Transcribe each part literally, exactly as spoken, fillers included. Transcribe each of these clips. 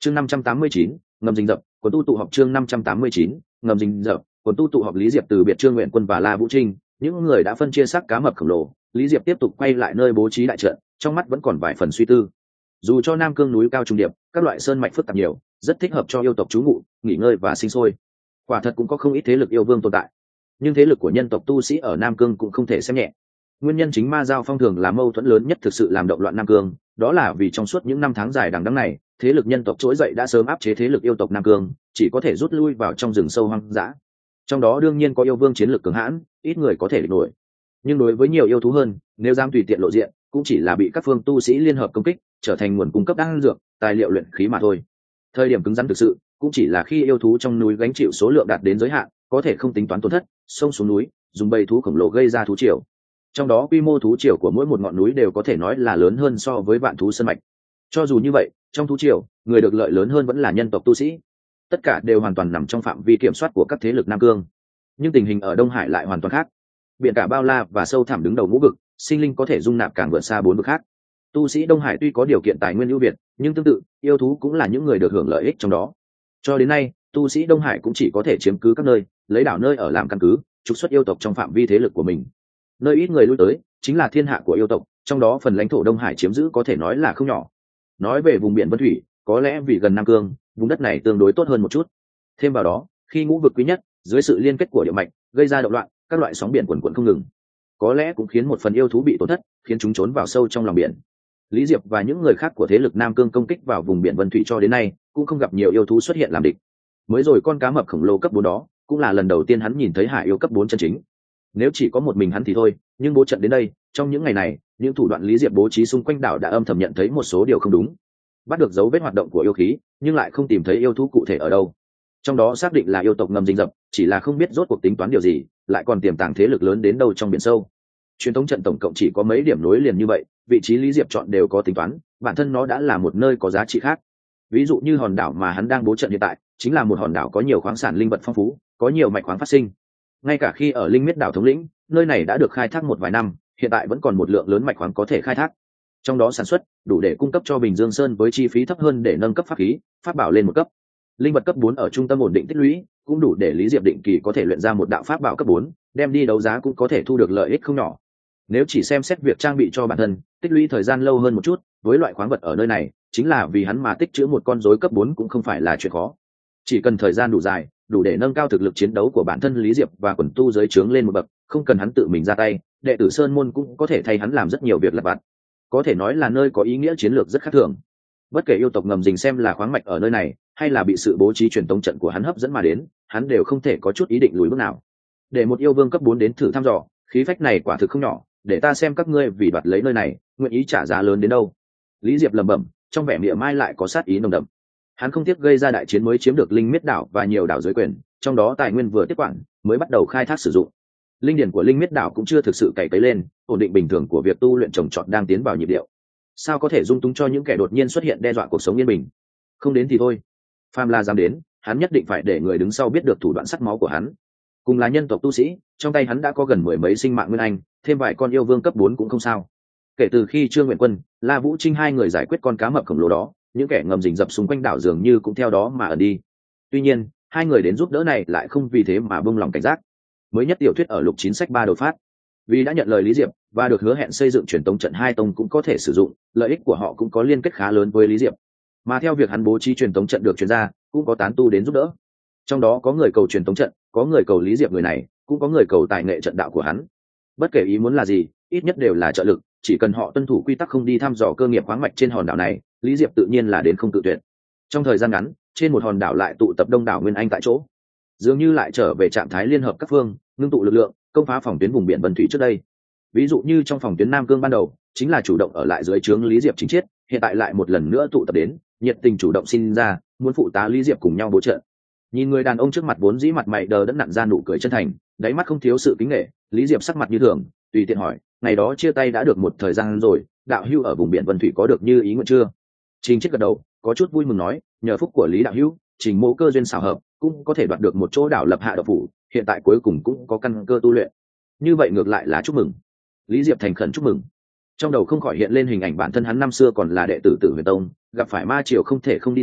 chương năm trăm tám mươi chín, ngầm rình rập quần tu tụ họp. chương năm trăm tám mươi chín, ngầm rình rập quần tu tụ họp. Lý Diệp từ biệt Trương Nguyện Quân và La Vũ Trinh, những người đã phân chia xác cá mập khổng lồ. Lý Diệp tiếp tục quay lại nơi bố trí đại trận, trong mắt vẫn còn vài phần suy tư. Dù cho Nam Cương núi cao trùng điệp, các loại sơn mạch phức tạp nhiều, rất thích hợp cho yêu tộc trú ngụ, nghỉ ngơi và sinh sôi. Quả thật cũng có không ít thế lực yêu vương tồn tại, nhưng thế lực của nhân tộc tu sĩ ở Nam Cương cũng không thể xem nhẹ. Nguyên nhân chính Ma Giao Phong thường là mâu thuẫn lớn nhất thực sự làm động loạn Nam Cương, đó là vì trong suốt những năm tháng dài đằng đẵng này, thế lực nhân tộc trỗi dậy đã sớm áp chế thế lực yêu tộc Nam Cương, chỉ có thể rút lui vào trong rừng sâu hoang dã. Trong đó đương nhiên có yêu vương chiến lược cường hãn, ít người có thể địch nổi. Nhưng đối với nhiều yêu thú hơn, nếu dám tùy tiện lộ diện, cũng chỉ là bị các phương tu sĩ liên hợp công kích, trở thành nguồn cung cấp đan dược, tài liệu luyện khí mà thôi. Thời điểm cứng rắn thực sự, cũng chỉ là khi yêu thú trong núi gánh chịu số lượng đạt đến giới hạn, có thể không tính toán tổn thất, xông xuống núi, dùng bầy thú khổng lồ gây ra thú triều. Trong đó quy mô thú triều của mỗi một ngọn núi đều có thể nói là lớn hơn so với vạn thú sơn mạch. Cho dù như vậy, trong thú triều, người được lợi lớn hơn vẫn là nhân tộc tu sĩ. Tất cả đều hoàn toàn nằm trong phạm vi kiểm soát của các thế lực Nam Cương. Nhưng tình hình ở Đông Hải lại hoàn toàn khác. Biển cả bao la và sâu thẳm đứng đầu ngũ vực, sinh linh có thể dung nạp càng vượt xa bốn vực khác. Tu sĩ Đông Hải tuy có điều kiện tài nguyên ưu việt, nhưng tương tự, yêu thú cũng là những người được hưởng lợi ích trong đó. Cho đến nay, tu sĩ Đông Hải cũng chỉ có thể chiếm cứ các nơi, lấy đảo nơi ở làm căn cứ, trục xuất yêu tộc trong phạm vi thế lực của mình. Nơi ít người lui tới chính là thiên hạ của yêu tộc, trong đó phần lãnh thổ Đông Hải chiếm giữ có thể nói là không nhỏ. Nói về vùng biển Vân Thủy, có lẽ vì gần Nam Cương, vùng đất này tương đối tốt hơn một chút. Thêm vào đó, khi ngũ vực quý nhất, dưới sự liên kết của địa mạch, gây ra động loạn, các loại sóng biển quần quần không ngừng, có lẽ cũng khiến một phần yêu thú bị tổn thất, khiến chúng trốn vào sâu trong lòng biển. Lý Diệp và những người khác của thế lực Nam Cương công kích vào vùng biển Vân Thủy cho đến nay, cũng không gặp nhiều yêu thú xuất hiện làm địch. Mới rồi con cá mập khổng lồ cấp bốn đó, cũng là lần đầu tiên hắn nhìn thấy hải yêu cấp bốn chân chính. Nếu chỉ có một mình hắn thì thôi, nhưng bố trận đến đây, trong những ngày này, những thủ đoạn Lý Diệp bố trí xung quanh đảo đã âm thầm nhận thấy một số điều không đúng. Bắt được dấu vết hoạt động của yêu khí, nhưng lại không tìm thấy yêu thú cụ thể ở đâu. Trong đó xác định là yêu tộc ngầm rình rập, chỉ là không biết rốt cuộc tính toán điều gì, lại còn tiềm tàng thế lực lớn đến đâu trong biển sâu. Truyền thống trận tổng cộng chỉ có mấy điểm nối liền như vậy, vị trí Lý Diệp chọn đều có tính toán, bản thân nó đã là một nơi có giá trị khác. Ví dụ như hòn đảo mà hắn đang bố trận hiện tại, chính là một hòn đảo có nhiều khoáng sản linh vật phong phú, có nhiều mạch khoáng phát sinh. Ngay cả khi ở Linh Miết đảo thống lĩnh, nơi này đã được khai thác một vài năm, hiện tại vẫn còn một lượng lớn mạch khoáng có thể khai thác. Trong đó sản xuất đủ để cung cấp cho Bình Dương Sơn với chi phí thấp hơn để nâng cấp pháp khí, pháp bảo lên một cấp. Linh vật cấp bốn ở trung tâm ổn định tích lũy, cũng đủ để Lý Diệp định kỳ có thể luyện ra một đạo pháp bảo cấp bốn, đem đi đấu giá cũng có thể thu được lợi ích không nhỏ. Nếu chỉ xem xét việc trang bị cho bản thân, tích lũy thời gian lâu hơn một chút, với loại khoáng vật ở nơi này, chính là vì hắn mà tích trữ một con rối cấp bốn cũng không phải là chuyện khó. Chỉ cần thời gian đủ dài, đủ để nâng cao thực lực chiến đấu của bản thân Lý Diệp và quần tu giới trướng lên một bậc, không cần hắn tự mình ra tay, đệ tử Sơn môn cũng có thể thay hắn làm rất nhiều việc lặt vặt. Có thể nói là nơi có ý nghĩa chiến lược rất khác thường. Bất kể yêu tộc ngầm rình xem là khoáng mạch ở nơi này, hay là bị sự bố trí truyền tống trận của hắn hấp dẫn mà đến, hắn đều không thể có chút ý định lùi bước nào. Để một yêu vương cấp bốn đến thử thăm dò, khí phách này quả thực không nhỏ, để ta xem các ngươi vì đoạt lấy nơi này, nguyện ý trả giá lớn đến đâu. Lý Diệp lẩm bẩm, trong vẻ mỉa mai lại có sát ý nồng đậm. Hắn không tiếc gây ra đại chiến mới chiếm được Linh Miết đảo và nhiều đảo dưới quyền, trong đó tài nguyên vừa tiếp quản, mới bắt đầu khai thác sử dụng. Linh điển của Linh Miết đảo cũng chưa thực sự cày cấy lên, ổn định bình thường của việc tu luyện trồng trọt đang tiến vào nhịp điệu. Sao có thể dung túng cho những kẻ đột nhiên xuất hiện đe dọa cuộc sống yên bình? Không đến thì thôi. Phàm La dám đến, hắn nhất định phải để người đứng sau biết được thủ đoạn sắc máu của hắn. Cùng là nhân tộc tu sĩ, trong tay hắn đã có gần mười mấy sinh mạng nguyên anh, thêm vài con yêu vương cấp bốn cũng không sao. Kể từ khi Trương Nguyện Quân, La Vũ Trinh hai người giải quyết con cá mập khổng lồ đó, những kẻ ngầm rình rập xung quanh đảo dường như cũng theo đó mà ẩn đi. Tuy nhiên, hai người đến giúp đỡ này lại không vì thế mà buông lòng cảnh giác. Mới nhất tiểu thuyết ở lục chín sách ba đột phát, vì đã nhận lời Lý Diệp và được hứa hẹn xây dựng truyền tống trận hai tông cũng có thể sử dụng, lợi ích của họ cũng có liên kết khá lớn với Lý Diệp. Mà theo việc hắn bố trí truyền tống trận được truyền ra, cũng có tán tu đến giúp đỡ. Trong đó có người cầu truyền tống trận, có người cầu Lý Diệp người này, cũng có người cầu tài nghệ trận đạo của hắn. Bất kể ý muốn là gì, ít nhất đều là trợ lực, chỉ cần họ tuân thủ quy tắc không đi thăm dò cơ nghiệp khoáng mạch trên hòn đảo này, Lý Diệp tự nhiên là đến không tự tuyệt. Trong thời gian ngắn, trên một hòn đảo lại tụ tập đông đảo nguyên anh tại chỗ, dường như lại trở về trạng thái liên hợp các phương, ngưng tụ lực lượng, công phá phòng tuyến vùng biển Vân Thủy trước đây. Ví dụ như trong phòng tuyến Nam Cương ban đầu, chính là chủ động ở lại dưới trướng Lý Diệp chính chiết, hiện tại lại một lần nữa tụ tập đến, nhiệt tình chủ động xin ra, muốn phụ tá Lý Diệp cùng nhau bố trợ. Nhìn người đàn ông trước mặt vốn dĩ mặt mày đờ đẫn nặn ra nụ cười chân thành, đáy mắt không thiếu sự kính nể, Lý Diệp sắc mặt như thường, tùy tiện hỏi, ngày đó chia tay đã được một thời gian rồi, đạo hữu ở vùng biển Vân Thủy có được như ý nguyện chưa? Trình Chiết gật đầu, có chút vui mừng nói, nhờ phúc của Lý đạo hữu, Trình mỗ cơ duyên xảo hợp, cũng có thể đoạt được một chỗ đảo lập hạ độc phủ, hiện tại cuối cùng cũng có căn cơ tu luyện. Như vậy ngược lại là chúc mừng. Lý Diệp thành khẩn chúc mừng. Trong đầu không khỏi hiện lên hình ảnh bản thân hắn năm xưa còn là đệ tử Tử Huyền Tông, gặp phải ma triều không thể không đi xa,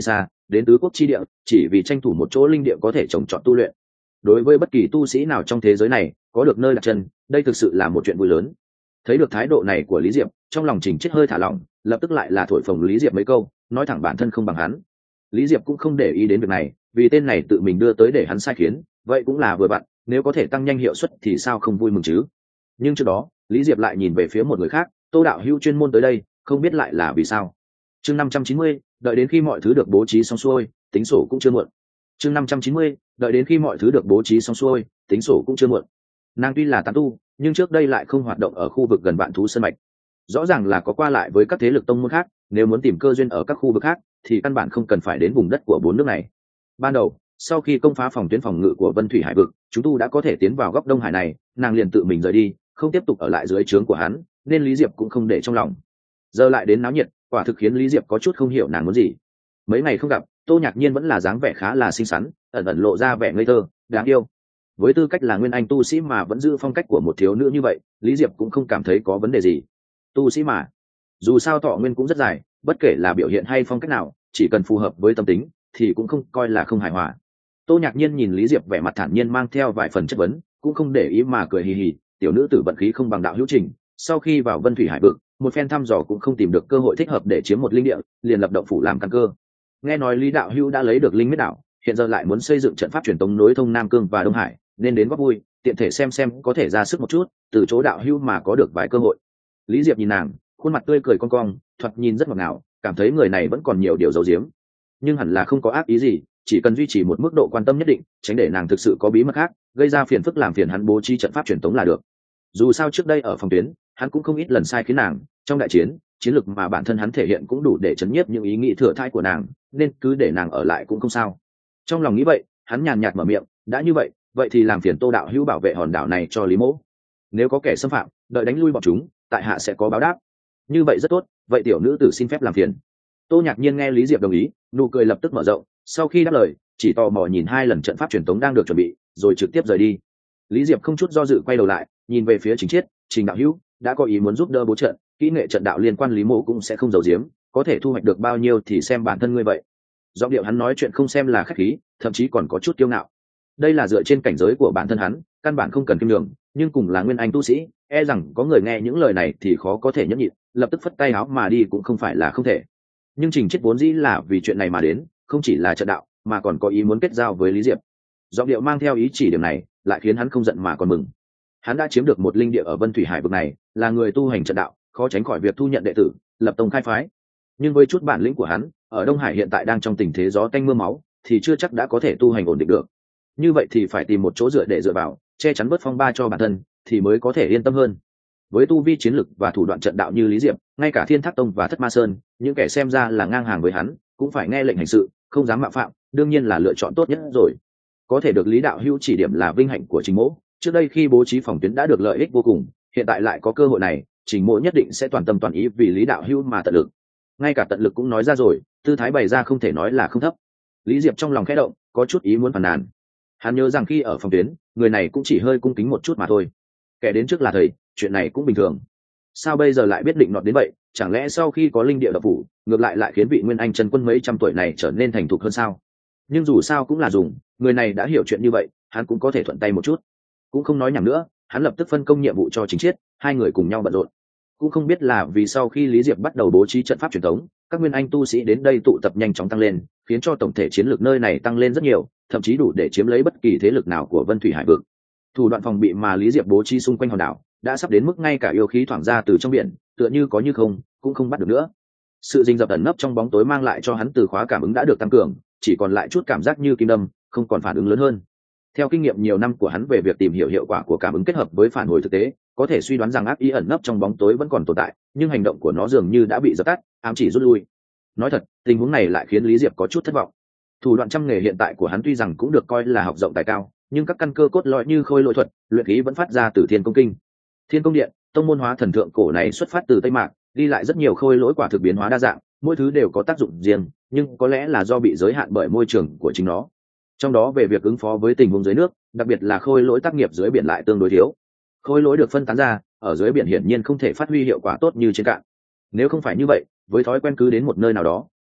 đến tứ quốc chi địa chỉ vì tranh thủ một chỗ linh địa có thể trồng trọt tu luyện. Đối với bất kỳ tu sĩ nào trong thế giới này có được nơi đặt chân, đây thực sự là một chuyện vui lớn. Thấy được thái độ này của Lý Diệp, trong lòng Trình Chiết hơi thả lỏng, lập tức lại là thổi phồng Lý Diệp mấy câu, nói thẳng bản thân không bằng hắn. Lý Diệp cũng không để ý đến việc này, vì tên này tự mình đưa tới để hắn sai khiến, vậy cũng là vừa vặn, nếu có thể tăng nhanh hiệu suất thì sao không vui mừng chứ. Nhưng trước đó Lý Diệp lại nhìn về phía một người khác, Tô đạo hữu chuyên môn tới đây, không biết lại là vì sao. Chương năm trăm chín mươi, đợi đến khi mọi thứ được bố trí xong xuôi, tính sổ cũng chưa muộn. Chương năm trăm chín mươi, đợi đến khi mọi thứ được bố trí xong xuôi, tính sổ cũng chưa muộn. Nàng tuy là tán tu, nhưng trước đây lại không hoạt động ở khu vực gần Vạn Thú Sơn mạch. Rõ ràng là có qua lại với các thế lực tông môn khác, nếu muốn tìm cơ duyên ở các khu vực khác thì căn bản không cần phải đến vùng đất của bốn nước này. Ban đầu, sau khi công phá phòng tuyến phòng ngự của Vân Thủy Hải vực, chúng tu đã có thể tiến vào góc Đông Hải này, nàng liền tự mình rời đi, không tiếp tục ở lại dưới trướng của hắn, nên Lý Diệp cũng không để trong lòng. Giờ lại đến náo nhiệt, quả thực khiến Lý Diệp có chút không hiểu nàng muốn gì. Mấy ngày không gặp, Tô Nhạc Nhiên vẫn là dáng vẻ khá là xinh xắn, ẩn ẩn lộ ra vẻ ngây thơ, đáng yêu. Với tư cách là nguyên anh tu sĩ mà vẫn giữ phong cách của một thiếu nữ như vậy, Lý Diệp cũng không cảm thấy có vấn đề gì. Tu sĩ mà, dù sao thọ nguyên cũng rất dài, bất kể là biểu hiện hay phong cách nào, chỉ cần phù hợp với tâm tính thì cũng không coi là không hài hòa. Tô Nhạc Nhiên nhìn Lý Diệp vẻ mặt thản nhiên mang theo vài phần chất vấn, cũng không để ý mà cười hì hì, tiểu nữ tử vận khí không bằng đạo hữu Trình, sau khi vào Vân Thủy Hải vực, một phen thăm dò cũng không tìm được cơ hội thích hợp để chiếm một linh địa, liền lập động phủ làm căn cơ. Nghe nói Lý đạo hữu đã lấy được linh miết đảo, hiện giờ lại muốn xây dựng trận pháp truyền tống nối thông Nam Cương và Đông Hải, nên đến góp vui, tiện thể xem xem có thể ra sức một chút, từ chỗ đạo hữu mà có được vài cơ hội. Lý Diệp nhìn nàng, khuôn mặt tươi cười cong cong, thoạt nhìn rất ngọt ngào, cảm thấy người này vẫn còn nhiều điều giấu giếm, nhưng hẳn là không có ác ý gì, chỉ cần duy trì một mức độ quan tâm nhất định, tránh để nàng thực sự có bí mật khác gây ra phiền phức làm phiền hắn bố trí trận pháp truyền tống là được. Dù sao trước đây ở phòng tuyến, hắn cũng không ít lần sai khiến nàng, trong đại chiến, chiến lược mà bản thân hắn thể hiện cũng đủ để chấn nhiếp những ý nghĩ thừa thãi của nàng, nên cứ để nàng ở lại cũng không sao. Trong lòng nghĩ vậy, hắn nhàn nhạt mở miệng, đã như vậy, vậy thì làm phiền Tô đạo hữu bảo vệ hòn đảo này cho Lý mỗ. Nếu có kẻ xâm phạm, đợi đánh lui bọn chúng, tại hạ sẽ có báo đáp. Như vậy rất tốt, vậy tiểu nữ tử xin phép làm phiền. Tô Nhạc Nhiên nghe Lý Diệp đồng ý, nụ cười lập tức mở rộng, sau khi đáp lời, chỉ tò mò nhìn hai lần trận pháp truyền tống đang được chuẩn bị, rồi trực tiếp rời đi. Lý Diệp không chút do dự quay đầu lại, nhìn về phía Trình Chiết, Trình đạo hữu đã có ý muốn giúp đỡ bố trận, kỹ nghệ trận đạo liên quan Lý mỗ cũng sẽ không giấu giếm, có thể thu hoạch được bao nhiêu thì xem bản thân ngươi vậy. Giọng điệu hắn nói chuyện không xem là khách khí, thậm chí còn có chút kiêu ngạo. Đây là dựa trên cảnh giới của bản thân hắn, căn bản không cần kiêm nhường, nhưng cùng là nguyên anh tu sĩ, e rằng có người nghe những lời này thì khó có thể nhẫn nhịn, lập tức phất tay áo mà đi cũng không phải là không thể. Nhưng Trình Chiết vốn dĩ là vì chuyện này mà đến, không chỉ là trận đạo, mà còn có ý muốn kết giao với Lý Diệp. Giọng điệu mang theo ý chỉ điểm này, lại khiến hắn không giận mà còn mừng. Hắn đã chiếm được một linh địa ở Vân Thủy Hải vực này, là người tu hành trận đạo, khó tránh khỏi việc thu nhận đệ tử, lập tông khai phái. Nhưng với chút bản lĩnh của hắn, ở Đông Hải hiện tại đang trong tình thế gió tanh mưa máu, thì chưa chắc đã có thể tu hành ổn định được. Như vậy thì phải tìm một chỗ dựa để dựa vào, che chắn bớt phong ba cho bản thân, thì mới có thể yên tâm hơn. Với tu vi chiến lực và thủ đoạn trận đạo như Lý Diệp, ngay cả Thiên Thác Tông và Thất Ma Sơn, những kẻ xem ra là ngang hàng với hắn, cũng phải nghe lệnh hành sự, không dám mạo phạm, đương nhiên là lựa chọn tốt nhất rồi. Có thể được Lý đạo hữu chỉ điểm là vinh hạnh của Trình mỗ, trước đây khi bố trí phòng tuyến đã được lợi ích vô cùng, hiện tại lại có cơ hội này, Trình mỗ nhất định sẽ toàn tâm toàn ý vì Lý đạo hữu mà tận lực. Ngay cả tận lực cũng nói ra rồi, tư thái bày ra không thể nói là không thấp. Lý Diệp trong lòng khẽ động, có chút ý muốn phàn nàn. Hắn nhớ rằng khi ở phòng tuyến, người này cũng chỉ hơi cung kính một chút mà thôi. Kẻ đến trước là thầy, chuyện này cũng bình thường. Sao bây giờ lại biết định nọt đến vậy? Chẳng lẽ sau khi có linh địa độc phủ, ngược lại lại khiến vị nguyên anh chân quân mấy trăm tuổi này trở nên thành thục hơn sao? Nhưng dù sao cũng là dùng, người này đã hiểu chuyện như vậy, hắn cũng có thể thuận tay một chút. Cũng không nói nhảm nữa, hắn lập tức phân công nhiệm vụ cho Trình Chiết, hai người cùng nhau bận rộn. Cũng không biết là vì sau khi Lý Diệp bắt đầu bố trí trận pháp truyền thống, các nguyên anh tu sĩ đến đây tụ tập nhanh chóng tăng lên, khiến cho tổng thể chiến lược nơi này tăng lên rất nhiều, thậm chí đủ để chiếm lấy bất kỳ thế lực nào của Vân Thủy Hải vực. Thủ đoạn phòng bị mà Lý Diệp bố trí xung quanh hòn đảo đã sắp đến mức ngay cả yêu khí thoảng ra từ trong biển, tựa như có như không, cũng không bắt được nữa. Sự rình rập ẩn nấp trong bóng tối mang lại cho hắn từ khóa cảm ứng đã được tăng cường, chỉ còn lại chút cảm giác như kim đâm, không còn phản ứng lớn hơn. Theo kinh nghiệm nhiều năm của hắn về việc tìm hiểu hiệu quả của cảm ứng kết hợp với phản hồi thực tế, có thể suy đoán rằng ác ý ẩn nấp trong bóng tối vẫn còn tồn tại, nhưng hành động của nó dường như đã bị dập tắt, ám chỉ rút lui. Nói thật, tình huống này lại khiến Lý Diệp có chút thất vọng. Thủ đoạn trăm nghề hiện tại của hắn tuy rằng cũng được coi là học rộng tài cao, nhưng các căn cơ cốt lõi như khôi lỗi thuật, luyện khí vẫn phát ra từ Thiên Công Kinh. Thiên Công Điện, tông môn hóa thần thượng cổ này xuất phát từ Tây Mạc, đi lại rất nhiều khôi lỗi quả thực biến hóa đa dạng, mỗi thứ đều có tác dụng riêng, nhưng có lẽ là do bị giới hạn bởi môi trường của chính nó. Trong đó về việc ứng phó với tình huống dưới nước, đặc biệt là khôi lỗi tác nghiệp dưới biển lại tương đối thiếu. Khôi lỗi được phân tán ra, ở dưới biển hiển nhiên không thể phát huy hiệu quả tốt như trên cạn. Nếu không phải như vậy, với thói quen cứ đến một nơi nào đó,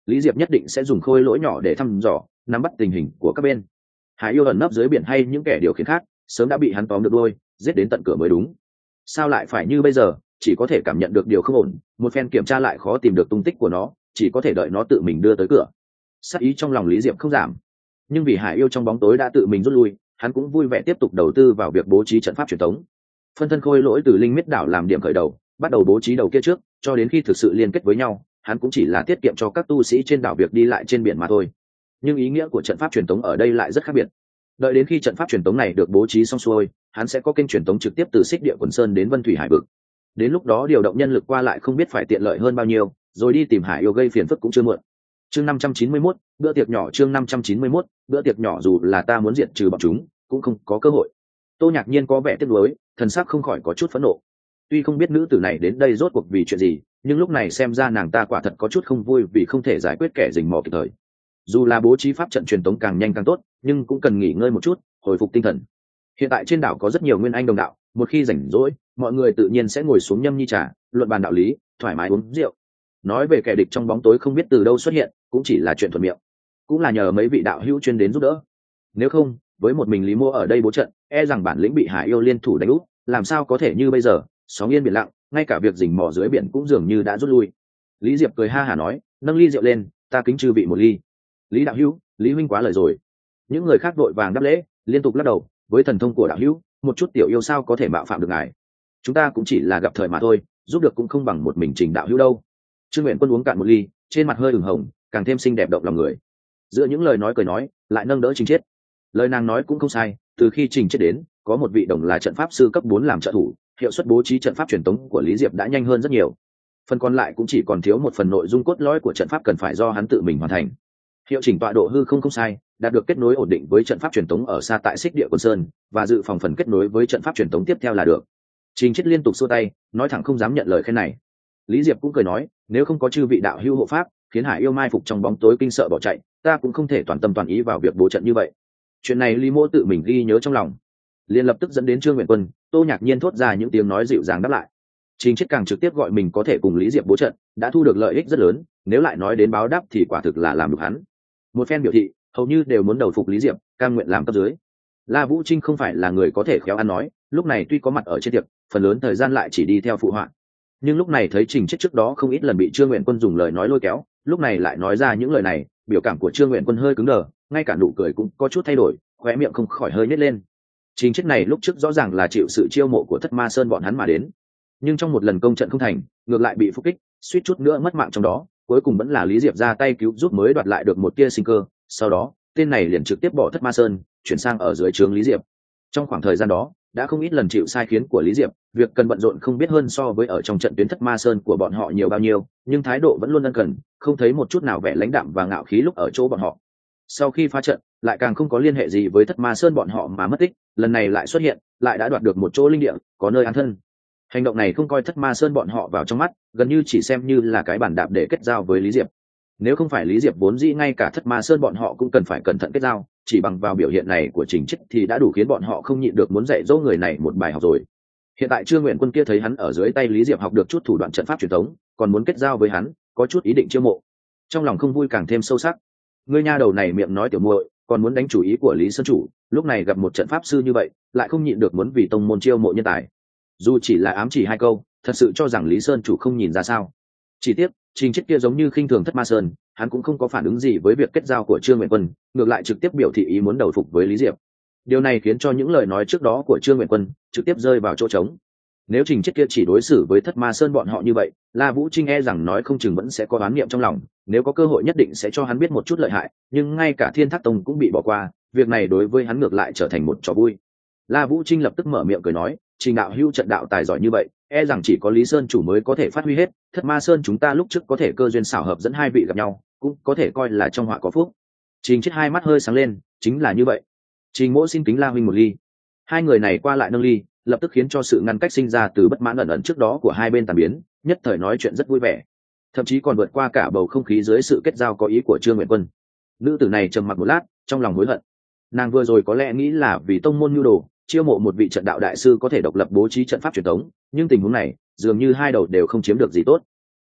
Lý Diệp nhất định sẽ dùng khôi lỗi nhỏ để thăm dò nắm bắt tình hình của các bên. Hải yêu ẩn nấp dưới biển hay những kẻ điều khiển khác sớm đã bị hắn tóm được đuôi, giết đến tận cửa mới đúng. Sao lại phải như bây giờ, chỉ có thể cảm nhận được điều không ổn, một phen kiểm tra lại khó tìm được tung tích của nó, chỉ có thể đợi nó tự mình đưa tới cửa. Sát ý trong lòng Lý Diệp không giảm, nhưng vì Hải yêu trong bóng tối đã tự mình rút lui, hắn cũng vui vẻ tiếp tục đầu tư vào việc bố trí trận pháp truyền thống. Phân thân khôi lỗi từ Linh Miết đảo làm điểm khởi đầu, bắt đầu bố trí đầu kia trước, cho đến khi thực sự liên kết với nhau, hắn cũng chỉ là tiết kiệm cho các tu sĩ trên đảo việc đi lại trên biển mà thôi. Nhưng ý nghĩa của trận pháp truyền thống ở đây lại rất khác biệt. Đợi đến khi trận pháp truyền thống này được bố trí xong xuôi, hắn sẽ có kênh truyền thống trực tiếp từ Xích Địa Quần Sơn đến Vân Thủy Hải vực. Đến lúc đó điều động nhân lực qua lại không biết phải tiện lợi hơn bao nhiêu, rồi đi tìm Hải yêu gây phiền phức cũng chưa muộn. Chương năm trăm chín mươi mốt, bữa tiệc nhỏ. Chương năm trăm chín mươi mốt, bữa tiệc nhỏ. Dù là ta muốn diệt trừ bọn chúng, cũng không có cơ hội. Tô Nhạc Nhiên có vẻ tiếc nuối, thần sắc không khỏi có chút phẫn nộ. Tuy không biết nữ tử này đến đây rốt cuộc vì chuyện gì, nhưng lúc này xem ra nàng ta quả thật có chút không vui vì không thể giải quyết kẻ rình mò kịp thời. Dù là bố trí pháp trận truyền tống càng nhanh càng tốt, nhưng cũng cần nghỉ ngơi một chút, hồi phục tinh thần. Hiện tại trên đảo có rất nhiều nguyên anh đồng đạo, một khi rảnh rỗi, mọi người tự nhiên sẽ ngồi xuống nhâm nhi trà, luận bàn đạo lý, thoải mái uống rượu. Nói về kẻ địch trong bóng tối không biết từ đâu xuất hiện, cũng chỉ là chuyện thuận miệng, cũng là nhờ mấy vị đạo hữu chuyên đến giúp đỡ. Nếu không, với một mình Lý Mô ở đây bố trận, e rằng bản lĩnh bị Hải yêu liên thủ đánh úp, làm sao có thể như bây giờ, sóng yên biển lặng, ngay cả việc rình mò dưới biển cũng dường như đã rút lui. Lý Diệp cười ha hả nói, nâng ly rượu lên, ta kính chư vị một ly. Lý đạo hữu, Lý huynh quá lời rồi. Những người khác đội vàng đáp lễ, liên tục lắc đầu, với thần thông của đạo hữu, một chút tiểu yêu sao có thể mạo phạm được ngài. Chúng ta cũng chỉ là gặp thời mà thôi, giúp được cũng không bằng một mình Trình đạo hữu đâu. Trương Nguyện Quân uống cạn một ly, trên mặt hơi ửng hồng, càng thêm xinh đẹp động lòng người. Giữa những lời nói cười nói, lại nâng đỡ Trình Chiết. Lời nàng nói cũng không sai, từ khi Trình Chiết đến, có một vị đồng là trận pháp sư cấp bốn làm trợ thủ, hiệu suất bố trí trận pháp truyền tống của Lý Diệp đã nhanh hơn rất nhiều. Phần còn lại cũng chỉ còn thiếu một phần nội dung cốt lõi của trận pháp cần phải do hắn tự mình hoàn thành. Hiệu chỉnh tọa độ hư không không sai, đạt được kết nối ổn định với trận pháp truyền tống ở xa tại Xích Địa Quần Sơn, và dự phòng phần kết nối với trận pháp truyền tống tiếp theo là được. Trình Chiết liên tục xua tay, nói thẳng không dám nhận lời khen này. Lý Diệp cũng cười nói, nếu không có chư vị đạo hữu hộ pháp, khiến Hải yêu mai phục trong bóng tối kinh sợ bỏ chạy, ta cũng không thể toàn tâm toàn ý vào việc bố trận như vậy. Chuyện này Lý Mỗ tự mình ghi nhớ trong lòng. Liên lập tức dẫn đến Trương Nguyện Quân, Tô Nhạc Nhiên thốt ra những tiếng nói dịu dàng đáp lại. Trình Chiết càng trực tiếp gọi mình có thể cùng Lý Diệp bố trận, đã thu được lợi ích rất lớn, nếu lại nói đến báo đáp thì quả thực là làm được hắn. Một phen biểu thị, hầu như đều muốn đầu phục Lý Diệp, cam nguyện làm cấp dưới. La Vũ Trinh không phải là người có thể khéo ăn nói, lúc này tuy có mặt ở trên tiệc, phần lớn thời gian lại chỉ đi theo phụ họa. Nhưng lúc này thấy Trình Chiết trước đó không ít lần bị Trương Nguyện Quân dùng lời nói lôi kéo, lúc này lại nói ra những lời này, biểu cảm của Trương Nguyện Quân hơi cứng đờ, ngay cả nụ cười cũng có chút thay đổi, khóe miệng không khỏi hơi nhếch lên. Trình Chiết này lúc trước rõ ràng là chịu sự chiêu mộ của Thất Ma Sơn bọn hắn mà đến, nhưng trong một lần công trận không thành, ngược lại bị phục kích, suýt chút nữa mất mạng trong đó, cuối cùng vẫn là Lý Diệp ra tay cứu giúp mới đoạt lại được một tia sinh cơ. Sau đó, tên này liền trực tiếp bỏ Thất Ma Sơn, chuyển sang ở dưới trướng Lý Diệp. Trong khoảng thời gian đó, đã không ít lần chịu sai khiến của Lý Diệp, việc cần bận rộn không biết hơn so với ở trong trận tuyến Thất Ma Sơn của bọn họ nhiều bao nhiêu, nhưng thái độ vẫn luôn ân cần, không thấy một chút nào vẻ lãnh đạm và ngạo khí lúc ở chỗ bọn họ. Sau khi phá trận, lại càng không có liên hệ gì với Thất Ma Sơn bọn họ mà mất tích, lần này lại xuất hiện, lại đã đoạt được một chỗ linh địa, có nơi an thân. Hành động này không coi Thất Ma Sơn bọn họ vào trong mắt, gần như chỉ xem như là cái bàn đạp để kết giao với Lý Diệp. Nếu không phải Lý Diệp vốn dĩ ngay cả Thất Ma Sơn bọn họ cũng cần phải cẩn thận kết giao, chỉ bằng vào biểu hiện này của Trình Chiết thì đã đủ khiến bọn họ không nhịn được muốn dạy dỗ người này một bài học rồi. Hiện tại Trương Nguyện Quân kia thấy hắn ở dưới tay Lý Diệp học được chút thủ đoạn trận pháp truyền thống, còn muốn kết giao với hắn, có chút ý định chiêu mộ. Trong lòng không vui càng thêm sâu sắc. Ngươi nha đầu này miệng nói tiểu muội, còn muốn đánh chủ ý của Lý Sơn chủ, lúc này gặp một trận pháp sư như vậy, lại không nhịn được muốn vì tông môn chiêu mộ nhân tài. Dù chỉ là ám chỉ hai câu, thật sự cho rằng Lý Sơn chủ không nhìn ra sao. Chỉ tiếc, Trình Chiết kia giống như khinh thường Thất Ma Sơn, hắn cũng không có phản ứng gì với việc kết giao của Trương Nguyện Quân, ngược lại trực tiếp biểu thị ý muốn đầu phục với Lý Diệp. Điều này khiến cho những lời nói trước đó của Trương Nguyện Quân trực tiếp rơi vào chỗ trống. Nếu Trình Chiết kia chỉ đối xử với Thất Ma Sơn bọn họ như vậy, La Vũ Trinh e rằng nói không chừng vẫn sẽ có oán niệm trong lòng, nếu có cơ hội nhất định sẽ cho hắn biết một chút lợi hại, nhưng ngay cả Thiên Thác Tông cũng bị bỏ qua, việc này đối với hắn ngược lại trở thành một trò vui. La Vũ Trinh lập tức mở miệng cười nói, Trình đạo hữu trận đạo tài giỏi như vậy, e rằng chỉ có Lý Sơn chủ mới có thể phát huy hết, Thất Ma Sơn chúng ta lúc trước có thể cơ duyên xảo hợp dẫn hai vị gặp nhau, cũng có thể coi là trong họa có phúc. Trình Chiết hai mắt hơi sáng lên, chính là như vậy. Trình Mỗ xin kính La huynh một ly. Hai người này qua lại nâng ly, lập tức khiến cho sự ngăn cách sinh ra từ bất mãn ẩn ẩn trước đó của hai bên tan biến, nhất thời nói chuyện rất vui vẻ, thậm chí còn vượt qua cả bầu không khí dưới sự kết giao có ý của Trương Nguyện Quân. Nữ tử này trầm mặc một lát, trong lòng hối hận. Nàng vừa rồi có lẽ nghĩ là vì tông môn nhu đồ, chiêu mộ một vị trận đạo đại sư có thể độc lập bố trí trận pháp truyền thống, nhưng tình huống này dường như hai đầu đều không chiếm được gì tốt.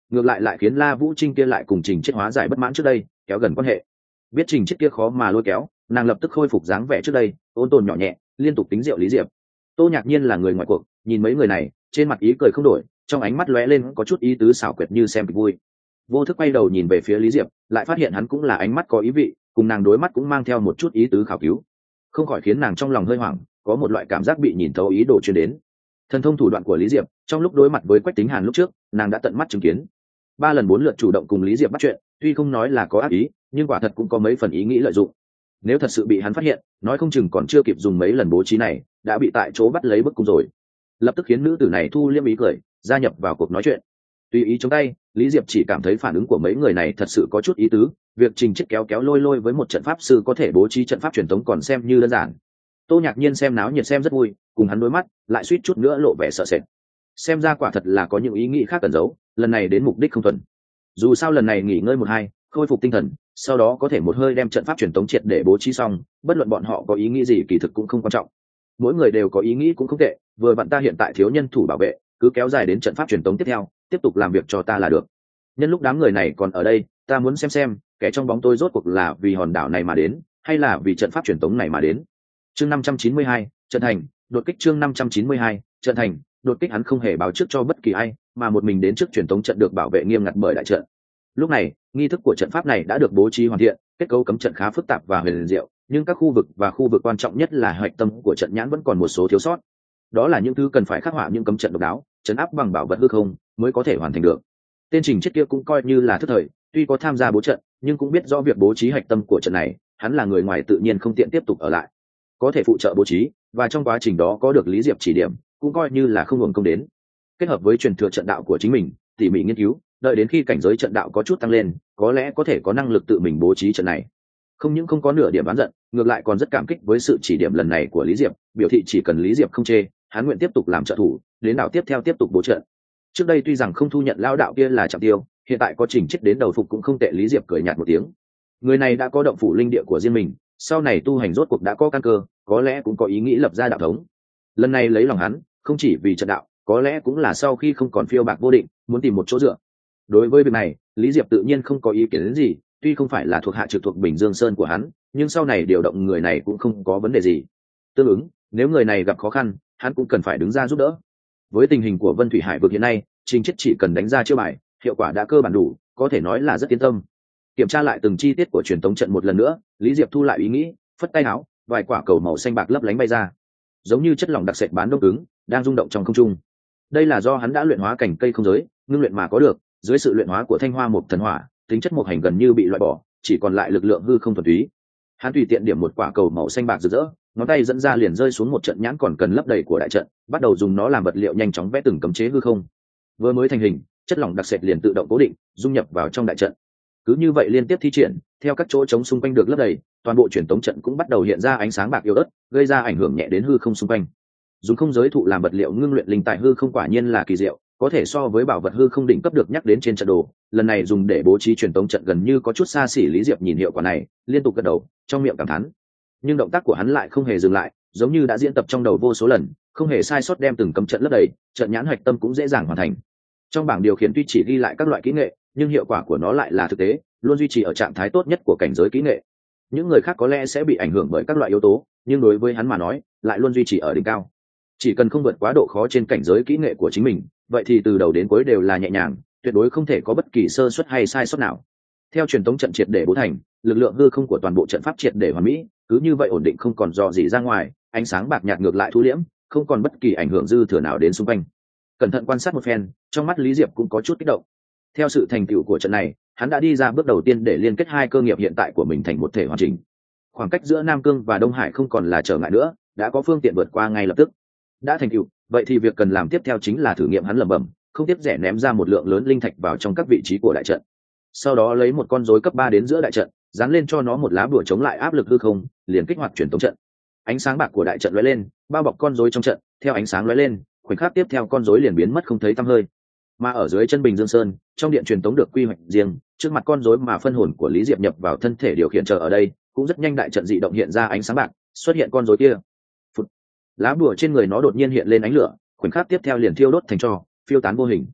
ngược lại lại khiến La Vũ Trinh kia lại cùng Trình Chiết hóa giải bất mãn trước đây, kéo gần quan hệ. Biết Trình Chiết kia khó mà lôi kéo, nàng lập tức khôi phục dáng vẻ trước đây, ôn tồn nhỏ nhẹ, liên tục tính rượu Lý Diệp. Tô Nhạc Nhiên là người ngoài cuộc, nhìn mấy người này, trên mặt ý cười không đổi, trong ánh mắt lóe lên có chút ý tứ xảo quyệt như xem kịch vui. Vô thức quay đầu nhìn về phía Lý Diệp, lại phát hiện hắn cũng là ánh mắt có ý vị, cùng nàng đối mắt cũng mang theo một chút ý tứ khảo cứu, không khỏi khiến nàng trong lòng hơi hoảng, có một loại cảm giác bị nhìn thấu ý đồ truyền đến. Thần thông thủ đoạn của Lý Diệp, trong lúc đối mặt với Quách Tính Hàn lúc trước, nàng đã tận mắt chứng kiến. Ba lần bốn lượt chủ động cùng Lý Diệp bắt chuyện, tuy không nói là có ác ý, nhưng quả thật cũng có mấy phần ý nghĩ lợi dụng. Nếu thật sự bị hắn phát hiện, nói không chừng còn chưa kịp dùng mấy lần bố trí này, đã bị tại chỗ bắt lấy bức cung rồi. Lập tức khiến nữ tử này thu liêm ý cười, gia nhập vào cuộc nói chuyện. Tùy ý chống tay, Lý Diệp chỉ cảm thấy phản ứng của mấy người này thật sự có chút ý tứ, việc Trình Chiết kéo kéo lôi lôi với một trận pháp sư có thể bố trí trận pháp truyền thống còn xem như đơn giản. Tô Nhạc Nhiên xem náo nhiệt xem rất vui, cùng hắn đối mắt, lại suýt chút nữa lộ vẻ sợ sệt. Xem ra quả thật là có những ý nghĩ khác cần giấu, lần này đến mục đích không thuần. Dù sao lần này nghỉ ngơi một hai, khôi phục tinh thần, sau đó có thể một hơi đem trận pháp truyền thống triệt để bố trí xong, bất luận bọn họ có ý nghĩ gì kỳ thực cũng không quan trọng. Mỗi người đều có ý nghĩ cũng không tệ, vừa vặn ta hiện tại thiếu nhân thủ bảo vệ, cứ kéo dài đến trận pháp truyền thống tiếp theo, tiếp tục làm việc cho ta là được. Nhân lúc đám người này còn ở đây, ta muốn xem xem, kẻ trong bóng tối rốt cuộc là vì hòn đảo này mà đến, hay là vì trận pháp truyền thống này mà đến. Chương năm trăm chín mươi hai, trận thành, đột kích chương năm trăm chín mươi hai, trận thành, đột kích hắn không hề báo trước cho bất kỳ ai, mà một mình đến trước truyền thống trận được bảo vệ nghiêm ngặt bởi đại trận. Lúc này, nghi thức của trận pháp này đã được bố trí hoàn thiện, kết cấu cấm trận khá phức tạp và huyền diệu, nhưng các khu vực và khu vực quan trọng nhất là hạch tâm của trận nhãn vẫn còn một số thiếu sót. Đó là những thứ cần phải khắc họa những cấm trận độc đáo, trấn áp bằng bảo vật hư không mới có thể hoàn thành được. Tên Trình Chiết kia cũng coi như là thức thời, tuy có tham gia bố trận, nhưng cũng biết rõ việc bố trí hạch tâm của trận này, hắn là người ngoài tự nhiên không tiện tiếp tục ở lại, có thể phụ trợ bố trí, và trong quá trình đó có được Lý Diệp chỉ điểm, cũng coi như là không hưởng công đến. Kết hợp với truyền thừa trận đạo của chính mình, tỉ mỉ nghiên cứu, đợi đến khi cảnh giới trận đạo có chút tăng lên, có lẽ có thể có năng lực tự mình bố trí trận này. Không những không có nửa điểm oán giận, ngược lại còn rất cảm kích với sự chỉ điểm lần này của Lý Diệp, biểu thị chỉ cần Lý Diệp không chê, hắn nguyện tiếp tục làm trợ thủ, đến đạo tiếp theo tiếp tục bố trận. Trước đây tuy rằng không thu nhận lao đạo kia là Trạm Tiêu, hiện tại có Trình Chiết đến đầu phục cũng không tệ. Lý Diệp cười nhạt một tiếng. Người này đã có động phủ linh địa của riêng mình, sau này tu hành rốt cuộc đã có căn cơ, có lẽ cũng có ý nghĩ lập ra đạo thống. Lần này lấy lòng hắn, không chỉ vì trận đạo, có lẽ cũng là sau khi không còn phiêu bạc vô định, muốn tìm một chỗ dựa. Đối với việc này, Lý Diệp tự nhiên không có ý kiến đến gì, tuy không phải là thuộc hạ trực thuộc Bình Dương Sơn của hắn, nhưng sau này điều động người này cũng không có vấn đề gì. Tương ứng, nếu người này gặp khó khăn, hắn cũng cần phải đứng ra giúp đỡ. Với tình hình của Vân Thủy Hải vực hiện nay, Trình Chiết chỉ cần đánh ra chiêu bài, hiệu quả đã cơ bản đủ, có thể nói là rất yên tâm. Kiểm tra lại từng chi tiết của truyền tống trận một lần nữa, Lý Diệp thu lại ý nghĩ, phất tay áo, vài quả cầu màu xanh bạc lấp lánh bay ra, giống như chất lỏng đặc sệt bán đông cứng, đang rung động trong không trung. Đây là do hắn đã luyện hóa cảnh cây không giới, ngưng luyện mà có được, dưới sự luyện hóa của Thanh Hoa Mộc Thần Hỏa, tính chất mộc hành gần như bị loại bỏ, chỉ còn lại lực lượng hư không thuần túy. Hắn tùy tiện điểm một quả cầu màu xanh bạc rực rỡ, ngón tay dẫn ra liền rơi xuống một trận nhãn còn cần lấp đầy của đại trận, bắt đầu dùng nó làm vật liệu nhanh chóng vẽ từng cấm chế hư không. Vừa mới thành hình, chất lỏng đặc sệt liền tự động cố định, dung nhập vào trong đại trận. Cứ như vậy liên tiếp thi triển, theo các chỗ trống xung quanh được lấp đầy, toàn bộ truyền tống trận cũng bắt đầu hiện ra ánh sáng bạc yếu ớt, gây ra ảnh hưởng nhẹ đến hư không xung quanh. Dùng không giới thụ làm vật liệu ngưng luyện linh tài hư không quả nhiên là kỳ diệu, có thể so với bảo vật hư không đỉnh cấp được nhắc đến trên trận đồ, lần này dùng để bố trí truyền tống trận gần như có chút xa xỉ. Lý Diệp nhìn hiệu quả này, liên tục gật đầu, trong miệng cảm thán. Nhưng động tác của hắn lại không hề dừng lại, giống như đã diễn tập trong đầu vô số lần, không hề sai sót đem từng cấm trận lấp đầy, trận nhãn hạch tâm cũng dễ dàng hoàn thành. Trong bảng điều khiển tuy chỉ ghi lại các loại kỹ nghệ, nhưng hiệu quả của nó lại là thực tế, luôn duy trì ở trạng thái tốt nhất của cảnh giới kỹ nghệ. Những người khác có lẽ sẽ bị ảnh hưởng bởi các loại yếu tố, nhưng đối với hắn mà nói, lại luôn duy trì ở đỉnh cao. Chỉ cần không vượt quá độ khó trên cảnh giới kỹ nghệ của chính mình, vậy thì từ đầu đến cuối đều là nhẹ nhàng, tuyệt đối không thể có bất kỳ sơ suất hay sai sót nào. Theo truyền tống trận triệt để bố thành, lực lượng hư không của toàn bộ trận pháp triệt để hoàn mỹ, cứ như vậy ổn định không còn dò gì ra ngoài, ánh sáng bạc nhạt ngược lại thu liễm, không còn bất kỳ ảnh hưởng dư thừa nào đến xung quanh. Cẩn thận quan sát một phen, trong mắt Lý Diệp cũng có chút kích động. Theo sự thành tựu của trận này, hắn đã đi ra bước đầu tiên để liên kết hai cơ nghiệp hiện tại của mình thành một thể hoàn chỉnh. Khoảng cách giữa Nam Cương và Đông Hải không còn là trở ngại nữa, đã có phương tiện vượt qua ngay lập tức. Đã thành tựu, vậy thì việc cần làm tiếp theo chính là thử nghiệm. Hắn lẩm bẩm, không tiếp rẻ ném ra một lượng lớn linh thạch vào trong các vị trí của đại trận. Sau đó lấy một con rối cấp ba đến giữa đại trận, dán lên cho nó một lá bùa chống lại áp lực hư không, liền kích hoạt truyền tống trận. Ánh sáng bạc của đại trận lóe lên, bao bọc con rối trong trận, theo ánh sáng lóe lên, khoảnh khắc tiếp theo con rối liền biến mất không thấy tăm hơi. Mà ở dưới chân Bình Dương Sơn, trong điện truyền tống được quy hoạch riêng, trước mặt con rối mà phân hồn của Lý Diệp nhập vào thân thể điều khiển chờ ở đây, cũng rất nhanh đại trận dị động hiện ra ánh sáng bạc, xuất hiện con rối kia. Phụt. Lá bùa trên người nó đột nhiên hiện lên ánh lửa, khoảnh khắc tiếp theo liền thiêu đốt thành tro, phiêu tán vô hình.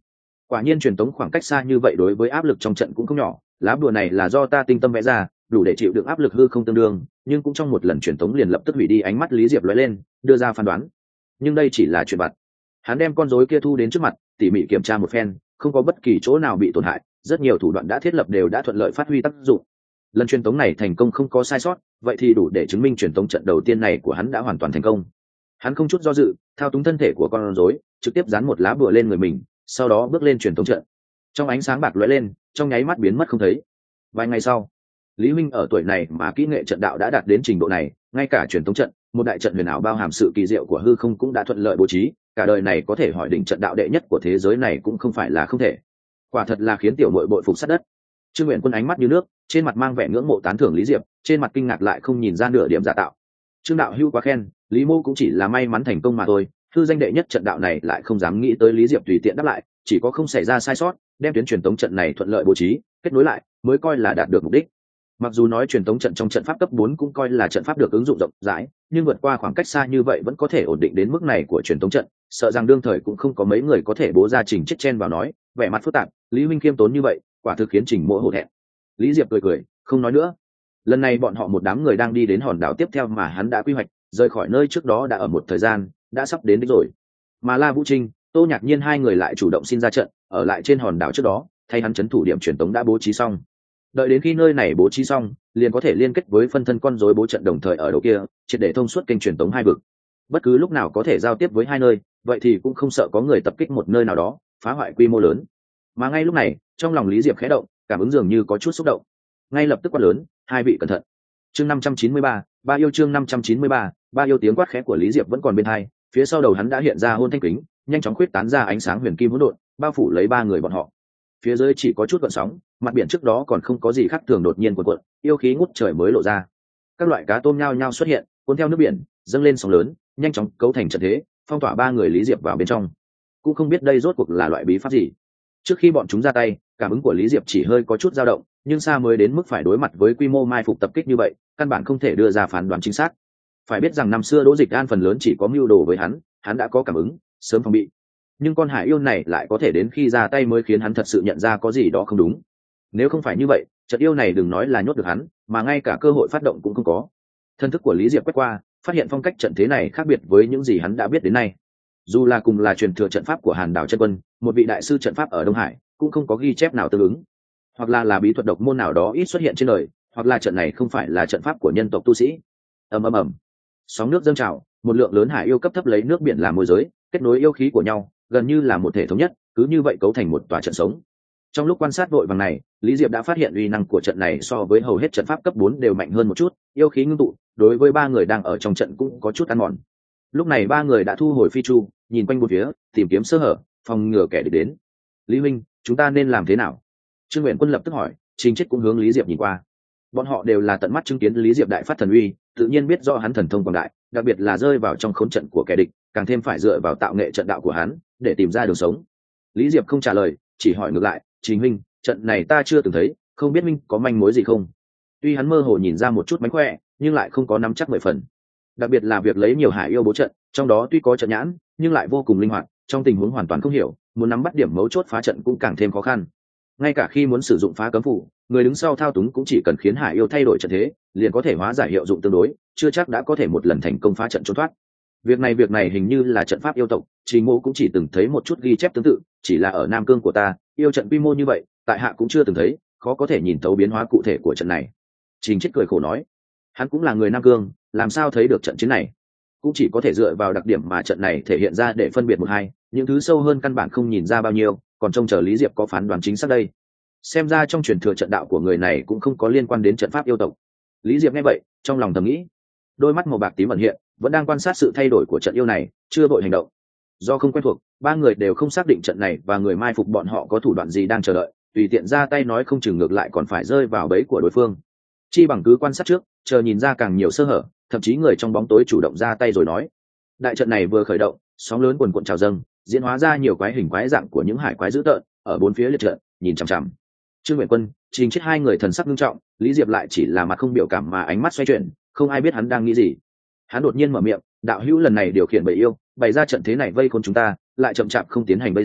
Quả nhiên truyền tống khoảng cách xa như vậy đối với áp lực trong trận cũng không nhỏ, lá bùa này là do ta tinh tâm vẽ ra, đủ để chịu đựng áp lực hư không tương đương, nhưng cũng trong một lần truyền tống liền lập tức hủy đi. Ánh mắt Lý Diệp lóe lên, đưa ra phán đoán. Nhưng đây chỉ là chuyện vặt. Hắn đem con rối kia thu đến trước mặt, tỉ mỉ kiểm tra một phen, không có bất kỳ chỗ nào bị tổn hại, rất nhiều thủ đoạn đã thiết lập đều đã thuận lợi phát huy tác dụng. Lần truyền tống này thành công không có sai sót, vậy thì đủ để chứng minh truyền tống trận đầu tiên này của hắn đã hoàn toàn thành công. Hắn không chút do dự, thao túng thân thể của con rối, trực tiếp dán một lá bùa lên người mình, sau đó bước lên truyền tống trận. Trong ánh sáng bạc lóe lên, trong nháy mắt biến mất không thấy. Vài ngày sau, Lý Minh ở tuổi này mà kỹ nghệ trận đạo đã đạt đến trình độ này, ngay cả truyền tống trận, một đại trận huyền ảo bao hàm sự kỳ diệu của hư không cũng đã thuận lợi bố trí, cả đời này có thể hỏi đỉnh trận đạo đệ nhất của thế giới này cũng không phải là không thể. Quả thật là khiến tiểu muội bội phục sát đất. Trương Nguyện Quân ánh mắt như nước, trên mặt mang vẻ ngưỡng mộ tán thưởng Lý Diệp, trên mặt kinh ngạc lại không nhìn ra nửa điểm giả tạo. Trương đạo hữu quá khen, Lý mô cũng chỉ là may mắn thành công mà thôi, thư danh đệ nhất trận đạo này lại không dám nghĩ tới. Lý Diệp tùy tiện đáp lại, chỉ có không xảy ra sai sót, đem tuyến truyền tống trận này thuận lợi bố trí, kết nối lại, mới coi là đạt được mục đích. Mặc dù nói truyền tống trận trong trận pháp cấp bốn cũng coi là trận pháp được ứng dụng rộng rãi, nhưng vượt qua khoảng cách xa như vậy vẫn có thể ổn định đến mức này của truyền tống trận, sợ rằng đương thời cũng không có mấy người có thể bố ra. Trình chết chen vào nói, vẻ mặt phức tạp, Lý huynh khiêm tốn như vậy, quả thực khiến Trình Mộ hổ thẹn. Lý Diệp cười cười, không nói nữa. Lần này bọn họ một đám người đang đi đến hòn đảo tiếp theo mà hắn đã quy hoạch, rời khỏi nơi trước đó đã ở một thời gian, đã sắp đến đích rồi. Mà La Vũ Trinh, Tô Nhạc Nhiên hai người lại chủ động xin ra trận, ở lại trên hòn đảo trước đó, thay hắn trấn thủ điểm truyền tống đã bố trí xong. Đợi đến khi nơi này bố trí xong, liền có thể liên kết với phân thân con rối bố trận đồng thời ở đầu kia, triệt để thông suốt kênh truyền tống hai vực. Bất cứ lúc nào có thể giao tiếp với hai nơi, vậy thì cũng không sợ có người tập kích một nơi nào đó, phá hoại quy mô lớn. Mà ngay lúc này, trong lòng Lý Diệp khẽ động, cảm ứng dường như có chút xúc động. Ngay lập tức quát lớn, hai vị cẩn thận. Chương năm trăm chín mươi ba, ba yêu chương năm trăm chín mươi ba, ba yêu. Tiếng quát khẽ của Lý Diệp vẫn còn bên tai, phía sau đầu hắn đã hiện ra hôn thanh kính, nhanh chóng khuyết tán ra ánh sáng huyền kim hỗn độn, bao phủ lấy ba người bọn họ. Phía dưới chỉ có chút gợn sóng, mặt biển trước đó còn không có gì khác thường đột nhiên cuộn cuộn, yêu khí ngút trời mới lộ ra. Các loại cá tôm nhao nhao xuất hiện, cuốn theo nước biển, dâng lên sóng lớn, nhanh chóng cấu thành trận thế, phong tỏa ba người Lý Diệp vào bên trong. Cũng không biết đây rốt cuộc là loại bí pháp gì. Trước khi bọn chúng ra tay, cảm ứng của Lý Diệp chỉ hơi có chút dao động, nhưng xa mới đến mức phải đối mặt với quy mô mai phục tập kích như vậy, căn bản không thể đưa ra phán đoán chính xác. Phải biết rằng năm xưa Đỗ Dịch An phần lớn chỉ có mưu đồ với hắn, hắn đã có cảm ứng, sớm phòng bị. Nhưng con hải yêu này lại có thể đến khi ra tay mới khiến hắn thật sự nhận ra có gì đó không đúng. Nếu không phải như vậy, trận yêu này đừng nói là nhốt được hắn, mà ngay cả cơ hội phát động cũng không có. Thân thức của Lý Diệp quét qua, phát hiện phong cách trận thế này khác biệt với những gì hắn đã biết đến nay. Dù là cùng là truyền thừa trận pháp của Hàn Đảo Chân Quân, một vị đại sư trận pháp ở Đông Hải, cũng không có ghi chép nào tương ứng. Hoặc là là bí thuật độc môn nào đó ít xuất hiện trên đời, hoặc là trận này không phải là trận pháp của nhân tộc tu sĩ. Ầm ầm ầm, sóng nước dâng trào, một lượng lớn hải yêu cấp thấp lấy nước biển làm môi giới, kết nối yêu khí của nhau, gần như là một thể thống nhất, cứ như vậy cấu thành một tòa trận sống. Trong lúc quan sát vội vàng này, Lý Diệp đã phát hiện uy năng của trận này so với hầu hết trận pháp cấp bốn đều mạnh hơn một chút, yêu khí ngưng tụ, đối với ba người đang ở trong trận cũng có chút ăn mòn. Lúc này ba người đã thu hồi phi chu, nhìn quanh bốn phía, tìm kiếm sơ hở, phòng ngừa kẻ địch đến. Lý huynh, chúng ta nên làm thế nào? Trương Nguyện Quân lập tức hỏi, Trình Chết cũng hướng Lý Diệp nhìn qua. Bọn họ đều là tận mắt chứng kiến Lý Diệp đại phát thần uy, tự nhiên biết rõ hắn thần thông quảng đại, đặc biệt là rơi vào trong khốn trận của kẻ địch, càng thêm phải dựa vào tạo nghệ trận đạo của hắn để tìm ra đường sống. Lý Diệp không trả lời, chỉ hỏi ngược lại, Trình huynh, trận này ta chưa từng thấy, không biết huynh có manh mối gì không? Tuy hắn mơ hồ nhìn ra một chút mánh khỏe, nhưng lại không có nắm chắc mười phần. Đặc biệt là việc lấy nhiều hải yêu bố trận, trong đó tuy có trận nhãn, nhưng lại vô cùng linh hoạt, trong tình huống hoàn toàn không hiểu, muốn nắm bắt điểm mấu chốt phá trận cũng càng thêm khó khăn. Ngay cả khi muốn sử dụng phá cấm phủ, người đứng sau thao túng cũng chỉ cần khiến hải yêu thay đổi trận thế, liền có thể hóa giải hiệu dụng tương đối, chưa chắc đã có thể một lần thành công phá trận trốn thoát. Việc này việc này hình như là trận pháp yêu tộc, Trình Mộ cũng chỉ từng thấy một chút ghi chép tương tự, chỉ là ở Nam Cương của ta, yêu trận quy mô như vậy, tại hạ cũng chưa từng thấy, khó có thể nhìn thấu biến hóa cụ thể của trận này. Trình Chết cười khổ nói, hắn cũng là người Nam Cương, làm sao thấy được trận chiến này? Cũng chỉ có thể dựa vào đặc điểm mà trận này thể hiện ra để phân biệt một hai, những thứ sâu hơn căn bản không nhìn ra bao nhiêu, còn trông chờ Lý Diệp có phán đoán chính xác đây. Xem ra trong truyền thừa trận đạo của người này cũng không có liên quan đến trận pháp yêu tộc. Lý Diệp nghe vậy, trong lòng thầm nghĩ, đôi mắt màu bạc tím ẩn hiện, vẫn đang quan sát sự thay đổi của trận yêu này, chưa vội hành động. Do không quen thuộc, ba người đều không xác định trận này và người mai phục bọn họ có thủ đoạn gì đang chờ đợi, tùy tiện ra tay nói không chừng ngược lại còn phải rơi vào bẫy của đối phương. Chi bằng cứ quan sát trước, chờ nhìn ra càng nhiều sơ hở, thậm chí người trong bóng tối chủ động ra tay rồi nói. Đại trận này vừa khởi động, sóng lớn cuồn cuộn trào dâng, diễn hóa ra nhiều quái hình quái dạng của những hải quái dữ tợn, ở bốn phía liệt trận, nhìn chằm chằm. Trương Nguyện Quân, Trình Chết hai người thần sắc nghiêm trọng, Lý Diệp lại chỉ là mặt không biểu cảm mà ánh mắt xoay chuyển, không ai biết hắn đang nghĩ gì. Hắn đột nhiên mở miệng, đạo hữu lần này điều khiển bầy yêu, bày ra trận thế này vây khốn chúng ta, lại chậm chạp không tiến hành vây giết,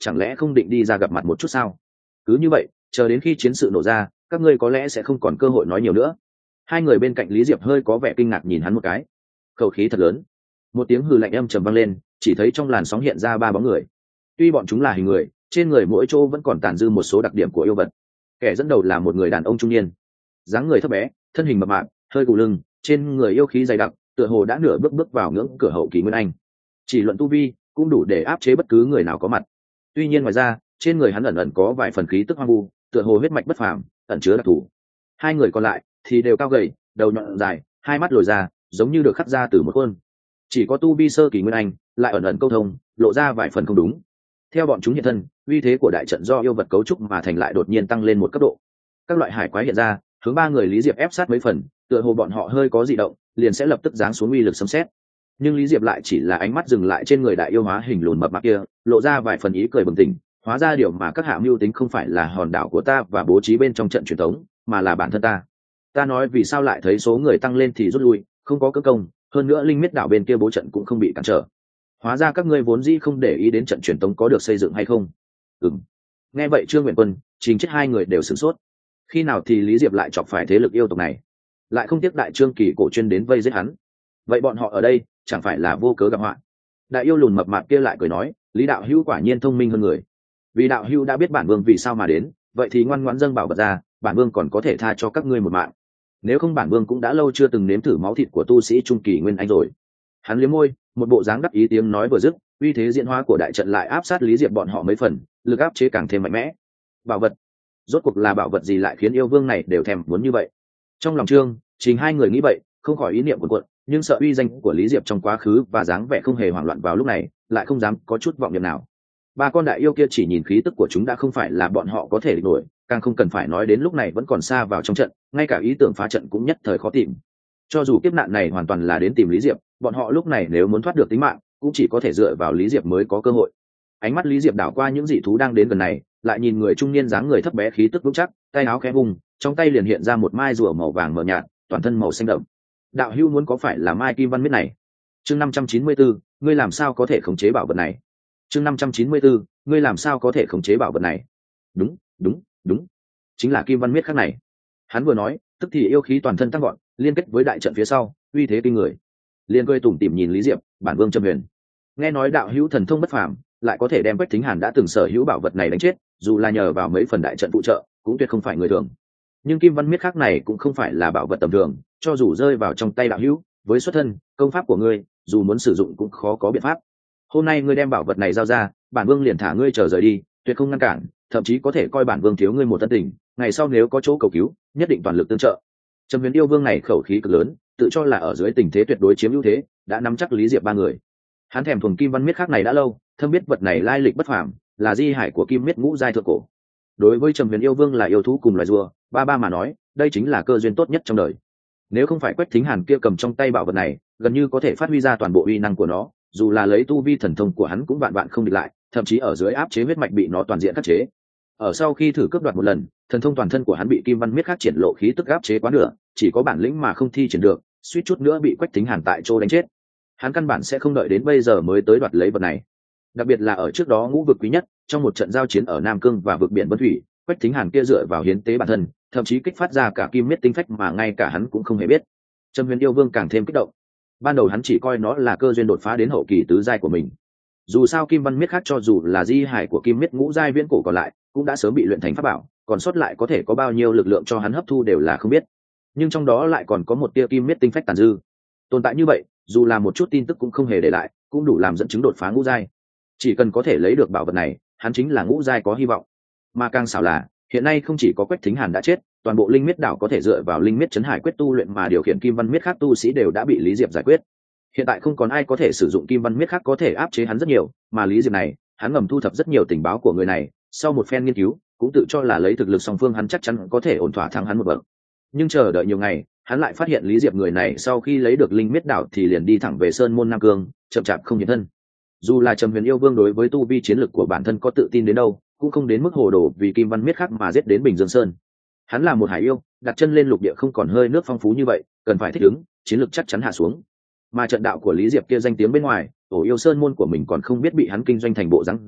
chẳng lẽ không định đi ra gặp mặt một chút sao? Cứ như vậy chờ đến khi chiến sự nổ ra, các ngươi có lẽ sẽ không còn cơ hội nói nhiều nữa. Hai người bên cạnh Lý Diệp hơi có vẻ kinh ngạc nhìn hắn một cái. Khẩu khí thật lớn. Một tiếng hừ lạnh âm trầm vang lên, chỉ thấy trong làn sóng hiện ra ba bóng người. Tuy bọn chúng là hình người, trên người mỗi chỗ vẫn còn tàn dư một số đặc điểm của yêu vật. Kẻ dẫn đầu là một người đàn ông trung niên, dáng người thấp bé, thân hình mập mạp, hơi gù lưng, trên người yêu khí dày đặc, tựa hồ đã nửa bước bước vào ngưỡng cửa hậu kỳ nguyên anh. Chỉ luận tu vi cũng đủ để áp chế bất cứ người nào có mặt. Tuy nhiên ngoài ra, trên người hắn ẩn ẩn có vài phần khí tức hoang vu, tựa hồ huyết mạch bất phàm, ẩn chứa đặc thù. Hai người còn lại thì đều cao gầy, đầu nhọn dài, hai mắt lồi ra, giống như được khắc ra từ một khuôn. Chỉ có tu vi sơ kỳ nguyên anh lại ẩn ẩn câu thông, lộ ra vài phần không đúng. Theo bọn chúng hiện thân, uy thế của đại trận do yêu vật cấu trúc mà thành lại đột nhiên tăng lên một cấp độ. Các loại hải quái hiện ra, hướng ba người Lý Diệp ép sát mấy phần, tựa hồ bọn họ hơi có dị động, liền sẽ lập tức giáng xuống uy lực sấm sét. Nhưng Lý Diệp lại chỉ là ánh mắt dừng lại trên người đại yêu hóa hình lùn mập mạp kia, lộ ra vài phần ý cười bừng tỉnh. Hóa ra điều mà các hạ mưu tính không phải là hòn đảo của ta và bố trí bên trong trận truyền thống, mà là bản thân ta. Ta nói vì sao lại thấy số người tăng lên thì rút lui, không có cơ công, hơn nữa linh miết đảo bên kia bố trận cũng không bị cản trở. Hóa ra các ngươi vốn dĩ không để ý đến trận truyền thống có được xây dựng hay không? Ừm. Nghe vậy Trương Nguyện Quân, Trình Chết hai người đều sửng sốt. Khi nào thì Lý Diệp lại chọc phải thế lực yêu tộc này, lại không tiếc đại trương kỳ cổ chuyên đến vây giết hắn? Vậy bọn họ ở đây chẳng phải là vô cớ gặp họa? Đại yêu lùn mập mạp kia lại cười nói, Lý đạo hữu quả nhiên thông minh hơn người. Vì đạo hữu đã biết bản vương vì sao mà đến, vậy thì ngoan ngoãn dâng bảo vật ra, bản vương còn có thể tha cho các ngươi một mạng. Nếu không bản vương cũng đã lâu chưa từng nếm thử máu thịt của tu sĩ trung kỳ nguyên anh rồi. Hắn liếm môi, một bộ dáng đắc ý tiếng nói vừa dứt, uy thế diễn hóa của đại trận lại áp sát Lý Diệp bọn họ mấy phần, lực áp chế càng thêm mạnh mẽ. Bảo vật, rốt cuộc là bảo vật gì lại khiến yêu vương này đều thèm muốn như vậy? Trong lòng Trương Trình hai người nghĩ vậy, không khỏi ý niệm cuộn cuộn, nhưng sợ uy danh của Lý Diệp trong quá khứ và dáng vẻ không hề hoảng loạn vào lúc này, lại không dám có chút vọng niệm nào. Ba con đại yêu kia chỉ nhìn khí tức của chúng đã không phải là bọn họ có thể địch nổi, càng không cần phải nói đến lúc này vẫn còn xa vào trong trận, ngay cả ý tưởng phá trận cũng nhất thời khó tìm. Cho dù kiếp nạn này hoàn toàn là đến tìm Lý Diệp, bọn họ lúc này nếu muốn thoát được tính mạng, cũng chỉ có thể dựa vào Lý Diệp mới có cơ hội. Ánh mắt Lý Diệp đảo qua những dị thú đang đến gần này, lại nhìn người trung niên dáng người thấp bé khí tức vững chắc, tay áo khẽ vùng, trong tay liền hiện ra một mai rùa màu vàng mờ nhạt, toàn thân màu xanh đậm. Đạo hữu muốn có phải là mai kim văn miết này? Chương năm trăm chín mươi bốn, ngươi làm sao có thể khống chế bảo vật này? Chương năm trăm chín mươi bốn, ngươi làm sao có thể khống chế bảo vật này? Đúng, đúng, đúng, chính là kim văn miết khác này. Hắn vừa nói, tức thì yêu khí toàn thân tăng gọn, liên kết với đại trận phía sau, uy thế kinh người. Liên cười tủm tỉm nhìn Lý Diệp, bản vương Trầm Huyền. Nghe nói đạo hữu thần thông bất phàm, lại có thể đem Quách Thính Hàn đã từng sở hữu bảo vật này đánh chết, dù là nhờ vào mấy phần đại trận phụ trợ, cũng tuyệt không phải người thường. Nhưng kim văn miết khác này cũng không phải là bảo vật tầm thường, cho dù rơi vào trong tay đạo hữu, với xuất thân, công pháp của ngươi, dù muốn sử dụng cũng khó có biện pháp. Hôm nay ngươi đem bảo vật này giao ra, bản vương liền thả ngươi trở rời đi, tuyệt không ngăn cản, thậm chí có thể coi bản vương thiếu ngươi một tân tình, ngày sau nếu có chỗ cầu cứu, nhất định toàn lực tương trợ. Trầm Huyền yêu vương này khẩu khí cực lớn, tự cho là ở dưới tình thế tuyệt đối chiếm ưu thế, đã nắm chắc Lý Diệp ba người. Hắn thèm thuồng kim văn miết khác này đã lâu, thâm biết vật này lai lịch bất phàm, là di hải của kim miết ngũ giai thượng cổ. Đối với Trầm Huyền yêu vương là yêu thú cùng loài rùa, ba ba mà nói, đây chính là cơ duyên tốt nhất trong đời. Nếu không phải Quách Thính Hàn kia cầm trong tay bảo vật này, gần như có thể phát huy ra toàn bộ uy năng của nó, dù là lấy tu vi thần thông của hắn cũng vạn vạn không địch lại, thậm chí ở dưới áp chế huyết mạch bị nó toàn diện khắc chế. Ở sau khi thử cướp đoạt một lần, thần thông toàn thân của hắn bị kim văn miết khắc triển lộ khí tức áp chế quá nửa, chỉ có bản lĩnh mà không thi triển được, suýt chút nữa bị Quách Thính Hàn tại chỗ đánh chết. Hắn căn bản sẽ không đợi đến bây giờ mới tới đoạt lấy vật này. Đặc biệt là ở trước đó ngũ vực quý nhất, trong một trận giao chiến ở Nam Cương và vực biển Vân Thủy, Quách Thính Hàn kia dựa vào hiến tế bản thân, thậm chí kích phát ra cả kim miết tinh phách mà ngay cả hắn cũng không hề biết. Trầm Huyền yêu vương càng thêm kích động. Ban đầu hắn chỉ coi nó là cơ duyên đột phá đến hậu kỳ tứ giai của mình. Dù sao kim văn miết khác cho dù là di hải của kim miết ngũ giai viễn cổ còn lại, cũng đã sớm bị luyện thành pháp bảo, còn sót lại có thể có bao nhiêu lực lượng cho hắn hấp thu đều là không biết. Nhưng trong đó lại còn có một tia kim miết tinh phách tàn dư. Tồn tại như vậy, dù là một chút tin tức cũng không hề để lại, cũng đủ làm dẫn chứng đột phá ngũ giai. Chỉ cần có thể lấy được bảo vật này, hắn chính là ngũ giai có hy vọng. Mà càng xảo là, hiện nay không chỉ có Quách Thính Hàn đã chết, toàn bộ linh miết đảo có thể dựa vào linh miết chấn hải quyết tu luyện mà điều khiển kim văn miết khác tu sĩ đều đã bị Lý Diệp giải quyết. Hiện tại không còn ai có thể sử dụng kim văn miết khác có thể áp chế hắn rất nhiều, mà Lý Diệp này, hắn ngầm thu thập rất nhiều tình báo của người này, sau một phen nghiên cứu, cũng tự cho là lấy thực lực song phương hắn chắc chắn có thể ổn thỏa thắng hắn một bậc. Nhưng chờ đợi nhiều ngày, hắn lại phát hiện Lý Diệp người này sau khi lấy được linh miết đảo thì liền đi thẳng về sơn môn Nam Cương, chậm chạp không hiện thân. Dù là Trầm Huyền yêu vương đối với tu vi chiến lực của bản thân có tự tin đến đâu, cũng không đến mức hồ đồ vì kim văn miết khác mà giết đến Bình Dương Sơn. Hắn là một hải yêu, đặt chân lên lục địa không còn hơi nước phong phú như vậy, cần phải thích ứng, chiến lực chắc chắn hạ xuống. Mà trận đạo của Lý Diệp kia danh tiếng bên ngoài, tổ yêu sơn môn của mình còn không biết bị hắn kinh doanh thành bộ dáng gì,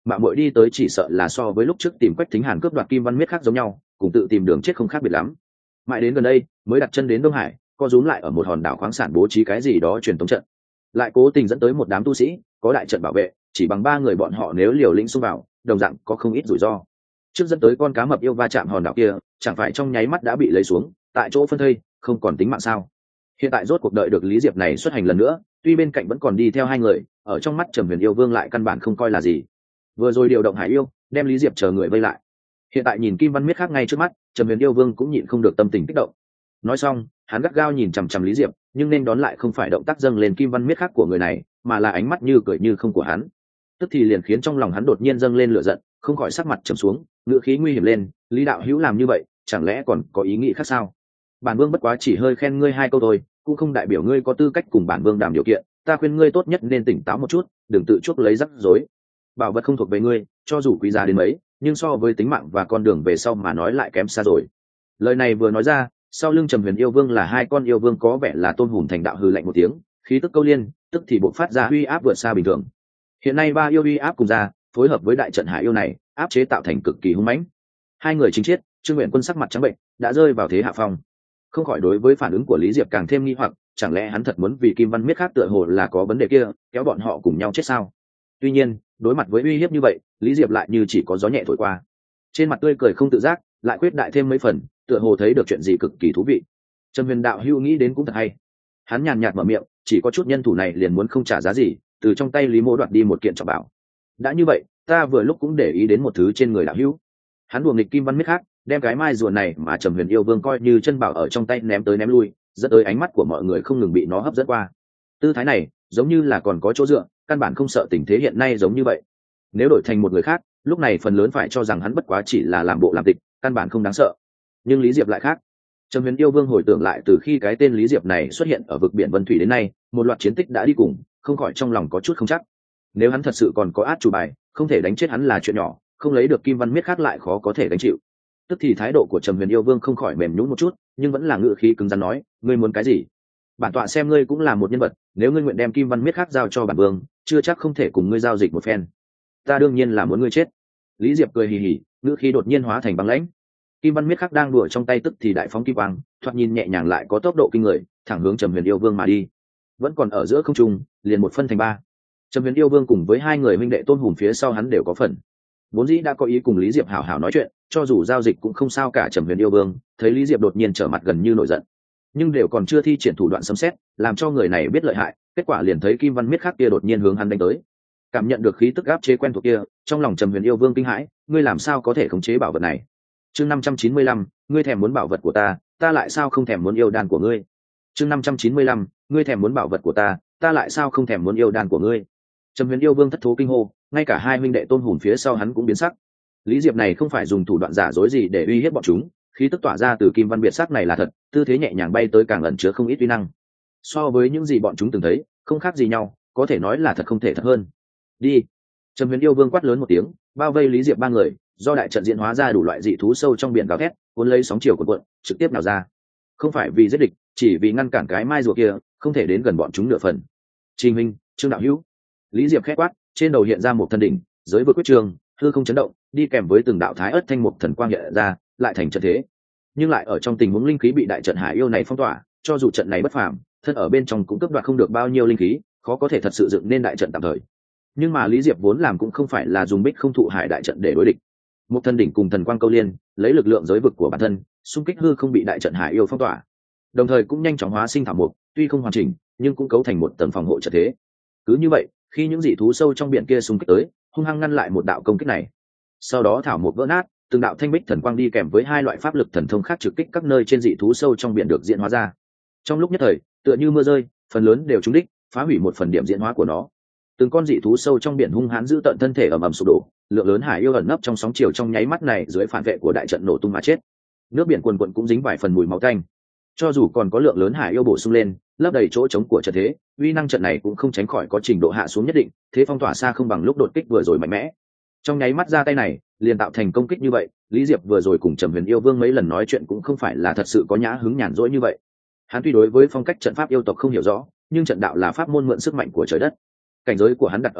mạng muội đi tới chỉ sợ là so với lúc trước tìm Quách Thính Hàn cướp đoạt Kim Văn Miết khác giống nhau, cùng tự tìm đường chết không khác biệt lắm. Mãi đến gần đây mới đặt chân đến Đông Hải, co rúm lại ở một hòn đảo khoáng sản bố trí cái gì đó truyền tống trận, lại cố tình dẫn tới một đám tu sĩ có đại trận bảo vệ, chỉ bằng ba người bọn họ nếu liều lĩnh xông vào, đồng dạng có không ít rủi ro. Trước dẫn tới con cá mập yêu va chạm hòn đảo kia, chẳng phải trong nháy mắt đã bị lấy xuống, tại chỗ phân thây, không còn tính mạng sao? Hiện tại rốt cuộc đợi được Lý Diệp này xuất hành lần nữa, tuy bên cạnh vẫn còn đi theo hai người, ở trong mắt Trầm Huyền Yêu Vương lại căn bản không coi là gì. Vừa rồi điều động Hải Yêu, đem Lý Diệp chờ người vây lại. Hiện tại nhìn Kim Văn Miết khác ngay trước mắt, Trầm Huyền Yêu Vương cũng nhịn không được tâm tình kích động. Nói xong, hắn gắt gao nhìn chằm chằm Lý Diệp, nhưng nên đón lại không phải động tác dâng lên Kim Văn Miết khác của người này, mà là ánh mắt như cười như không của hắn. Tức thì liền khiến trong lòng hắn đột nhiên dâng lên lửa giận, không khỏi sắc mặt trầm xuống, ngữ khí nguy hiểm lên. Lý đạo hữu làm như vậy, chẳng lẽ còn có ý nghĩ khác sao? Bản vương bất quá chỉ hơi khen ngươi hai câu thôi, cũng không đại biểu ngươi có tư cách cùng bản vương đàm điều kiện. Ta khuyên ngươi tốt nhất nên tỉnh táo một chút, đừng tự chuốc lấy rắc rối. Bảo vật không thuộc về ngươi, cho dù quý giá đến mấy, nhưng so với tính mạng và con đường về sau mà nói lại kém xa rồi. Lời này vừa nói ra, sau lưng Trầm Huyền Yêu Vương là hai con yêu vương có vẻ là Tôn Hùng Thành đạo hừ lạnh một tiếng, khí tức câu liên, tức thì bộc phát ra uy áp vượt xa bình thường. Hiện nay ba yêu uy áp cùng ra, phối hợp với đại trận Hải Yêu này, áp chế tạo thành cực kỳ hung mãnh. Hai người chính chiết, Trương Nguyện Quân sắc mặt trắng bệnh, đã rơi vào thế hạ phong. Không khỏi đối với phản ứng của Lý Diệp càng thêm nghi hoặc, chẳng lẽ hắn thật muốn vì Kim Văn Miết khác tựa hồ là có vấn đề kia, kéo bọn họ cùng nhau chết sao? Tuy nhiên, đối mặt với uy hiếp như vậy, Lý Diệp lại như chỉ có gió nhẹ thổi qua. Trên mặt tươi cười không tự giác, lại quyết đại thêm mấy phần, tựa hồ thấy được chuyện gì cực kỳ thú vị. Trầm Huyền đạo hữu nghĩ đến cũng thật hay. Hắn nhàn nhạt mở miệng, chỉ có chút nhân thủ này liền muốn không trả giá gì, từ trong tay Lý Mỗ đoạt đi một kiện trọng bảo. Đã như vậy, ta vừa lúc cũng để ý đến một thứ trên người đạo hữu. Hắn đùa nghịch Kim Văn Miết khác, đem cái mai rùa này mà Trầm Huyền Yêu Vương coi như chân bảo ở trong tay ném tới ném lui, dẫn tới ánh mắt của mọi người không ngừng bị nó hấp dẫn qua. Tư thái này, giống như là còn có chỗ dựa, căn bản không sợ tình thế hiện nay giống như vậy. Nếu đổi thành một người khác, lúc này phần lớn phải cho rằng hắn bất quá chỉ là làm bộ làm tịch, căn bản không đáng sợ. Nhưng Lý Diệp lại khác. Trầm Huyền Yêu Vương hồi tưởng lại từ khi cái tên Lý Diệp này xuất hiện ở vực biển Vân Thủy đến nay, một loạt chiến tích đã đi cùng, không khỏi trong lòng có chút không chắc. Nếu hắn thật sự còn có át chủ bài, không thể đánh chết hắn là chuyện nhỏ, không lấy được Kim Văn Miết khác lại khó có thể đánh chịu. Tức thì thái độ của Trầm Huyền Yêu Vương không khỏi mềm nhũn một chút, nhưng vẫn là ngữ khí cứng rắn nói, ngươi muốn cái gì? Bản tọa xem ngươi cũng là một nhân vật, nếu ngươi nguyện đem Kim Văn Miết khác giao cho bản vương, chưa chắc không thể cùng ngươi giao dịch một phen. Ta đương nhiên là muốn ngươi chết. Lý Diệp cười hì hì, ngữ khí đột nhiên hóa thành băng lãnh. Kim Văn Miết khác đang đùa trong tay tức thì đại phóng kim quang, thoạt nhìn nhẹ nhàng lại có tốc độ kinh người, thẳng hướng Trầm Huyền Yêu Vương mà đi. Vẫn còn ở giữa không trung, liền một phân thành ba. Trầm Huyền Yêu Vương cùng với hai người huynh đệ Tôn Hùng phía sau hắn đều có phần. Vốn dĩ đã có ý cùng Lý Diệp hảo hảo nói chuyện, cho dù giao dịch cũng không sao cả. Trầm Huyền Yêu Vương thấy Lý Diệp đột nhiên trở mặt gần như nổi giận, nhưng đều còn chưa thi triển thủ đoạn sấm xét, làm cho người này biết lợi hại, kết quả liền thấy Kim Văn Miết khác kia đột nhiên hướng hắn đánh tới. Cảm nhận được khí tức áp chế quen thuộc kia, trong lòng Trầm Huyền Yêu Vương kinh hãi, ngươi làm sao có thể khống chế bảo vật này? Chương năm trăm chín mươi lăm, ngươi thèm muốn bảo vật của ta, ta lại sao không thèm muốn yêu đan của ngươi? Chương năm trăm chín mươi lăm, ngươi thèm muốn bảo vật của ta, ta lại sao không thèm muốn yêu đan của ngươi? Trầm Huyền Yêu Vương thất thố kinh hô, ngay cả hai huynh đệ Tôn Hùng phía sau hắn cũng biến sắc. Lý Diệp này không phải dùng thủ đoạn giả dối gì để uy hiếp bọn chúng, khí tức tỏa ra từ Kim Văn biệt sắc này là thật, tư thế nhẹ nhàng bay tới càng ẩn chứa không ít uy năng. So với những gì bọn chúng từng thấy, không khác gì nhau, có thể nói là thật không thể thật hơn. Đi. Trầm Huyền Yêu Vương quát lớn một tiếng, bao vây Lý Diệp ba người, do đại trận diễn hóa ra đủ loại dị thú sâu trong biển gào thét, cuốn lấy sóng chiều cuộn cuộn, trực tiếp nào ra. Không phải vì giết địch, chỉ vì ngăn cản cái mai rùa kia, không thể đến gần bọn chúng nửa phần. Trình Minh, Trương đạo hữu. Lý Diệp khét quát, trên đầu hiện ra một thân đỉnh, giới vực quyết trường, hư không chấn động, đi kèm với từng đạo thái ớt thanh mục thần quang hiện ra, lại thành trận thế. Nhưng lại ở trong tình huống linh khí bị đại trận Hải Yêu này phong tỏa, cho dù trận này bất phàm, thân ở bên trong cũng cướp đoạt không được bao nhiêu linh khí, khó có thể thật sự dựng nên đại trận tạm thời. Nhưng mà Lý Diệp vốn làm cũng không phải là dùng Bích Không Thụ Hải đại trận để đối địch. Một thân đỉnh cùng thần quang câu liên, lấy lực lượng giới vực của bản thân, xung kích hư không bị đại trận Hải Yêu phong tỏa. Đồng thời cũng nhanh chóng hóa sinh thảo mục, tuy không hoàn chỉnh, nhưng cũng cấu thành một tầng phòng hộ trận thế. Cứ như vậy, khi những dị thú sâu trong biển kia xung kích tới, hung hăng ngăn lại một đạo công kích này. Sau đó thảo mục vỡ nát, từng đạo thanh bích thần quang đi kèm với hai loại pháp lực thần thông khác trực kích các nơi trên dị thú sâu trong biển được diễn hóa ra. Trong lúc nhất thời, tựa như mưa rơi, phần lớn đều trúng đích, phá hủy một phần điểm diễn hóa của nó. Từng con dị thú sâu trong biển hung hãn giữ tận thân thể ầm ầm sụp đổ, lượng lớn Hải Yêu ẩn nấp trong sóng chiều trong nháy mắt này dưới phản vệ của đại trận nổ tung mà chết. Nước biển cuồn cuộn cũng dính vài phần mùi máu tanh. Cho dù còn có lượng lớn Hải Yêu bổ sung lên, lấp đầy chỗ trống của trận thế, uy năng trận này cũng không tránh khỏi có trình độ hạ xuống nhất định, thế phong tỏa xa không bằng lúc đột kích vừa rồi mạnh mẽ. Trong nháy mắt ra tay này, liền tạo thành công kích như vậy. Lý Diệp vừa rồi cùng Trầm Huyền Yêu Vương mấy lần nói chuyện cũng không phải là thật sự có nhã hứng nhàn rỗi như vậy. Hắn tuy đối với phong cách trận pháp yêu tộc không hiểu rõ, nhưng trận đạo là pháp môn mượn sức mạnh của trời đất, cảnh giới của hắn đặt ở đó,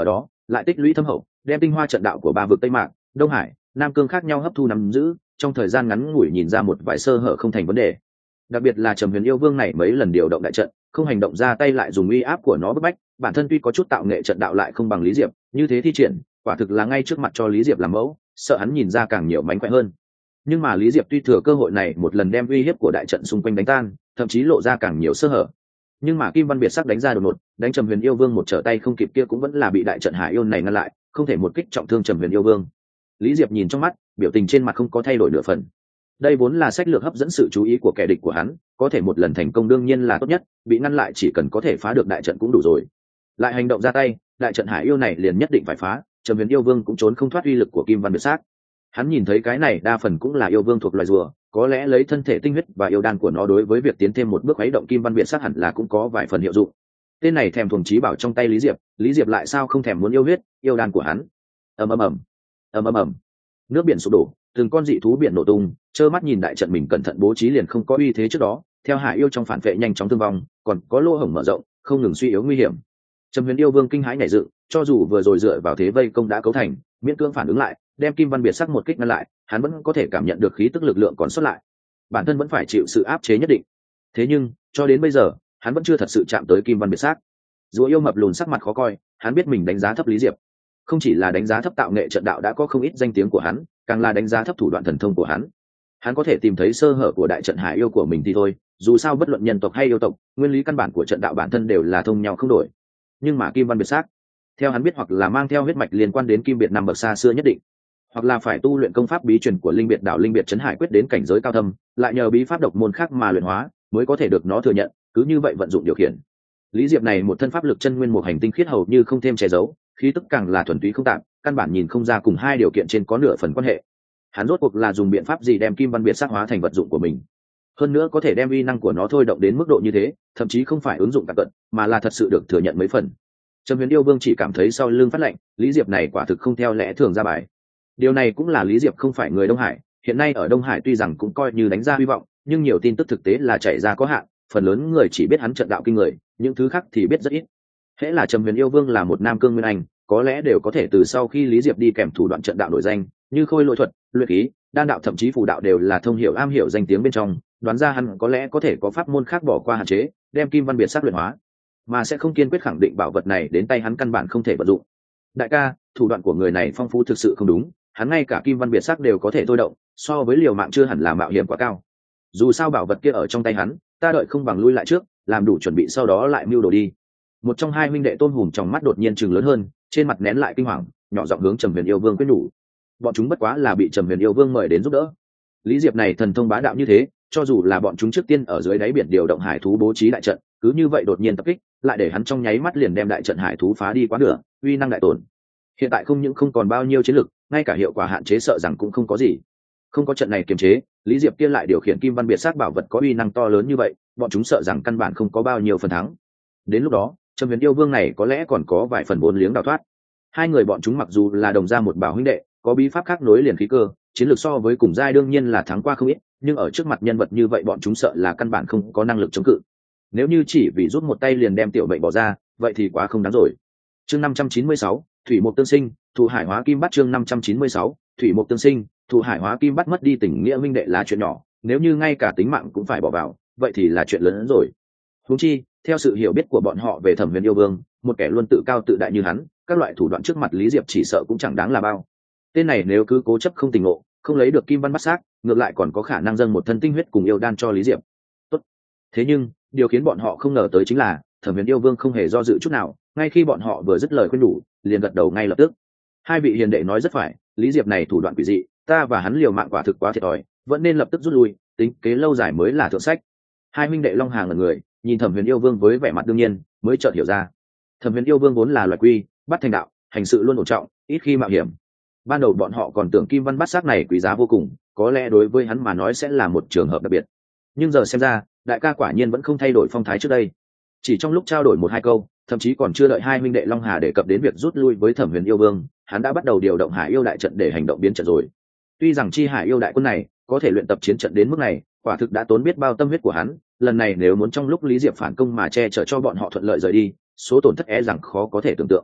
lại tích lũy thâm hậu, đem tinh hoa trận đạo của ba vực Tây Mạc, Đông Hải, Nam Cương khác nhau hấp thu nắm giữ, trong thời gian ngắn ngủi nhìn ra một vài sơ hở không thành vấn đề. Đặc biệt là Trầm Huyền Yêu Vương này mấy lần điều động đại trận, không hành động ra tay lại dùng uy áp của nó bức bách, bản thân tuy có chút tạo nghệ trận đạo lại không bằng Lý Diệp, như thế thi triển, quả thực là ngay trước mặt cho Lý Diệp làm mẫu, sợ hắn nhìn ra càng nhiều mánh khỏe hơn. Nhưng mà Lý Diệp tuy thừa cơ hội này một lần đem uy hiếp của đại trận xung quanh đánh tan, thậm chí lộ ra càng nhiều sơ hở. Nhưng mà Kim Văn Biệt sắc đánh ra đột ngột, đánh Trầm Huyền Yêu Vương một trở tay không kịp kia cũng vẫn là bị đại trận Hải Yêu này ngăn lại, không thể một kích trọng thương Trầm Huyền Yêu Vương. Lý Diệp nhìn trong mắt, biểu tình trên mặt không có thay đổi nửa phần. Đây vốn là sách lược hấp dẫn sự chú ý của kẻ địch của hắn, có thể một lần thành công đương nhiên là tốt nhất, bị ngăn lại chỉ cần có thể phá được đại trận cũng đủ rồi. Lại hành động ra tay, đại trận Hải Yêu này liền nhất định phải phá, Trầm Huyền Yêu Vương cũng trốn không thoát uy lực của Kim Văn Biệt sắc. Hắn nhìn thấy cái này đa phần cũng là yêu vương thuộc loài rùa, có lẽ lấy thân thể tinh huyết và yêu đan của nó đối với việc tiến thêm một bước khuấy động Kim Văn Biệt sắc hẳn là cũng có vài phần hiệu dụng. Tên này thèm thuồng trí bảo trong tay Lý Diệp, Lý Diệp lại sao không thèm muốn yêu huyết, yêu đan của hắn. Ầm ầm ầm, ầm ầm ầm. Nước biển sụp đổ, từng con dị thú biển nổ tung, trơ mắt nhìn đại trận mình cẩn thận bố trí liền không có uy thế trước đó, theo Hải Yêu trong phản vệ nhanh chóng thương vong, còn có lỗ hổng mở rộng, không ngừng suy yếu nguy hiểm. Trầm Huyền Yêu Vương kinh hãi nhảy dựng, cho dù vừa rồi dựa vào thế vây công đã cấu thành, miễn cưỡng phản ứng lại, đem Kim Văn Biệt sắc một kích ngăn lại, hắn vẫn có thể cảm nhận được khí tức lực lượng còn sót lại, bản thân vẫn phải chịu sự áp chế nhất định. Thế nhưng cho đến bây giờ hắn vẫn chưa thật sự chạm tới Kim Văn Biệt sắc. Rùa yêu mập lùn sắc mặt khó coi, hắn biết mình đánh giá thấp Lý Diệp, không chỉ là đánh giá thấp tạo nghệ trận đạo đã có không ít danh tiếng của hắn, càng là đánh giá thấp thủ đoạn thần thông của hắn. Hắn có thể tìm thấy sơ hở của đại trận Hải Yêu của mình thì thôi, dù sao bất luận nhân tộc hay yêu tộc, nguyên lý căn bản của trận đạo bản thân đều là thông nhau không đổi. Nhưng mà Kim Văn Biệt sắc, theo hắn biết hoặc là mang theo huyết mạch liên quan đến Kim Biệt năm bậc xa xưa nhất định, hoặc là phải tu luyện công pháp bí truyền của linh biệt đảo linh biệt trấn hải quyết đến cảnh giới cao thâm, lại nhờ bí pháp độc môn khác mà luyện hóa mới có thể được nó thừa nhận, cứ như vậy vận dụng điều khiển. Lý Diệp này một thân pháp lực chân nguyên một hành tinh khiết hầu như không thêm che giấu, khí tức càng là thuần túy không tạm, căn bản nhìn không ra cùng hai điều kiện trên có nửa phần quan hệ. Hắn rốt cuộc là dùng biện pháp gì đem Kim Văn Biệt sắc hóa thành vật dụng của mình, hơn nữa có thể đem uy năng của nó thôi động đến mức độ như thế, thậm chí không phải ứng dụng tạp cận, mà là thật sự được thừa nhận mấy phần. Trầm Huyền Yêu Vương chỉ cảm thấy sau lưng phát lạnh, Lý Diệp này quả thực không theo lẽ thường ra bài. Điều này cũng là Lý Diệp không phải người Đông Hải, hiện nay ở Đông Hải tuy rằng cũng coi như đánh ra hy vọng, nhưng nhiều tin tức thực tế là chảy ra có hạn, phần lớn người chỉ biết hắn trận đạo kinh người, những thứ khác thì biết rất ít. Hễ là Trầm Huyền Yêu Vương là một nam cương nguyên anh, có lẽ đều có thể từ sau khi Lý Diệp đi kèm thủ đoạn trận đạo nổi danh, như khôi lỗi thuật, luyện khí, đan đạo thậm chí phù đạo đều là thông hiểu am hiểu danh tiếng bên trong, đoán ra hắn có lẽ có thể có pháp môn khác bỏ qua hạn chế, đem Kim Văn Biệt sắc luyện hóa, mà sẽ không kiên quyết khẳng định bảo vật này đến tay hắn căn bản không thể vận dụng. Đại ca, thủ đoạn của người này phong phú thực sự không đúng, hắn ngay cả Kim Văn Biệt sắc đều có thể thôi động, so với liều mạng chưa hẳn là mạo hiểm quá cao. Dù sao bảo vật kia ở trong tay hắn, ta đợi không bằng lui lại trước, làm đủ chuẩn bị sau đó lại mưu đồ đi. Một trong hai huynh đệ Tôn Hùng trong mắt đột nhiên trừng lớn hơn, trên mặt nén lại kinh hoàng, nhỏ giọng hướng Trầm Huyền Yêu Vương quyết nhủ. Bọn chúng bất quá là bị Trầm Huyền Yêu Vương mời đến giúp đỡ. Lý Diệp này thần thông bá đạo như thế, cho dù là bọn chúng trước tiên ở dưới đáy biển điều động hải thú bố trí đại trận, cứ như vậy đột nhiên tập kích, lại để hắn trong nháy mắt liền đem đại trận hải thú phá đi quá nửa, uy năng đại tổn. Hiện tại không những không còn bao nhiêu chiến lực, ngay cả hiệu quả hạn chế sợ rằng cũng không có gì. Không có trận này kiềm chế, Lý Diệp kia lại điều khiển Kim Văn Biệt sắc bảo vật có uy năng to lớn như vậy, bọn chúng sợ rằng căn bản không có bao nhiêu phần thắng. Đến lúc đó, Trầm Huyền Yêu Vương này có lẽ còn có vài phần vốn liếng đào thoát. Hai người bọn chúng mặc dù là đồng ra một bảo huynh đệ, có bí pháp khác nối liền khí cơ, chiến lược so với cùng giai đương nhiên là thắng qua không ít, nhưng ở trước mặt nhân vật như vậy bọn chúng sợ là căn bản không có năng lực chống cự. Nếu như chỉ vì rút một tay liền đem tiểu mệnh bỏ ra, vậy thì quá không đáng rồi. Chương năm trăm chín mươi sáu, Thủy Mộc Tương Sinh, Thụ Hải Hóa Kim Bắt. Chương năm trăm chín mươi sáu, Thủy Mộc Tương Sinh, Thụ Hải Hóa Kim Bắt. Mất đi tình nghĩa minh đệ là chuyện nhỏ, nếu như ngay cả tính mạng cũng phải bỏ vào, vậy thì là chuyện lớn hơn rồi. Huống chi, theo sự hiểu biết của bọn họ về Thẩm Huyền Yêu Vương, một kẻ luôn tự cao tự đại như hắn, các loại thủ đoạn trước mặt Lý Diệp chỉ sợ cũng chẳng đáng là bao. Tên này nếu cứ cố chấp không tình ngộ, không lấy được Kim Văn Bắt Sắc, ngược lại còn có khả năng dâng một thân tinh huyết cùng yêu đan cho Lý Diệp. Tốt. Thế nhưng, điều khiến bọn họ không ngờ tới chính là, Thẩm Huyền Yêu Vương không hề do dự chút nào, ngay khi bọn họ vừa dứt lời khuyên nhủ, liền gật đầu ngay lập tức. Hai vị hiền đệ nói rất phải, Lý Diệp này thủ đoạn quỷ dị, ta và hắn liều mạng quả thực quá thiệt thòi, vẫn nên lập tức rút lui, tính kế lâu dài mới là thượng sách. Hai huynh đệ Long Hàng ngẩn người, nhìn Thẩm Huyền Yêu Vương với vẻ mặt đương nhiên, mới chợt hiểu ra. Thẩm Huyền Yêu Vương vốn là loài quy, bắt thành đạo, hành sự luôn ổn trọng, ít khi mạo hiểm. Ban đầu bọn họ còn tưởng Kim Văn Bát Sắc này quý giá vô cùng, có lẽ đối với hắn mà nói sẽ là một trường hợp đặc biệt. Nhưng giờ xem ra, đại ca quả nhiên vẫn không thay đổi phong thái trước đây. Chỉ trong lúc trao đổi một hai câu, thậm chí còn chưa đợi hai huynh đệ Long Hà đề cập đến việc rút lui với Thẩm Huyền Yêu Vương, hắn đã bắt đầu điều động Hải Yêu đại trận để hành động biến trận rồi. Tuy rằng chi Hải Yêu đại quân này có thể luyện tập chiến trận đến mức này, quả thực đã tốn biết bao tâm huyết của hắn, lần này nếu muốn trong lúc Lý Diệp phản công mà che chở cho bọn họ thuận lợi rời đi, số tổn thất é rằng khó có thể tưởng tượng.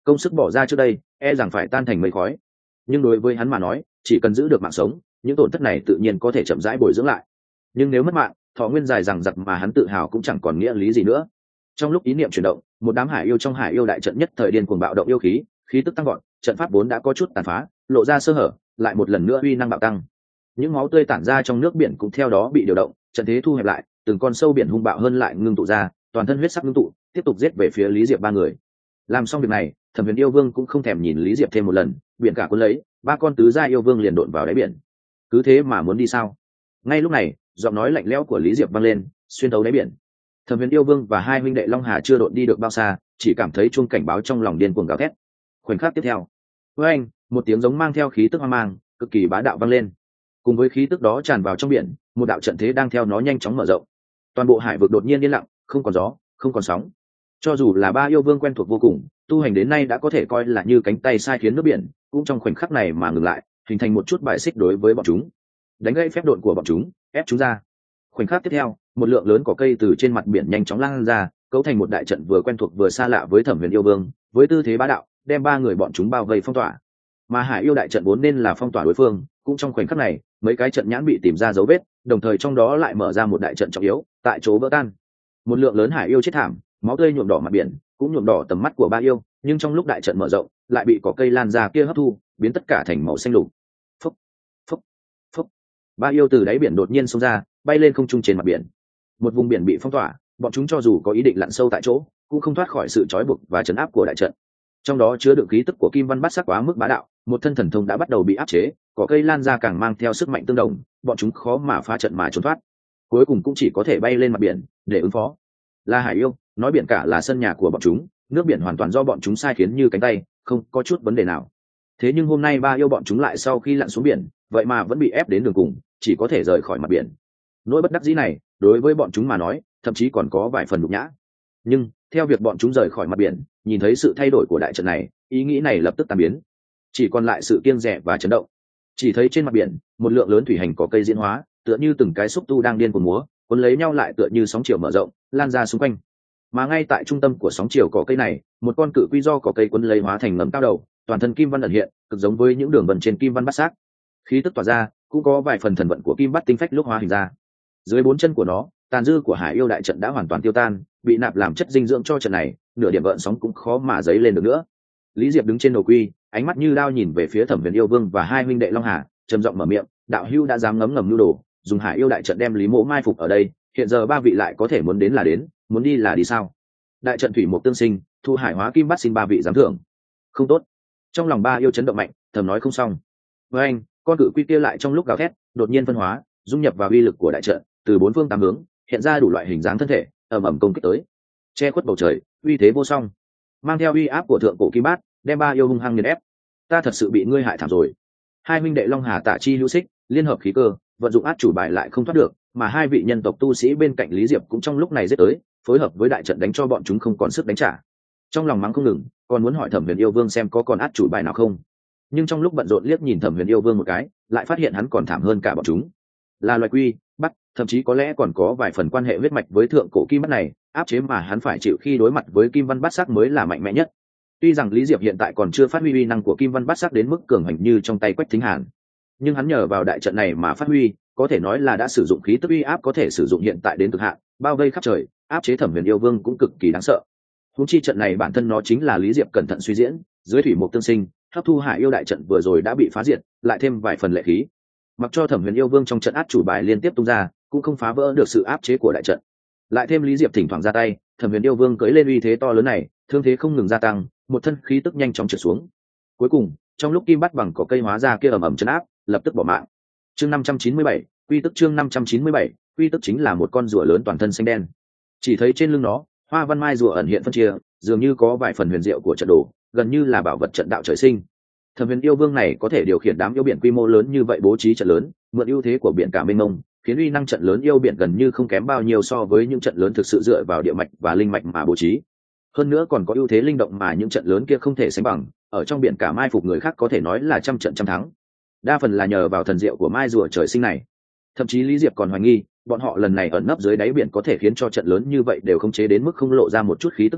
công sức bỏ ra trước đây e rằng phải tan thành mây khói. Nhưng đối với hắn mà nói, chỉ cần giữ được mạng sống, những tổn thất này tự nhiên có thể chậm rãi bồi dưỡng lại. Nhưng nếu mất mạng, thọ nguyên dài rằng giặc mà hắn tự hào cũng chẳng còn nghĩa lý gì nữa. Trong lúc ý niệm chuyển động, một đám hải yêu trong hải yêu đại trận nhất thời điên cuồng bạo động yêu khí, khí tức tăng vọt, trận pháp vốn đã có chút tàn phá, lộ ra sơ hở, lại một lần nữa uy năng bạo tăng. Những máu tươi tản ra trong nước biển cũng theo đó bị điều động, trận thế thu hẹp lại, từng con sâu biển hung bạo hơn lại ngưng tụ ra, toàn thân huyết sắc ngưng tụ, tiếp tục giết về phía Lý Diệp ba người. Làm xong việc này, Thẩm Huyền yêu vương cũng không thèm nhìn Lý Diệp thêm một lần, biển cả cuốn lấy, ba con tứ gia yêu vương liền độn vào đáy biển. Cứ thế mà muốn đi sao? Ngay lúc này, giọng nói lạnh lẽo của Lý Diệp vang lên, xuyên thấu đáy biển. Thẩm Huyền yêu vương và hai huynh đệ Long Hà chưa độn đi được bao xa, chỉ cảm thấy chuông cảnh báo trong lòng điên cuồng gào thét. Khoảnh khắc tiếp theo, với anh, một tiếng giống mang theo khí tức hoang mang, cực kỳ bá đạo vang lên. Cùng với khí tức đó tràn vào trong biển, một đạo trận thế đang theo nó nhanh chóng mở rộng. Toàn bộ hải vực đột nhiên yên lặng, không còn gió, không còn sóng. Cho dù là ba yêu vương quen thuộc vô cùng, tu hành đến nay đã có thể coi là như cánh tay sai khiến nước biển, cũng trong khoảnh khắc này mà ngừng lại, hình thành một chút bài xích đối với bọn chúng, đánh gãy phép độn của bọn chúng, ép chúng ra. Khoảnh khắc tiếp theo, một lượng lớn cỏ cây từ trên mặt biển nhanh chóng lan ra, cấu thành một đại trận vừa quen thuộc vừa xa lạ với Thẩm Huyền yêu vương, với tư thế bá đạo, đem ba người bọn chúng bao vây phong tỏa. Mà hải yêu đại trận vốn nên là phong tỏa đối phương, cũng trong khoảnh khắc này, mấy cái trận nhãn bị tìm ra dấu vết, đồng thời trong đó lại mở ra một đại trận trọng yếu, tại chỗ vỡ tan. Một lượng lớn hải yêu chết thảm, máu tươi nhuộm đỏ mặt biển, cũng nhuộm đỏ tầm mắt của ba yêu, nhưng trong lúc đại trận mở rộng, lại bị cỏ cây lan ra kia hấp thu, biến tất cả thành màu xanh lục. Phốc, phốc, phốc. Ba yêu từ đáy biển đột nhiên xông ra, bay lên không trung trên mặt biển. Một vùng biển bị phong tỏa, bọn chúng cho dù có ý định lặn sâu tại chỗ, cũng không thoát khỏi sự trói buộc và trấn áp của đại trận. Trong đó chứa đựng khí tức của Kim Văn Bát Sắc quá mức bá đạo, một thân thần thông đã bắt đầu bị áp chế, cỏ cây lan ra càng mang theo sức mạnh tương đồng, bọn chúng khó mà phá trận mà trốn thoát, cuối cùng cũng chỉ có thể bay lên mặt biển để ứng phó. Là hải yêu, nói biển cả là sân nhà của bọn chúng, nước biển hoàn toàn do bọn chúng sai khiến như cánh tay, không có chút vấn đề nào. Thế nhưng hôm nay ba yêu bọn chúng lại sau khi lặn xuống biển, vậy mà vẫn bị ép đến đường cùng, chỉ có thể rời khỏi mặt biển. Nỗi bất đắc dĩ này, đối với bọn chúng mà nói, thậm chí còn có vài phần nhục nhã. Nhưng theo việc bọn chúng rời khỏi mặt biển, nhìn thấy sự thay đổi của đại trận này, ý nghĩ này lập tức tan biến, chỉ còn lại sự kiêng dè và chấn động. Chỉ thấy trên mặt biển, một lượng lớn thủy hành có cây diễn hóa, tựa như từng cái xúc tu đang điên cuồng múa, cuốn lấy nhau lại tựa như sóng chiều mở rộng, lan ra xung quanh. Mà ngay tại trung tâm của sóng chiều cỏ cây này, một con cự quy do cỏ cây cuốn lấy hóa thành ngầm cao đầu, toàn thân kim văn ẩn hiện, cực giống với những đường vân trên kim văn bát sắc. Khí tức tỏa ra, cũng có vài phần thần vận của kim bát tinh phách lúc hóa hình ra. Dưới bốn chân của nó, tàn dư của hải yêu đại trận đã hoàn toàn tiêu tan, bị nạp làm chất dinh dưỡng cho trận này, nửa điểm gợn sóng cũng khó mà dấy lên được nữa. Lý Diệp đứng trên đầu quy, ánh mắt như đao nhìn về phía Thẩm Huyền yêu vương và hai huynh đệ Long Hà, trầm giọng mở miệng, đạo hưu đã dám ngấm ngầm nhu đồ, dùng hải yêu đại trận đem Lý Mỗ mai phục ở đây, hiện giờ ba vị lại có thể muốn đến là đến, muốn đi là đi sao? Đại trận thủy một tương sinh, thu hải hóa kim bắt xin ba vị giám thưởng. Không tốt. Trong lòng ba yêu chấn động mạnh, thầm nói không xong. Với anh, con cự quy kia lại trong lúc gào thét, đột nhiên phân hóa, dung nhập vào uy lực của đại trận, từ bốn phương tám hướng, hiện ra đủ loại hình dáng thân thể, ầm ầm công kích tới, che khuất bầu trời, uy thế vô song, mang theo uy áp của thượng cổ kim bát, đem ba yêu hung hăng nghiền ép. Ta thật sự bị ngươi hại thảm rồi. Hai huynh đệ Long Hà Tả Chi hữu xích, liên hợp khí cơ, vận dụng át chủ bài lại không thoát được, mà hai vị nhân tộc tu sĩ bên cạnh Lý Diệp cũng trong lúc này giết tới, phối hợp với đại trận đánh cho bọn chúng không còn sức đánh trả. Trong lòng mắng không ngừng, còn muốn hỏi Thẩm Huyền yêu vương xem có còn át chủ bài nào không. Nhưng trong lúc bận rộn liếc nhìn Thẩm Huyền yêu vương một cái, lại phát hiện hắn còn thảm hơn cả bọn chúng. Là loài quy, bắt, thậm chí có lẽ còn có vài phần quan hệ huyết mạch với thượng cổ kim bắt này, áp chế mà hắn phải chịu khi đối mặt với kim văn bát sắc mới là mạnh mẽ nhất. Tuy rằng Lý Diệp hiện tại còn chưa phát huy uy năng của kim văn bát sắc đến mức cường hành như trong tay Quách Thính Hàn, nhưng hắn nhờ vào đại trận này mà phát huy, có thể nói là đã sử dụng khí tức uy áp có thể sử dụng hiện tại đến cực hạn, bao vây khắp trời, áp chế Thẩm Huyền yêu vương cũng cực kỳ đáng sợ. Húng chi trận này bản thân nó chính là Lý Diệp cẩn thận suy diễn, dưới thủy mục tương sinh, hấp thu hải yêu đại trận vừa rồi đã bị phá diệt, lại thêm vài phần lệ khí, mặc cho Thẩm Huyền yêu vương trong trận át chủ bài liên tiếp tung ra, cũng không phá vỡ được sự áp chế của đại trận. Lại thêm Lý Diệp thỉnh thoảng ra tay, Thẩm Huyền yêu vương cưỡi lên uy thế to lớn này, thương thế không ngừng gia tăng, một thân khí tức nhanh chóng trượt xuống. Cuối cùng, trong lúc kim bắt bằng có cây hóa ra kia ầm ầm chấn áp, lập tức bỏ mạng. Chương năm trăm chín mươi bảy, quy tức chương năm trăm chín mươi bảy, quy tức chính là một con rùa lớn toàn thân xanh đen. Chỉ thấy trên lưng nó, hoa văn mai rùa ẩn hiện phân chia, dường như có vài phần huyền diệu của trận đồ, gần như là bảo vật trận đạo trời sinh. Thẩm Huyền yêu vương này có thể điều khiển đám yêu biển quy mô lớn như vậy bố trí trận lớn, mượn ưu thế của biển cả mênh mông, khiến uy năng trận lớn yêu biển gần như không kém bao nhiêu so với những trận lớn thực sự dựa vào địa mạch và linh mạch mà bố trí. Hơn nữa còn có ưu thế linh động mà những trận lớn kia không thể sánh bằng, ở trong biển cả mai phục người khác có thể nói là trăm trận trăm thắng. Đa phần là nhờ vào thần diệu của mai rùa trời sinh này. Thậm chí Lý Diệp còn hoài nghi, bọn họ lần này ẩn nấp dưới đáy biển có thể khiến cho trận lớn như vậy đều khống chế đến mức không lộ ra một chút khí tức nào,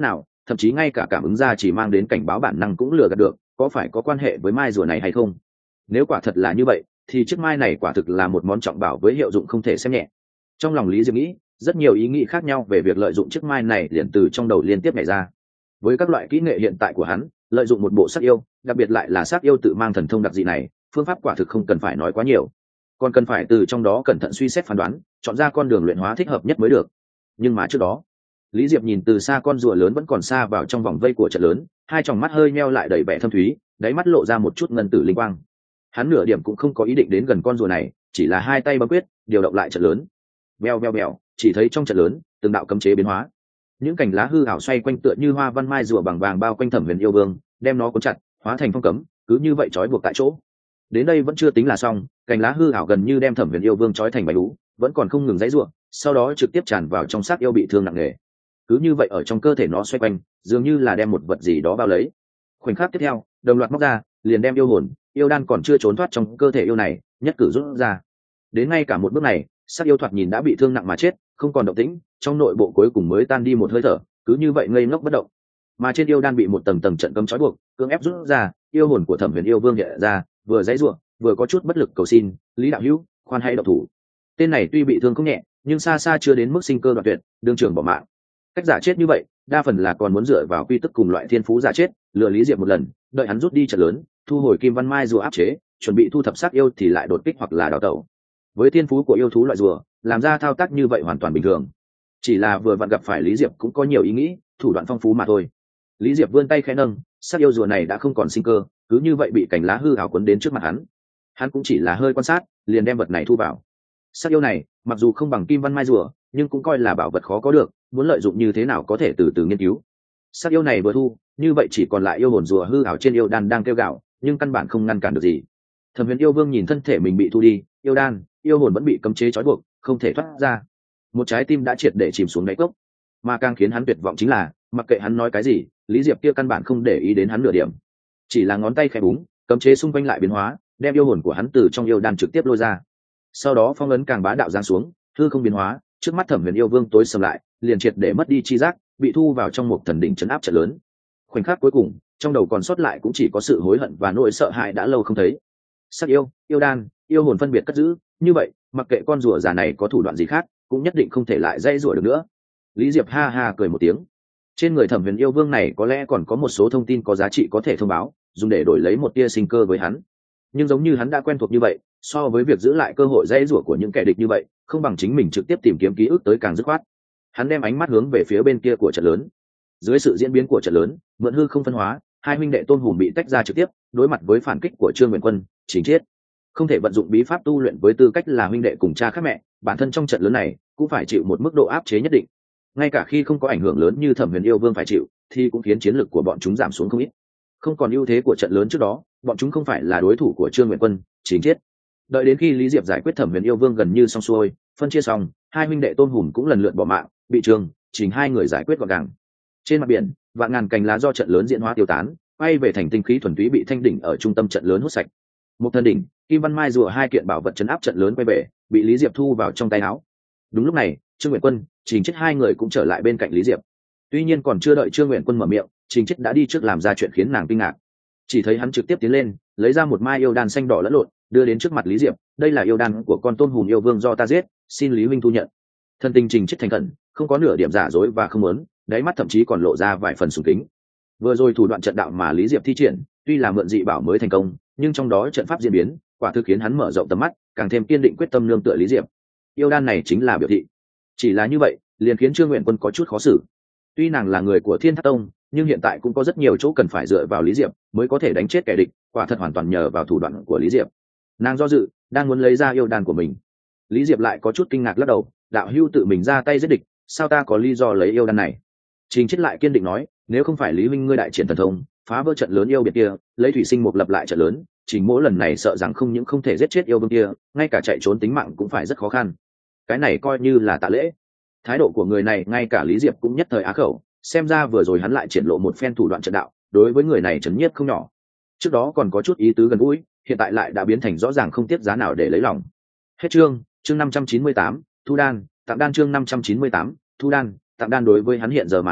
thậm chí ngay cả cảm ứng ra chỉ mang đến cảnh báo bản năng cũng lừa gạt được, có phải có quan hệ với mai rùa này hay không? Nếu quả thật là như vậy thì chiếc mai này quả thực là một món trọng bảo với hiệu dụng không thể xem nhẹ. Trong lòng Lý Diệp nghĩ, rất nhiều ý nghĩ khác nhau về việc lợi dụng chiếc mai này liền từ trong đầu liên tiếp nảy ra. Với các loại kỹ nghệ hiện tại của hắn, lợi dụng một bộ sắc yêu, đặc biệt lại là sắc yêu tự mang thần thông đặc dị này, phương pháp quả thực không cần phải nói quá nhiều, còn cần phải từ trong đó cẩn thận suy xét phán đoán, chọn ra con đường luyện hóa thích hợp nhất mới được. Nhưng mà trước đó, Lý Diệp nhìn từ xa con rùa lớn vẫn còn xa vào trong vòng vây của trận lớn, hai tròng mắt hơi meo lại đầy vẻ thâm thúy, đáy mắt lộ ra một chút ngân tử linh quang. Hắn nửa điểm cũng không có ý định đến gần con rùa này, chỉ là hai tay bấm quyết, điều động lại trận lớn. Veo veo veo, chỉ thấy trong trận lớn, từng đạo cấm chế biến hóa. Những cành lá hư ảo xoay quanh tựa như hoa văn mai rùa bằng vàng bao quanh Thẩm Huyền Yêu Vương, đem nó cuốn chặt, hóa thành phong cấm, cứ như vậy trói buộc tại chỗ. Đến đây vẫn chưa tính là xong, cành lá hư ảo gần như đem Thẩm Huyền Yêu Vương trói thành bánh ú, vẫn còn không ngừng giãy giụa, sau đó trực tiếp tràn vào trong xác yêu bị thương nặng nề. Cứ như vậy ở trong cơ thể nó xoay quanh, dường như là đem một vật gì đó bao lấy. Khoảnh khắc tiếp theo, đồng loạt móc ra, liền đem yêu hồn, yêu đan còn chưa trốn thoát trong cơ thể yêu này, nhất cử rút ra. Đến ngay cả một bước này, sắc yêu thoạt nhìn đã bị thương nặng mà chết, không còn động tĩnh, trong nội bộ cuối cùng mới tan đi một hơi thở, cứ như vậy ngây ngốc bất động. Mà trên yêu đan bị một tầng tầng trận cấm trói buộc, cưỡng ép rút ra, yêu hồn của Thẩm Huyền Yêu Vương hiện ra, vừa giãy giụa, vừa có chút bất lực cầu xin, "Lý đạo hữu, khoan hãy động thủ." Tên này tuy bị thương không nhẹ, nhưng xa xa chưa đến mức sinh cơ đoạn tuyệt, đương trường bỏ mạng. Cách giả chết như vậy, đa phần là còn muốn dựa vào quy tức cùng loại thiên phú giả chết, lừa Lý Diệp một lần, đợi hắn rút đi trận lớn, thu hồi kim văn mai rùa áp chế, chuẩn bị thu thập xác yêu thì lại đột kích hoặc là đào tẩu. Với thiên phú của yêu thú loại rùa, làm ra thao tác như vậy hoàn toàn bình thường. Chỉ là vừa vặn gặp phải Lý Diệp cũng có nhiều ý nghĩ, thủ đoạn phong phú mà thôi. Lý Diệp vươn tay khẽ nâng, xác yêu rùa này đã không còn sinh cơ, cứ như vậy bị cành lá hư ảo cuốn đến trước mặt hắn. Hắn cũng chỉ là hơi quan sát, liền đem vật này thu vào. Xác yêu này, mặc dù không bằng kim văn mai rùa, nhưng cũng coi là bảo vật khó có được, muốn lợi dụng như thế nào có thể từ từ nghiên cứu. Xác yêu này vừa thu, như vậy chỉ còn lại yêu hồn rùa hư ảo trên yêu đan đang kêu gào, nhưng căn bản không ngăn cản được gì. Thẩm Huyền Yêu Vương nhìn thân thể mình bị thu đi, yêu đan, yêu hồn vẫn bị cấm chế trói buộc, không thể thoát ra. Một trái tim đã triệt để chìm xuống đáy cốc. Mà càng khiến hắn tuyệt vọng chính là, mặc kệ hắn nói cái gì, Lý Diệp kia căn bản không để ý đến hắn nửa điểm. Chỉ là ngón tay khẽ búng, cấm chế xung quanh lại biến hóa, đem yêu hồn của hắn từ trong yêu đan trực tiếp lôi ra. Sau đó phong ấn càng bá đạo giáng xuống, hư không biến hóa, trước mắt Thẩm Huyền Yêu Vương tối sầm lại, liền triệt để mất đi chi giác, bị thu vào trong một thần đỉnh trấn áp trận lớn. Khoảnh khắc cuối cùng, trong đầu còn sót lại cũng chỉ có sự hối hận và nỗi sợ hãi đã lâu không thấy. Sắc yêu, yêu đan, yêu hồn phân biệt cất giữ, như vậy, mặc kệ con rùa già này có thủ đoạn gì khác, cũng nhất định không thể lại dây rùa được nữa. Lý Diệp ha ha cười một tiếng. Trên người Thẩm Huyền Yêu Vương này có lẽ còn có một số thông tin có giá trị có thể thông báo, dùng để đổi lấy một tia sinh cơ với hắn. Nhưng giống như hắn đã quen thuộc như vậy, so với việc giữ lại cơ hội dây rùa của những kẻ địch như vậy, không bằng chính mình trực tiếp tìm kiếm ký ức tới càng dứt khoát. Hắn đem ánh mắt hướng về phía bên kia của trận lớn. Dưới sự diễn biến của trận lớn, mượn hư không phân hóa, hai huynh đệ Tôn Hùng bị tách ra trực tiếp, đối mặt với phản kích của Trương Nguyện Quân, Trình Chiết. Không thể vận dụng bí pháp tu luyện với tư cách là huynh đệ cùng cha khác mẹ, bản thân trong trận lớn này cũng phải chịu một mức độ áp chế nhất định. Ngay cả khi không có ảnh hưởng lớn như Thẩm Huyền Yêu Vương phải chịu, thì cũng khiến chiến lực của bọn chúng giảm xuống không ít. Không còn ưu thế của trận lớn trước đó, bọn chúng không phải là đối thủ của Trương Nguyện Quân, Trình Chiết. Đợi đến khi Lý Diệp giải quyết Thẩm Huyền Yêu Vương gần như xong xuôi, phân chia xong, hai huynh đệ Tôn Hùng cũng lần lượt bỏ mạng, bị Trương, Trình hai người giải quyết gọn gàng. Trên mặt biển, vạn ngàn cành lá do trận lớn diễn hóa tiêu tán, quay về thành tinh khí thuần túy bị thanh đỉnh ở trung tâm trận lớn hút sạch. Một thân đỉnh, kim văn mai rùa hai kiện bảo vật chấn áp trận lớn quay về, bị Lý Diệp thu vào trong tay áo. Đúng lúc này, Trương Nguyện Quân, Trình Chiết hai người cũng trở lại bên cạnh Lý Diệp. Tuy nhiên còn chưa đợi Trương Nguyện Quân mở miệng, Trình Chiết đã đi trước làm ra chuyện khiến nàng kinh ngạc. Chỉ thấy hắn trực tiếp tiến lên, lấy ra một mai yêu đan xanh đỏ lẫn lộn, đưa đến trước mặt Lý Diệp. Đây là yêu đan của con Tôn Hùng Yêu Vương do ta giết, xin Lý huynh thu nhận. Thân tình Trình Chiết thành khẩn, không có nửa điểm giả dối và không muốn, đáy mắt thậm chí còn lộ ra vài phần sùng kính. Vừa rồi thủ đoạn trận đạo mà Lý Diệp thi triển, tuy là mượn dị bảo mới thành công, nhưng trong đó trận pháp diễn biến, quả thực khiến hắn mở rộng tầm mắt, càng thêm kiên định quyết tâm nương tựa Lý Diệp. Yêu đan này chính là biểu thị. Chỉ là như vậy, liền khiến Trương Nguyện Quân có chút khó xử. Tuy nàng là người của Thiên Tháp Tông, nhưng hiện tại cũng có rất nhiều chỗ cần phải dựa vào Lý Diệp mới có thể đánh chết kẻ địch, quả thật hoàn toàn nhờ vào thủ đoạn của Lý Diệp. Nàng do dự, đang muốn lấy ra yêu đan của mình. Lý Diệp lại có chút kinh ngạc lắc đầu, đạo hữu tự mình ra tay giết địch, sao ta có lý do lấy yêu đan này? Trình Chiết lại kiên định nói, nếu không phải Lý huynh ngươi đại triển thần thông, phá vỡ trận lớn yêu biệt kia, lấy thủy sinh một lập lại trận lớn, Trình mỗ lần này sợ rằng không những không thể giết chết yêu vương kia, ngay cả chạy trốn tính mạng cũng phải rất khó khăn. Cái này coi như là tạ lễ. Thái độ của người này ngay cả Lý Diệp cũng nhất thời á khẩu, xem ra vừa rồi hắn lại triển lộ một phen thủ đoạn trận đạo, đối với người này chấn nhiếp không nhỏ. Trước đó còn có chút ý tứ gần gũi, hiện tại lại đã biến thành rõ ràng không tiếc giá nào để lấy lòng. Hết chương, chương năm trăm chín mươi tám, thu đan, tặng đan chương năm trăm chín mươi tám, thu đan, tặng đan đối với hắn hiện giờ mà nói,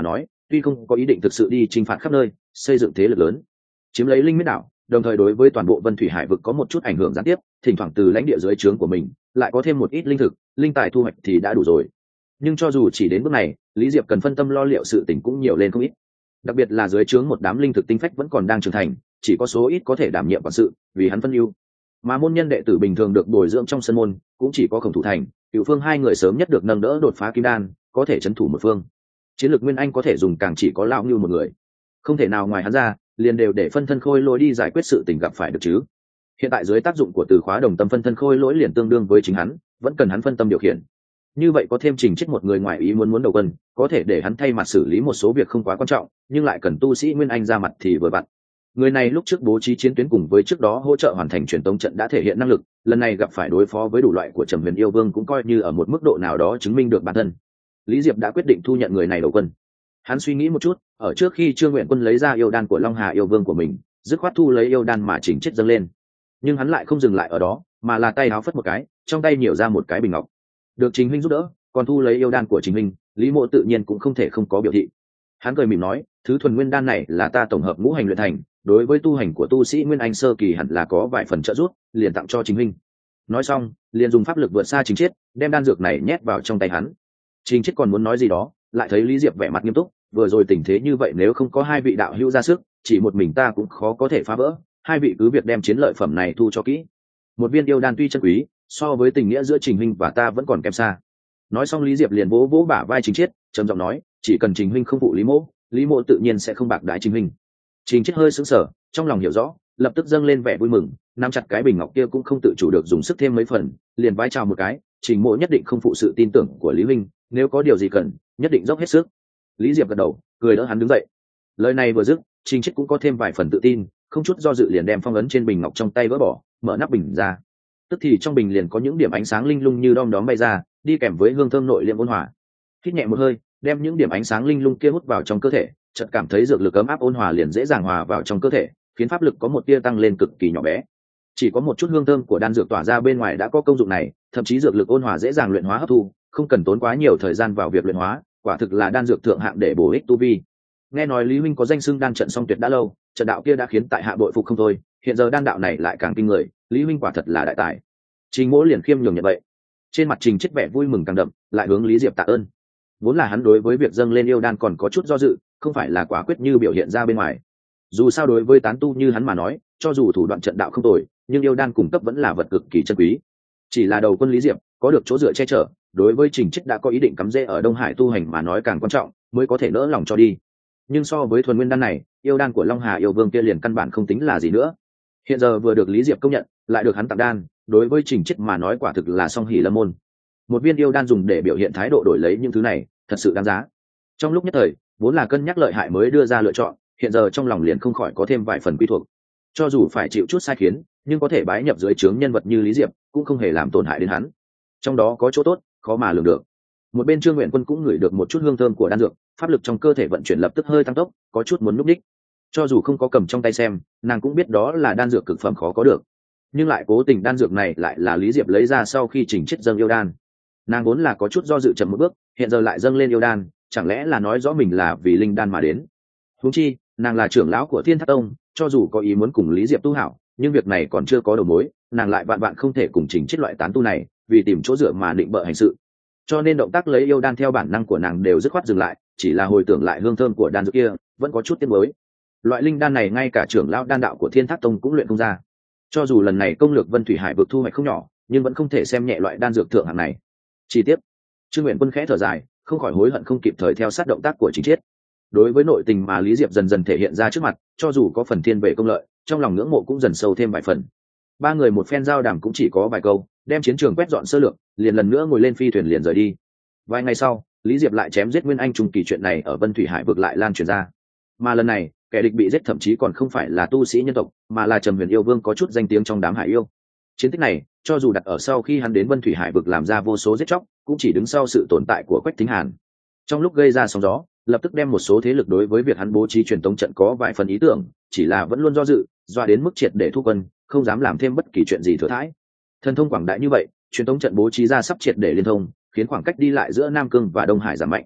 tuy không có ý định thực sự đi chinh phạt khắp nơi xây dựng thế lực lớn chiếm lấy linh miết đảo, đồng thời đối với toàn bộ vân thủy hải vực có một chút ảnh hưởng gián tiếp, thỉnh thoảng từ lãnh địa dưới trướng của mình lại có thêm một ít linh thực linh tài thu hoạch thì đã đủ rồi. Nhưng cho dù chỉ đến bước này, Lý Diệp cần phân tâm lo liệu sự tình cũng nhiều lên không ít, đặc biệt là dưới trướng một đám linh thực tinh phách vẫn còn đang trưởng thành, chỉ có số ít có thể đảm nhiệm quản sự vì hắn phân ưu, mà môn nhân đệ tử bình thường được bồi dưỡng trong sân môn cũng chỉ có Khổng Thủ Thành, Cửu Phương hai người sớm nhất được nâng đỡ đột phá kim đan, có thể trấn thủ một phương. Chiến lược nguyên anh có thể dùng càng chỉ có lão Ngưu một người, không thể nào ngoài hắn ra liền đều để phân thân khôi lỗi đi giải quyết sự tình gặp phải được chứ. Hiện tại dưới tác dụng của từ khóa đồng tâm phân thân khôi lỗi liền tương đương với chính hắn, vẫn cần hắn phân tâm điều khiển. Như vậy có thêm Trình Chết một người ngoài ý muốn muốn đầu quân, có thể để hắn thay mặt xử lý một số việc không quá quan trọng, nhưng lại cần tu sĩ nguyên anh ra mặt thì vừa vặn. Người này lúc trước bố trí chiến tuyến cùng với trước đó hỗ trợ hoàn thành truyền tống trận đã thể hiện năng lực, lần này gặp phải đối phó với đủ loại của Trầm Huyền Yêu Vương cũng coi như ở một mức độ nào đó chứng minh được bản thân. Lý Diệp đã quyết định thu nhận người này đầu quân. Hắn suy nghĩ một chút, ở trước khi Trương Nguyện Quân lấy ra yêu đan của Long Hà Yêu Vương của mình, dứt khoát thu lấy yêu đan mà Trình Chết dâng lên. Nhưng hắn lại không dừng lại ở đó, mà là tay áo phất một cái, trong tay nhiều ra một cái bình ngọc. Được Trình huynh giúp đỡ, còn thu lấy yêu đan của Trình huynh, Lý Mộ tự nhiên cũng không thể không có biểu thị. Hắn cười mỉm nói, thứ thuần nguyên đan này là ta tổng hợp ngũ hành luyện thành, đối với tu hành của tu sĩ nguyên anh sơ kỳ hẳn là có vài phần trợ giúp, liền tặng cho Trình huynh. Nói xong, liền dùng pháp lực vượt xa Trình Chết, đem đan dược này nhét vào trong tay hắn. Trình Chết còn muốn nói gì đó, lại thấy Lý Diệp vẻ mặt nghiêm túc, vừa rồi tình thế như vậy nếu không có hai vị đạo hữu ra sức, chỉ một mình ta cũng khó có thể phá vỡ, hai vị cứ việc đem chiến lợi phẩm này thu cho kỹ. Một viên yêu đan tuy chân quý, so với tình nghĩa giữa Trình huynh và ta vẫn còn kém xa. Nói xong Lý Diệp liền vỗ vỗ bả vai Trình Chết, trầm giọng nói, chỉ cần Trình huynh không phụ Lý Mộ, Lý Mộ tự nhiên sẽ không bạc đãi Trình huynh. Trình Chết hơi sững sờ, trong lòng hiểu rõ, lập tức dâng lên vẻ vui mừng, nắm chặt cái bình ngọc kia cũng không tự chủ được dùng sức thêm mấy phần, liền vái chào một cái, Trình Mộ nhất định không phụ sự tin tưởng của Lý huynh, nếu có điều gì cần, nhất định dốc hết sức. Lý Diệp gật đầu, cười đỡ hắn đứng dậy. Lời này vừa dứt, Trình Chết cũng có thêm vài phần tự tin, không chút do dự liền đem phong ấn trên bình ngọc trong tay vỡ bỏ, mở nắp bình ra. Tức thì trong bình liền có những điểm ánh sáng linh lung như đom đóm bay ra, đi kèm với hương thơm nội liệm ôn hòa. Hít nhẹ một hơi, đem những điểm ánh sáng linh lung kia hút vào trong cơ thể, chợt cảm thấy dược lực ấm áp ôn hòa liền dễ dàng hòa vào trong cơ thể, khiến pháp lực có một tia tăng lên cực kỳ nhỏ bé. Chỉ có một chút hương thơm của đan dược tỏa ra bên ngoài đã có công dụng này, thậm chí dược lực ôn hòa dễ dàng luyện hóa hấp thu, không cần tốn quá nhiều thời gian vào việc luyện hóa, quả thực là đan dược thượng hạng để bổ ích tu vi. Nghe nói Lý huynh có danh xưng đan trận song tuyệt đã lâu, trận đạo kia đã khiến tại hạ bội phục không thôi, hiện giờ đan đạo này lại càng kinh người, Lý huynh quả thật là đại tài. Trình Mỗ liền khiêm nhường nhận vậy. Trên mặt Trình Chết vẻ vui mừng càng đậm, lại hướng Lý Diệp tạ ơn. Vốn là hắn đối với việc dâng lên yêu đan còn có chút do dự, không phải là quả quyết như biểu hiện ra bên ngoài. Dù sao đối với tán tu như hắn mà nói, cho dù thủ đoạn trận đạo không tồi, nhưng yêu đan cung cấp vẫn là vật cực kỳ chân quý. Chỉ là đầu quân Lý Diệp có được chỗ dựa che chở, đối với Trình Chết đã có ý định cắm rễ ở Đông Hải tu hành mà nói càng quan trọng, mới có thể nỡ lòng cho đi. Nhưng so với thuần nguyên đan này, yêu đan của Long Hà Yêu Vương kia liền căn bản không tính là gì nữa. Hiện giờ vừa được Lý Diệp công nhận, lại được hắn tặng đan, đối với Trình Chết mà nói quả thực là song hỷ lâm môn. Một viên yêu đan dùng để biểu hiện thái độ đổi lấy những thứ này, thật sự đáng giá. Trong lúc nhất thời, vốn là cân nhắc lợi hại mới đưa ra lựa chọn, hiện giờ trong lòng liền không khỏi có thêm vài phần quy thuộc. Cho dù phải chịu chút sai khiến, nhưng có thể bái nhập dưới trướng nhân vật như Lý Diệp, cũng không hề làm tổn hại đến hắn. Trong đó có chỗ tốt, khó mà lường được. Một bên Trương Nguyện Quân cũng ngửi được một chút hương thơm của đan dược, pháp lực trong cơ thể vận chuyển lập tức hơi tăng tốc, có chút muốn núp đích. Cho dù không có cầm trong tay xem, nàng cũng biết đó là đan dược cực phẩm khó có được. Nhưng lại cố tình đan dược này lại là Lý Diệp lấy ra sau khi Trình Chết dâng yêu đan. Nàng vốn là có chút do dự chậm một bước, hiện giờ lại dâng lên yêu đan, chẳng lẽ là nói rõ mình là vì linh đan mà đến. Huống chi, nàng là trưởng lão của Thiên Thác Tông, cho dù có ý muốn cùng Lý Diệp tu hảo, nhưng việc này còn chưa có đầu mối, nàng lại vạn vạn không thể cùng Trình Chết loại tán tu này, vì tìm chỗ dựa mà định bợ hành sự. Cho nên động tác lấy yêu đan theo bản năng của nàng đều dứt khoát dừng lại, chỉ là hồi tưởng lại hương thơm của đan dược kia, vẫn có chút tiếc nuối. Loại linh đan này ngay cả trưởng lão đan đạo của Thiên Thác Tông cũng luyện không ra. Cho dù lần này công lược Vân Thủy Hải vực thu hoạch không nhỏ, nhưng vẫn không thể xem nhẹ loại đan dược thượng hạng này. Chi tiết, Trương Nguyện Quân khẽ thở dài, không khỏi hối hận không kịp thời theo sát động tác của Trình Chết. Đối với nội tình mà Lý Diệp dần dần thể hiện ra trước mặt, cho dù có phần thiên về công lợi, trong lòng ngưỡng mộ cũng dần sâu thêm vài phần. Ba người một phen giao đàm cũng chỉ có vài câu, đem chiến trường quét dọn sơ lược, liền lần nữa ngồi lên phi thuyền liền rời đi. Vài ngày sau, Lý Diệp lại chém giết Nguyên Anh trùng kỳ, chuyện này ở Vân Thủy Hải vực lại lan truyền ra. Mà lần này, kẻ địch bị giết thậm chí còn không phải là tu sĩ nhân tộc, mà là Trầm Huyền Yêu Vương có chút danh tiếng trong đám hải yêu. Chiến tích này, cho dù đặt ở sau khi hắn đến Vân Thủy Hải vực làm ra vô số giết chóc, cũng chỉ đứng sau sự tồn tại của Quách Thính Hàn. Trong lúc gây ra sóng gió, lập tức đem một số thế lực đối với việc hắn bố trí truyền tống trận có vài phần ý tưởng, chỉ là vẫn luôn do dự, doa đến mức triệt để thu quân, không dám làm thêm bất kỳ chuyện gì thừa thãi. Thần thông quảng đại như vậy, truyền tống trận bố trí ra sắp triệt để liên thông, khiến khoảng cách đi lại giữa Nam Cương và Đông Hải giảm mạnh.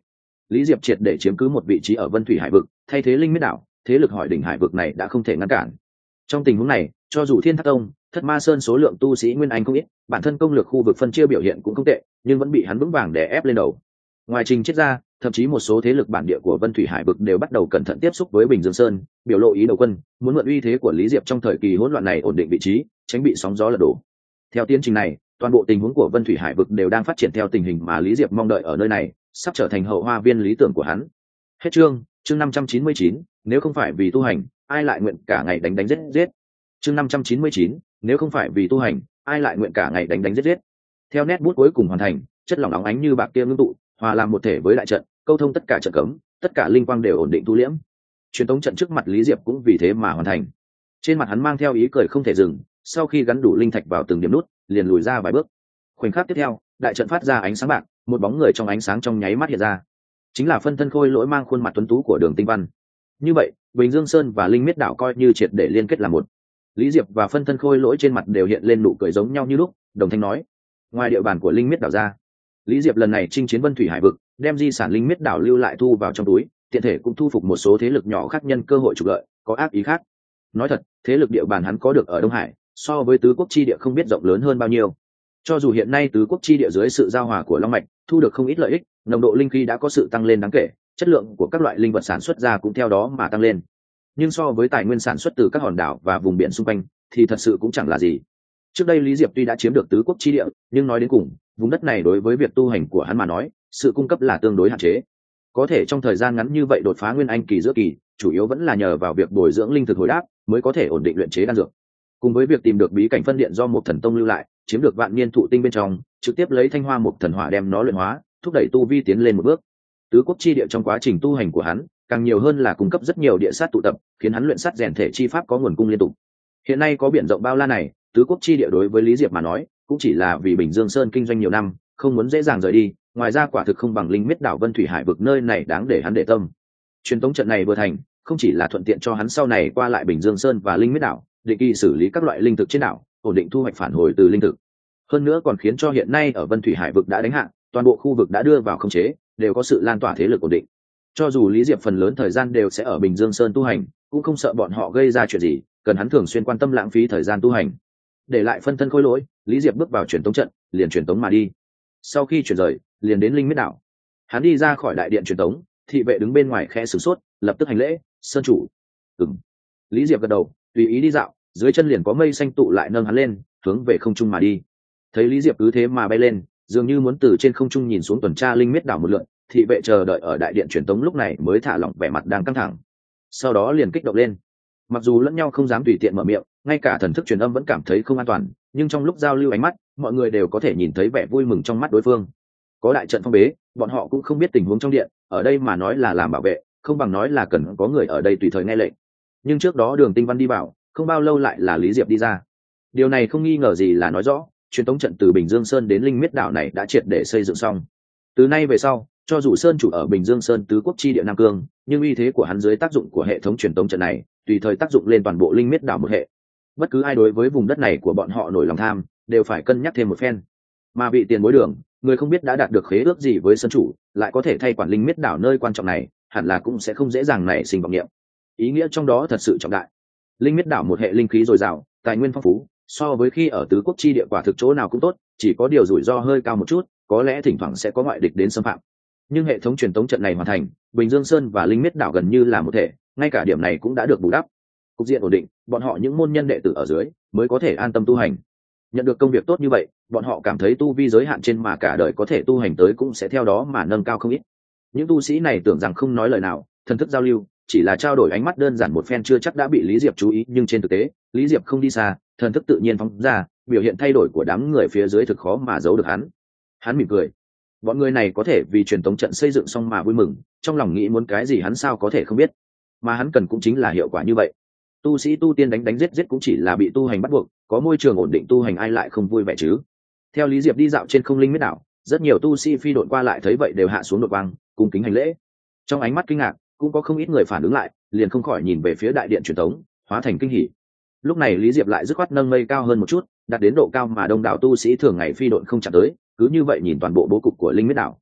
Lý Diệp triệt để chiếm cứ một vị trí ở Vân Thủy Hải vực, thay thế Linh Miết đảo, thế lực hỏi đỉnh hải vực này đã không thể ngăn cản. Trong tình huống này, cho dù Thiên Thác Tông, Thất Ma Sơn số lượng tu sĩ nguyên anh không ít, bản thân công lược khu vực phân chia biểu hiện cũng không tệ, nhưng vẫn bị hắn vững vàng đè ép lên đầu. Ngoài Trình Chiết ra, thậm chí một số thế lực bản địa của Vân Thủy Hải vực đều bắt đầu cẩn thận tiếp xúc với Bình Dương Sơn, biểu lộ ý đầu quân, muốn mượn uy thế của Lý Diệp trong thời kỳ hỗn loạn này ổn định vị trí, tránh bị sóng gió lật đổ. Theo tiến trình này, toàn bộ tình huống của Vân Thủy Hải vực đều đang phát triển theo tình hình mà Lý Diệp mong đợi ở nơi này, sắp trở thành hậu hoa viên lý tưởng của hắn. Hết chương, chương năm trăm chín mươi chín, nếu không phải vì tu hành, ai lại nguyện cả ngày đánh đánh giết giết. Chương năm trăm chín mươi chín, nếu không phải vì tu hành, ai lại nguyện cả ngày đánh đánh giết giết. Theo nét bút cuối cùng hoàn thành, chất lỏng óng ánh như bạc kia ngưng tụ, hòa làm một thể với đại trận, câu thông tất cả trận cấm, tất cả linh quang đều ổn định tu liễm. Truyền tống trận trước mặt Lý Diệp cũng vì thế mà hoàn thành. Trên mặt hắn mang theo ý cười không thể dừng, sau khi gắn đủ linh thạch vào từng điểm nút, liền lùi ra vài bước. Khoảnh khắc tiếp theo, đại trận phát ra ánh sáng bạc, một bóng người trong ánh sáng trong nháy mắt hiện ra. Chính là phân thân khôi lỗi mang khuôn mặt tuấn tú của Đường Tinh Văn. Như vậy, Bình Dương Sơn và Linh Miết đảo coi như triệt để liên kết là một. Lý Diệp và phân thân khôi lỗi trên mặt đều hiện lên nụ cười giống nhau như lúc, đồng thanh nói: ngoài địa bàn của Linh Miết đảo ra, Lý Diệp lần này chinh chiến Vân Thủy Hải vực, đem di sản Linh Miết đảo lưu lại thu vào trong túi, tiện thể cũng thu phục một số thế lực nhỏ khác nhân cơ hội trục lợi, có ác ý khác. Nói thật, thế lực địa bàn hắn có được ở Đông Hải, so với tứ quốc chi địa không biết rộng lớn hơn bao nhiêu. Cho dù hiện nay tứ quốc chi địa dưới sự giao hòa của Long mạch, thu được không ít lợi ích, nồng độ linh khí đã có sự tăng lên đáng kể, chất lượng của các loại linh vật sản xuất ra cũng theo đó mà tăng lên. Nhưng so với tài nguyên sản xuất từ các hòn đảo và vùng biển xung quanh, thì thật sự cũng chẳng là gì. Trước đây Lý Diệp tuy đã chiếm được tứ quốc chi địa, nhưng nói đến cùng, vùng đất này đối với việc tu hành của hắn mà nói, sự cung cấp là tương đối hạn chế. Có thể trong thời gian ngắn như vậy đột phá nguyên anh kỳ giữa kỳ, chủ yếu vẫn là nhờ vào việc bồi dưỡng linh thực hồi đáp, mới có thể ổn định luyện chế đan dược. Cùng với việc tìm được bí cảnh phân điện do một thần tông lưu lại, chiếm được vạn niên thụ tinh bên trong, trực tiếp lấy thanh hoa một thần hỏa đem nó luyện hóa, thúc đẩy tu vi tiến lên một bước. Tứ quốc chi địa trong quá trình tu hành của hắn, càng nhiều hơn là cung cấp rất nhiều địa sát tụ tập, khiến hắn luyện sát rèn thể chi pháp có nguồn cung liên tục. Hiện nay có biển rộng bao la này, tứ quốc chi địa đối với Lý Diệp mà nói, cũng chỉ là vì Bình Dương Sơn kinh doanh nhiều năm, không muốn dễ dàng rời đi, ngoài ra quả thực không bằng Linh Miết đảo Vân Thủy Hải vực nơi này đáng để hắn để tâm. Truyền tống trận này vừa thành, không chỉ là thuận tiện cho hắn sau này qua lại Bình Dương Sơn và Linh Miết đảo, định kỳ xử lý các loại linh thực trên đảo, ổn định thu hoạch phản hồi từ linh thực. Hơn nữa còn khiến cho hiện nay ở Vân Thủy Hải vực đã đánh hạ, toàn bộ khu vực đã đưa vào khống chế, đều có sự lan tỏa thế lực ổn định. Cho dù Lý Diệp phần lớn thời gian đều sẽ ở Bình Dương Sơn tu hành, cũng không sợ bọn họ gây ra chuyện gì, cần hắn thường xuyên quan tâm lãng phí thời gian tu hành. Để lại phân thân khôi lỗi, Lý Diệp bước vào truyền tống trận, liền truyền tống mà đi. Sau khi chuyển rời, liền đến Linh Miết đảo. Hắn đi ra khỏi đại điện truyền tống, thị vệ đứng bên ngoài khẽ sửng sốt, lập tức hành lễ: "Sơn chủ." "Ừm." Lý Diệp gật đầu, tùy ý đi dạo, dưới chân liền có mây xanh tụ lại nâng hắn lên, hướng về không trung mà đi. Thấy Lý Diệp cứ thế mà bay lên, dường như muốn từ trên không trung nhìn xuống tuần tra Linh Miết đảo một lượt, thị vệ chờ đợi ở đại điện truyền tống lúc này mới thả lỏng vẻ mặt đang căng thẳng. Sau đó liền kích động lên. Mặc dù lẫn nhau không dám tùy tiện mở miệng, ngay cả thần thức truyền âm vẫn cảm thấy không an toàn, nhưng trong lúc giao lưu ánh mắt, mọi người đều có thể nhìn thấy vẻ vui mừng trong mắt đối phương. Có đại trận phong bế, bọn họ cũng không biết tình huống trong điện, ở đây mà nói là làm bảo vệ, không bằng nói là cần có người ở đây tùy thời nghe lệnh. Nhưng trước đó Đường Tinh Văn đi vào, không bao lâu lại là Lý Diệp đi ra. Điều này không nghi ngờ gì là nói rõ, truyền tống trận từ Bình Dương Sơn đến Linh Miết đảo này đã triệt để xây dựng xong. Từ nay về sau, cho dù sơn chủ ở Bình Dương Sơn tứ quốc chi địa Nam Cương, nhưng uy thế của hắn dưới tác dụng của hệ thống truyền tống trận này, tùy thời tác dụng lên toàn bộ Linh Miết đảo một hệ. Bất cứ ai đối với vùng đất này của bọn họ nổi lòng tham, đều phải cân nhắc thêm một phen. Mà vị tiền bối Đường, người không biết đã đạt được khế ước gì với sơn chủ, lại có thể thay quản Linh Miết đảo nơi quan trọng này, hẳn là cũng sẽ không dễ dàng nảy sinh vọng niệm. Ý nghĩa trong đó thật sự trọng đại. Linh Miết đảo một hệ linh khí dồi dào, tài nguyên phong phú, so với khi ở tứ quốc chi địa quả thực chỗ nào cũng tốt, chỉ có điều rủi ro hơi cao một chút, có lẽ thỉnh thoảng sẽ có ngoại địch đến xâm phạm. Nhưng hệ thống truyền tống trận này hoàn thành, Bình Dương Sơn và Linh Miết đảo gần như là một thể, ngay cả điểm này cũng đã được bù đắp. Cục diện ổn định, bọn họ những môn nhân đệ tử ở dưới mới có thể an tâm tu hành. Nhận được công việc tốt như vậy, bọn họ cảm thấy tu vi giới hạn trên mà cả đời có thể tu hành tới cũng sẽ theo đó mà nâng cao không ít. Những tu sĩ này tưởng rằng không nói lời nào, thần thức giao lưu, chỉ là trao đổi ánh mắt đơn giản một phen chưa chắc đã bị Lý Diệp chú ý, nhưng trên thực tế, Lý Diệp không đi xa, thần thức tự nhiên phóng ra, biểu hiện thay đổi của đám người phía dưới thực khó mà giấu được hắn. Hắn mỉm cười. Bọn người này có thể vì truyền tống trận xây dựng xong mà vui mừng, trong lòng nghĩ muốn cái gì hắn sao có thể không biết. Mà hắn cần cũng chính là hiệu quả như vậy. Tu sĩ tu tiên đánh đánh giết giết cũng chỉ là bị tu hành bắt buộc, có môi trường ổn định tu hành ai lại không vui vẻ chứ. Theo Lý Diệp đi dạo trên không linh miết đảo, rất nhiều tu sĩ phi độn qua lại thấy vậy đều hạ xuống đột vang, cung kính hành lễ. Trong ánh mắt kinh ngạc, cũng có không ít người phản ứng lại, liền không khỏi nhìn về phía đại điện truyền tống, hóa thành kinh hỉ. Lúc này Lý Diệp lại dứt khoát nâng mây cao hơn một chút, đạt đến độ cao mà đông đảo tu sĩ thường ngày phi độn không chạm tới, cứ như vậy nhìn toàn bộ bố cục của linh miết đảo.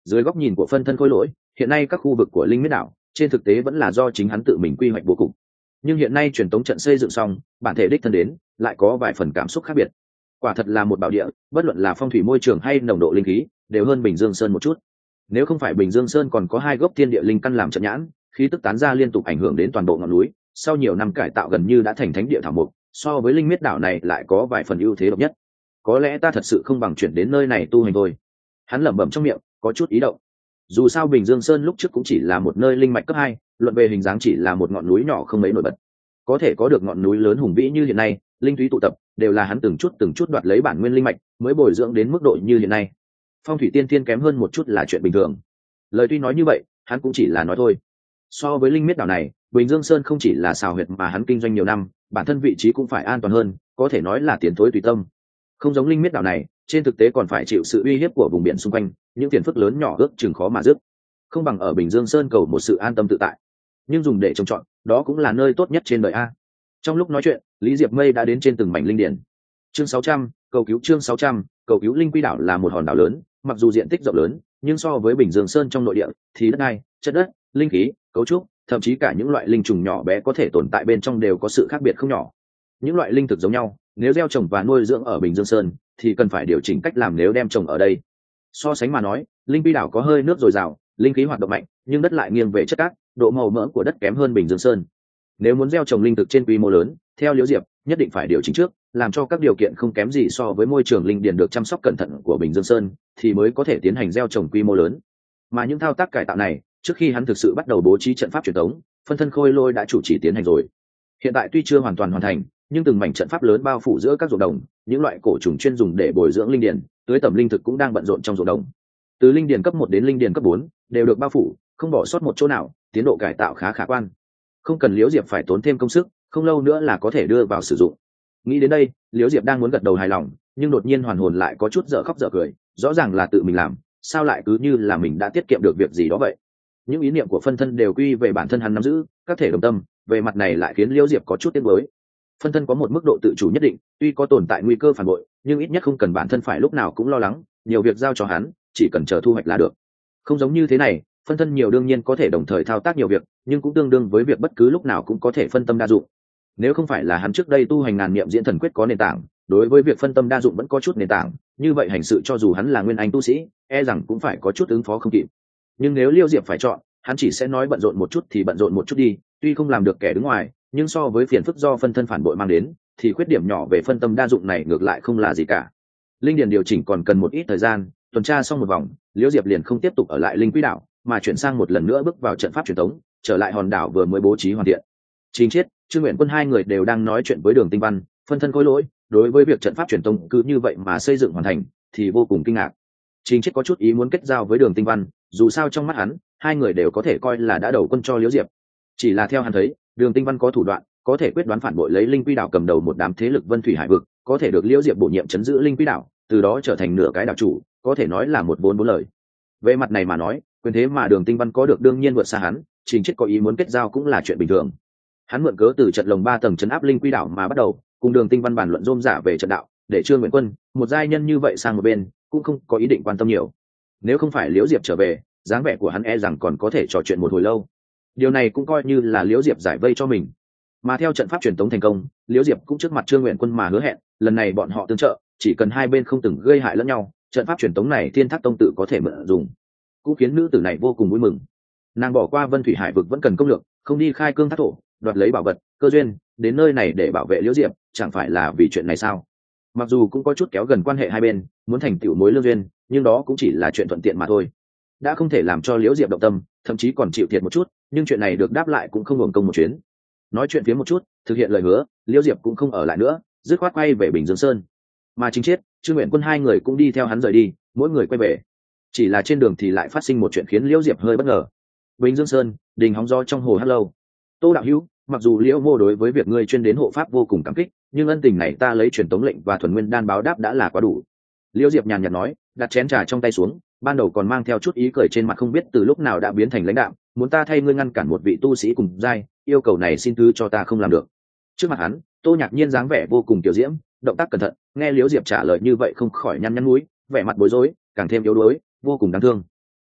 Dưới góc nhìn của phân thân khôi lỗi, hiện nay các khu vực của linh miết đảo trên thực tế vẫn là do chính hắn tự mình quy hoạch bố cục, nhưng hiện nay truyền tống trận xây dựng xong, bản thể đích thân đến lại có vài phần cảm xúc khác biệt. Quả thật là một bảo địa, bất luận là phong thủy môi trường hay nồng độ linh khí đều hơn Bình Dương Sơn một chút. Nếu không phải Bình Dương Sơn còn có hai gốc thiên địa linh căn làm trận nhãn, khí tức tán ra liên tục ảnh hưởng đến toàn bộ ngọn núi, sau nhiều năm cải tạo gần như đã thành thánh địa thảo mục, so với linh miết đảo này lại có vài phần ưu thế độc nhất. Có lẽ ta thật sự không bằng chuyển đến nơi này tu hành thôi. Hắn lẩm bẩm trong miệng, có chút ý động. Dù sao Bình Dương Sơn lúc trước cũng chỉ là một nơi linh mạch cấp hai, luận về hình dáng chỉ là một ngọn núi nhỏ không mấy nổi bật. Có thể có được ngọn núi lớn hùng vĩ như hiện nay, linh thúy tụ tập, đều là hắn từng chút từng chút đoạt lấy bản nguyên linh mạch, mới bồi dưỡng đến mức độ như hiện nay. Phong thủy tiên thiên kém hơn một chút là chuyện bình thường. Lời tuy nói như vậy, hắn cũng chỉ là nói thôi. So với linh miết đảo này, Bình Dương Sơn không chỉ là xào huyệt mà hắn kinh doanh nhiều năm, bản thân vị trí cũng phải an toàn hơn, có thể nói là tiến thối tùy tâm. Không giống linh miết đảo này, trên thực tế còn phải chịu sự uy hiếp của vùng biển xung quanh, những phiền phức lớn nhỏ ước chừng khó mà dứt. Không bằng ở Bình Dương Sơn cầu một sự an tâm tự tại. Nhưng dùng để trồng trọt, đó cũng là nơi tốt nhất trên đời a. Trong lúc nói chuyện, Lý Diệp Mây đã đến trên từng mảnh linh điển. Chương sáu trăm, cầu cứu chương sáu trăm, cầu cứu. Linh Quy đảo là một hòn đảo lớn, mặc dù diện tích rộng lớn, nhưng so với Bình Dương Sơn trong nội địa thì đất đai, chất đất, linh khí, cấu trúc, thậm chí cả những loại linh trùng nhỏ bé có thể tồn tại bên trong đều có sự khác biệt không nhỏ. Những loại linh thực giống nhau, nếu gieo trồng và nuôi dưỡng ở Bình Dương Sơn thì cần phải điều chỉnh cách làm nếu đem trồng ở đây. So sánh mà nói, Linh Quy đảo có hơi nước dồi dào, linh khí hoạt động mạnh, nhưng đất lại nghiêng về chất cát, độ màu mỡ của đất kém hơn Bình Dương Sơn. Nếu muốn gieo trồng linh thực trên quy mô lớn, theo Liễu Diệp, nhất định phải điều chỉnh trước, làm cho các điều kiện không kém gì so với môi trường linh điền được chăm sóc cẩn thận của Bình Dương Sơn, thì mới có thể tiến hành gieo trồng quy mô lớn. Mà những thao tác cải tạo này, trước khi hắn thực sự bắt đầu bố trí trận pháp truyền thống, phân thân khôi lôi đã chủ trì tiến hành rồi. Hiện tại tuy chưa hoàn toàn hoàn thành, nhưng từng mảnh trận pháp lớn bao phủ giữa các ruộng đồng, những loại cổ trùng chuyên dùng để bồi dưỡng linh điền, tưới tẩm linh thực cũng đang bận rộn trong ruộng đồng. Từ linh điền cấp một đến linh điền cấp bốn đều được bao phủ, không bỏ sót một chỗ nào, tiến độ cải tạo khá khả quan. Không cần Liễu Diệp phải tốn thêm công sức, không lâu nữa là có thể đưa vào sử dụng. Nghĩ đến đây, Liễu Diệp đang muốn gật đầu hài lòng, nhưng đột nhiên hoàn hồn lại có chút dở khóc dở cười, rõ ràng là tự mình làm, sao lại cứ như là mình đã tiết kiệm được việc gì đó vậy. Những ý niệm của phân thân đều quy về bản thân hắn nắm giữ, các thể đồng tâm, về mặt này lại khiến Liễu Diệp có chút tiếc nuối. Phân thân có một mức độ tự chủ nhất định, tuy có tồn tại nguy cơ phản bội, nhưng ít nhất không cần bản thân phải lúc nào cũng lo lắng, nhiều việc giao cho hắn, chỉ cần chờ thu hoạch là được. Không giống như thế này, phân thân nhiều đương nhiên có thể đồng thời thao tác nhiều việc, nhưng cũng tương đương với việc bất cứ lúc nào cũng có thể phân tâm đa dụng. Nếu không phải là hắn trước đây tu hành ngàn niệm diễn thần quyết có nền tảng, đối với việc phân tâm đa dụng vẫn có chút nền tảng, như vậy hành sự cho dù hắn là nguyên anh tu sĩ, e rằng cũng phải có chút ứng phó không kịp. Nhưng nếu Liêu Diệp phải chọn, hắn chỉ sẽ nói bận rộn một chút thì bận rộn một chút đi, tuy không làm được kẻ đứng ngoài, nhưng so với phiền phức do phân thân phản bội mang đến, thì khuyết điểm nhỏ về phân tâm đa dụng này ngược lại không là gì cả. Linh điền điều chỉnh còn cần một ít thời gian, tuần tra xong một vòng, Liễu Diệp liền không tiếp tục ở lại Linh Quý đảo, mà chuyển sang một lần nữa bước vào trận pháp truyền thống, trở lại hòn đảo vừa mới bố trí hoàn thiện. Trình Chiết, Trương Nguyện Quân hai người đều đang nói chuyện với Đường Tinh Văn, phân thân khối lỗi, đối với việc trận pháp truyền thống cứ như vậy mà xây dựng hoàn thành, thì vô cùng kinh ngạc. Trình Chiết có chút ý muốn kết giao với Đường Tinh Văn, dù sao trong mắt hắn, hai người đều có thể coi là đã đầu quân cho Liễu Diệp. Chỉ là theo hắn thấy, Đường Tinh Văn có thủ đoạn, có thể quyết đoán phản bội lấy Linh Quy đảo cầm đầu một đám thế lực Vân Thủy Hải vực, có thể được Liễu Diệp bổ nhiệm trấn giữ Linh Quy đảo, từ đó trở thành nửa cái đảo chủ, có thể nói là một vốn bốn lời. Về mặt này mà nói, quyền thế mà Đường Tinh Văn có được đương nhiên vượt xa hắn, Trình Chiết có ý muốn kết giao cũng là chuyện bình thường. Hắn mượn cớ từ trận lồng ba tầng trấn áp Linh Quy đảo mà bắt đầu, cùng Đường Tinh Văn bàn luận rôm rả về trận đạo, để Trương Nguyện Quân, một giai nhân như vậy sang một bên, cũng không có ý định quan tâm nhiều. Nếu không phải Liễu Diệp trở về, dáng vẻ của hắn e rằng còn có thể trò chuyện một hồi lâu. Điều này cũng coi như là Liễu Diệp giải vây cho mình. Mà theo trận pháp truyền tống thành công, Liễu Diệp cũng trước mặt Trương Nguyện Quân mà hứa hẹn, lần này bọn họ tương trợ, chỉ cần hai bên không từng gây hại lẫn nhau, trận pháp truyền tống này Thiên Thác Tông tự có thể mượn dùng. Cũng khiến nữ tử này vô cùng vui mừng. Nàng bỏ qua Vân Thủy Hải vực vẫn cần công lược, không đi khai cương thác thổ, đoạt lấy bảo vật, cơ duyên, đến nơi này để bảo vệ Liễu Diệp, chẳng phải là vì chuyện này sao? Mặc dù cũng có chút kéo gần quan hệ hai bên, muốn thành tựu mối lương duyên, nhưng đó cũng chỉ là chuyện thuận tiện mà thôi. Đã không thể làm cho Liễu Diệp động tâm, thậm chí còn chịu thiệt một chút, nhưng chuyện này được đáp lại cũng không hưởng công một chuyến. Nói chuyện phía một chút, thực hiện lời hứa, Liễu Diệp cũng không ở lại nữa, dứt khoát quay về Bình Dương Sơn. Mà Chính Chiết, Trương Nguyện Quân hai người cũng đi theo hắn rời đi, mỗi người quay về. Chỉ là trên đường thì lại phát sinh một chuyện khiến Liễu Diệp hơi bất ngờ. Bình Dương Sơn, đình hóng gió trong hồ hát lâu. Tô đạo hữu, mặc dù Liễu Mô đối với việc ngươi chuyên đến hộ pháp vô cùng cảm kích, nhưng ân tình này ta lấy truyền tống lệnh và thuần nguyên đan báo đáp đã là quá đủ. Liễu Diệp nhàn nhạt nói, đặt chén trà trong tay xuống, ban đầu còn mang theo chút ý cười trên mặt, không biết từ lúc nào đã biến thành lãnh đạm, muốn ta thay ngươi ngăn cản một vị tu sĩ cùng giai, yêu cầu này xin thứ cho ta không làm được. Trước mặt hắn, Tô Nhạc Nhiên dáng vẻ vô cùng tiểu diễm, động tác cẩn thận, nghe Liễu Diệp trả lời như vậy không khỏi nhăn nhăn mũi, vẻ mặt bối rối, càng thêm yếu đuối, vô cùng đáng thương.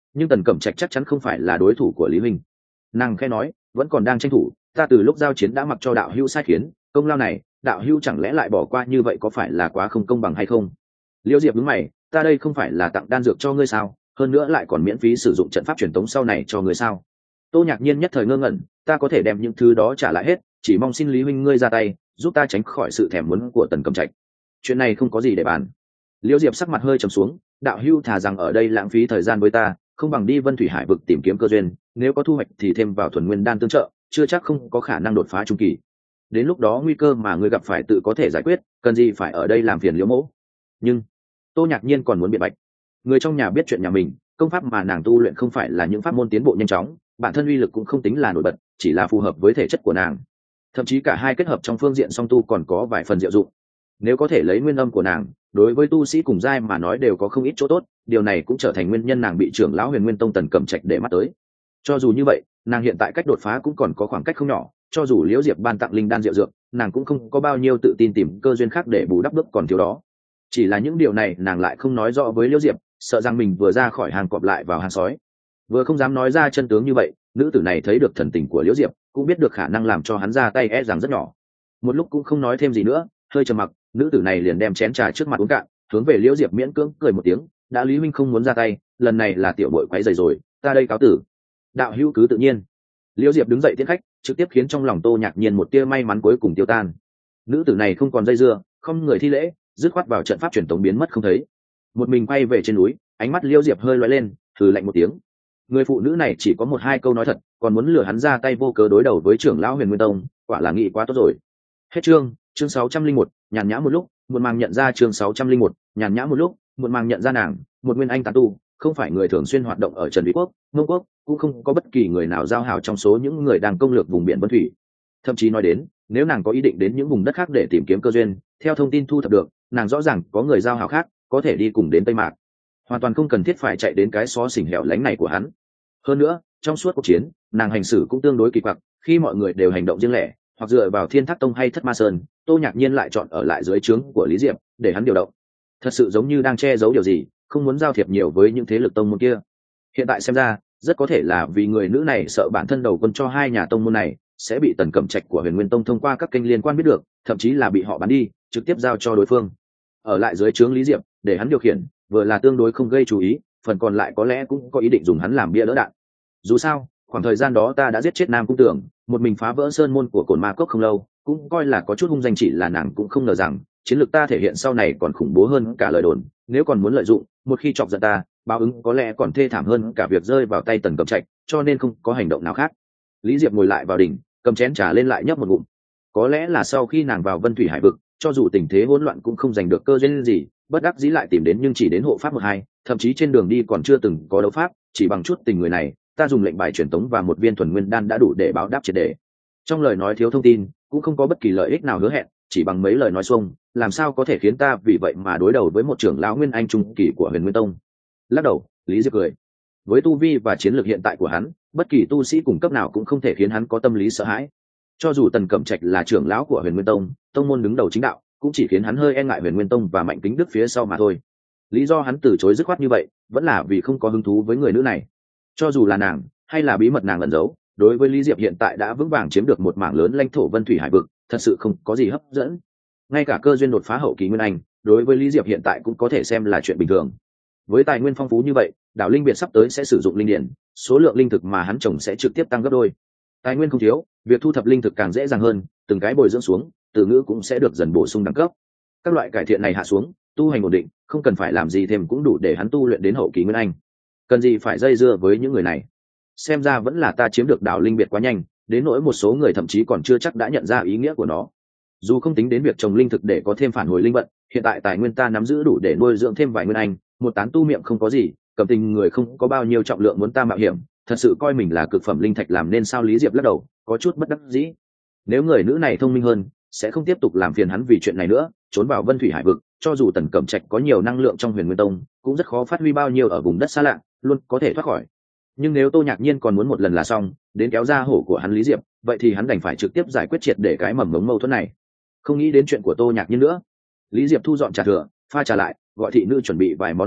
nhưng tần cẩm trạch chắc chắn không phải là đối thủ của lý huynh. Nàng khẽ nói, vẫn còn đang tranh thủ, ta từ lúc giao chiến đã mặc cho đạo hữu sai khiến, công lao này đạo hữu chẳng lẽ lại bỏ qua như vậy, có phải là quá không công bằng hay không? Liễu Diệp đứng mày, ta đây không phải là tặng đan dược cho ngươi sao, hơn nữa lại còn miễn phí sử dụng trận pháp truyền tống sau này cho ngươi sao? Tô Nhạc Nhiên nhất thời ngơ ngẩn, ta có thể đem những thứ đó trả lại hết, chỉ mong xin Lý huynh ngươi ra tay giúp ta tránh khỏi sự thèm muốn của tần cẩm trạch. Chuyện này không có gì để bàn. Liễu Diệp sắc mặt hơi trầm xuống, đạo hữu thà rằng ở đây lãng phí thời gian với ta, không bằng đi Vân Thủy Hải vực tìm kiếm cơ duyên, nếu có thu hoạch thì thêm vào thuần nguyên đan tương trợ, chưa chắc không có khả năng đột phá trung kỳ. Đến lúc đó nguy cơ mà ngươi gặp phải tự có thể giải quyết, cần gì phải ở đây làm phiền Liễu mỗ. Nhưng Tô Nhạc Nhiên còn muốn biện bạch. Người trong nhà biết chuyện nhà mình, công pháp mà nàng tu luyện không phải là những pháp môn tiến bộ nhanh chóng, bản thân uy lực cũng không tính là nổi bật, chỉ là phù hợp với thể chất của nàng. Thậm chí cả hai kết hợp trong phương diện song tu còn có vài phần diệu dụng. Nếu có thể lấy nguyên âm của nàng, đối với tu sĩ cùng giai mà nói đều có không ít chỗ tốt, điều này cũng trở thành nguyên nhân nàng bị trưởng lão Huyền Nguyên Tông Tần Cẩm Trạch để mắt tới. Cho dù như vậy, nàng hiện tại cách đột phá cũng còn có khoảng cách không nhỏ, cho dù Liễu Diệp ban tặng linh đan diệu dược, nàng cũng không có bao nhiêu tự tin tìm cơ duyên khác để bù đắp bước còn thiếu đó. Chỉ là những điều này nàng lại không nói rõ với Liễu Diệp, sợ rằng mình vừa ra khỏi hàng cọp lại vào hang sói. Vừa không dám nói ra chân tướng như vậy, nữ tử này thấy được thần tình của Liễu Diệp, cũng biết được khả năng làm cho hắn ra tay e rằng rất nhỏ. Một lúc cũng không nói thêm gì nữa, hơi trầm mặc, nữ tử này liền đem chén trà trước mặt uống cạn, hướng về Liễu Diệp miễn cưỡng cười một tiếng, đã Lý huynh không muốn ra tay, lần này là tiểu bội quấy rầy rồi, ta đây cáo tử. Đạo hữu cứ tự nhiên. Liễu Diệp đứng dậy tiễn khách, trực tiếp khiến trong lòng Tô Nhạc Nhiên một tia may mắn cuối cùng tiêu tan. Nữ tử này không còn dây dưa, không người thi lễ, dứt khoát vào trận pháp truyền tống biến mất không thấy. Một mình quay về trên núi, ánh mắt Liễu Diệp hơi lóe lên, thử lạnh một tiếng. Người phụ nữ này chỉ có một hai câu nói thật, còn muốn lừa hắn ra tay vô cớ đối đầu với trưởng lão Huyền Nguyên Tông, quả là nghĩ quá tốt rồi. Hết chương, chương sáu trăm linh một, nhàn nhã một lúc, muộn màng nhận ra chương sáu trăm linh một, nhàn nhã một lúc, muộn màng nhận ra nàng, một nguyên anh tán tu, không phải người thường xuyên hoạt động ở Trần Vĩ Quốc, Mông Quốc, cũng không có bất kỳ người nào giao hảo trong số những người đang công lược vùng biển Vân Thủy. Thậm chí nói đến, nếu nàng có ý định đến những vùng đất khác để tìm kiếm cơ duyên, theo thông tin thu thập được, nàng rõ ràng có người giao hảo khác, có thể đi cùng đến Tây Mạc. Hoàn toàn không cần thiết phải chạy đến cái xó xỉnh hẻo lánh này của hắn. Hơn nữa, trong suốt cuộc chiến, nàng hành xử cũng tương đối kỳ quặc, khi mọi người đều hành động riêng lẻ, hoặc dựa vào Thiên Thác Tông hay Thất Ma Sơn, Tô Nhạc Nhiên lại chọn ở lại dưới trướng của Lý Diệp để hắn điều động. Thật sự giống như đang che giấu điều gì, không muốn giao thiệp nhiều với những thế lực tông môn kia. Hiện tại xem ra, rất có thể là vì người nữ này sợ bản thân đầu quân cho hai nhà tông môn này sẽ bị Tần Cẩm Trạch của Huyền Nguyên Tông thông qua các kênh liên quan biết được, thậm chí là bị họ bán đi, trực tiếp giao cho đối phương. Ở lại dưới trướng Lý Diệp để hắn điều khiển, vừa là tương đối không gây chú ý, phần còn lại có lẽ cũng có ý định dùng hắn làm bia đỡ đạn. Dù sao, khoảng thời gian đó ta đã giết chết Nam Cung Tưởng, một mình phá vỡ sơn môn của Cổn Ma Cốc không lâu, cũng coi là có chút hung danh, chỉ là nàng cũng không ngờ rằng chiến lược ta thể hiện sau này còn khủng bố hơn cả lời đồn. Nếu còn muốn lợi dụng, một khi chọc giận ta, báo ứng có lẽ còn thê thảm hơn cả việc rơi vào tay Tần Cẩm Trạch, cho nên không có hành động nào khác. Lý Diệp ngồi lại vào đỉnh, cầm chén trà lên lại nhấp một ngụm. Có lẽ là sau khi nàng vào Vân Thủy Hải vực, cho dù tình thế hỗn loạn cũng không giành được cơ duyên gì, bất đắc dĩ lại tìm đến, nhưng chỉ đến hộ pháp một hai, thậm chí trên đường đi còn chưa từng có đấu pháp, chỉ bằng chút tình người này, ta dùng lệnh bài truyền tống và một viên thuần nguyên đan đã đủ để báo đáp triệt để. Trong lời nói thiếu thông tin, cũng không có bất kỳ lợi ích nào hứa hẹn, chỉ bằng mấy lời nói xuông, làm sao có thể khiến ta vì vậy mà đối đầu với một trưởng lão nguyên anh trung kỳ của Huyền Nguyên Tông. Lắc đầu, Lý Diệp cười. Với tu vi và chiến lược hiện tại của hắn, bất kỳ tu sĩ cùng cấp nào cũng không thể khiến hắn có tâm lý sợ hãi. Cho dù Tần Cẩm Trạch là trưởng lão của Huyền Nguyên Tông, tông môn đứng đầu chính đạo, cũng chỉ khiến hắn hơi e ngại Huyền Nguyên Tông và Mạnh Kính Đức phía sau mà thôi. Lý do hắn từ chối dứt khoát như vậy, vẫn là vì không có hứng thú với người nữ này. Cho dù là nàng, hay là bí mật nàng ẩn giấu, đối với Lý Diệp hiện tại đã vững vàng chiếm được một mảng lớn lãnh thổ Vân Thủy Hải vực, thật sự không có gì hấp dẫn. Ngay cả cơ duyên đột phá hậu kỳ nguyên anh, đối với Lý Diệp hiện tại cũng có thể xem là chuyện bình thường. Với tài nguyên phong phú như vậy, đảo Linh Biệt sắp tới sẽ sử dụng linh điển, số lượng linh thực mà hắn trồng sẽ trực tiếp tăng gấp đôi. Tài nguyên không thiếu, việc thu thập linh thực càng dễ dàng hơn, từng cái bồi dưỡng xuống, từ ngữ cũng sẽ được dần bổ sung đẳng cấp. Các loại cải thiện này hạ xuống, tu hành ổn định, không cần phải làm gì thêm cũng đủ để hắn tu luyện đến hậu kỳ nguyên anh. Cần gì phải dây dưa với những người này? Xem ra vẫn là ta chiếm được đảo Linh Biệt quá nhanh, đến nỗi một số người thậm chí còn chưa chắc đã nhận ra ý nghĩa của nó. Dù không tính đến việc trồng linh thực để có thêm phản hồi linh vận, hiện tại tài nguyên ta nắm giữ đủ để nuôi dưỡng thêm vài nguyên anh, một tán tu miệng không có gì, cầm tình người không có bao nhiêu trọng lượng muốn ta mạo hiểm, thật sự coi mình là cực phẩm linh thạch làm nên sao? Lý Diệp lắc đầu, có chút bất đắc dĩ. Nếu người nữ này thông minh hơn, sẽ không tiếp tục làm phiền hắn vì chuyện này nữa, trốn vào Vân Thủy Hải vực, cho dù Tần Cẩm Trạch có nhiều năng lượng trong Huyền Nguyên Tông, cũng rất khó phát huy bao nhiêu ở vùng đất xa lạ, luôn có thể thoát khỏi. Nhưng nếu Tô Nhạc Nhiên còn muốn một lần là xong, đến kéo ra hổ của hắn Lý Diệp, vậy thì hắn đành phải trực tiếp giải quyết triệt để cái mầm mống mâu thuẫn này. Không nghĩ đến chuyện của Tô Nhạc Nhiên nữa, Lý Diệp thu dọn trà thừa, pha trà lại, gọi thị nữ chuẩn bị vài món ăn vặt,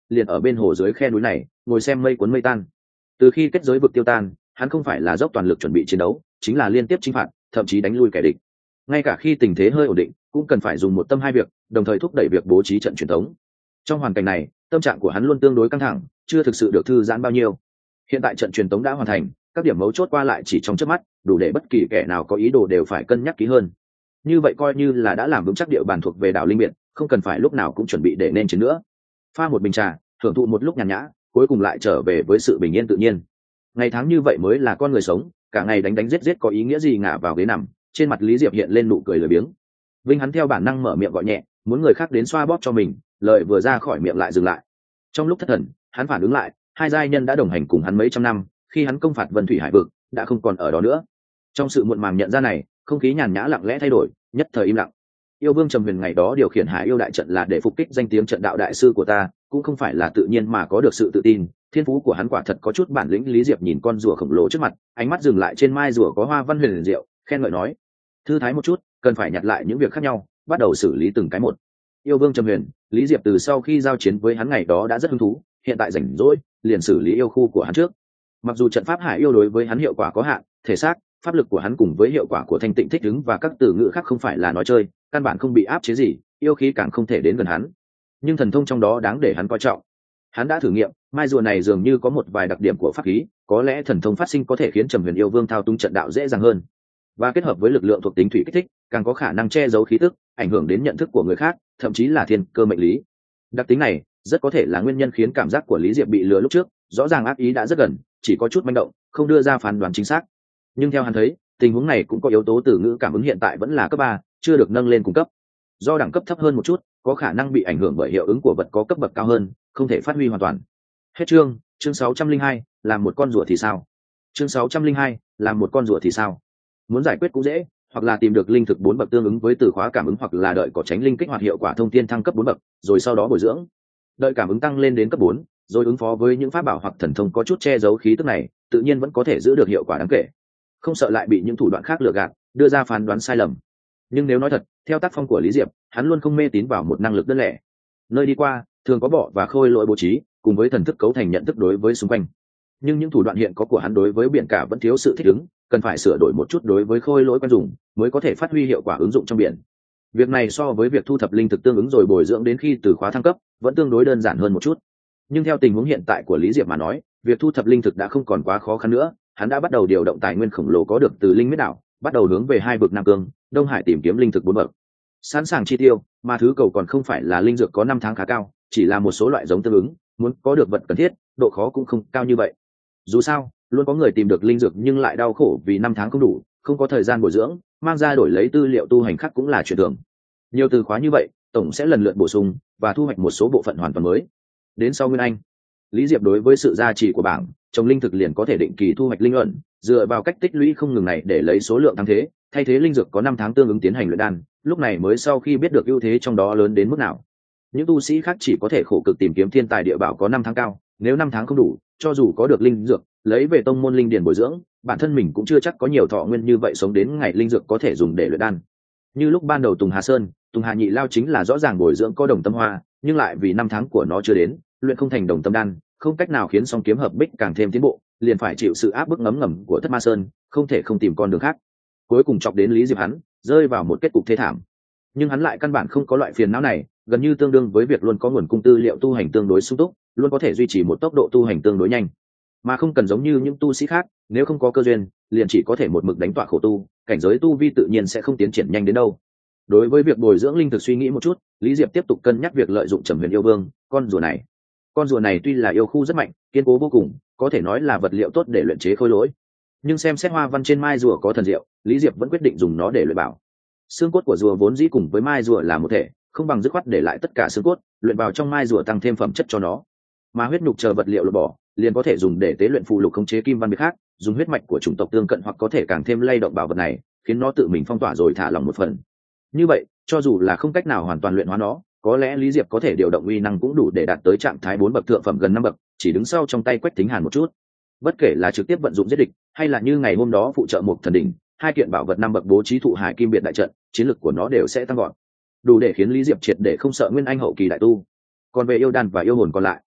liền ở bên hồ dưới khe núi này ngồi xem mây cuốn mây tan. Từ khi kết giới vực tiêu tan, hắn không phải là dốc toàn lực chuẩn bị chiến đấu, chính là liên tiếp chinh phạt, thậm chí đánh lui kẻ địch. Ngay cả khi tình thế hơi ổn định cũng cần phải dùng một tâm hai việc, đồng thời thúc đẩy việc bố trí trận truyền thống. Trong hoàn cảnh này, tâm trạng của hắn luôn tương đối căng thẳng, chưa thực sự được thư giãn bao nhiêu. Hiện tại trận truyền thống đã hoàn thành, các điểm mấu chốt qua lại chỉ trong chớp mắt, đủ để bất kỳ kẻ nào có ý đồ đều phải cân nhắc kỹ hơn. Như vậy coi như là đã làm vững chắc địa bàn thuộc về đảo linh biệt, không cần phải lúc nào cũng chuẩn bị để nên chiến nữa. Pha một bình trà, thưởng thụ một lúc nhàn nhã, cuối cùng lại trở về với sự bình yên tự nhiên. Ngày tháng như vậy mới là con người sống, cả ngày đánh đánh giết giết có ý nghĩa gì? Ngả vào ghế nằm, trên mặt Lý Diệp hiện lên nụ cười lười biếng. Vinh hắn theo bản năng mở miệng gọi nhẹ, muốn người khác đến xoa bóp cho mình, lời vừa ra khỏi miệng lại dừng lại. Trong lúc thất thần, hắn phản ứng lại, hai giai nhân đã đồng hành cùng hắn mấy trăm năm, khi hắn công phạt Vân Thủy Hải vực, đã không còn ở đó nữa. Trong sự muộn màng nhận ra này, không khí nhàn nhã lặng lẽ thay đổi, nhất thời im lặng. Yêu Vương Trầm Huyền ngày đó điều khiển Hải Yêu đại trận là để phục kích danh tiếng trận đạo đại sư của ta, cũng không phải là tự nhiên mà có được sự tự tin. Thiên phú của hắn quả thật có chút bản lĩnh. Lý Diệp nhìn con rùa khổng lồ trước mặt, ánh mắt dừng lại trên mai rùa có hoa văn huyền diệu, khen ngợi nói: thư thái một chút, cần phải nhặt lại những việc khác nhau, bắt đầu xử lý từng cái một. Yêu Vương Trầm Huyền, Lý Diệp từ sau khi giao chiến với hắn ngày đó đã rất hứng thú, hiện tại rảnh rỗi liền xử lý yêu khu của hắn trước. Mặc dù trận pháp Hải Yêu đối với hắn hiệu quả có hạn, thể xác, pháp lực của hắn cùng với hiệu quả của thanh tịnh thích ứng và các từ ngữ khác không phải là nói chơi, căn bản không bị áp chế gì, yêu khí càng không thể đến gần hắn. Nhưng thần thông trong đó đáng để hắn coi trọng. Hắn đã thử nghiệm, mai rùa này dường như có một vài đặc điểm của pháp khí, có lẽ thần thông phát sinh có thể khiến Trầm Huyền Yêu Vương thao túng trận đạo dễ dàng hơn, và kết hợp với lực lượng thuộc tính thủy kích thích, càng có khả năng che giấu khí tức, ảnh hưởng đến nhận thức của người khác, thậm chí là thiên cơ mệnh lý. Đặc tính này rất có thể là nguyên nhân khiến cảm giác của Lý Diệp bị lừa lúc trước, rõ ràng ác ý đã rất gần, chỉ có chút manh động, không đưa ra phán đoán chính xác. Nhưng theo hắn thấy, tình huống này cũng có yếu tố từ ngữ cảm ứng hiện tại vẫn là cấp ba, chưa được nâng lên cung cấp. Do đẳng cấp thấp hơn một chút, có khả năng bị ảnh hưởng bởi hiệu ứng của vật có cấp bậc cao hơn, không thể phát huy hoàn toàn. Hết chương. Chương sáu trăm linh hai, làm một con rùa thì sao? Chương sáu trăm linh hai, làm một con rùa thì sao? Muốn giải quyết cũng dễ, hoặc là tìm được linh thực bốn bậc tương ứng với từ khóa cảm ứng, hoặc là đợi có tránh linh kích hoạt hiệu quả thông thiên thăng cấp bốn bậc, rồi sau đó bồi dưỡng. Đợi cảm ứng tăng lên đến cấp bốn, rồi ứng phó với những pháp bảo hoặc thần thông có chút che giấu khí tức này, tự nhiên vẫn có thể giữ được hiệu quả đáng kể. Không sợ lại bị những thủ đoạn khác lừa gạt, đưa ra phán đoán sai lầm. Nhưng nếu nói thật, theo tác phong của Lý Diệp, hắn luôn không mê tín vào một năng lực đơn lẻ. Nơi đi qua, thường có bọ và khôi lỗi bố trí, cùng với thần thức cấu thành nhận thức đối với xung quanh. Nhưng những thủ đoạn hiện có của hắn đối với biển cả vẫn thiếu sự thích ứng, cần phải sửa đổi một chút đối với khôi lỗi quen dùng, mới có thể phát huy hiệu quả ứng dụng trong biển. Việc này so với việc thu thập linh thực tương ứng rồi bồi dưỡng đến khi từ khóa thăng cấp, vẫn tương đối đơn giản hơn một chút. Nhưng theo tình huống hiện tại của Lý Diệp mà nói, việc thu thập linh thực đã không còn quá khó khăn nữa. Hắn đã bắt đầu điều động tài nguyên khổng lồ có được từ linh miết đảo, bắt đầu hướng về hai vực Nam Cương, Đông Hải tìm kiếm linh thực bốn bậc. Sẵn sàng chi tiêu, mà thứ cầu còn không phải là linh dược có năm tháng khá cao, chỉ là một số loại giống tương ứng, muốn có được vật cần thiết, độ khó cũng không cao như vậy. Dù sao, luôn có người tìm được linh dược nhưng lại đau khổ vì năm tháng không đủ, không có thời gian bồi dưỡng, mang ra đổi lấy tư liệu tu hành khác cũng là chuyện thường. Nhiều từ khóa như vậy, tổng sẽ lần lượt bổ sung và thu hoạch một số bộ phận hoàn toàn mới. Đến sau Nguyên Anh, Lý Diệp đối với sự gia trì của bảng trồng linh thực liền có thể định kỳ thu hoạch linh luận, dựa vào cách tích lũy không ngừng này để lấy số lượng thắng thế, thay thế linh dược có năm tháng tương ứng tiến hành luyện đan. Lúc này mới sau khi biết được ưu thế trong đó lớn đến mức nào. Những tu sĩ khác chỉ có thể khổ cực tìm kiếm thiên tài địa bảo có năm tháng cao, nếu năm tháng không đủ, cho dù có được linh dược, lấy về tông môn linh điển bồi dưỡng, bản thân mình cũng chưa chắc có nhiều thọ nguyên như vậy sống đến ngày linh dược có thể dùng để luyện đan. Như lúc ban đầu Tùng Hà Sơn, Tùng Hà Nhị Lao chính là rõ ràng bồi dưỡng có đồng tâm hoa, nhưng lại vì năm tháng của nó chưa đến, luyện không thành đồng tâm đan, không cách nào khiến song kiếm hợp bích càng thêm tiến bộ, liền phải chịu sự áp bức ngấm ngầm của Thất Ma Sơn, không thể không tìm con đường khác. Cuối cùng chọc đến Lý Diệp hắn, rơi vào một kết cục thê thảm. Nhưng hắn lại căn bản không có loại phiền não này, gần như tương đương với việc luôn có nguồn cung tư liệu tu hành tương đối sung túc, luôn có thể duy trì một tốc độ tu hành tương đối nhanh, mà không cần giống như những tu sĩ khác, nếu không có cơ duyên, liền chỉ có thể một mực đánh tọa khổ tu, cảnh giới tu vi tự nhiên sẽ không tiến triển nhanh đến đâu. Đối với việc bồi dưỡng linh thực suy nghĩ một chút, Lý Diệp tiếp tục cân nhắc việc lợi dụng Trầm Huyền Yêu Vương, con rùa này. Con rùa này tuy là yêu khu rất mạnh, kiên cố vô cùng, có thể nói là vật liệu tốt để luyện chế khôi lỗi. Nhưng xem xét hoa văn trên mai rùa có thần diệu, Lý Diệp vẫn quyết định dùng nó để luyện bảo. Xương cốt của rùa vốn dĩ cùng với mai rùa là một thể, không bằng dứt khoát để lại tất cả xương cốt, luyện vào trong mai rùa tăng thêm phẩm chất cho nó. Mà huyết nhục chờ vật liệu lột bỏ, liền có thể dùng để tế luyện phụ lục khống chế kim văn biệt khác, dùng huyết mạch của chủng tộc tương cận hoặc có thể càng thêm lay động bảo vật này, khiến nó tự mình phong tỏa rồi thả lỏng một phần. Như vậy, cho dù là không cách nào hoàn toàn luyện hóa nó, có lẽ Lý Diệp có thể điều động uy năng cũng đủ để đạt tới trạng thái bốn bậc thượng phẩm gần năm bậc, chỉ đứng sau trong tay Quách Thính Hàn một chút. Bất kể là trực tiếp vận dụng giết địch, hay là như ngày hôm đó phụ trợ một thần đỉnh, hai kiện bảo vật năm bậc bố trí thụ hải kim biệt đại trận, chiến lực của nó đều sẽ tăng gọn, đủ để khiến Lý Diệp triệt để không sợ nguyên anh hậu kỳ đại tu. Còn về yêu đan và yêu hồn còn lại,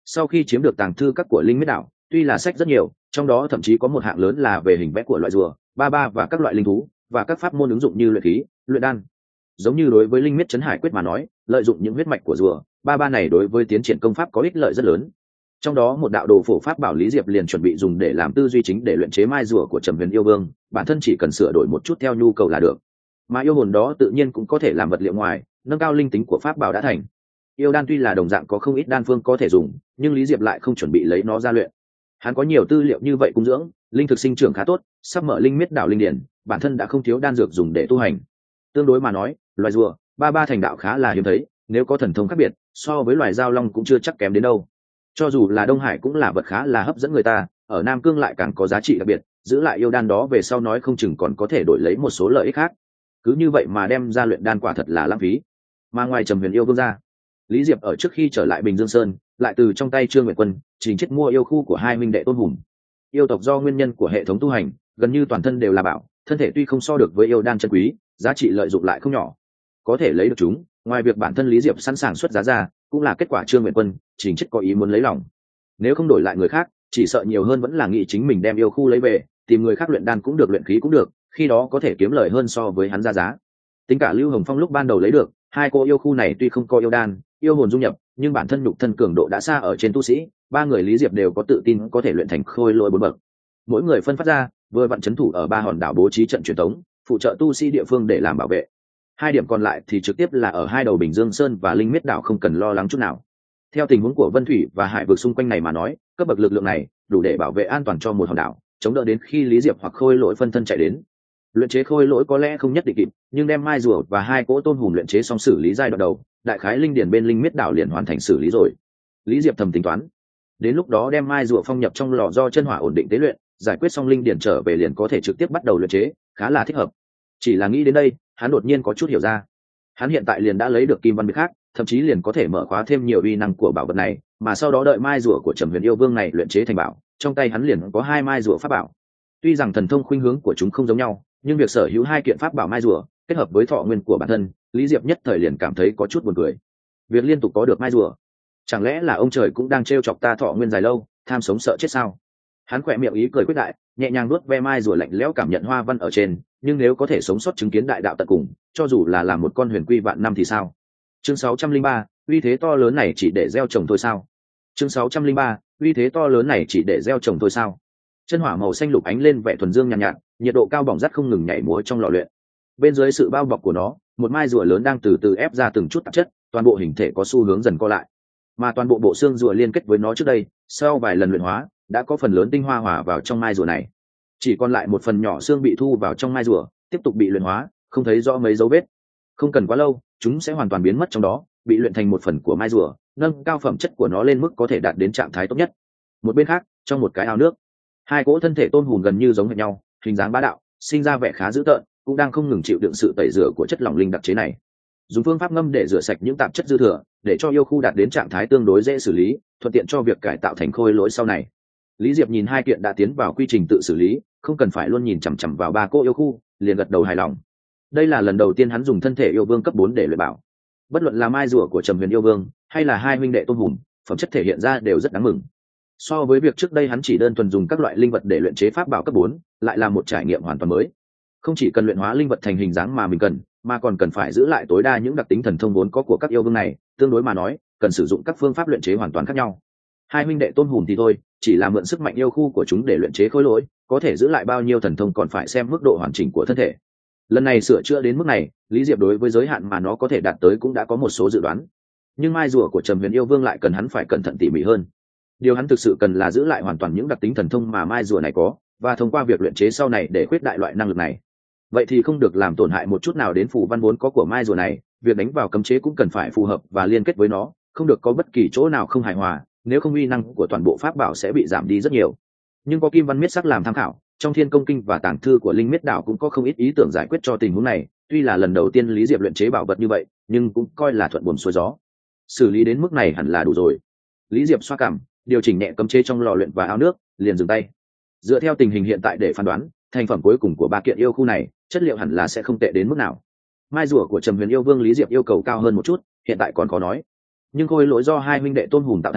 Sau khi chiếm được tàng thư các của linh miết đảo, tuy là sách rất nhiều, trong đó thậm chí có một hạng lớn là về hình vẽ của loại rùa ba ba và các loại linh thú và các pháp môn ứng dụng như luyện khí, luyện đan. Giống như đối với linh miết chấn hải quyết mà nói, lợi dụng những huyết mạch của rùa ba ba này đối với tiến triển công pháp có ích lợi rất lớn. Trong đó một đạo đồ phổ pháp bảo Lý Diệp liền chuẩn bị dùng để làm tư duy chính để luyện chế mai rùa của Trầm Huyền Yêu Vương, bản thân chỉ cần sửa đổi một chút theo nhu cầu là được. Mà yêu hồn đó tự nhiên cũng có thể làm vật liệu ngoài, nâng cao linh tính của pháp bảo đã thành. Yêu đan tuy là đồng dạng có không ít đan phương có thể dùng, nhưng Lý Diệp lại không chuẩn bị lấy nó ra luyện. Hắn có nhiều tư liệu như vậy cung dưỡng, linh thực sinh trưởng khá tốt, sắp mở linh miết đảo linh điển, bản thân đã không thiếu đan dược dùng để tu hành. Tương đối mà nói, loài rùa ba ba thành đạo khá là hiếm thấy, nếu có thần thông khác biệt, so với loài giao long cũng chưa chắc kém đến đâu. Cho dù là Đông Hải cũng là vật khá là hấp dẫn người ta, ở Nam Cương lại càng có giá trị đặc biệt, giữ lại yêu đan đó về sau nói không chừng còn có thể đổi lấy một số lợi ích khác. Cứ như vậy mà đem ra luyện đan quả thật là lãng phí. Mà ngoài Trầm Huyền Yêu Vương ra, Lý Diệp ở trước khi trở lại Bình Dương Sơn, lại từ trong tay Trương Nguyệt Quân trình chết mua yêu khu của hai minh đệ Tôn Hùng. Yêu tộc do nguyên nhân của hệ thống tu hành, gần như toàn thân đều là bảo, thân thể tuy không so được với yêu đan chân quý, giá trị lợi dụng lại không nhỏ. Có thể lấy được chúng, ngoài việc bản thân Lý Diệp sẵn sàng xuất giá ra, cũng là kết quả Trương Nguyệt Quân trình chết có ý muốn lấy lòng. Nếu không đổi lại người khác, chỉ sợ nhiều hơn vẫn là nghĩ chính mình đem yêu khu lấy về, tìm người khác luyện đan cũng được, luyện khí cũng được, khi đó có thể kiếm lời hơn so với hắn ra giá. Tính cả Lưu Hồng Phong lúc ban đầu lấy được hai cô yêu khu này, tuy không có yêu đan, yêu hồn dung nhập, nhưng bản thân nhục thân cường độ đã xa ở trên tu sĩ, ba người Lý Diệp đều có tự tin có thể luyện thành khôi lỗi bốn bậc. Mỗi người phân phát ra, vừa vặn trấn thủ ở ba hòn đảo bố trí trận truyền tống, phụ trợ tu sĩ địa phương để làm bảo vệ. Hai điểm còn lại thì trực tiếp là ở hai đầu Bình Dương Sơn và Linh Miết đảo, không cần lo lắng chút nào. Theo tình huống của Vân Thủy và Hải vực xung quanh này mà nói, cấp bậc lực lượng này đủ để bảo vệ an toàn cho một hòn đảo, chống đỡ đến khi Lý Diệp hoặc khôi lỗi phân thân chạy đến. Luyện chế khôi lỗi có lẽ không nhất định kịp, nhưng đem mai rùa và hai cỗ tôn hùng luyện chế xong xử lý giai đoạn đầu, đại khái linh điển bên Linh Miết đảo liền hoàn thành xử lý rồi. Lý Diệp thầm tính toán, đến lúc đó đem mai rùa phong nhập trong lò do chân hỏa ổn định tế luyện, giải quyết xong linh điển trở về liền có thể trực tiếp bắt đầu luyện chế, khá là thích hợp. Chỉ là nghĩ đến đây, hắn đột nhiên có chút hiểu ra. Hắn hiện tại liền đã lấy được kim văn biệt khác, thậm chí liền có thể mở khóa thêm nhiều uy năng của bảo vật này, mà sau đó đợi mai rùa của Trầm Huyền Yêu Vương này luyện chế thành bảo, trong tay hắn liền có hai mai rùa pháp bảo. Tuy rằng thần thông khuynh hướng của chúng không giống nhau, nhưng việc sở hữu hai kiện pháp bảo mai rùa kết hợp với thọ nguyên của bản thân, Lý Diệp nhất thời liền cảm thấy có chút buồn cười. Việc liên tục có được mai rùa, chẳng lẽ là ông trời cũng đang trêu chọc ta thọ nguyên dài lâu, tham sống sợ chết sao? Hắn khỏe miệng ý cười quyết đại, nhẹ nhàng nuốt ve mai rùa lạnh lẽo, cảm nhận hoa văn ở trên, nhưng nếu có thể sống sót chứng kiến đại đạo tận cùng, cho dù là làm một con huyền quy vạn năm thì sao? Chương sáu trăm linh ba, uy thế to lớn này chỉ để gieo trồng thôi sao? Chương sáu trăm linh ba, uy thế to lớn này chỉ để gieo trồng thôi sao? Chân hỏa màu xanh lục ánh lên vẻ thuần dương nhàn nhạt, nhạt, nhiệt độ cao bỏng rát không ngừng nhảy múa trong lò luyện. Bên dưới sự bao bọc của nó, một mai rùa lớn đang từ từ ép ra từng chút tạp chất, toàn bộ hình thể có xu hướng dần co lại. Mà toàn bộ bộ xương rùa liên kết với nó trước đây, sau vài lần luyện hóa, đã có phần lớn tinh hoa hòa vào trong mai rùa này. Chỉ còn lại một phần nhỏ xương bị thu vào trong mai rùa, tiếp tục bị luyện hóa, không thấy rõ mấy dấu vết. Không cần quá lâu, chúng sẽ hoàn toàn biến mất trong đó, bị luyện thành một phần của mai rùa, nâng cao phẩm chất của nó lên mức có thể đạt đến trạng thái tốt nhất. Một bên khác, trong một cái ao nước, hai cỗ thân thể tôn hùng gần như giống hệt nhau, hình dáng bá đạo, sinh ra vẻ khá dữ tợn, cũng đang không ngừng chịu đựng sự tẩy rửa của chất lỏng linh đặc chế này. Dùng phương pháp ngâm để rửa sạch những tạp chất dư thừa, để cho yêu khu đạt đến trạng thái tương đối dễ xử lý, thuận tiện cho việc cải tạo thành khôi lỗi sau này. Lý Diệp nhìn hai kiện đã tiến vào quy trình tự xử lý, không cần phải luôn nhìn chằm chằm vào ba cỗ yêu khu, liền gật đầu hài lòng. Đây là lần đầu tiên hắn dùng thân thể yêu vương cấp bốn để luyện bảo. Bất luận là mai rùa của Trầm Huyền Yêu Vương hay là hai huynh đệ Tôn Hùng, phẩm chất thể hiện ra đều rất đáng mừng. So với việc trước đây hắn chỉ đơn thuần dùng các loại linh vật để luyện chế pháp bảo cấp bốn, lại là một trải nghiệm hoàn toàn mới. Không chỉ cần luyện hóa linh vật thành hình dáng mà mình cần, mà còn cần phải giữ lại tối đa những đặc tính thần thông vốn có của các yêu vương này, tương đối mà nói, cần sử dụng các phương pháp luyện chế hoàn toàn khác nhau. Hai huynh đệ Tôn Hùng thì thôi, chỉ là mượn sức mạnh yêu khu của chúng để luyện chế khối lỗi, có thể giữ lại bao nhiêu thần thông còn phải xem mức độ hoàn chỉnh của thân thể. Lần này sửa chữa đến mức này, Lý Diệp đối với giới hạn mà nó có thể đạt tới cũng đã có một số dự đoán. Nhưng mai rùa của Trầm Huyền Yêu Vương lại cần hắn phải cẩn thận tỉ mỉ hơn. Điều hắn thực sự cần là giữ lại hoàn toàn những đặc tính thần thông mà mai rùa này có, và thông qua việc luyện chế sau này để khuyết đại loại năng lực này. Vậy thì không được làm tổn hại một chút nào đến phù văn vốn có của mai rùa này, việc đánh vào cấm chế cũng cần phải phù hợp và liên kết với nó, không được có bất kỳ chỗ nào không hài hòa, nếu không uy năng của toàn bộ pháp bảo sẽ bị giảm đi rất nhiều. Nhưng có kim văn miết sắc làm tham khảo, trong Thiên Công Kinh và tàng thư của Linh Miết Đảo cũng có không ít ý tưởng giải quyết cho tình huống này. Tuy là lần đầu tiên Lý Diệp luyện chế bảo vật như vậy, nhưng cũng coi là thuận buồm xuôi gió. Xử lý đến mức này hẳn là đủ rồi. Lý Diệp xoa cằm, điều chỉnh nhẹ cấm chế trong lò luyện và ao nước, liền dừng tay. Dựa theo tình hình hiện tại để phán đoán, thành phẩm cuối cùng của ba kiện yêu khu này, chất liệu hẳn là sẽ không tệ đến mức nào. Mai rùa của Trầm Huyền Yêu Vương Lý Diệp yêu cầu cao hơn một chút, hiện tại còn khó nói. Nhưng khôi lỗi do hai huynh đệ Tôn Hùng tạo thành,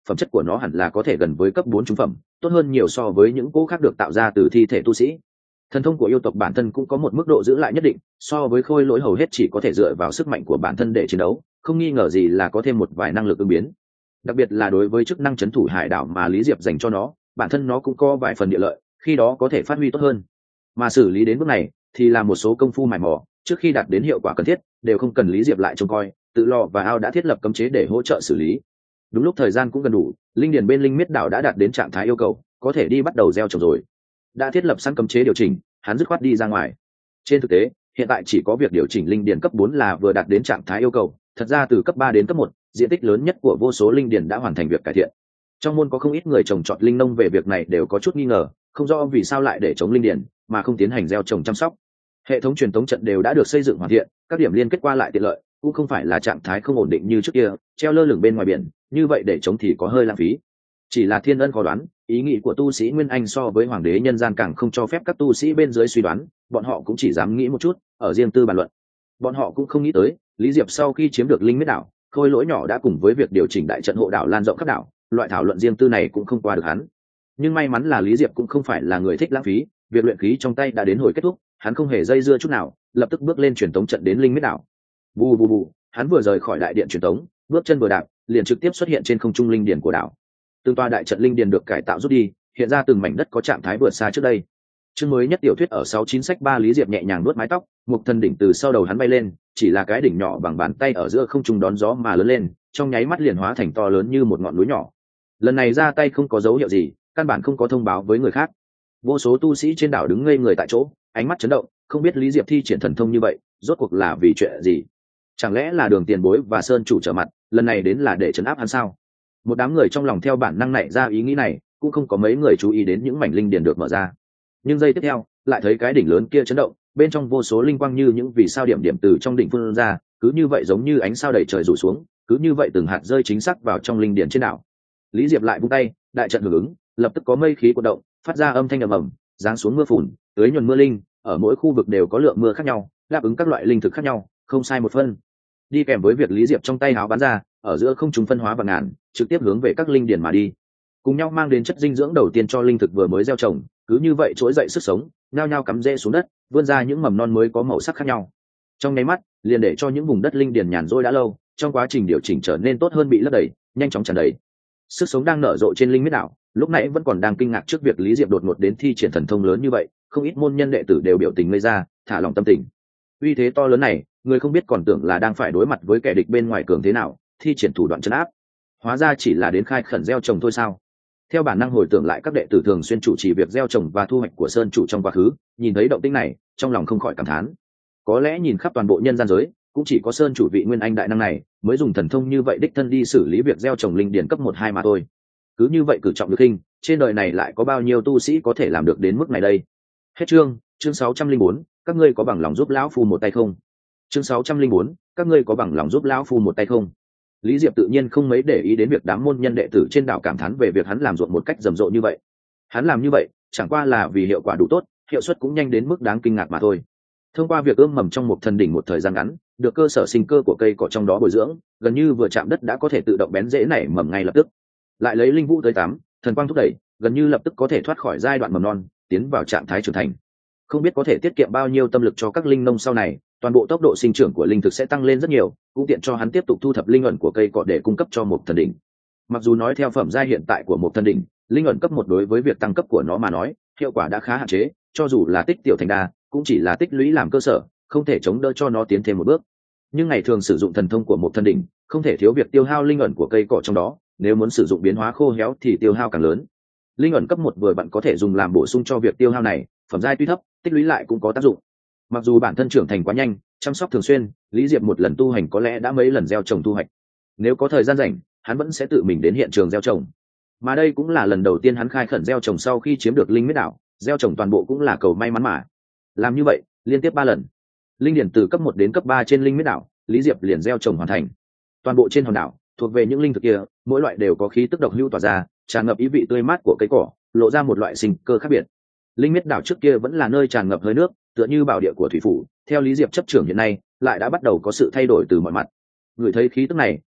phẩm chất của nó hẳn là có thể gần với cấp bốn trung phẩm, tốt hơn nhiều so với những cỗ khác được tạo ra từ thi thể tu sĩ. Thần thông của yêu tộc bản thân cũng có một mức độ giữ lại nhất định, so với khôi lỗi hầu hết chỉ có thể dựa vào sức mạnh của bản thân để chiến đấu, không nghi ngờ gì là có thêm một vài năng lực ứng biến. Đặc biệt là đối với chức năng trấn thủ hải đảo mà Lý Diệp dành cho nó, bản thân nó cũng có vài phần địa lợi, khi đó có thể phát huy tốt hơn. Mà xử lý đến bước này thì là một số công phu mài mò, trước khi đạt đến hiệu quả cần thiết đều không cần Lý Diệp lại trông coi, tự lò và ao đã thiết lập cấm chế để hỗ trợ xử lý. Đúng lúc thời gian cũng gần đủ, linh điền bên linh miết đảo đã đạt đến trạng thái yêu cầu, có thể đi bắt đầu gieo trồng rồi. Đã thiết lập sẵn cấm chế điều chỉnh, hắn dứt khoát đi ra ngoài. Trên thực tế, hiện tại chỉ có việc điều chỉnh linh điền cấp bốn là vừa đạt đến trạng thái yêu cầu, thật ra từ cấp ba đến cấp một, diện tích lớn nhất của vô số linh điền đã hoàn thành việc cải thiện. Trong môn có không ít người trồng trọt linh nông về việc này đều có chút nghi ngờ, không rõ vì sao lại để chống linh điền mà không tiến hành gieo trồng chăm sóc. Hệ thống truyền thống trận đều đã được xây dựng hoàn thiện, các điểm liên kết qua lại tiện lợi, cũng không phải là trạng thái không ổn định như trước kia, treo lơ lửng bên ngoài biển, như vậy để chống thì có hơi lãng phí. Chỉ là thiên ân khó đoán, ý nghĩ của tu sĩ Nguyên Anh so với hoàng đế nhân gian càng không cho phép các tu sĩ bên dưới suy đoán, bọn họ cũng chỉ dám nghĩ một chút, ở riêng tư bàn luận. Bọn họ cũng không nghĩ tới, Lý Diệp sau khi chiếm được linh miết đảo, khôi lỗi nhỏ đã cùng với việc điều chỉnh đại trận hộ đảo lan rộng khắp đảo, loại thảo luận riêng tư này cũng không qua được hắn. Nhưng may mắn là Lý Diệp cũng không phải là người thích lãng phí, việc luyện khí trong tay đã đến hồi kết thúc, hắn không hề dây dưa chút nào, lập tức bước lên truyền tống trận đến linh miết đảo. Bù bù bù, hắn vừa rời khỏi đại điện truyền tống, bước chân vừa đạp, liền trực tiếp xuất hiện trên không trung linh điền của đảo. Từng tòa đại trận linh điền được cải tạo rút đi, hiện ra từng mảnh đất có trạng thái vượt xa trước đây. Chương mới nhất tiểu thuyết ở sáu chín sách ba. Lý Diệp nhẹ nhàng nuốt mái tóc, một thần đỉnh từ sau đầu hắn bay lên, chỉ là cái đỉnh nhỏ bằng bàn tay ở giữa không trung đón gió mà lớn lên, trong nháy mắt liền hóa thành to lớn như một ngọn núi nhỏ. Lần này ra tay không có dấu hiệu gì, căn bản không có thông báo với người khác. Vô số tu sĩ trên đảo đứng ngây người tại chỗ, ánh mắt chấn động, không biết Lý Diệp thi triển thần thông như vậy, rốt cuộc là vì chuyện gì? Chẳng lẽ là Đường Tiền Bối và Sơn chủ trở mặt, lần này đến là để trấn áp hắn sao? Một đám người trong lòng theo bản năng nảy ra ý nghĩ này, cũng không có mấy người chú ý đến những mảnh linh điền được mở ra. Nhưng giây tiếp theo, lại thấy cái đỉnh lớn kia chấn động, bên trong vô số linh quang như những vì sao điểm điểm từ trong đỉnh phun ra, cứ như vậy giống như ánh sao đầy trời rủ xuống, cứ như vậy từng hạt rơi chính xác vào trong linh điền trên đảo. Lý Diệp lại vung tay, đại trận hưởng ứng, lập tức có mây khí cuộn động, phát ra âm thanh ầm ầm, giáng xuống mưa phùn, tưới nhuần mưa linh, ở mỗi khu vực đều có lượng mưa khác nhau, đáp ứng các loại linh thực khác nhau, không sai một phân. Đi kèm với việc Lý Diệp trong tay háo bắn ra, ở giữa không trung phân hóa và ngàn, trực tiếp hướng về các linh điền mà đi. Cùng nhau mang đến chất dinh dưỡng đầu tiên cho linh thực vừa mới gieo trồng, cứ như vậy trỗi dậy sức sống, nhao nhao cắm rễ xuống đất, vươn ra những mầm non mới có màu sắc khác nhau. Trong nháy mắt, liền để cho những vùng đất linh điền nhàn rỗi đã lâu, trong quá trình điều chỉnh trở nên tốt hơn bị lấp đầy, nhanh chóng tràn đầy. Sức sống đang nở rộ trên linh miết đảo, lúc nãy vẫn còn đang kinh ngạc trước việc Lý Diệp đột ngột đến thi triển thần thông lớn như vậy, không ít môn nhân đệ tử đều biểu tình ngây ra, thả lòng tâm tình. Uy thế to lớn này, người không biết còn tưởng là đang phải đối mặt với kẻ địch bên ngoài cường thế nào, thi triển thủ đoạn trấn áp. Hóa ra chỉ là đến khai khẩn gieo trồng thôi sao? Theo bản năng hồi tưởng lại các đệ tử thường xuyên chủ trì việc gieo trồng và thu hoạch của Sơn chủ trong quá khứ, nhìn thấy động tĩnh này, trong lòng không khỏi cảm thán. Có lẽ nhìn khắp toàn bộ nhân gian giới, cũng chỉ có Sơn chủ vị nguyên anh đại năng này mới dùng thần thông như vậy đích thân đi xử lý việc gieo trồng linh điển cấp một hai mà thôi. Cứ như vậy cử trọng được hình, trên đời này lại có bao nhiêu tu sĩ có thể làm được đến mức này đây? Hết chương, chương sáu trăm linh bốn, các ngươi có bằng lòng giúp lão phu một tay không? Chương sáu trăm linh bốn, các ngươi có bằng lòng giúp lão phu một tay không? Lý Diệp tự nhiên không mấy để ý đến việc đám môn nhân đệ tử trên đảo cảm thán về việc hắn làm ruộng một cách rầm rộ như vậy. Hắn làm như vậy, chẳng qua là vì hiệu quả đủ tốt, hiệu suất cũng nhanh đến mức đáng kinh ngạc mà thôi. Thông qua việc ươm mầm trong một thần đỉnh một thời gian ngắn, được cơ sở sinh cơ của cây cỏ trong đó bồi dưỡng, gần như vừa chạm đất đã có thể tự động bén rễ nảy mầm ngay lập tức. Lại lấy linh vũ tới tám, thần quang thúc đẩy, gần như lập tức có thể thoát khỏi giai đoạn mầm non, tiến vào trạng thái trưởng thành. Không biết có thể tiết kiệm bao nhiêu tâm lực cho các linh nông sau này, toàn bộ tốc độ sinh trưởng của linh thực sẽ tăng lên rất nhiều, cũng tiện cho hắn tiếp tục thu thập linh ẩn của cây cỏ để cung cấp cho một thần đỉnh. Mặc dù nói theo phẩm giai hiện tại của một thần đỉnh, linh ẩn cấp một đối với việc tăng cấp của nó mà nói, hiệu quả đã khá hạn chế, cho dù là tích tiểu thành đa, cũng chỉ là tích lũy làm cơ sở, không thể chống đỡ cho nó tiến thêm một bước. Nhưng ngày thường sử dụng thần thông của một thần đỉnh, không thể thiếu việc tiêu hao linh ẩn của cây cỏ trong đó, nếu muốn sử dụng biến hóa khô héo thì tiêu hao càng lớn. Linh ẩn cấp một vừa bạn có thể dùng làm bổ sung cho việc tiêu hao này, phẩm giai tuy thấp, tích lũy lại cũng có tác dụng. Mặc dù bản thân trưởng thành quá nhanh, chăm sóc thường xuyên, Lý Diệp một lần tu hành có lẽ đã mấy lần gieo trồng thu hoạch. Nếu có thời gian rảnh, hắn vẫn sẽ tự mình đến hiện trường gieo trồng. Mà đây cũng là lần đầu tiên hắn khai khẩn gieo trồng sau khi chiếm được linh miết đảo, gieo trồng toàn bộ cũng là cầu may mắn mà. Làm như vậy, liên tiếp ba lần. Linh điển từ cấp một đến cấp ba trên linh miết đảo, Lý Diệp liền gieo trồng hoàn thành. Toàn bộ trên hòn đảo, thuộc về những linh thực kia, mỗi loại đều có khí tức độc hữu tỏa ra, tràn ngập ý vị tươi mát của cây cỏ, lộ ra một loại sinh cơ khác biệt. Linh miết đảo trước kia vẫn là nơi tràn ngập hơi nước, tựa như bảo địa của thủy phủ, theo Lý Diệp chấp trưởng hiện nay, lại đã bắt đầu có sự thay đổi từ mọi mặt. Người thấy khí tức này,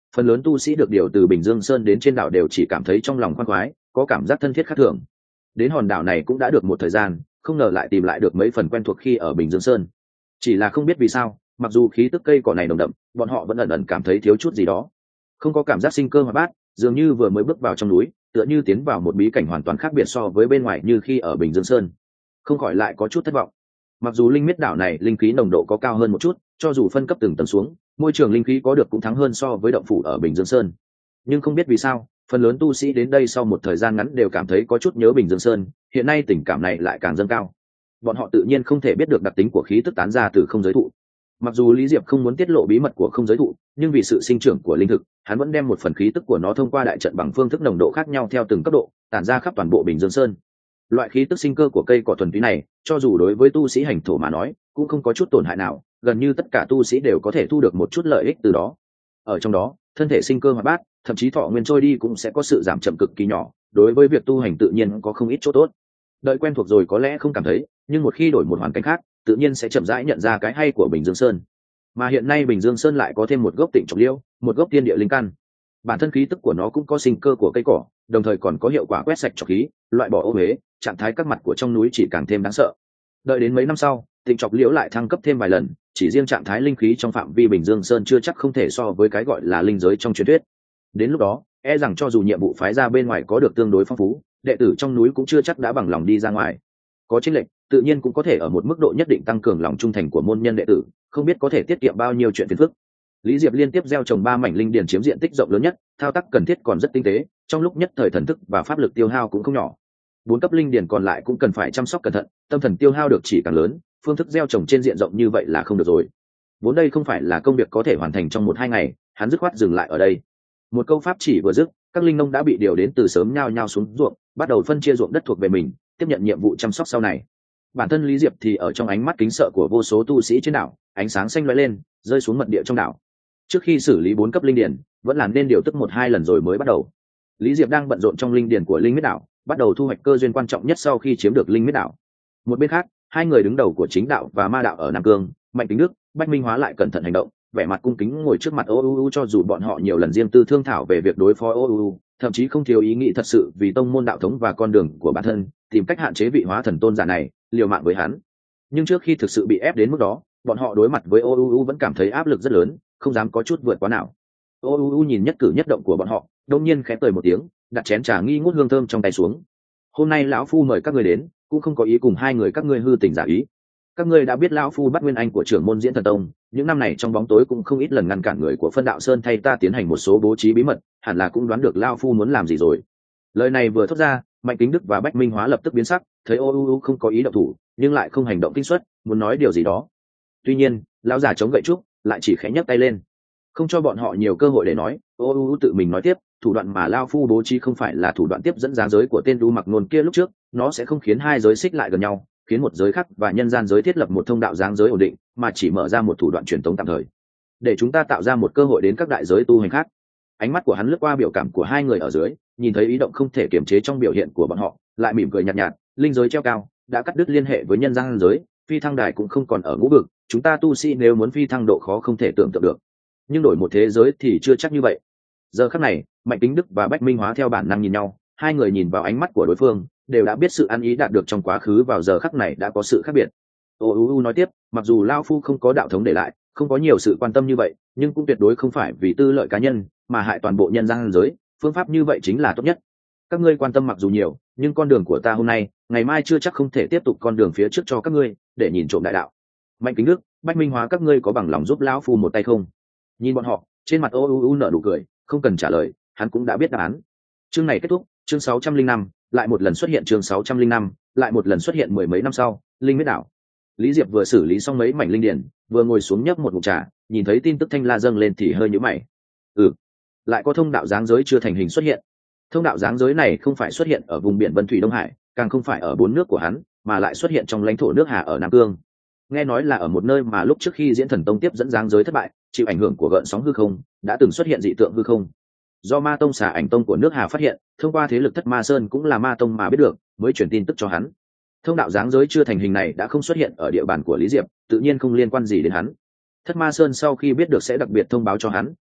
phần lớn tu sĩ được điều từ Bình Dương Sơn đến trên đảo đều chỉ cảm thấy trong lòng khoan khoái, có cảm giác thân thiết khác thường. Đến hòn đảo này cũng đã được một thời gian, không ngờ lại tìm lại được mấy phần quen thuộc khi ở Bình Dương Sơn. Chỉ là không biết vì sao, mặc dù khí tức cây cỏ này nồng đậm, bọn họ vẫn ẩn ẩn cảm thấy thiếu chút gì đó, không có cảm giác sinh cơ hoạt bát, dường như vừa mới bước vào trong núi, tựa như tiến vào một bí cảnh hoàn toàn khác biệt so với bên ngoài như khi ở Bình Dương Sơn. Không khỏi lại có chút thất vọng. Mặc dù linh miết đảo này linh khí nồng độ có cao hơn một chút, cho dù phân cấp từng tầng xuống, môi trường linh khí có được cũng thắng hơn so với động phủ ở Bình Dương Sơn, nhưng không biết vì sao, phần lớn tu sĩ đến đây sau một thời gian ngắn đều cảm thấy có chút nhớ Bình Dương Sơn, hiện nay tình cảm này lại càng dâng cao. Bọn họ tự nhiên không thể biết được đặc tính của khí tức tán ra từ không giới thụ. Mặc dù Lý Diệp không muốn tiết lộ bí mật của không giới thụ, nhưng vì sự sinh trưởng của linh thực, hắn vẫn đem một phần khí tức của nó thông qua đại trận bằng phương thức nồng độ khác nhau theo từng cấp độ, tản ra khắp toàn bộ Bình Dương Sơn. Loại khí tức sinh cơ của cây cỏ thuần túy này, cho dù đối với tu sĩ hành thổ mà nói, cũng không có chút tổn hại nào, gần như tất cả tu sĩ đều có thể thu được một chút lợi ích từ đó. Ở trong đó, thân thể sinh cơ hoạt bát, thậm chí thọ nguyên trôi đi cũng sẽ có sự giảm chậm cực kỳ nhỏ, đối với việc tu hành tự nhiên có không ít chỗ tốt. Đợi quen thuộc rồi có lẽ không cảm thấy, nhưng một khi đổi một hoàn cảnh khác, tự nhiên sẽ chậm rãi nhận ra cái hay của Bình Dương Sơn. Mà hiện nay Bình Dương Sơn lại có thêm một gốc Tịnh Trọc Liễu, một gốc tiên địa linh căn. Bản thân khí tức của nó cũng có sinh cơ của cây cỏ, đồng thời còn có hiệu quả quét sạch trọc khí, loại bỏ ô uế, trạng thái các mặt của trong núi chỉ càng thêm đáng sợ. Đợi đến mấy năm sau, Tịnh Trọc Liễu lại thăng cấp thêm vài lần, chỉ riêng trạng thái linh khí trong phạm vi Bình Dương Sơn chưa chắc không thể so với cái gọi là linh giới trong truyền thuyết. Đến lúc đó, e rằng cho dù nhiệm vụ phái ra bên ngoài có được tương đối phong phú, đệ tử trong núi cũng chưa chắc đã bằng lòng đi ra ngoài. Có chênh lệch, tự nhiên cũng có thể ở một mức độ nhất định tăng cường lòng trung thành của môn nhân đệ tử, không biết có thể tiết kiệm bao nhiêu chuyện phiền phức. Lý Diệp liên tiếp gieo trồng ba mảnh linh điền chiếm diện tích rộng lớn nhất, thao tác cần thiết còn rất tinh tế, trong lúc nhất thời thần thức và pháp lực tiêu hao cũng không nhỏ. Bốn cấp linh điền còn lại cũng cần phải chăm sóc cẩn thận, tâm thần tiêu hao được chỉ càng lớn, phương thức gieo trồng trên diện rộng như vậy là không được rồi. Vốn đây không phải là công việc có thể hoàn thành trong một hai ngày, hắn dứt khoát dừng lại ở đây. Một câu pháp chỉ vừa dứt, các linh nông đã bị điều đến từ sớm nhao nhao xuống ruộng, bắt đầu phân chia ruộng đất thuộc về mình, tiếp nhận nhiệm vụ chăm sóc sau này. Bản thân Lý Diệp thì ở trong ánh mắt kính sợ của vô số tu sĩ trên đảo, ánh sáng xanh lóe lên, rơi xuống mật địa trong đảo. Trước khi xử lý bốn cấp linh điển, vẫn làm nên điều tức một hai lần rồi mới bắt đầu. Lý Diệp đang bận rộn trong linh điển của linh miết đảo, bắt đầu thu hoạch cơ duyên quan trọng nhất sau khi chiếm được linh miết đảo. Một bên khác, hai người đứng đầu của chính đạo và ma đạo ở Nam Cương, Mạnh Kính Đức, Bách Minh Hóa lại cẩn thận hành động, vẻ mặt cung kính ngồi trước mặt ô u u, cho dù bọn họ nhiều lần riêng tư thương thảo về việc đối phó ô u u, thậm chí không thiếu ý nghĩ thật sự vì tông môn đạo thống và con đường của bản thân, tìm cách hạn chế vị hóa thần tôn giả này, liều mạng với hắn. Nhưng trước khi thực sự bị ép đến mức đó, bọn họ đối mặt với ô u u vẫn cảm thấy áp lực rất lớn, không dám có chút vượt quá nào. ô u u nhìn nhất cử nhất động của bọn họ, đột nhiên khẽ cười một tiếng, đặt chén trà nghi ngút hương thơm trong tay xuống. Hôm nay lão phu mời các ngươi đến, cũng không có ý cùng hai người các ngươi hư tình giả ý. Các ngươi đã biết lão phu bắt nguyên anh của trưởng môn Diễn Thần Tông, những năm này trong bóng tối cũng không ít lần ngăn cản người của Phân Đạo Sơn thay ta tiến hành một số bố trí bí mật, hẳn là cũng đoán được lão phu muốn làm gì rồi. Lời này vừa thốt ra, Mạnh Kính Đức và Bách Minh Hóa lập tức biến sắc, thấy ô u u không có ý động thủ, nhưng lại không hành động kinh suất, muốn nói điều gì đó. Tuy nhiên, lão già chống gậy trúc, lại chỉ khẽ nhấc tay lên, không cho bọn họ nhiều cơ hội để nói. ô u u tự mình nói tiếp, thủ đoạn mà lão phu bố trí không phải là thủ đoạn tiếp dẫn giá giới của tên đu mặc nôn kia lúc trước, nó sẽ không khiến hai giới xích lại gần nhau, khiến một giới khác và nhân gian giới thiết lập một thông đạo dáng giới ổn định, mà chỉ mở ra một thủ đoạn truyền thống tạm thời, để chúng ta tạo ra một cơ hội đến các đại giới tu hành khác. Ánh mắt của hắn lướt qua biểu cảm của hai người ở dưới, nhìn thấy ý động không thể kiềm chế trong biểu hiện của bọn họ, lại mỉm cười nhạt nhạt. Linh giới treo cao, đã cắt đứt liên hệ với nhân gian giới, phi thăng đài cũng không còn ở ngũ vực, chúng ta tu sĩ nếu muốn phi thăng độ khó không thể tưởng tượng được, nhưng đổi một thế giới thì chưa chắc như vậy. Giờ khắc này, Mạnh Kính Đức và Bách Minh Hóa theo bản năng nhìn nhau, hai người nhìn vào ánh mắt của đối phương, đều đã biết sự ăn ý đạt được trong quá khứ vào giờ khắc này đã có sự khác biệt. ô u u nói tiếp, mặc dù lao phu không có đạo thống để lại, không có nhiều sự quan tâm như vậy, nhưng cũng tuyệt đối không phải vì tư lợi cá nhân mà hại toàn bộ nhân gian giới, phương pháp như vậy chính là tốt nhất. Các ngươi quan tâm mặc dù nhiều, nhưng con đường của ta hôm nay, ngày mai chưa chắc không thể tiếp tục con đường phía trước cho các ngươi, để nhìn trộm đại đạo. Mạnh Kính Đức, Bách Minh Hóa, các ngươi có bằng lòng giúp lão phu một tay không? Nhìn bọn họ, trên mặt ô u u nở nụ cười, không cần trả lời, hắn cũng đã biết đáp án. Chương này kết thúc, chương sáu trăm linh năm, lại một lần xuất hiện chương sáu trăm linh năm, lại một lần xuất hiện mười mấy năm sau, linh miết đảo. Lý Diệp vừa xử lý xong mấy mảnh linh điển, vừa ngồi xuống nhấp một ngụm trà, nhìn thấy tin tức thanh la dâng lên thì hơi nhíu mày. Ừ, lại có thông đạo dáng giới chưa thành hình xuất hiện. Thông đạo dáng giới này không phải xuất hiện ở vùng biển Vân Thủy Đông Hải, càng không phải ở bốn nước của hắn, mà lại xuất hiện trong lãnh thổ nước Hà ở Nam Cương. Nghe nói là ở một nơi mà lúc trước khi Diễn Thần Tông tiếp dẫn dáng giới thất bại, chịu ảnh hưởng của gợn sóng hư không, đã từng xuất hiện dị tượng hư không. Do Ma Tông Xà Ảnh Tông của nước Hà phát hiện, thông qua thế lực Thất Ma Sơn cũng là Ma Tông mà biết được, mới truyền tin tức cho hắn. Thông đạo dáng giới chưa thành hình này đã không xuất hiện ở địa bàn của Lý Diệp, tự nhiên không liên quan gì đến hắn. Thất Ma Sơn sau khi biết được sẽ đặc biệt thông báo cho hắn,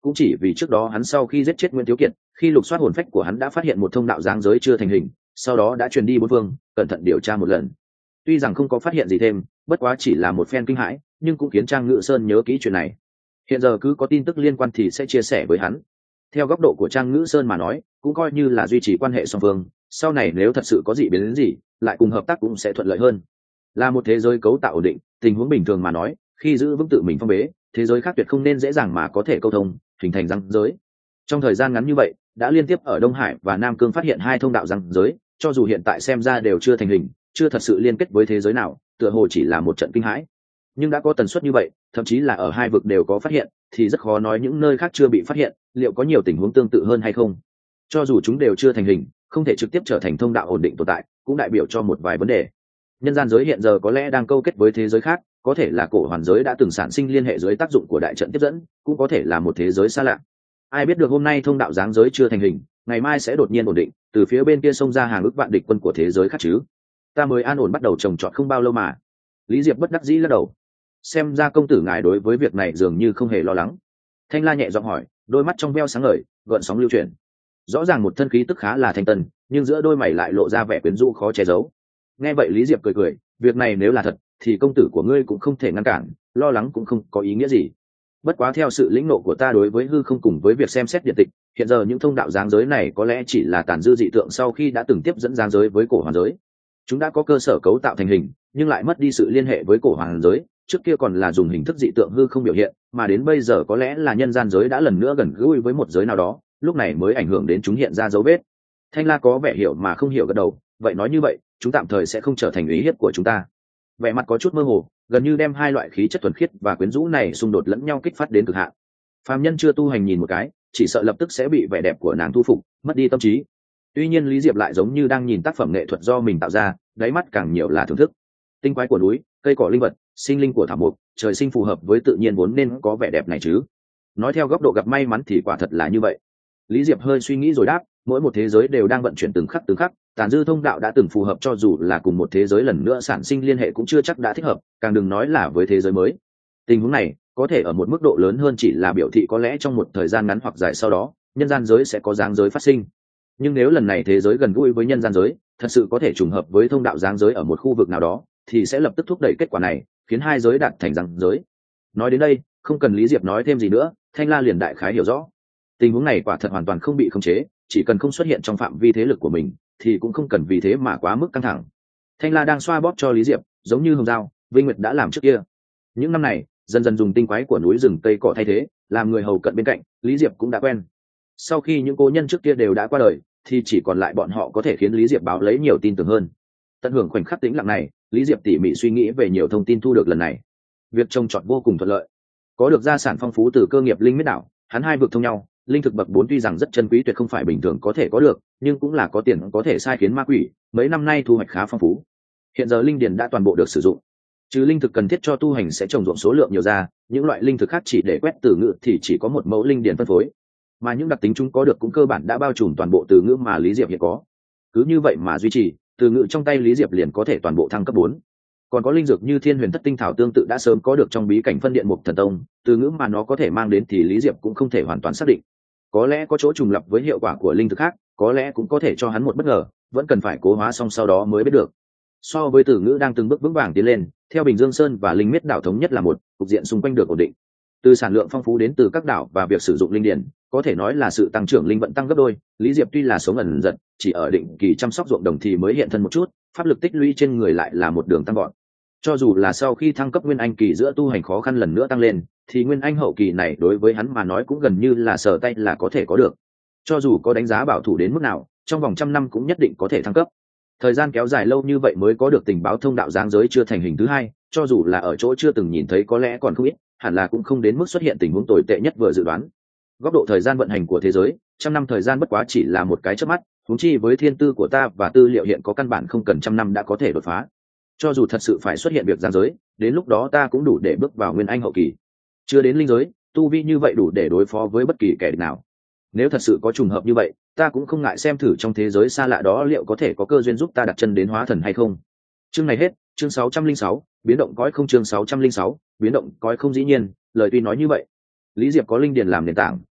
cũng chỉ vì trước đó hắn sau khi giết chết Nguyễn Thiếu Kiệt, khi lục soát hồn phách của hắn đã phát hiện một thông đạo giáng giới chưa thành hình, sau đó đã truyền đi bốn phương, cẩn thận điều tra một lần. Tuy rằng không có phát hiện gì thêm, bất quá chỉ là một phen kinh hãi, nhưng cũng khiến Trang Ngự Sơn nhớ kỹ chuyện này. Hiện giờ cứ có tin tức liên quan thì sẽ chia sẻ với hắn. Theo góc độ của Trang Ngữ Sơn mà nói, cũng coi như là duy trì quan hệ song phương, sau này nếu thật sự có gì biến đến gì, lại cùng hợp tác cũng sẽ thuận lợi hơn. Là một thế giới cấu tạo ổn định, tình huống bình thường mà nói, khi giữ vững tự mình phong bế, thế giới khác tuyệt không nên dễ dàng mà có thể câu thông, hình thành ranh giới. Trong thời gian ngắn như vậy, đã liên tiếp ở Đông Hải và Nam Cương phát hiện hai thông đạo ranh giới, cho dù hiện tại xem ra đều chưa thành hình, chưa thật sự liên kết với thế giới nào, tựa hồ chỉ là một trận kinh hãi. Nhưng đã có tần suất như vậy, thậm chí là ở hai vực đều có phát hiện, thì rất khó nói những nơi khác chưa bị phát hiện, liệu có nhiều tình huống tương tự hơn hay không. Cho dù chúng đều chưa thành hình, không thể trực tiếp trở thành thông đạo ổn định tồn tại, cũng đại biểu cho một vài vấn đề. Nhân gian giới hiện giờ có lẽ đang câu kết với thế giới khác, có thể là cổ hoàn giới đã từng sản sinh liên hệ dưới tác dụng của đại trận tiếp dẫn, cũng có thể là một thế giới xa lạ. Ai biết được hôm nay thông đạo giáng giới chưa thành hình, ngày mai sẽ đột nhiên ổn định, từ phía bên kia xông ra hàng ức vạn địch quân của thế giới khác chứ. Ta mới an ổn bắt đầu trồng trọt không bao lâu mà. Lý Diệp bất đắc dĩ lắc đầu. Xem ra công tử ngài đối với việc này dường như không hề lo lắng. Thanh La nhẹ giọng hỏi, đôi mắt trong veo sáng ngời, gợn sóng lưu chuyển. Rõ ràng một thân khí tức khá là thanh tân, nhưng giữa đôi mày lại lộ ra vẻ quyến rũ khó che giấu. Nghe vậy Lý Diệp cười cười, việc này nếu là thật thì công tử của ngươi cũng không thể ngăn cản, lo lắng cũng không có ý nghĩa gì. Bất quá theo sự lĩnh nộ của ta đối với hư không cùng với việc xem xét điện tịch, hiện giờ những thông đạo giáng giới này có lẽ chỉ là tàn dư dị tượng sau khi đã từng tiếp dẫn giáng giới với cổ hoàn giới. Chúng đã có cơ sở cấu tạo thành hình, nhưng lại mất đi sự liên hệ với cổ hoàn giới, trước kia còn là dùng hình thức dị tượng hư không biểu hiện, mà đến bây giờ có lẽ là nhân gian giới đã lần nữa gần gũi với một giới nào đó, lúc này mới ảnh hưởng đến chúng hiện ra dấu vết. Thanh La có vẻ hiểu mà không hiểu gật đầu, vậy nói như vậy, chúng tạm thời sẽ không trở thành ý hiếp của chúng ta. Vẻ mặt có chút mơ hồ, gần như đem hai loại khí chất thuần khiết và quyến rũ này xung đột lẫn nhau kích phát đến cực hạn. Phàm nhân chưa tu hành nhìn một cái, chỉ sợ lập tức sẽ bị vẻ đẹp của nàng thu phục, mất đi tâm trí. Tuy nhiên Lý Diệp lại giống như đang nhìn tác phẩm nghệ thuật do mình tạo ra, đáy mắt càng nhiều là thưởng thức. Tinh quái của núi, cây cỏ linh vật, sinh linh của thảo mộc, trời sinh phù hợp với tự nhiên vốn nên có vẻ đẹp này chứ. Nói theo góc độ gặp may mắn thì quả thật là như vậy. Lý Diệp hơi suy nghĩ rồi đáp, mỗi một thế giới đều đang vận chuyển từng khắc từng khắc, tàn dư thông đạo đã từng phù hợp, cho dù là cùng một thế giới lần nữa sản sinh liên hệ cũng chưa chắc đã thích hợp, càng đừng nói là với thế giới mới. Tình huống này có thể ở một mức độ lớn hơn chỉ là biểu thị có lẽ trong một thời gian ngắn hoặc dài sau đó, nhân gian giới sẽ có dáng giới phát sinh. Nhưng nếu lần này thế giới gần gũi với nhân gian giới, thật sự có thể trùng hợp với thông đạo dáng giới ở một khu vực nào đó, thì sẽ lập tức thúc đẩy kết quả này, khiến hai giới đạt thành dáng giới. Nói đến đây, không cần Lý Diệp nói thêm gì nữa, Thanh La liền đại khái hiểu rõ. Tình huống này quả thật hoàn toàn không bị khống chế, chỉ cần không xuất hiện trong phạm vi thế lực của mình, thì cũng không cần vì thế mà quá mức căng thẳng. Thanh La đang xoa bóp cho Lý Diệp, giống như Hồng Giao, Vinh Nguyệt đã làm trước kia. Những năm này, dần dần dùng tinh quái của núi rừng cây cỏ thay thế, làm người hầu cận bên cạnh, Lý Diệp cũng đã quen. Sau khi những cố nhân trước kia đều đã qua đời, thì chỉ còn lại bọn họ có thể khiến Lý Diệp báo lấy nhiều tin tưởng hơn. Tận hưởng khoảnh khắc tĩnh lặng này, Lý Diệp tỉ mỉ suy nghĩ về nhiều thông tin thu được lần này. Việc trồng trọt vô cùng thuận lợi, có được gia sản phong phú từ cơ nghiệp linh miết đảo, hắn hai vực thông nhau, linh thực bậc bốn tuy rằng rất chân quý tuyệt không phải bình thường có thể có được, nhưng cũng là có tiền có thể sai khiến ma quỷ, mấy năm nay thu hoạch khá phong phú. Hiện giờ linh điền đã toàn bộ được sử dụng, trừ linh thực cần thiết cho tu hành sẽ trồng ruộng số lượng nhiều ra, những loại linh thực khác chỉ để quét từ ngữ thì chỉ có một mẫu linh điền phân phối, mà những đặc tính chúng có được cũng cơ bản đã bao trùm toàn bộ từ ngữ mà Lý Diệp hiện có. Cứ như vậy mà duy trì, từ ngữ trong tay Lý Diệp liền có thể toàn bộ thăng cấp bốn. Còn có linh dược như Thiên Huyền Thất Tinh Thảo tương tự đã sớm có được trong bí cảnh phân điện Mục Thần Tông, từ ngữ mà nó có thể mang đến thì Lý Diệp cũng không thể hoàn toàn xác định. Có lẽ có chỗ trùng lập với hiệu quả của linh thực khác, có lẽ cũng có thể cho hắn một bất ngờ, vẫn cần phải cố hóa xong sau đó mới biết được. So với từ ngữ đang từng bước vững vàng tiến lên, theo Bình Dương Sơn và Linh Miết đảo thống nhất là một, cục diện xung quanh được ổn định. Từ sản lượng phong phú đến từ các đảo và việc sử dụng linh điển, có thể nói là sự tăng trưởng linh vận tăng gấp đôi. Lý Diệp tuy là sống ẩn giật, chỉ ở định kỳ chăm sóc ruộng đồng thì mới hiện thân một chút, pháp lực tích lũy trên người lại là một đường tăng gọn. Cho dù là sau khi thăng cấp nguyên anh kỳ giữa tu hành khó khăn lần nữa tăng lên, thì nguyên anh hậu kỳ này đối với hắn mà nói cũng gần như là sờ tay là có thể có được. Cho dù có đánh giá bảo thủ đến mức nào, trong vòng trăm năm cũng nhất định có thể thăng cấp. Thời gian kéo dài lâu như vậy mới có được tình báo thông đạo dáng giới chưa thành hình thứ hai, cho dù là ở chỗ chưa từng nhìn thấy có lẽ còn không ít, hẳn là cũng không đến mức xuất hiện tình huống tồi tệ nhất vừa dự đoán. Góc độ thời gian vận hành của thế giới, trăm năm thời gian bất quá chỉ là một cái chớp mắt, huống chi với thiên tư của ta và tư liệu hiện có căn bản không cần trăm năm đã có thể đột phá. Cho dù thật sự phải xuất hiện việc giáng giới, đến lúc đó ta cũng đủ để bước vào nguyên anh hậu kỳ. Chưa đến linh giới, tu vi như vậy đủ để đối phó với bất kỳ kẻ địch nào. Nếu thật sự có trùng hợp như vậy, ta cũng không ngại xem thử trong thế giới xa lạ đó liệu có thể có cơ duyên giúp ta đặt chân đến hóa thần hay không. Chương này hết, chương sáu trăm linh sáu, biến động cõi không, chương sáu trăm linh sáu, biến động cõi không. Dĩ nhiên, lời tuy nói như vậy, Lý Diệp có linh điền làm nền tảng,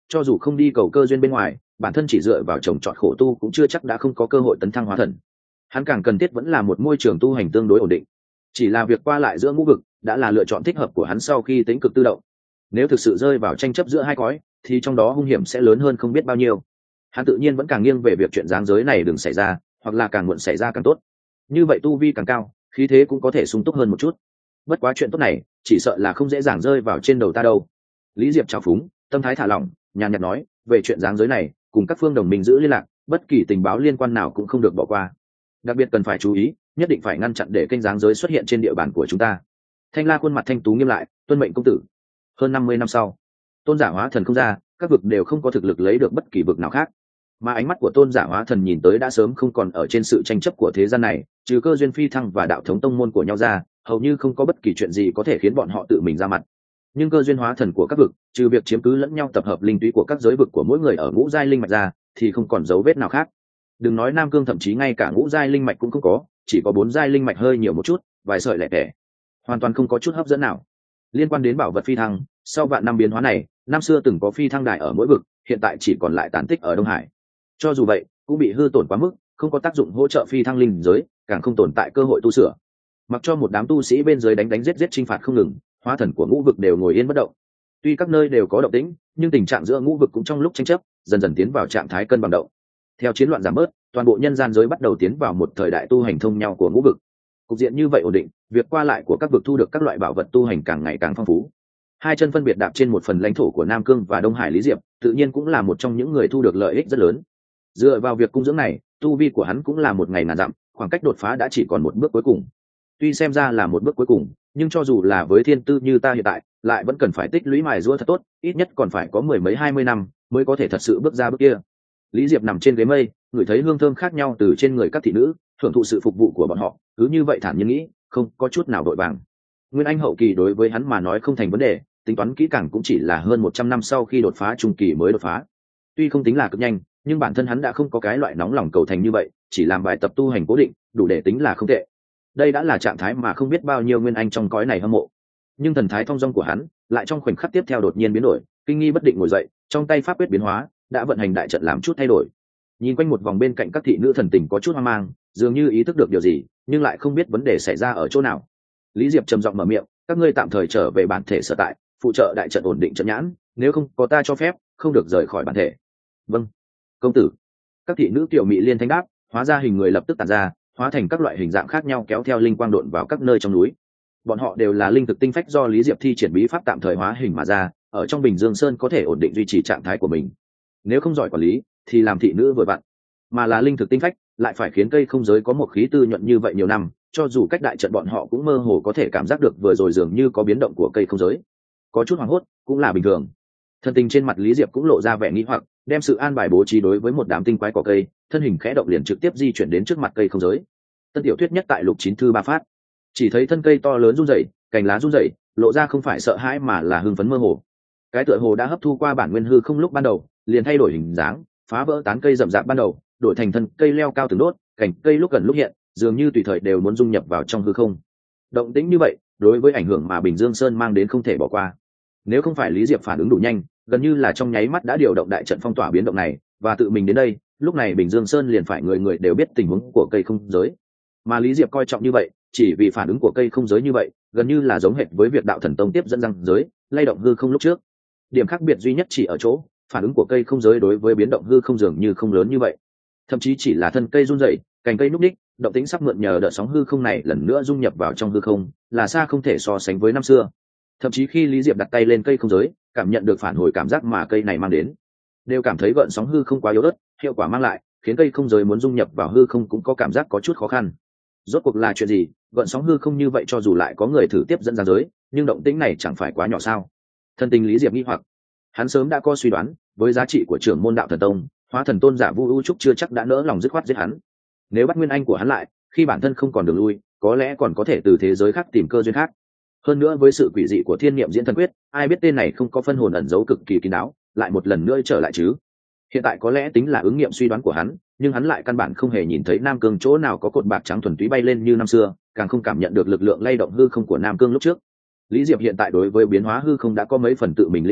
cho dù không đi cầu cơ duyên bên ngoài, bản thân chỉ dựa vào trồng trọt khổ tu cũng chưa chắc đã không có cơ hội tấn thăng hóa thần. Hắn càng cần thiết vẫn là một môi trường tu hành tương đối ổn định. Chỉ là việc qua lại giữa ngũ vực đã là lựa chọn thích hợp của hắn sau khi tính cực tự động. Nếu thực sự rơi vào tranh chấp giữa hai cõi, thì trong đó hung hiểm sẽ lớn hơn không biết bao nhiêu. Hắn tự nhiên vẫn càng nghiêng về việc chuyện giáng giới này đừng xảy ra, hoặc là càng muộn xảy ra càng tốt. Như vậy tu vi càng cao, khí thế cũng có thể sung túc hơn một chút. Bất quá chuyện tốt này, chỉ sợ là không dễ dàng rơi vào trên đầu ta đâu. Lý Diệp trào phúng, tâm thái thả lỏng, nhàn nhạt nói, về chuyện giáng giới này, cùng các phương đồng minh giữ liên lạc, bất kỳ tình báo liên quan nào cũng không được bỏ qua. Đặc biệt cần phải chú ý, nhất định phải ngăn chặn để kênh giáng giới xuất hiện trên địa bàn của chúng ta. Thanh La khuôn mặt thanh tú nghiêm lại, tuân mệnh công tử. Hơn năm mươi năm sau, Tôn Giả Hóa Thần không ra, các vực đều không có thực lực lấy được bất kỳ vực nào khác. Mà ánh mắt của Tôn Giả Hóa Thần nhìn tới đã sớm không còn ở trên sự tranh chấp của thế gian này, trừ cơ duyên phi thăng và đạo thống tông môn của nhau ra, hầu như không có bất kỳ chuyện gì có thể khiến bọn họ tự mình ra mặt. Nhưng cơ duyên hóa thần của các vực, trừ việc chiếm cứ lẫn nhau tập hợp linh túy của các giới vực của mỗi người ở ngũ giai linh mạch ra, thì không còn dấu vết nào khác. Đừng nói Nam Cương, thậm chí ngay cả ngũ giai linh mạch cũng không có, chỉ có bốn giai linh mạch hơi nhiều một chút, vài sợi lẻ tẻ, hoàn toàn không có chút hấp dẫn nào. Liên quan đến bảo vật phi thăng, sau vạn năm biến hóa này, năm xưa từng có phi thăng đài ở mỗi vực, hiện tại chỉ còn lại tàn tích ở Đông Hải. Cho dù vậy, cũng bị hư tổn quá mức, không có tác dụng hỗ trợ phi thăng linh giới, càng không tồn tại cơ hội tu sửa. Mặc cho một đám tu sĩ bên dưới đánh đánh giết giết chinh phạt không ngừng, hóa thần của ngũ vực đều ngồi yên bất động. Tuy các nơi đều có động tĩnh, nhưng tình trạng giữa ngũ vực cũng trong lúc tranh chấp, dần dần tiến vào trạng thái cân bằng động. Theo chiến loạn giảm bớt, toàn bộ nhân gian giới bắt đầu tiến vào một thời đại tu hành thông nhau của ngũ vực. Cục diện như vậy ổn định, việc qua lại của các vực thu được các loại bảo vật tu hành càng ngày càng phong phú. Hai chân phân biệt đạp trên một phần lãnh thổ của Nam Cương và Đông Hải, Lý Diệp tự nhiên cũng là một trong những người thu được lợi ích rất lớn. Dựa vào việc cung dưỡng này, tu vi của hắn cũng là một ngày ngàn dặm, khoảng cách đột phá đã chỉ còn một bước cuối cùng. Tuy xem ra là một bước cuối cùng, nhưng cho dù là với thiên tư như ta hiện tại, lại vẫn cần phải tích lũy mài giũa thật tốt, ít nhất còn phải có mười mấy hai mươi năm mới có thể thật sự bước ra bước kia. Lý Diệp nằm trên ghế mây, ngửi thấy hương thơm khác nhau từ trên người các thị nữ, thưởng thụ sự phục vụ của bọn họ, cứ như vậy thản nhiên nghĩ, không có chút nào vội vàng. Nguyên Anh hậu kỳ đối với hắn mà nói không thành vấn đề, tính toán kỹ càng cũng chỉ là hơn một trăm năm sau khi đột phá trung kỳ mới đột phá. Tuy không tính là cực nhanh, nhưng bản thân hắn đã không có cái loại nóng lòng cầu thành như vậy, chỉ làm bài tập tu hành cố định, đủ để tính là không tệ. Đây đã là trạng thái mà không biết bao nhiêu Nguyên Anh trong cõi này hâm mộ. Nhưng thần thái thong dong của hắn lại trong khoảnh khắc tiếp theo đột nhiên biến đổi, kinh nghi bất định ngồi dậy, trong tay pháp quyết biến hóa, đã vận hành đại trận làm chút thay đổi. Nhìn quanh một vòng bên cạnh các thị nữ, thần tình có chút hoang mang, dường như ý thức được điều gì, nhưng lại không biết vấn đề xảy ra ở chỗ nào. Lý Diệp trầm giọng mở miệng, các ngươi tạm thời trở về bản thể sở tại, phụ trợ đại trận ổn định trận nhãn, nếu không có ta cho phép, không được rời khỏi bản thể. Vâng, công tử. Các thị nữ tiểu mị liên thanh đáp, hóa ra hình người lập tức tản ra, hóa thành các loại hình dạng khác nhau kéo theo linh quang độn vào các nơi trong núi. Bọn họ đều là linh thực tinh phách do Lý Diệp thi triển bí pháp tạm thời hóa hình mà ra, ở trong Bình Dương Sơn có thể ổn định duy trì trạng thái của mình. Nếu không giỏi quản lý, thì làm thị nữ vừa vặn, mà là linh thực tinh phách, lại phải khiến cây không giới có một khí tư nhuận như vậy nhiều năm, cho dù cách đại trận bọn họ cũng mơ hồ có thể cảm giác được vừa rồi dường như có biến động của cây không giới. Có chút hoảng hốt, cũng là bình thường. Thân tình trên mặt Lý Diệp cũng lộ ra vẻ nghi hoặc, đem sự an bài bố trí đối với một đám tinh quái cỏ cây, thân hình khẽ động liền trực tiếp di chuyển đến trước mặt cây không giới. Tân tiểu thuyết nhất tại lục chín thư ba phát. Chỉ thấy thân cây to lớn run rẩy, cành lá run rẩy, lộ ra không phải sợ hãi mà là hưng phấn mơ hồ. Cái tựa hồ đã hấp thu qua bản nguyên hư không lúc ban đầu, liền thay đổi hình dáng, phá vỡ tán cây rậm rạp ban đầu, đổi thành thân cây leo cao từng đốt, cành cây lúc gần lúc hiện, dường như tùy thời đều muốn dung nhập vào trong hư không. Động tĩnh như vậy, đối với ảnh hưởng mà Bình Dương Sơn mang đến không thể bỏ qua. Nếu không phải Lý Diệp phản ứng đủ nhanh, gần như là trong nháy mắt đã điều động đại trận phong tỏa biến động này, và tự mình đến đây, lúc này Bình Dương Sơn liền phải người người đều biết tình huống của cây không giới. Mà Lý Diệp coi trọng như vậy, chỉ vì phản ứng của cây không giới như vậy, gần như là giống hệt với việc đạo thần tông tiếp dẫn răng giới, lay động hư không lúc trước. Điểm khác biệt duy nhất chỉ ở chỗ, phản ứng của cây không giới đối với biến động hư không dường như không lớn như vậy. Thậm chí chỉ là thân cây run rẩy, cành cây núc ních, động tĩnh sắp mượn nhờ đợt sóng hư không này lần nữa dung nhập vào trong hư không, là xa không thể so sánh với năm xưa. Thậm chí khi Lý Diệp đặt tay lên cây không giới, cảm nhận được phản hồi cảm giác mà cây này mang đến, đều cảm thấy gợn sóng hư không quá yếu ớt, hiệu quả mang lại khiến cây không giới muốn dung nhập vào hư không cũng có cảm giác có chút khó khăn. Rốt cuộc là chuyện gì? Gợn sóng hư không như vậy cho dù lại có người thử tiếp dẫn ra giới, nhưng động tĩnh này chẳng phải quá nhỏ sao? Thân tình Lý Diệp nghi hoặc, hắn sớm đã có suy đoán, với giá trị của trưởng môn đạo thần tông, hóa thần tôn giả Vu U Trúc chưa chắc đã nỡ lòng dứt khoát giết hắn. Nếu bắt nguyên anh của hắn lại, khi bản thân không còn đường lui, có lẽ còn có thể từ thế giới khác tìm cơ duyên khác. Hơn nữa với sự quỷ dị của thiên niệm diễn thần quyết, ai biết tên này không có phân hồn ẩn giấu cực kỳ kín đáo, lại một lần nữa trở lại chứ? Hiện tại có lẽ tính là ứng nghiệm suy đoán của hắn, nhưng hắn lại căn bản không hề nhìn thấy Nam Cương chỗ nào có cột bạc trắng thuần túy bay lên như năm xưa, càng không cảm nhận được lực lượng lay động hư không của Nam Cương lúc trước. Lý Diệp hiện tại đối với biến hóa hư không đã có mấy phần tự mình lĩnh ngộ,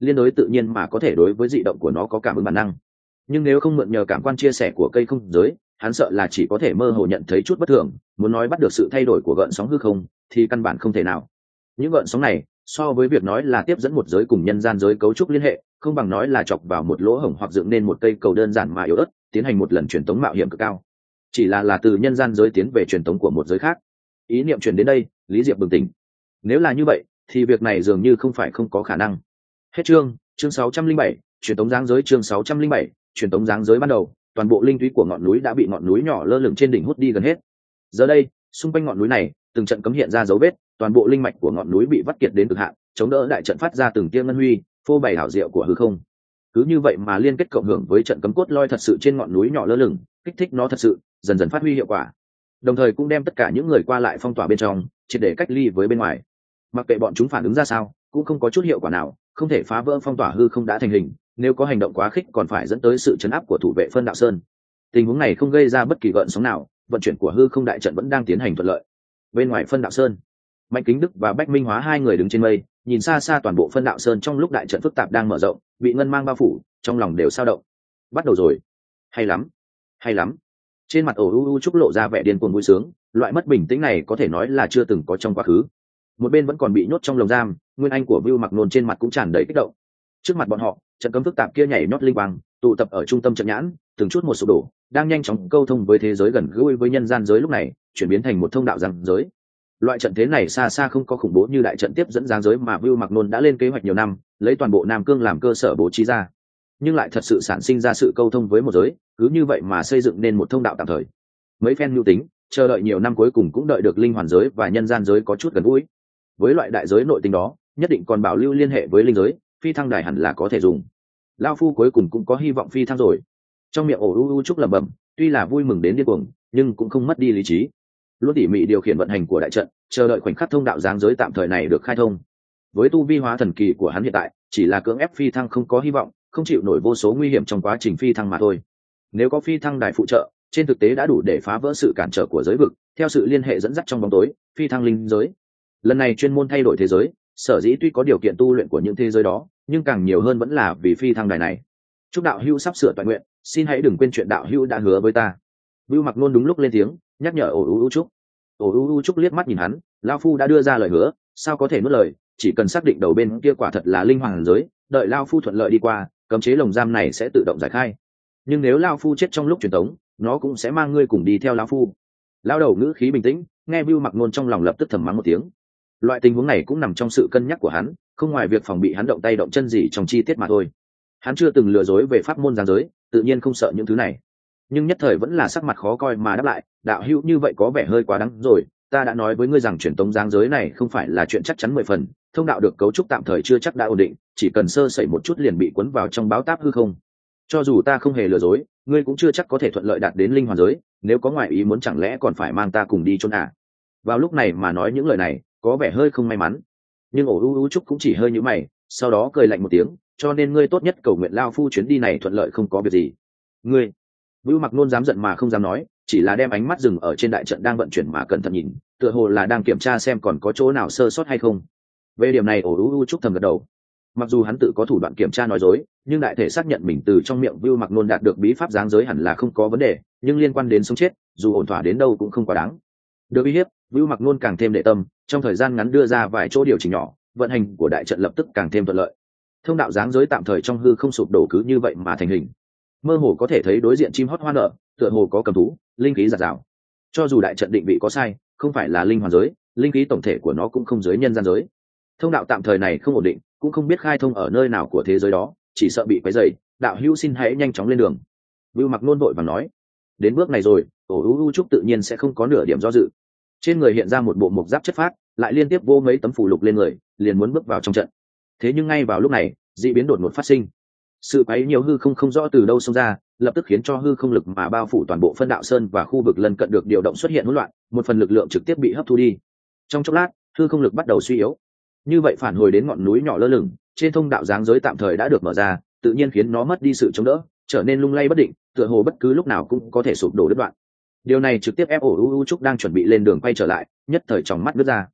liên đối tự nhiên mà có thể đối với dị động của nó có cảm ứng bản năng. Nhưng nếu không mượn nhờ cảm quan chia sẻ của cây không giới, hắn sợ là chỉ có thể mơ hồ nhận thấy chút bất thường, muốn nói bắt được sự thay đổi của gợn sóng hư không thì căn bản không thể nào. Những gợn sóng này so với việc nói là tiếp dẫn một giới cùng nhân gian giới cấu trúc liên hệ, không bằng nói là chọc vào một lỗ hổng hoặc dựng nên một cây cầu đơn giản mà yếu ớt, tiến hành một lần truyền tống mạo hiểm cực cao. Chỉ là là từ nhân gian giới tiến về truyền tống của một giới khác. Ý niệm truyền đến đây, Lý Diệp bừng tỉnh. Nếu là như vậy thì việc này dường như không phải không có khả năng. Hết chương. Chương sáu trăm linh bảy, truyền tống dáng giới. Chương sáu trăm linh bảy, truyền tống dáng giới ban đầu. Toàn bộ linh túy của ngọn núi đã bị ngọn núi nhỏ lơ lửng trên đỉnh hút đi gần hết. Giờ đây, xung quanh ngọn núi này từng trận cấm hiện ra dấu vết, toàn bộ linh mạch của ngọn núi bị vắt kiệt đến cực hạn, chống đỡ đại trận phát ra từng tia ngân huy, phô bày hảo diệu của hư không. Cứ như vậy mà liên kết cộng hưởng với trận cấm cốt loi thật sự trên ngọn núi nhỏ lơ lửng, kích thích nó thật sự, dần dần phát huy hiệu quả. Đồng thời cũng đem tất cả những người qua lại phong tỏa bên trong, triệt để cách ly với bên ngoài. Mặc kệ bọn chúng phản ứng ra sao, cũng không có chút hiệu quả nào, không thể phá vỡ phong tỏa hư không đã thành hình, nếu có hành động quá khích còn phải dẫn tới sự chấn áp của thủ vệ Phân Đạo Sơn. Tình huống này không gây ra bất kỳ gợn sóng nào, vận chuyển của hư không đại trận vẫn đang tiến hành thuận lợi. Bên ngoài Phân Đạo Sơn, Mạnh Kính Đức và Bách Minh Hóa hai người đứng trên mây, nhìn xa xa toàn bộ Phân Đạo Sơn trong lúc đại trận phức tạp đang mở rộng, bị ngân mang bao phủ, trong lòng đều sao động. Bắt đầu rồi, hay lắm, hay lắm. Trên mặt ổ u u trúc lộ ra vẻ điên cuồng vui sướng, loại mất bình tĩnh này có thể nói là chưa từng có trong quá khứ. Một bên vẫn còn bị nhốt trong lồng giam, nguyên anh của Vưu Mặc Nôn trên mặt cũng tràn đầy kích động. Trước mặt bọn họ, trận cấm phức tạp kia nhảy nhót linh quang, tụ tập ở trung tâm trận nhãn, từng chút một sụp đổ, đang nhanh chóng câu thông với thế giới gần gũi với nhân gian giới lúc này, chuyển biến thành một thông đạo giang giới. Loại trận thế này xa xa không có khủng bố như đại trận tiếp dẫn giang giới mà Vưu Mặc Nôn đã lên kế hoạch nhiều năm, lấy toàn bộ Nam Cương làm cơ sở bố trí ra. Nhưng lại thật sự sản sinh ra sự câu thông với một giới, cứ như vậy mà xây dựng nên một thông đạo tạm thời. Mấy phen mưu tính, chờ đợi nhiều năm cuối cùng cũng đợi được linh hoàn giới và nhân gian giới có chút gần gũi. Với loại đại giới nội tình đó, nhất định còn bảo lưu liên hệ với linh giới, phi thăng đài hẳn là có thể dùng. Lao phu cuối cùng cũng có hy vọng phi thăng rồi. Trong miệng ổ u u trúc lẩm bẩm, tuy là vui mừng đến điên cuồng, nhưng cũng không mất đi lý trí. Luôn tỉ mỉ điều khiển vận hành của đại trận, chờ đợi khoảnh khắc thông đạo giáng giới tạm thời này được khai thông. Với tu vi hóa thần kỳ của hắn hiện tại, chỉ là cưỡng ép phi thăng không có hy vọng, không chịu nổi vô số nguy hiểm trong quá trình phi thăng mà thôi. Nếu có phi thăng đài phụ trợ, trên thực tế đã đủ để phá vỡ sự cản trở của giới vực, theo sự liên hệ dẫn dắt trong bóng tối, phi thăng linh giới. Lần này chuyên môn thay đổi thế giới, sở dĩ tuy có điều kiện tu luyện của những thế giới đó, nhưng càng nhiều hơn vẫn là vì phi thăng đài này. Chúc đạo hữu sắp sửa toàn nguyện, xin hãy đừng quên chuyện đạo hữu đã hứa với ta. Vưu Mặc Nôn đúng lúc lên tiếng, nhắc nhở ổ u u trúc. Ổ u u trúc liếc mắt nhìn hắn, lão phu đã đưa ra lời hứa, sao có thể nuốt lời, chỉ cần xác định đầu bên kia quả thật là linh hoàng giới, đợi lão phu thuận lợi đi qua, cấm chế lồng giam này sẽ tự động giải khai. Nhưng nếu lão phu chết trong lúc truyền tống, nó cũng sẽ mang ngươi cùng đi theo lão phu. Lão đầu ngữ khí bình tĩnh, nghe Vưu Mặc Nôn trong lòng lập tức thầm mắng một tiếng. Loại tình huống này cũng nằm trong sự cân nhắc của hắn, không ngoài việc phòng bị hắn động tay động chân gì trong chi tiết mà thôi. Hắn chưa từng lừa dối về pháp môn giáng giới, tự nhiên không sợ những thứ này. Nhưng nhất thời vẫn là sắc mặt khó coi mà đáp lại, đạo hữu như vậy có vẻ hơi quá đáng rồi, ta đã nói với ngươi rằng truyền tống giáng giới này không phải là chuyện chắc chắn mười phần, thông đạo được cấu trúc tạm thời chưa chắc đã ổn định, chỉ cần sơ sẩy một chút liền bị cuốn vào trong báo táp hư không. Cho dù ta không hề lừa dối, ngươi cũng chưa chắc có thể thuận lợi đạt đến linh hoàn giới, nếu có ngoại ý muốn chẳng lẽ còn phải mang ta cùng đi chôn à? Vào lúc này mà nói những lời này, có vẻ hơi không may mắn. Nhưng ổ u u trúc cũng chỉ hơi nhíu mày, sau đó cười lạnh một tiếng, cho nên ngươi tốt nhất cầu nguyện lao phu chuyến đi này thuận lợi không có việc gì. Ngươi, Vưu Mặc Nôn dám giận mà không dám nói, chỉ là đem ánh mắt dừng ở trên đại trận đang vận chuyển mà cẩn thận nhìn, tựa hồ là đang kiểm tra xem còn có chỗ nào sơ sót hay không. Về điểm này ổ u u trúc thầm gật đầu. Mặc dù hắn tự có thủ đoạn kiểm tra nói dối, nhưng đại thể xác nhận mình từ trong miệng Vưu Mặc Nôn đạt được bí pháp giáng giới hẳn là không có vấn đề, nhưng liên quan đến sống chết, dù ổn thỏa đến đâu cũng không quá đáng. Được uy hiếp, Vưu Mặc Nôn càng thêm để tâm, trong thời gian ngắn đưa ra vài chỗ điều chỉnh nhỏ, vận hành của đại trận lập tức càng thêm thuận lợi. Thông đạo giáng giới tạm thời trong hư không sụp đổ cứ như vậy mà thành hình. Mơ hồ có thể thấy đối diện chim hót hoa nở, tựa hồ có cầm thú, linh khí giạt rào. Cho dù đại trận định vị có sai, không phải là linh hoàn giới, linh khí tổng thể của nó cũng không dưới nhân gian giới. Thông đạo tạm thời này không ổn định, cũng không biết khai thông ở nơi nào của thế giới đó, chỉ sợ bị quấy rầy, đạo hữu xin hãy nhanh chóng lên đường. Vưu Mặc Nôn vội vàng nói. Đến bước này rồi, ổ u u trúc tự nhiên sẽ không có nửa điểm do dự. Trên người hiện ra một bộ mộc giáp chất phát, lại liên tiếp vô mấy tấm phù lục lên người, liền muốn bước vào trong trận. Thế nhưng ngay vào lúc này, dị biến đột ngột phát sinh. Sự quấy nhiều hư không không rõ từ đâu xông ra, lập tức khiến cho hư không lực mà bao phủ toàn bộ Phân Đạo Sơn và khu vực lân cận được điều động xuất hiện hỗn loạn, một phần lực lượng trực tiếp bị hấp thu đi. Trong chốc lát, hư không lực bắt đầu suy yếu. Như vậy phản hồi đến ngọn núi nhỏ lơ lửng, trên thông đạo giáng giới tạm thời đã được mở ra, tự nhiên khiến nó mất đi sự chống đỡ, trở nên lung lay bất định, tựa hồ bất cứ lúc nào cũng có thể sụp đổ đứt đoạn. Điều này trực tiếp ép ổ u u trúc đang chuẩn bị lên đường quay trở lại, nhất thời trong mắt đứt ra.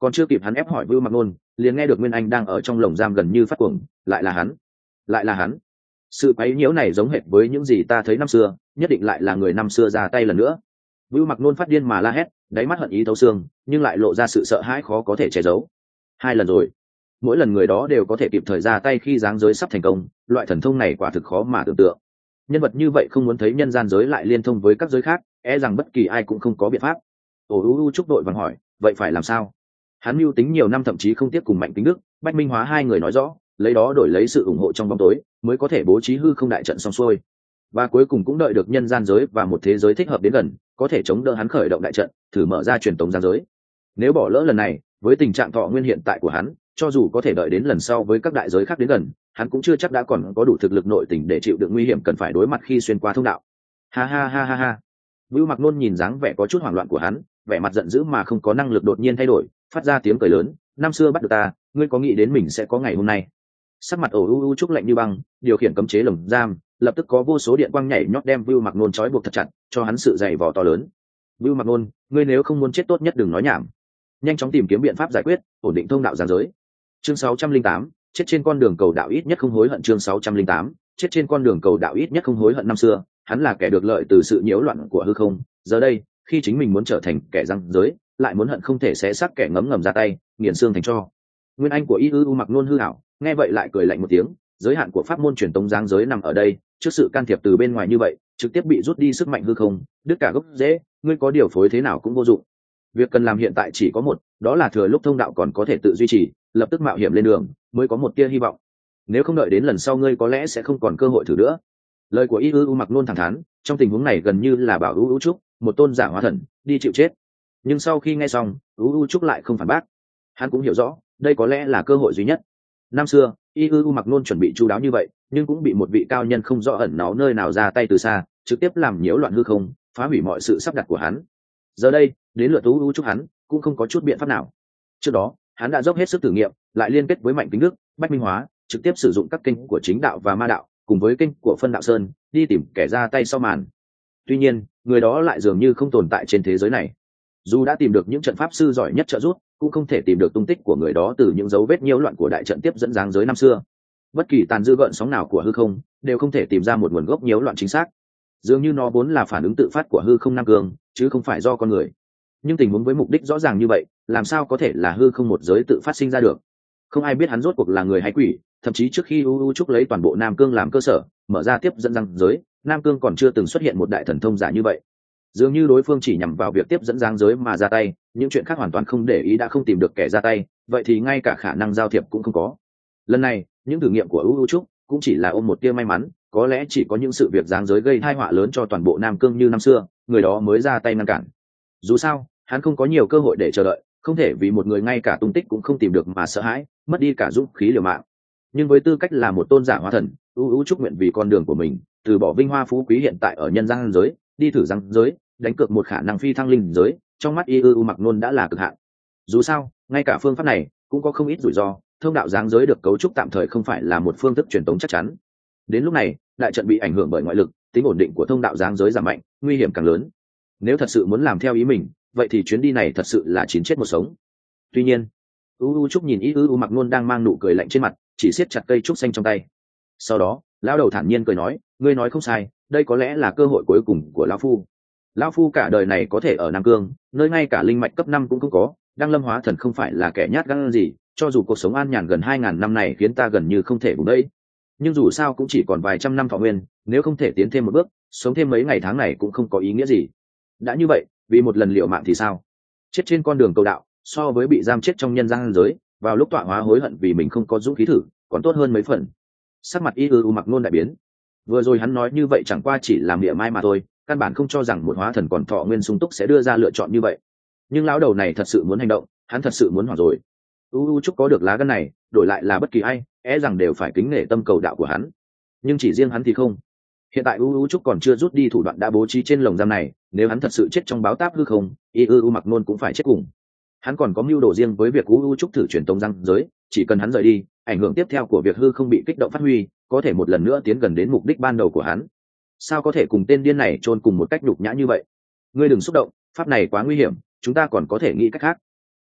Còn chưa kịp hắn ép hỏi Vưu Mặc Nôn, liền nghe được Nguyên Anh đang ở trong lồng giam gần như phát cuồng, lại là hắn, lại là hắn. Sự quấy nhiễu này giống hệt với những gì ta thấy năm xưa, nhất định lại là người năm xưa ra tay lần nữa. Vưu Mặc Nôn phát điên mà la hét, đáy mắt hận ý thấu xương, nhưng lại lộ ra sự sợ hãi khó có thể che giấu. Hai lần rồi, mỗi lần người đó đều có thể kịp thời ra tay khi giáng giới sắp thành công, loại thần thông này quả thực khó mà tưởng tượng. Nhân vật như vậy không muốn thấy nhân gian giới lại liên thông với các giới khác, e rằng bất kỳ ai cũng không có biện pháp. Ồ u u Trúc đội vàng hỏi, vậy phải làm sao? Hắn mưu tính nhiều năm thậm chí không tiếc cùng Mạnh Kính Đức, Bách Minh Hóa hai người nói rõ, lấy đó đổi lấy sự ủng hộ trong bóng tối, mới có thể bố trí hư không đại trận xong xuôi. Và cuối cùng cũng đợi được nhân gian giới và một thế giới thích hợp đến gần, có thể chống đỡ hắn khởi động đại trận, thử mở ra truyền tống gian giới. Nếu bỏ lỡ lần này, với tình trạng thọ nguyên hiện tại của hắn, cho dù có thể đợi đến lần sau với các đại giới khác đến gần, hắn cũng chưa chắc đã còn có đủ thực lực nội tình để chịu đựng nguy hiểm cần phải đối mặt khi xuyên qua thông đạo. Ha ha ha ha ha. Vưu Mặc Nôn nhìn dáng vẻ có chút hoảng loạn của hắn, vẻ mặt giận dữ mà không có năng lực đột nhiên thay đổi, phát ra tiếng cười lớn, năm xưa bắt được ta, ngươi có nghĩ đến mình sẽ có ngày hôm nay? Sắc mặt ổ u u Trúc lạnh như băng, điều khiển cấm chế lồng giam, lập tức có vô số điện quang nhảy nhót đem Vưu Mặc Nôn trói buộc thật chặt, cho hắn sự dày vò to lớn. Vưu Mặc Nôn, ngươi nếu không muốn chết tốt nhất đừng nói nhảm, nhanh chóng tìm kiếm biện pháp giải quyết, ổn định thông đạo giáng giới. Chương sáu trăm linh tám, chết trên con đường cầu đạo ít nhất không hối hận. Chương sáu trăm linh tám, chết trên con đường cầu đạo ít nhất không hối hận. Năm xưa, hắn là kẻ được lợi từ sự nhiễu loạn của hư không, giờ đây, khi chính mình muốn trở thành kẻ giáng giới, lại muốn hận không thể xé xác kẻ ngấm ngầm ra tay, nghiền xương thành tro. Nguyên Anh của Y Ư Mặc Nôn hư ảo, nghe vậy lại cười lạnh một tiếng, giới hạn của pháp môn truyền tống giáng giới nằm ở đây, trước sự can thiệp từ bên ngoài như vậy, trực tiếp bị rút đi sức mạnh hư không, đứt cả gốc rễ, ngươi có điều phối thế nào cũng vô dụng. Việc cần làm hiện tại chỉ có một, đó là thừa lúc thông đạo còn có thể tự duy trì, lập tức mạo hiểm lên đường, mới có một tia hy vọng. Nếu không đợi đến lần sau ngươi có lẽ sẽ không còn cơ hội thử nữa. Lời của Y Ư Mặc Nôn thẳng thắn, trong tình huống này gần như là bảo U U Trúc, một tôn giả hóa thần, đi chịu chết. Nhưng sau khi nghe xong, U U Trúc lại không phản bác. Hắn cũng hiểu rõ, đây có lẽ là cơ hội duy nhất. Năm xưa, Y Ư Mặc Nôn chuẩn bị chu đáo như vậy, nhưng cũng bị một vị cao nhân không rõ ẩn náu nơi nào ra tay từ xa, trực tiếp làm nhiễu loạn hư không, phá hủy mọi sự sắp đặt của hắn. Giờ đây, đến lượt U U Trúc hắn, cũng không có chút biện pháp nào. Trước đó, hắn đã dốc hết sức thử nghiệm, lại liên kết với Mạnh Kính Đức, Bách Minh Hóa, trực tiếp sử dụng các kênh của chính đạo và ma đạo, cùng với kênh của Phân Đạo Sơn, đi tìm kẻ ra tay sau màn. Tuy nhiên, người đó lại dường như không tồn tại trên thế giới này. Dù đã tìm được những trận pháp sư giỏi nhất trợ giúp, cũng không thể tìm được tung tích của người đó từ những dấu vết nhiễu loạn của đại trận tiếp dẫn giáng giới năm xưa. Bất kỳ tàn dư gợn sóng nào của hư không, đều không thể tìm ra một nguồn gốc nhiễu loạn chính xác. Dường như nó vốn là phản ứng tự phát của hư không nam cương, chứ không phải do con người. Nhưng tình huống với mục đích rõ ràng như vậy, làm sao có thể là hư không một giới tự phát sinh ra được? Không ai biết hắn rốt cuộc là người hay quỷ, thậm chí trước khi U U Trúc lấy toàn bộ Nam Cương làm cơ sở, mở ra tiếp dẫn giáng giới, Nam Cương còn chưa từng xuất hiện một đại thần thông giả như vậy. Dường như đối phương chỉ nhằm vào việc tiếp dẫn giáng giới mà ra tay, những chuyện khác hoàn toàn không để ý, đã không tìm được kẻ ra tay, vậy thì ngay cả khả năng giao thiệp cũng không có. Lần này, những thử nghiệm của U U Trúc cũng chỉ là ôm một tia may mắn, có lẽ chỉ có những sự việc giáng giới gây tai họa lớn cho toàn bộ Nam Cương như năm xưa, người đó mới ra tay ngăn cản. Dù sao, hắn không có nhiều cơ hội để chờ đợi, không thể vì một người ngay cả tung tích cũng không tìm được mà sợ hãi, mất đi cả dũng khí liều mạng. Nhưng với tư cách là một tôn giả hóa thần, U U Trúc nguyện vì con đường của mình, từ bỏ vinh hoa phú quý hiện tại ở nhân gian giới, đi thử giáng giới, đánh cược một khả năng phi thăng linh giới, trong mắt Y Ư Mặc Nôn đã là cực hạn. Dù sao, ngay cả phương pháp này cũng có không ít rủi ro, thông đạo giáng giới được cấu trúc tạm thời không phải là một phương thức truyền tống chắc chắn. Đến lúc này, đại trận bị ảnh hưởng bởi ngoại lực, tính ổn định của thông đạo giáng giới giảm mạnh, nguy hiểm càng lớn. Nếu thật sự muốn làm theo ý mình, vậy thì chuyến đi này thật sự là chín chết một sống. Tuy nhiên, U U Trúc nhìn Y Ư Mặc Nôn đang mang nụ cười lạnh trên mặt, chỉ siết chặt cây trúc xanh trong tay. Sau đó, lão đầu thản nhiên cười nói, ngươi nói không sai, đây có lẽ là cơ hội cuối cùng của lão phu. Lão phu cả đời này có thể ở Nam Cương, nơi ngay cả linh mạch cấp năm cũng không có, Đăng Lâm hóa thần không phải là kẻ nhát gan gì, cho dù cuộc sống an nhàn gần hai ngàn năm này khiến ta gần như không thể vùng đây. Nhưng dù sao cũng chỉ còn vài trăm năm thọ nguyên, nếu không thể tiến thêm một bước, sống thêm mấy ngày tháng này cũng không có ý nghĩa gì. Đã như vậy, vì một lần liều mạng thì sao? Chết trên con đường cầu đạo, so với bị giam chết trong nhân gian giới, vào lúc tọa hóa hối hận vì mình không có dũng khí thử, còn tốt hơn mấy phần. Sắc mặt Y Ư Mặc Nôn đại biến. Vừa rồi hắn nói như vậy chẳng qua chỉ là miệng mai mà thôi, căn bản không cho rằng một hóa thần còn thọ nguyên sung túc sẽ đưa ra lựa chọn như vậy. Nhưng lão đầu này thật sự muốn hành động, hắn thật sự muốn hoảng rồi. U U Trúc có được lá gan này, đổi lại là bất kỳ ai, e rằng đều phải kính nể tâm cầu đạo của hắn. Nhưng chỉ riêng hắn thì không. Hiện tại U U Trúc còn chưa rút đi thủ đoạn đã bố trí trên lồng giam này, nếu hắn thật sự chết trong báo táp hư không, Y Ư Mặc Nôn cũng phải chết cùng. Hắn còn có mưu đồ riêng với việc U U Trúc thử truyền tống giáng giới, chỉ cần hắn rời đi, ảnh hưởng tiếp theo của việc hư không bị kích động phát huy, có thể một lần nữa tiến gần đến mục đích ban đầu của hắn. Sao có thể cùng tên điên này chôn cùng một cách nhục nhã như vậy? Ngươi đừng xúc động, pháp này quá nguy hiểm, chúng ta còn có thể nghĩ cách khác.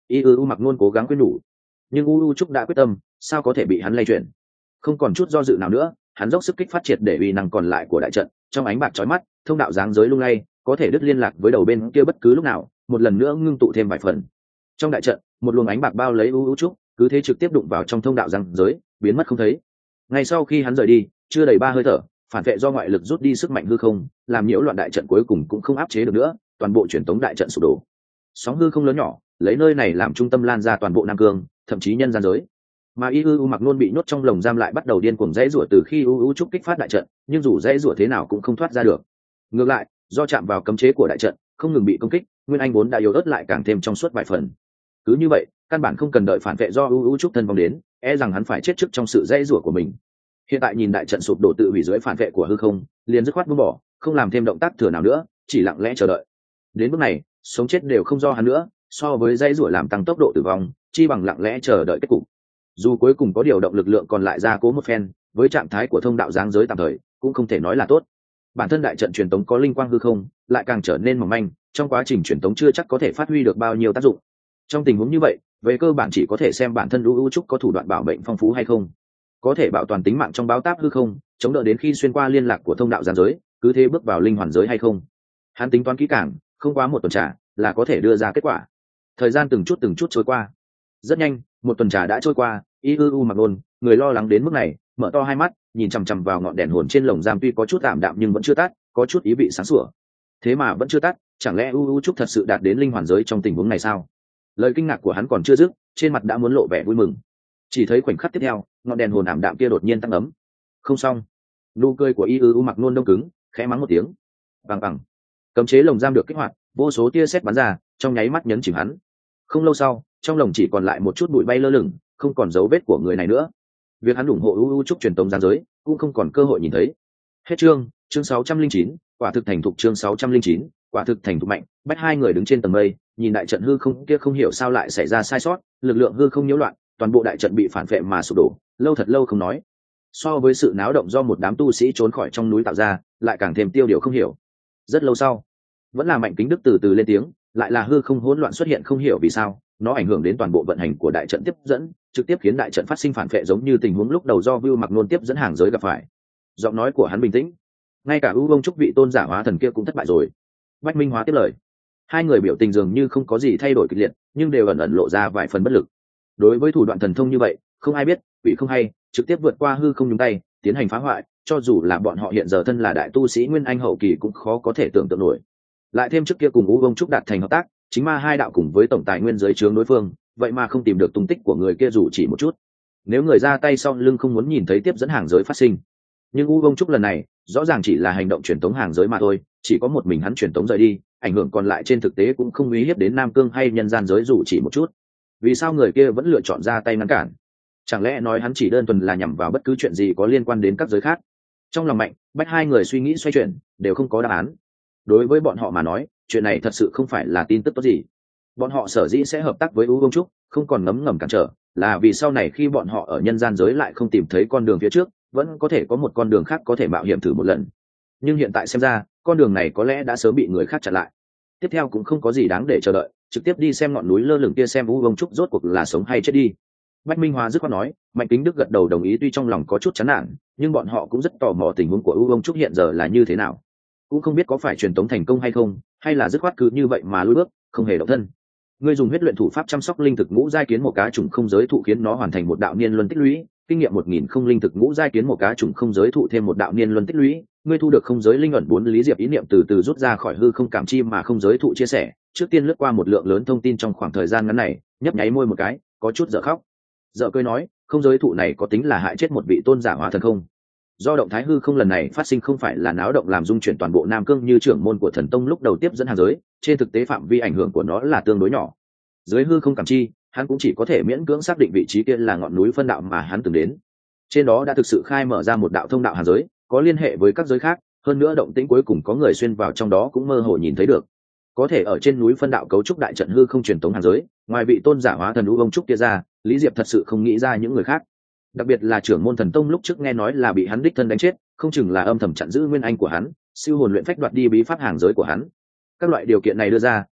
y ư u mặc nôn cố gắng khuyên nhủ, nhưng u u trúc đã quyết tâm, sao có thể bị hắn lay chuyển. Không còn chút do dự nào nữa, hắn dốc sức kích phát triệt để uy năng còn lại của đại trận, trong ánh bạc chói mắt, thông đạo dáng giới lung lay, có thể đứt liên lạc với đầu bên kia bất cứ lúc nào, một lần nữa ngưng tụ thêm vài phần. Trong đại trận, một luồng ánh bạc bao lấy u u trúc, cứ thế trực tiếp đụng vào trong thông đạo dáng giới, biến mất không thấy. Ngay sau khi hắn rời đi, chưa đầy ba hơi thở, phản vệ do ngoại lực rút đi sức mạnh hư không, làm nhiễu loạn đại trận cuối cùng cũng không áp chế được nữa, toàn bộ truyền tống đại trận sụp đổ. Sóng hư không lớn nhỏ, lấy nơi này làm trung tâm lan ra toàn bộ Nam Cương, thậm chí nhân gian giới. Mà y ư u mặc nôn bị nhốt trong lồng giam lại bắt đầu điên cuồng dãy rủa từ khi u u trúc kích phát đại trận, nhưng dù dãy rủa thế nào cũng không thoát ra được. Ngược lại, do chạm vào cấm chế của đại trận, không ngừng bị công kích, nguyên anh vốn đã yếu ớt lại càng thêm trong suốt vài phần. Cứ như vậy, căn bản không cần đợi phản vệ do u u trúc thân vong đến, e rằng hắn phải chết trước trong sự dãy rủa của mình. Hiện tại nhìn đại trận sụp đổ tự hủy dưới phản vệ của hư không, liền dứt khoát buông bỏ, không làm thêm động tác thừa nào nữa, chỉ lặng lẽ chờ đợi. Đến bước này, sống chết đều không do hắn nữa, so với dãy rủa làm tăng tốc độ tử vong, chi bằng lặng lẽ chờ đợi kết cục. Dù cuối cùng có điều động lực lượng còn lại ra cố một phen, với trạng thái của thông đạo giáng giới tạm thời, cũng không thể nói là tốt. Bản thân đại trận truyền tống có linh quang hư không, lại càng trở nên mỏng manh, trong quá trình truyền tống chưa chắc có thể phát huy được bao nhiêu tác dụng. Trong tình huống như vậy, về cơ bản chỉ có thể xem bản thân u u trúc có thủ đoạn bảo mệnh phong phú hay không, có thể bảo toàn tính mạng trong báo táp hư không, chống đỡ đến khi xuyên qua liên lạc của thông đạo giáng giới, cứ thế bước vào linh hoàn giới hay không. Hắn tính toán kỹ càng, không quá một tuần trà là có thể đưa ra kết quả. Thời gian từng chút từng chút trôi qua, rất nhanh, một tuần trà đã trôi qua. Y ư u mặc nôn, người lo lắng đến mức này, mở to hai mắt, nhìn chằm chằm vào ngọn đèn hồn trên lồng giam, tuy có chút ảm đạm nhưng vẫn chưa tắt, có chút ý vị sáng sủa. Thế mà vẫn chưa tắt, chẳng lẽ u u trúc thật sự đạt đến linh hoàn giới trong tình huống này sao? Lời kinh ngạc của hắn còn chưa dứt, trên mặt đã muốn lộ vẻ vui mừng. Chỉ thấy khoảnh khắc tiếp theo, ngọn đèn hồn ảm đạm kia đột nhiên tăng ấm. Không xong. Nụ cười của y ư u mặc nôn đông cứng, khẽ mắng một tiếng. Bằng bằng. Cấm chế lồng giam được kích hoạt, vô số tia sét bắn ra, trong nháy mắt nhấn chìm hắn. Không lâu sau, trong lồng chỉ còn lại một chút bụi bay lơ lửng, không còn dấu vết của người này nữa. Việc hắn ủng hộ u u trúc truyền tống giáng giới cũng không còn cơ hội nhìn thấy. Hết chương. Chương sáu trăm linh chín, quả thực thành thục. Chương sáu trăm linh chín, quả thực thành thục. Mạnh Bách hai người đứng trên tầng mây, nhìn đại trận hư không kia không hiểu sao lại xảy ra sai sót, lực lượng hư không nhiễu loạn, toàn bộ đại trận bị phản phệ mà sụp đổ. Lâu thật lâu không nói, so với sự náo động do một đám tu sĩ trốn khỏi trong núi tạo ra, lại càng thêm tiêu điều không hiểu. Rất lâu sau, vẫn là Mạnh Kính Đức từ từ lên tiếng, lại là hư không hỗn loạn xuất hiện, không hiểu vì sao nó ảnh hưởng đến toàn bộ vận hành của đại trận tiếp dẫn, trực tiếp khiến đại trận phát sinh phản phệ, giống như tình huống lúc đầu do Vưu Mặc Nôn tiếp dẫn hàng giới gặp phải. Giọng nói của hắn bình tĩnh, ngay cả ưu vông trúc vị tôn giả hóa thần kia cũng thất bại rồi. Bách Minh Hóa tiếp lời, hai người biểu tình dường như không có gì thay đổi kịch liệt, nhưng đều ẩn ẩn lộ ra vài phần bất lực. Đối với thủ đoạn thần thông như vậy, không ai biết, quỷ không hay, trực tiếp vượt qua hư không nhúng tay tiến hành phá hoại, cho dù là bọn họ hiện giờ thân là đại tu sĩ nguyên anh hậu kỳ cũng khó có thể tưởng tượng nổi. Lại thêm trước kia cùng ưu vông trúc đạt thành hợp tác, chính ma hai đạo cùng với tổng tài nguyên giới trướng đối phương, vậy mà không tìm được tung tích của người kia dù chỉ một chút. Nếu người ra tay sau lưng không muốn nhìn thấy tiếp dẫn hàng giới phát sinh, nhưng u vông trúc lần này rõ ràng chỉ là hành động truyền tống hàng giới mà thôi, chỉ có một mình hắn truyền tống rời đi, ảnh hưởng còn lại trên thực tế cũng không uy hiếp đến Nam Cương hay nhân gian giới dù chỉ một chút. Vì sao người kia vẫn lựa chọn ra tay ngăn cản? Chẳng lẽ nói hắn chỉ đơn thuần là nhằm vào bất cứ chuyện gì có liên quan đến các giới khác? Trong lòng Mạnh Bách hai người suy nghĩ xoay chuyển, đều không có đáp án. Đối với bọn họ mà nói, chuyện này thật sự không phải là tin tức tốt gì. Bọn họ sở dĩ sẽ hợp tác với u vông trúc, không còn ngấm ngầm cản trở, là vì sau này khi bọn họ ở nhân gian giới lại không tìm thấy con đường phía trước, vẫn có thể có một con đường khác có thể mạo hiểm thử một lần. Nhưng hiện tại xem ra, con đường này có lẽ đã sớm bị người khác chặn lại. Tiếp theo cũng không có gì đáng để chờ đợi, trực tiếp đi xem ngọn núi lơ lửng kia xem u vông trúc rốt cuộc là sống hay chết đi. Bách Minh Hóa dứt khoát nói. Mạnh Kính Đức gật đầu đồng ý, tuy trong lòng có chút chán nản, nhưng bọn họ cũng rất tò mò tình huống của u vông trúc hiện giờ là như thế nào. Cũng không biết có phải truyền tống thành công hay không, hay là dứt khoát cứ như vậy mà lùi bước, không hề động thân. Ngươi dùng huyết luyện thủ pháp chăm sóc linh thực ngũ giai kiến một cá trùng không giới thụ, khiến nó hoàn thành một đạo niên luân tích lũy, kinh nghiệm một nghìn không linh thực ngũ giai kiến một cá trùng không giới thụ thêm một đạo niên luân tích lũy. Ngươi thu được không giới linh ẩn bốn. Lý Diệp ý niệm từ từ rút ra khỏi hư không cảm chi mà không giới thụ chia sẻ, trước tiên lướt qua một lượng lớn thông tin trong khoảng thời gian ngắn này, nhấp nháy môi một cái, có chút dở khóc dở cười nói, không giới thụ này có tính là hại chết một vị tôn giả hóa thần không? Do động thái hư không lần này phát sinh không phải là náo động làm dung chuyển toàn bộ Nam Cương như trưởng môn của thần tông lúc đầu tiếp dẫn hàng giới, trên thực tế phạm vi ảnh hưởng của nó là tương đối nhỏ. Dưới hư không cảm chi, hắn cũng chỉ có thể miễn cưỡng xác định vị trí kia là ngọn núi phân đạo mà hắn từng đến. Trên đó đã thực sự khai mở ra một đạo thông đạo hàng giới, có liên hệ với các giới khác, hơn nữa động tĩnh cuối cùng có người xuyên vào trong đó cũng mơ hồ nhìn thấy được. Có thể ở trên núi phân đạo cấu trúc đại trận hư không truyền tống hàng giới, ngoài vị tôn giả hóa thần u vông trúc kia ra, Lý Diệp thật sự không nghĩ ra những người khác. Đặc biệt là trưởng môn thần tông lúc trước nghe nói là bị hắn đích thân đánh chết, không chừng là âm thầm chặn giữ nguyên anh của hắn, siêu hồn luyện phách đoạt đi bí pháp hàng giới của hắn. Các loại điều kiện này đưa ra,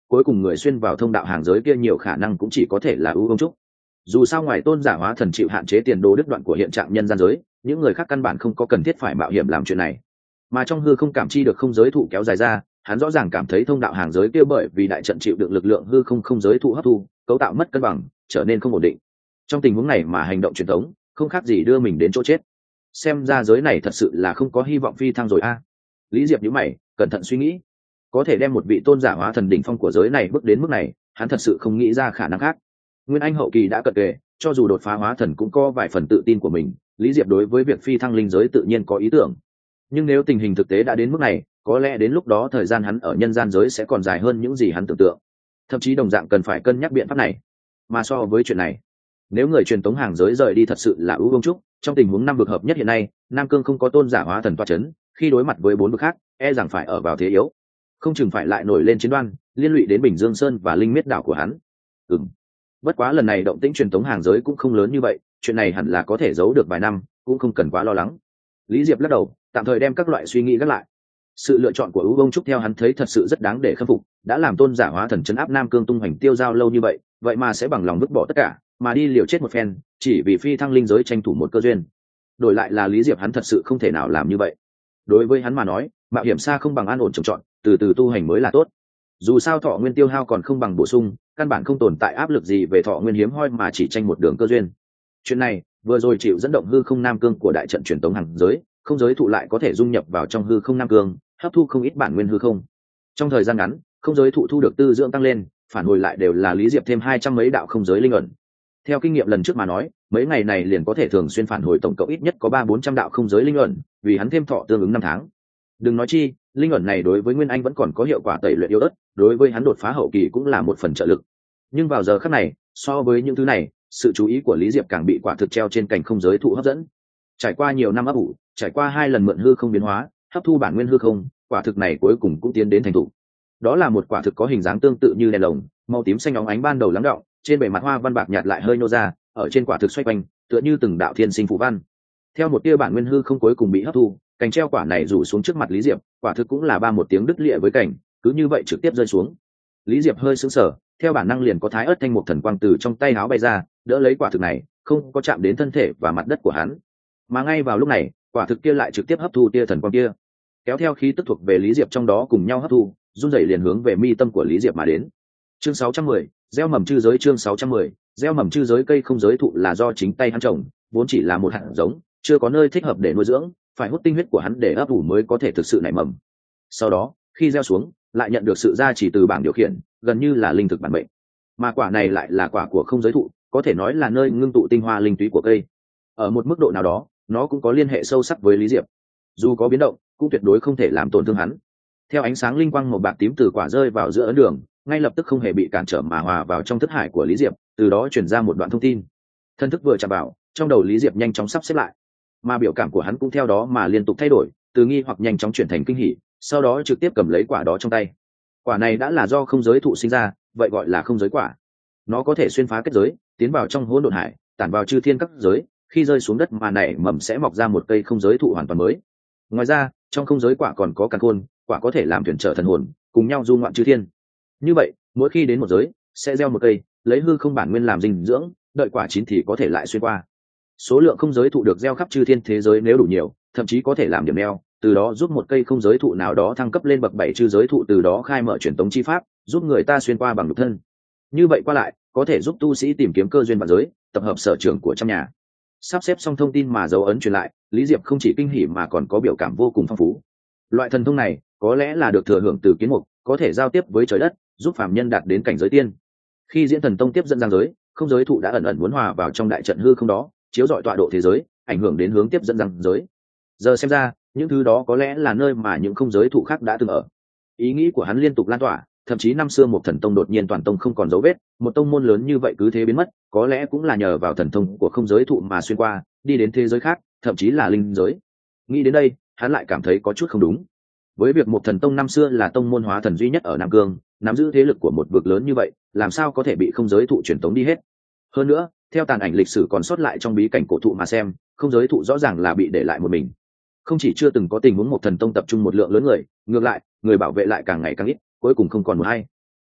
cuối cùng người xuyên vào thông đạo hàng giới kia nhiều khả năng cũng chỉ có thể là ưu ông trúc. Dù sao ngoài tôn giả hóa thần chịu hạn chế tiền đồ đứt đoạn của hiện trạng nhân gian giới, những người khác căn bản không có cần thiết phải mạo hiểm làm chuyện này. Mà trong hư không cảm chi được không giới thụ kéo dài ra, hắn rõ ràng cảm thấy thông đạo hàng giới kia bởi vì đại trận chịu được lực lượng hư không không giới thụ hấp thu, cấu tạo mất cân bằng, trở nên không ổn định. Trong tình huống này mà hành động truyền thống, không khác gì đưa mình đến chỗ chết. Xem ra giới này thật sự là không có hy vọng phi thăng rồi a. Lý Diệp nhíu mày, cẩn thận suy nghĩ. Có thể đem một vị tôn giả hóa thần đỉnh phong của giới này bước đến mức này, hắn thật sự không nghĩ ra khả năng khác. Nguyên Anh hậu kỳ đã cận kề, cho dù đột phá hóa thần cũng có vài phần tự tin của mình. Lý Diệp đối với việc phi thăng linh giới tự nhiên có ý tưởng. Nhưng nếu tình hình thực tế đã đến mức này, có lẽ đến lúc đó thời gian hắn ở nhân gian giới sẽ còn dài hơn những gì hắn tưởng tượng. Thậm chí đồng dạng cần phải cân nhắc biện pháp này. Mà so với chuyện này, nếu người truyền tống hàng giới rời đi thật sự là ưu vương trúc, trong tình huống năm vực hợp nhất hiện nay, Nam Cương không có tôn giả hóa thần toa chấn, khi đối mặt với bốn vực khác, e rằng phải ở vào thế yếu, không chừng phải lại nổi lên chiến đoan, liên lụy đến Bình Dương Sơn và linh miết đảo của hắn. Ừm. Bất quá lần này động tĩnh truyền tống hàng giới cũng không lớn như vậy, chuyện này hẳn là có thể giấu được vài năm, cũng không cần quá lo lắng. Lý Diệp lắc đầu, tạm thời đem các loại suy nghĩ gác lại. Sự lựa chọn của ưu vương trúc theo hắn thấy thật sự rất đáng để khâm phục, đã làm tôn giả hóa thần trấn áp Nam Cương tung hoành tiêu giao lâu như vậy, vậy mà sẽ bằng lòng vứt bỏ tất cả, mà đi liều chết một phen, chỉ vì phi thăng linh giới tranh thủ một cơ duyên. Đổi lại là Lý Diệp hắn thật sự không thể nào làm như vậy. Đối với hắn mà nói, mạo hiểm xa không bằng an ổn trồng trọt, từ từ tu hành mới là tốt. Dù sao thọ nguyên tiêu hao còn không bằng bổ sung, căn bản không tồn tại áp lực gì về thọ nguyên hiếm hoi mà chỉ tranh một đường cơ duyên. Chuyện này vừa rồi chịu dẫn động hư không Nam Cương của đại trận truyền tống hàng giới, không giới thụ lại có thể dung nhập vào trong hư không Nam Cương, hấp thu không ít bản nguyên hư không. Trong thời gian ngắn, không giới thụ thu được tư dưỡng tăng lên, phản hồi lại đều là Lý Diệp thêm hai trăm mấy đạo không giới linh ẩn. Theo kinh nghiệm lần trước mà nói, mấy ngày này liền có thể thường xuyên phản hồi tổng cộng ít nhất có ba bốn trăm đạo không giới linh ẩn, vì hắn thêm thọ tương ứng năm tháng. Đừng nói chi, linh ẩn này đối với Nguyên Anh vẫn còn có hiệu quả tẩy luyện yếu ớt, đối với hắn đột phá hậu kỳ cũng là một phần trợ lực. Nhưng vào giờ khắc này, so với những thứ này, sự chú ý của Lý Diệp càng bị quả thực treo trên cành không giới thụ hấp dẫn. Trải qua nhiều năm ấp ủ, trải qua hai lần mượn hư không biến hóa, hấp thu bản nguyên hư không, quả thực này cuối cùng cũng tiến đến thành thục. Đó là một quả thực có hình dáng tương tự như đèn lồng, màu tím xanh óng ánh ban đầu lắng đọng, trên bề mặt hoa văn bạc nhạt lại hơi nô ra, ở trên quả thực xoay quanh, tựa như từng đạo thiên sinh phù văn. Theo một tia bản nguyên hư không cuối cùng bị hấp thu, cành treo quả này rủ xuống trước mặt Lý Diệp, quả thực cũng là ba một tiếng đứt lịa với cành, cứ như vậy trực tiếp rơi xuống. Lý Diệp hơi sững sờ, theo bản năng liền có thái ớt thanh một thần quang từ trong tay áo bay ra, đỡ lấy quả thực này, không có chạm đến thân thể và mặt đất của hắn. Mà ngay vào lúc này, quả thực kia lại trực tiếp hấp thu tia thần quang kia, kéo theo khí tức thuộc về Lý Diệp trong đó cùng nhau hấp thu, run rẩy liền hướng về mi tâm của Lý Diệp mà đến. Chương sáu trăm mười, gieo mầm chư giới. Chương sáu trăm mười, gieo mầm chư giới. Cây không giới thụ là do chính tay hắn trồng, vốn chỉ là một hạt giống, chưa có nơi thích hợp để nuôi dưỡng, phải hút tinh huyết của hắn để ấp ủ mới có thể thực sự nảy mầm. Sau đó, khi gieo xuống, lại nhận được sự gia trì từ bảng điều khiển, gần như là linh thực bản mệnh. Mà quả này lại là quả của không giới thụ, có thể nói là nơi ngưng tụ tinh hoa linh túy của cây. Ở một mức độ nào đó, nó cũng có liên hệ sâu sắc với Lý Diệp. Dù có biến động, cũng tuyệt đối không thể làm tổn thương hắn. Theo ánh sáng linh quang màu bạc tím từ quả rơi vào giữa ấn đường, ngay lập tức không hề bị cản trở mà hòa vào trong thức hải của Lý Diệp, từ đó truyền ra một đoạn thông tin. Thân thức vừa chạm vào, trong đầu Lý Diệp nhanh chóng sắp xếp lại, mà biểu cảm của hắn cũng theo đó mà liên tục thay đổi, từ nghi hoặc nhanh chóng chuyển thành kinh hỉ, sau đó trực tiếp cầm lấy quả đó trong tay. Quả này đã là do không giới thụ sinh ra, vậy gọi là không giới quả. Nó có thể xuyên phá kết giới, tiến vào trong hỗn độn hải, tản vào chư thiên các giới, khi rơi xuống đất mà nảy mầm sẽ mọc ra một cây không giới thụ hoàn toàn mới. Ngoài ra, trong không giới quả còn có càn khôn, quả có thể làm thuyền trở thần hồn, cùng nhau du ngoạn chư thiên. Như vậy, mỗi khi đến một giới, sẽ gieo một cây, lấy hư không bản nguyên làm dinh dưỡng, đợi quả chín thì có thể lại xuyên qua. Số lượng không giới thụ được gieo khắp chư thiên thế giới nếu đủ nhiều, thậm chí có thể làm điểm neo, từ đó giúp một cây không giới thụ nào đó thăng cấp lên bậc bảy chư giới thụ, từ đó khai mở truyền tống chi pháp, giúp người ta xuyên qua bằng nhục thân. Như vậy qua lại, có thể giúp tu sĩ tìm kiếm cơ duyên vạn giới, tập hợp sở trường của trong nhà. Sắp xếp xong thông tin mà dấu ấn truyền lại, Lý Diệp không chỉ kinh hỉ mà còn có biểu cảm vô cùng phong phú. Loại thần thông này có lẽ là được thừa hưởng từ kiến mục, có thể giao tiếp với trời đất, giúp phàm nhân đạt đến cảnh giới tiên. Khi diễn thần tông tiếp dẫn giang giới, không giới thụ đã ẩn ẩn muốn hòa vào trong đại trận hư không đó, chiếu rọi tọa độ thế giới, ảnh hưởng đến hướng tiếp dẫn giang giới. Giờ xem ra, những thứ đó có lẽ là nơi mà những không giới thụ khác đã từng ở. Ý nghĩ của hắn liên tục lan tỏa, thậm chí năm xưa một thần tông đột nhiên toàn tông không còn dấu vết, một tông môn lớn như vậy cứ thế biến mất, có lẽ cũng là nhờ vào thần thông của không giới thụ mà xuyên qua, đi đến thế giới khác, thậm chí là linh giới. Nghĩ đến đây, hắn lại cảm thấy có chút không đúng. Với việc một thần tông năm xưa là tông môn hóa thần duy nhất ở Nam Cương, nắm giữ thế lực của một vực lớn như vậy, làm sao có thể bị không giới thụ truyền tống đi hết? Hơn nữa, theo tàn ảnh lịch sử còn sót lại trong bí cảnh cổ thụ mà xem, không giới thụ rõ ràng là bị để lại một mình. Không chỉ chưa từng có tình huống một thần tông tập trung một lượng lớn người, ngược lại, người bảo vệ lại càng ngày càng ít, cuối cùng không còn một hay.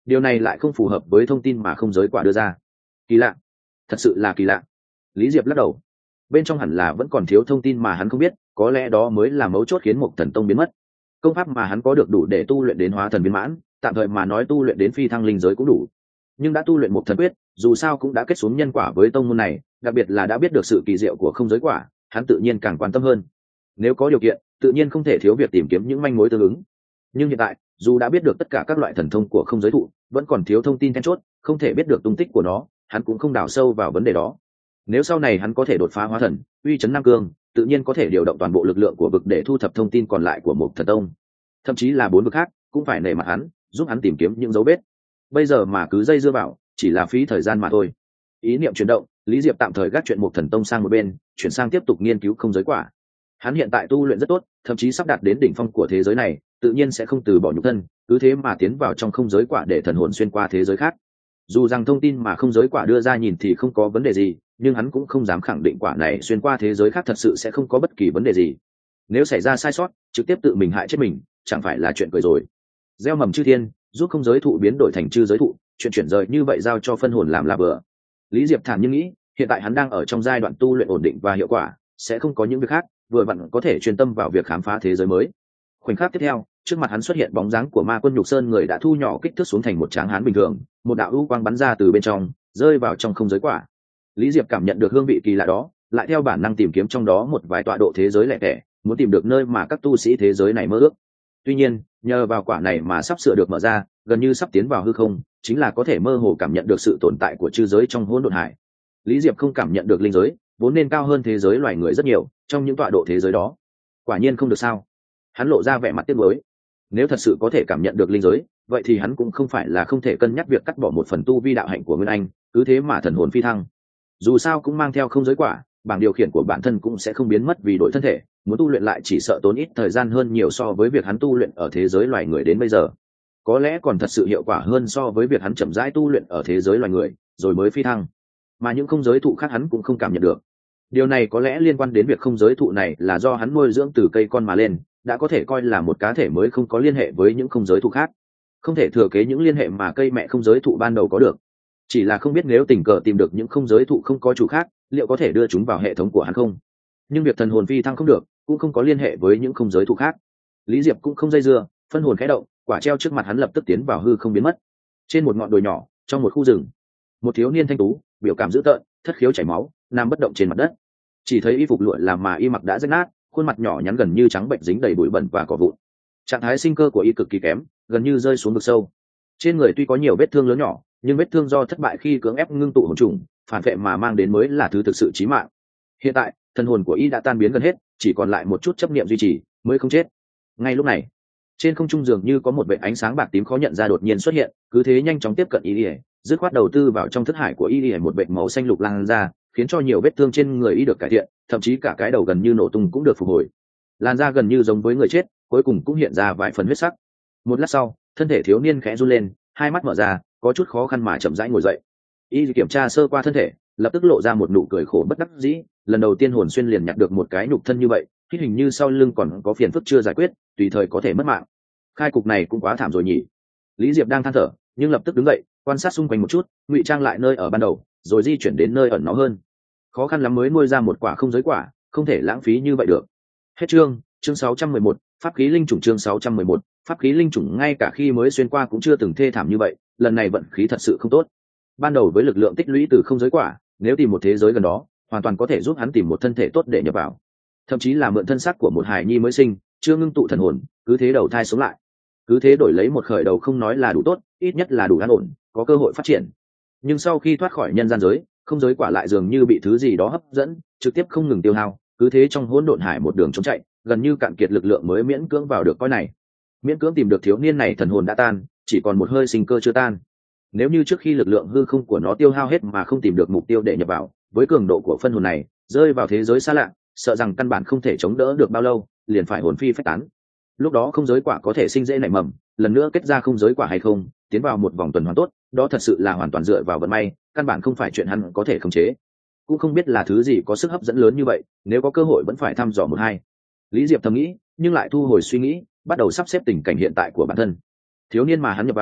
điều này lại không phù hợp với thông tin mà không giới quả đưa ra. Kỳ lạ, thật sự là kỳ lạ. Lý Diệp lắc đầu, bên trong hẳn là vẫn còn thiếu thông tin mà hắn không biết, có lẽ đó mới là mấu chốt khiến Mộc Thần Tông biến mất. Công pháp mà hắn có được đủ để tu luyện đến hóa thần viên mãn, tạm thời mà nói tu luyện đến phi thăng linh giới cũng đủ, nhưng đã tu luyện một thần quyết, dù sao cũng đã kết xuống nhân quả với tông môn này, đặc biệt là đã biết được sự kỳ diệu của không giới quả, hắn tự nhiên càng quan tâm hơn. Nếu có điều kiện, tự nhiên không thể thiếu việc tìm kiếm những manh mối tương ứng. Nhưng hiện tại, dù đã biết được tất cả các loại thần thông của không giới thụ, vẫn còn thiếu thông tin then chốt, không thể biết được tung tích của nó, hắn cũng không đào sâu vào vấn đề đó. Nếu sau này hắn có thể đột phá hóa thần, uy chấn Nam Cương, tự nhiên có thể điều động toàn bộ lực lượng của vực để thu thập thông tin còn lại của Mộc Thần Tông, thậm chí là bốn vực khác, cũng phải nể mặt hắn, giúp hắn tìm kiếm những dấu vết. Bây giờ mà cứ dây dưa vào, chỉ là phí thời gian mà thôi. Ý niệm chuyển động, Lý Diệp tạm thời gác chuyện Mộc Thần Tông sang một bên, chuyển sang tiếp tục nghiên cứu không giới quả. Hắn hiện tại tu luyện rất tốt, thậm chí sắp đạt đến đỉnh phong của thế giới này, tự nhiên sẽ không từ bỏ nhục thân, cứ thế mà tiến vào trong không giới quả để thần hồn xuyên qua thế giới khác. Dù rằng thông tin mà không giới quả đưa ra nhìn thì không có vấn đề gì, nhưng hắn cũng không dám khẳng định quả này xuyên qua thế giới khác thật sự sẽ không có bất kỳ vấn đề gì. Nếu xảy ra sai sót, trực tiếp tự mình hại chết mình, chẳng phải là chuyện cười rồi. Gieo mầm chư thiên, giúp không giới thụ biến đổi thành chư giới thụ, chuyện chuyển rời như vậy giao cho phân hồn làm là bừa. Lý Diệp thản nhiên nghĩ, hiện tại hắn đang ở trong giai đoạn tu luyện ổn định và hiệu quả, sẽ không có những việc khác, vừa vặn có thể chuyên tâm vào việc khám phá thế giới mới. Khoảnh khắc tiếp theo, trước mặt hắn xuất hiện bóng dáng của Ma Quân Nhục Sơn, người đã thu nhỏ kích thước xuống thành một tráng hán bình thường, một đạo u quang bắn ra từ bên trong, rơi vào trong không giới quả. Lý Diệp cảm nhận được hương vị kỳ lạ đó, lại theo bản năng tìm kiếm trong đó một vài tọa độ thế giới lẻ tẻ, muốn tìm được nơi mà các tu sĩ thế giới này mơ ước. Tuy nhiên, nhờ vào quả này mà sắp sửa được mở ra, gần như sắp tiến vào hư không, chính là có thể mơ hồ cảm nhận được sự tồn tại của chư giới trong hỗn độn hải. Lý Diệp không cảm nhận được linh giới, vốn nên cao hơn thế giới loài người rất nhiều, trong những tọa độ thế giới đó. Quả nhiên không được sao? Hắn lộ ra vẻ mặt tiếc nuối. Nếu thật sự có thể cảm nhận được linh giới, vậy thì hắn cũng không phải là không thể cân nhắc việc cắt bỏ một phần tu vi đạo hạnh của Nguyên Anh, cứ thế mà thần hồn phi thăng. Dù sao cũng mang theo không giới quả, bảng điều khiển của bản thân cũng sẽ không biến mất vì đổi thân thể, muốn tu luyện lại chỉ sợ tốn ít thời gian hơn nhiều so với việc hắn tu luyện ở thế giới loài người đến bây giờ. Có lẽ còn thật sự hiệu quả hơn so với việc hắn chậm rãi tu luyện ở thế giới loài người rồi mới phi thăng, mà những không giới thụ khác hắn cũng không cảm nhận được. Điều này có lẽ liên quan đến việc không giới thụ này là do hắn nuôi dưỡng từ cây con mà lên, đã có thể coi là một cá thể mới không có liên hệ với những không giới thụ khác, không thể thừa kế những liên hệ mà cây mẹ không giới thụ ban đầu có được. Chỉ là không biết nếu tình cờ tìm được những không giới thụ không có chủ khác, liệu có thể đưa chúng vào hệ thống của hắn không. Nhưng việc thần hồn phi thăng không được, cũng không có liên hệ với những không giới thụ khác. Lý Diệp cũng không dây dưa, phân hồn khẽ động, quả treo trước mặt hắn lập tức tiến vào hư không biến mất. Trên một ngọn đồi nhỏ, trong một khu rừng, một thiếu niên thanh tú, biểu cảm dữ tợn, thất khiếu chảy máu, nằm bất động trên mặt đất. Chỉ thấy y phục lụa làm mà y mặc đã rách nát, khuôn mặt nhỏ nhắn gần như trắng bệnh dính đầy bụi bẩn và cỏ vụn. Trạng thái sinh cơ của y cực kỳ kém, gần như rơi xuống vực sâu. Trên người tuy có nhiều vết thương lớn nhỏ, nhưng vết thương do thất bại khi cưỡng ép ngưng tụ hồn trùng, phản vệ mà mang đến mới là thứ thực sự chí mạng. Hiện tại, thần hồn của y đã tan biến gần hết, chỉ còn lại một chút chấp niệm duy trì, mới không chết. Ngay lúc này, trên không trung dường như có một vệt ánh sáng bạc tím khó nhận ra đột nhiên xuất hiện, cứ thế nhanh chóng tiếp cận y, dứt khoát đầu tư vào trong thức hải của y, một vệt màu xanh lục lan ra, khiến cho nhiều vết thương trên người y được cải thiện, thậm chí cả cái đầu gần như nổ tung cũng được phục hồi. Làn da gần như giống với người chết, cuối cùng cũng hiện ra vài phần huyết sắc. Một lát sau, thân thể thiếu niên khẽ run lên, hai mắt mở ra, có chút khó khăn mà chậm rãi ngồi dậy. Y kiểm tra sơ qua thân thể, lập tức lộ ra một nụ cười khổ bất đắc dĩ. Lần đầu tiên hồn xuyên liền nhặt được một cái nhục thân như vậy, hít hình như sau lưng còn có phiền phức chưa giải quyết, tùy thời có thể mất mạng. Khai cục này cũng quá thảm rồi nhỉ. Lý Diệp đang than thở, nhưng lập tức đứng dậy, quan sát xung quanh một chút, ngụy trang lại nơi ở ban đầu, rồi di chuyển đến nơi ẩn náu hơn. Khó khăn lắm mới nuôi ra một quả không giới quả, không thể lãng phí như vậy được. Hết chương. Chương sáu trăm mười một, pháp khí linh chủng. Chương sáu trăm mười một, pháp khí linh chủng. Ngay cả khi mới xuyên qua cũng chưa từng thê thảm như vậy, lần này vận khí thật sự không tốt. Ban đầu với lực lượng tích lũy từ không giới quả, nếu tìm một thế giới gần đó, hoàn toàn có thể giúp hắn tìm một thân thể tốt để nhập vào, thậm chí là mượn thân xác của một hài nhi mới sinh, chưa ngưng tụ thần hồn, cứ thế đầu thai sống lại, cứ thế đổi lấy một khởi đầu không nói là đủ tốt, ít nhất là đủ an ổn, có cơ hội phát triển. Nhưng sau khi thoát khỏi nhân gian giới, không giới quả lại dường như bị thứ gì đó hấp dẫn, trực tiếp không ngừng tiêu hao, cứ thế trong hỗn độn hải một đường trốn chạy, gần như cạn kiệt lực lượng mới miễn cưỡng vào được coi này. Miễn cưỡng tìm được thiếu niên này thần hồn đã tan, chỉ còn một hơi sinh cơ chưa tan. Nếu như trước khi lực lượng hư không của nó tiêu hao hết mà không tìm được mục tiêu để nhập vào, với cường độ của phân hồn này, rơi vào thế giới xa lạ, sợ rằng căn bản không thể chống đỡ được bao lâu, liền phải hồn phi phách tán. Lúc đó không giới quả có thể sinh dễ nảy mầm, lần nữa kết ra không giới quả hay không, tiến vào một vòng tuần hoàn tốt, đó thật sự là hoàn toàn dựa vào vận may, căn bản không phải chuyện hắn có thể khống chế. Cũng không biết là thứ gì có sức hấp dẫn lớn như vậy, nếu có cơ hội vẫn phải thăm dò một hai. Lý Diệp thầm nghĩ, nhưng lại thu hồi suy nghĩ, bắt đầu sắp xếp tình cảnh hiện tại của bản thân. Thiếu niên mà hắn nhập vào,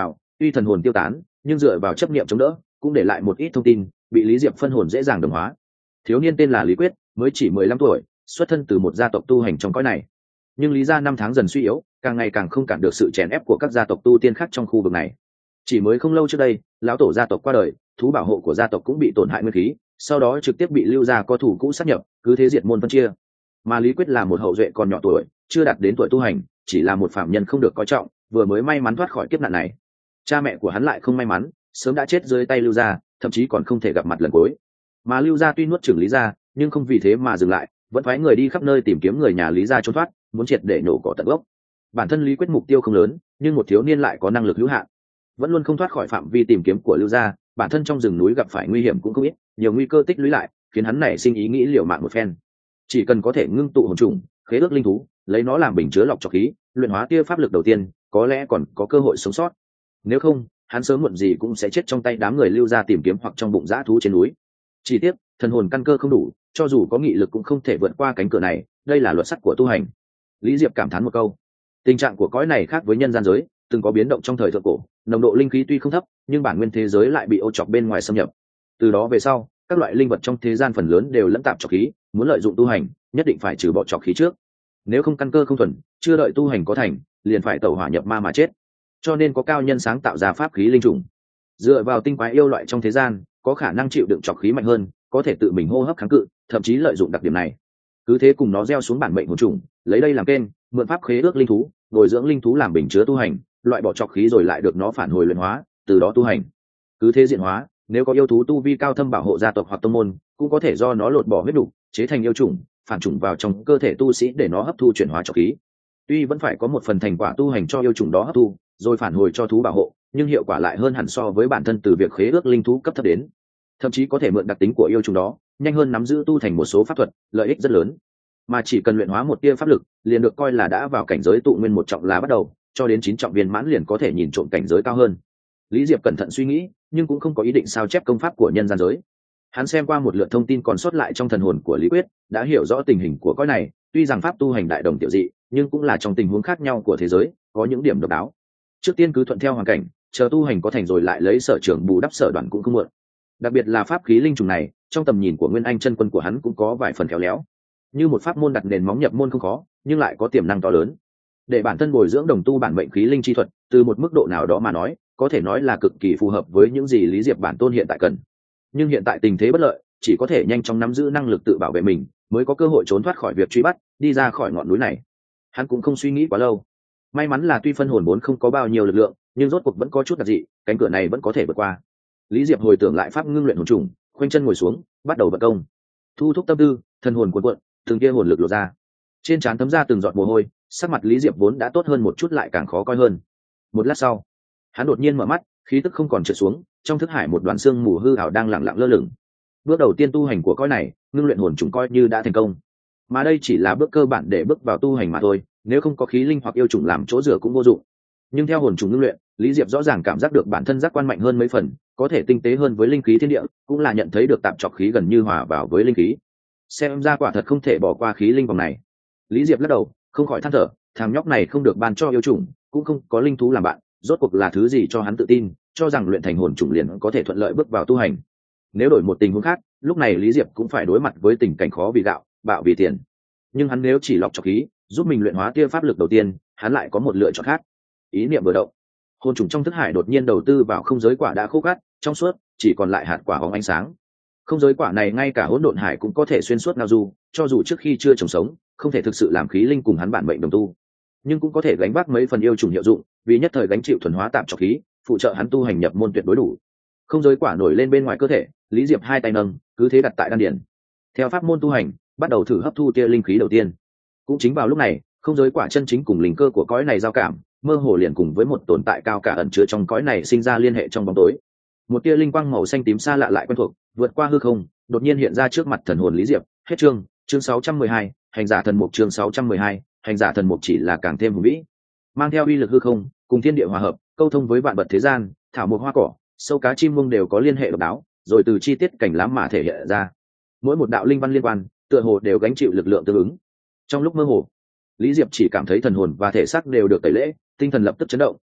tuy thần hồn tiêu tán nhưng dựa vào chấp niệm chống đỡ cũng để lại một ít thông tin bị lý diệp phân hồn dễ dàng đồng hóa. Thiếu niên tên là Lý Quyết, mới chỉ mười lăm tuổi, xuất thân từ một gia tộc tu hành trong cõi này, nhưng lý gia năm tháng dần suy yếu, càng ngày càng không cản được sự chèn ép của các gia tộc tu tiên khác trong khu vực này. Chỉ mới không lâu trước đây, lão tổ gia tộc qua đời, thú bảo hộ của gia tộc cũng bị tổn hại nguyên khí, sau đó trực tiếp bị lưu gia có thủ cũ sát nhập, cứ thế diệt môn phân chia. Mà Lý Quyết là một hậu duệ còn nhỏ tuổi, chưa đạt đến tuổi tu hành, chỉ là một phạm nhân không được coi trọng, vừa mới may mắn thoát khỏi kiếp nạn này. Cha mẹ của hắn lại không may mắn, sớm đã chết dưới tay lưu gia, thậm chí còn không thể gặp mặt lần cuối. Mà lưu gia tuy nuốt chửng Lý gia, nhưng không vì thế mà dừng lại, vẫn phái người đi khắp nơi tìm kiếm người nhà Lý gia trốn thoát, muốn triệt để nổ cỏ tận gốc. Bản thân Lý Quyết mục tiêu không lớn, nhưng một thiếu niên lại có năng lực hữu hạn, vẫn luôn không thoát khỏi phạm vi tìm kiếm của lưu gia. Bản thân trong rừng núi gặp phải nguy hiểm cũng không ít, nhiều nguy cơ tích lũy lại, khiến hắn nảy sinh ý nghĩ liều mạng một phen. Chỉ cần có thể ngưng tụ hồn trùng, khế ước linh thú, lấy nó làm bình chứa lọc trọc khí, luyện hóa tia pháp lực đầu tiên, có lẽ còn có cơ hội sống sót. Nếu không, hắn sớm muộn gì cũng sẽ chết trong tay đám người lưu gia tìm kiếm hoặc trong bụng dã thú trên núi. Chỉ tiếc, thần hồn căn cơ không đủ, cho dù có nghị lực cũng không thể vượt qua cánh cửa này, đây là luật sắt của tu hành. Lý Diệp cảm thán một câu. Tình trạng của cõi này khác với nhân gian giới, từng có biến động trong thời thượng cổ, nồng độ linh khí tuy không thấp, nhưng bản nguyên thế giới lại bị ô chọc bên ngoài xâm nhập. Từ đó về sau, các loại linh vật trong thế gian phần lớn đều lẫn tạp trọc khí, muốn lợi dụng tu hành, nhất định phải trừ bỏ trọc khí trước. Nếu không căn cơ không thuần, chưa đợi tu hành có thành, liền phải tẩu hỏa nhập ma mà chết. Cho nên có cao nhân sáng tạo ra pháp khí linh trùng. Dựa vào tinh quái yêu loại trong thế gian, có khả năng chịu đựng trọc khí mạnh hơn, có thể tự mình hô hấp kháng cự, thậm chí lợi dụng đặc điểm này. Cứ thế cùng nó gieo xuống bản mệnh hồn trùng, lấy đây làm kênh, mượn pháp khế ước linh thú, bồi dưỡng linh thú làm bình chứa tu hành, loại bỏ trọc khí rồi lại được nó phản hồi luyện hóa, từ đó tu hành. Cứ thế diện hóa, nếu có yêu thú tu vi cao thâm bảo hộ gia tộc hoặc tông môn, cũng có thể do nó lột bỏ huyết đục, chế thành yêu trùng, phản trùng vào trong cơ thể tu sĩ để nó hấp thu chuyển hóa trọc khí. Tuy vẫn phải có một phần thành quả tu hành cho yêu trùng đó hấp thu, rồi phản hồi cho thú bảo hộ, nhưng hiệu quả lại hơn hẳn so với bản thân từ việc khế ước linh thú cấp thấp đến. Thậm chí có thể mượn đặc tính của yêu trùng đó, nhanh hơn nắm giữ tu thành một số pháp thuật, lợi ích rất lớn. Mà chỉ cần luyện hóa một tia pháp lực, liền được coi là đã vào cảnh giới tụ nguyên một trọng là bắt đầu, cho đến chín trọng viên mãn liền có thể nhìn trộm cảnh giới cao hơn. Lý Diệp cẩn thận suy nghĩ, nhưng cũng không có ý định sao chép công pháp của nhân gian giới. Hắn xem qua một lượt thông tin còn sót lại trong thần hồn của Lý Quyết, đã hiểu rõ tình hình của cõi này, tuy rằng pháp tu hành đại đồng tiểu dị, nhưng cũng là trong tình huống khác nhau của thế giới, có những điểm độc đáo. Trước tiên cứ thuận theo hoàn cảnh, chờ tu hành có thành rồi lại lấy sở trường bù đắp sở đoạn cũng không muộn. Đặc biệt là pháp khí linh trùng này, trong tầm nhìn của Nguyên Anh chân quân của hắn cũng có vài phần khéo léo. Như một pháp môn đặt nền móng nhập môn không khó, nhưng lại có tiềm năng to lớn. Để bản thân bồi dưỡng đồng tu bản mệnh khí linh chi thuật, từ một mức độ nào đó mà nói, có thể nói là cực kỳ phù hợp với những gì Lý Diệp bản tôn hiện tại cần. Nhưng hiện tại tình thế bất lợi, chỉ có thể nhanh chóng nắm giữ năng lực tự bảo vệ mình, mới có cơ hội trốn thoát khỏi việc truy bắt, đi ra khỏi ngọn núi này. Hắn cũng không suy nghĩ quá lâu. May mắn là tuy phân hồn vốn không có bao nhiêu lực lượng, nhưng rốt cuộc vẫn có chút đặc dị, cánh cửa này vẫn có thể vượt qua. Lý Diệp hồi tưởng lại pháp ngưng luyện hồn trùng, khoanh chân ngồi xuống, bắt đầu vận công. Thu thúc tâm tư, thần hồn cuộn cuộn, từng kia hồn lực lộ ra. Trên trán thấm ra từng giọt mồ hôi, sắc mặt Lý Diệp vốn đã tốt hơn một chút lại càng khó coi hơn. Một lát sau, hắn đột nhiên mở mắt, khí tức không còn trượt xuống, trong thức hải một đoàn xương mù hư ảo đang lặng lặng lơ lửng. Bước đầu tiên tu hành của cõi này, ngưng luyện hồn trùng coi như đã thành công. Mà đây chỉ là bước cơ bản để bước vào tu hành mà thôi, nếu không có khí linh hoặc yêu trùng làm chỗ dựa cũng vô dụng. Nhưng theo hồn trùng ngưng luyện, Lý Diệp rõ ràng cảm giác được bản thân giác quan mạnh hơn mấy phần, có thể tinh tế hơn với linh khí thiên địa, cũng là nhận thấy được tạp trọc khí gần như hòa vào với linh khí. Xem ra quả thật không thể bỏ qua khí linh vòng này. Lý Diệp lắc đầu, không khỏi than thở, thằng nhóc này không được ban cho yêu trùng, cũng không có linh thú làm bạn, rốt cuộc là thứ gì cho hắn tự tin, cho rằng luyện thành hồn trùng liền có thể thuận lợi bước vào tu hành. Nếu đổi một tình huống khác, lúc này Lý Diệp cũng phải đối mặt với tình cảnh khó vì gạo, bạo vì tiền. Nhưng hắn nếu chỉ lọc trọc khí, giúp mình luyện hóa tia pháp lực đầu tiên, hắn lại có một lựa chọn khác. Ý niệm vừa động, hồn trùng trong thức hải đột nhiên đầu tư vào không giới quả đã khô cát, trong suốt, chỉ còn lại hạt quả hóng ánh sáng. Không giới quả này ngay cả hỗn độn hải cũng có thể xuyên suốt ngao du, cho dù trước khi chưa trồng sống, không thể thực sự làm khí linh cùng hắn bản mệnh đồng tu, nhưng cũng có thể gánh vác mấy phần yêu trùng hiệu dụng, vì nhất thời gánh chịu thuần hóa tạm trọc khí, phụ trợ hắn tu hành nhập môn tuyệt đối đủ. Không giới quả nổi lên bên ngoài cơ thể, Lý Diệp hai tay nâng, cứ thế đặt tại đan điển. Theo pháp môn tu hành, bắt đầu thử hấp thu tia linh khí đầu tiên. Cũng chính vào lúc này, không giới quả chân chính cùng linh cơ của cõi này giao cảm, mơ hồ liền cùng với một tồn tại cao cả ẩn chứa trong cõi này sinh ra liên hệ trong bóng tối. Một tia linh quang màu xanh tím xa lạ lại quen thuộc, vượt qua hư không, đột nhiên hiện ra trước mặt thần hồn Lý Diệp. Hết chương, chương sáu trăm mười hai, hành giả thần mục chương sáu trăm mười hai, hành giả thần mục chỉ là càng thêm hùng vĩ, mang theo uy lực hư không, cùng thiên địa hòa hợp, câu thông với vạn vật thế gian, thảo mộc hoa cỏ, sâu cá chim muông đều có liên hệ độc đáo, rồi từ chi tiết cảnh lá mà thể hiện ra. Mỗi một đạo linh văn liên quan, tựa hồ đều gánh chịu lực lượng tương ứng. Trong lúc mơ hồ, Lý Diệp chỉ cảm thấy thần hồn và thể xác đều được tẩy lễ, tinh thần lập tức chấn động,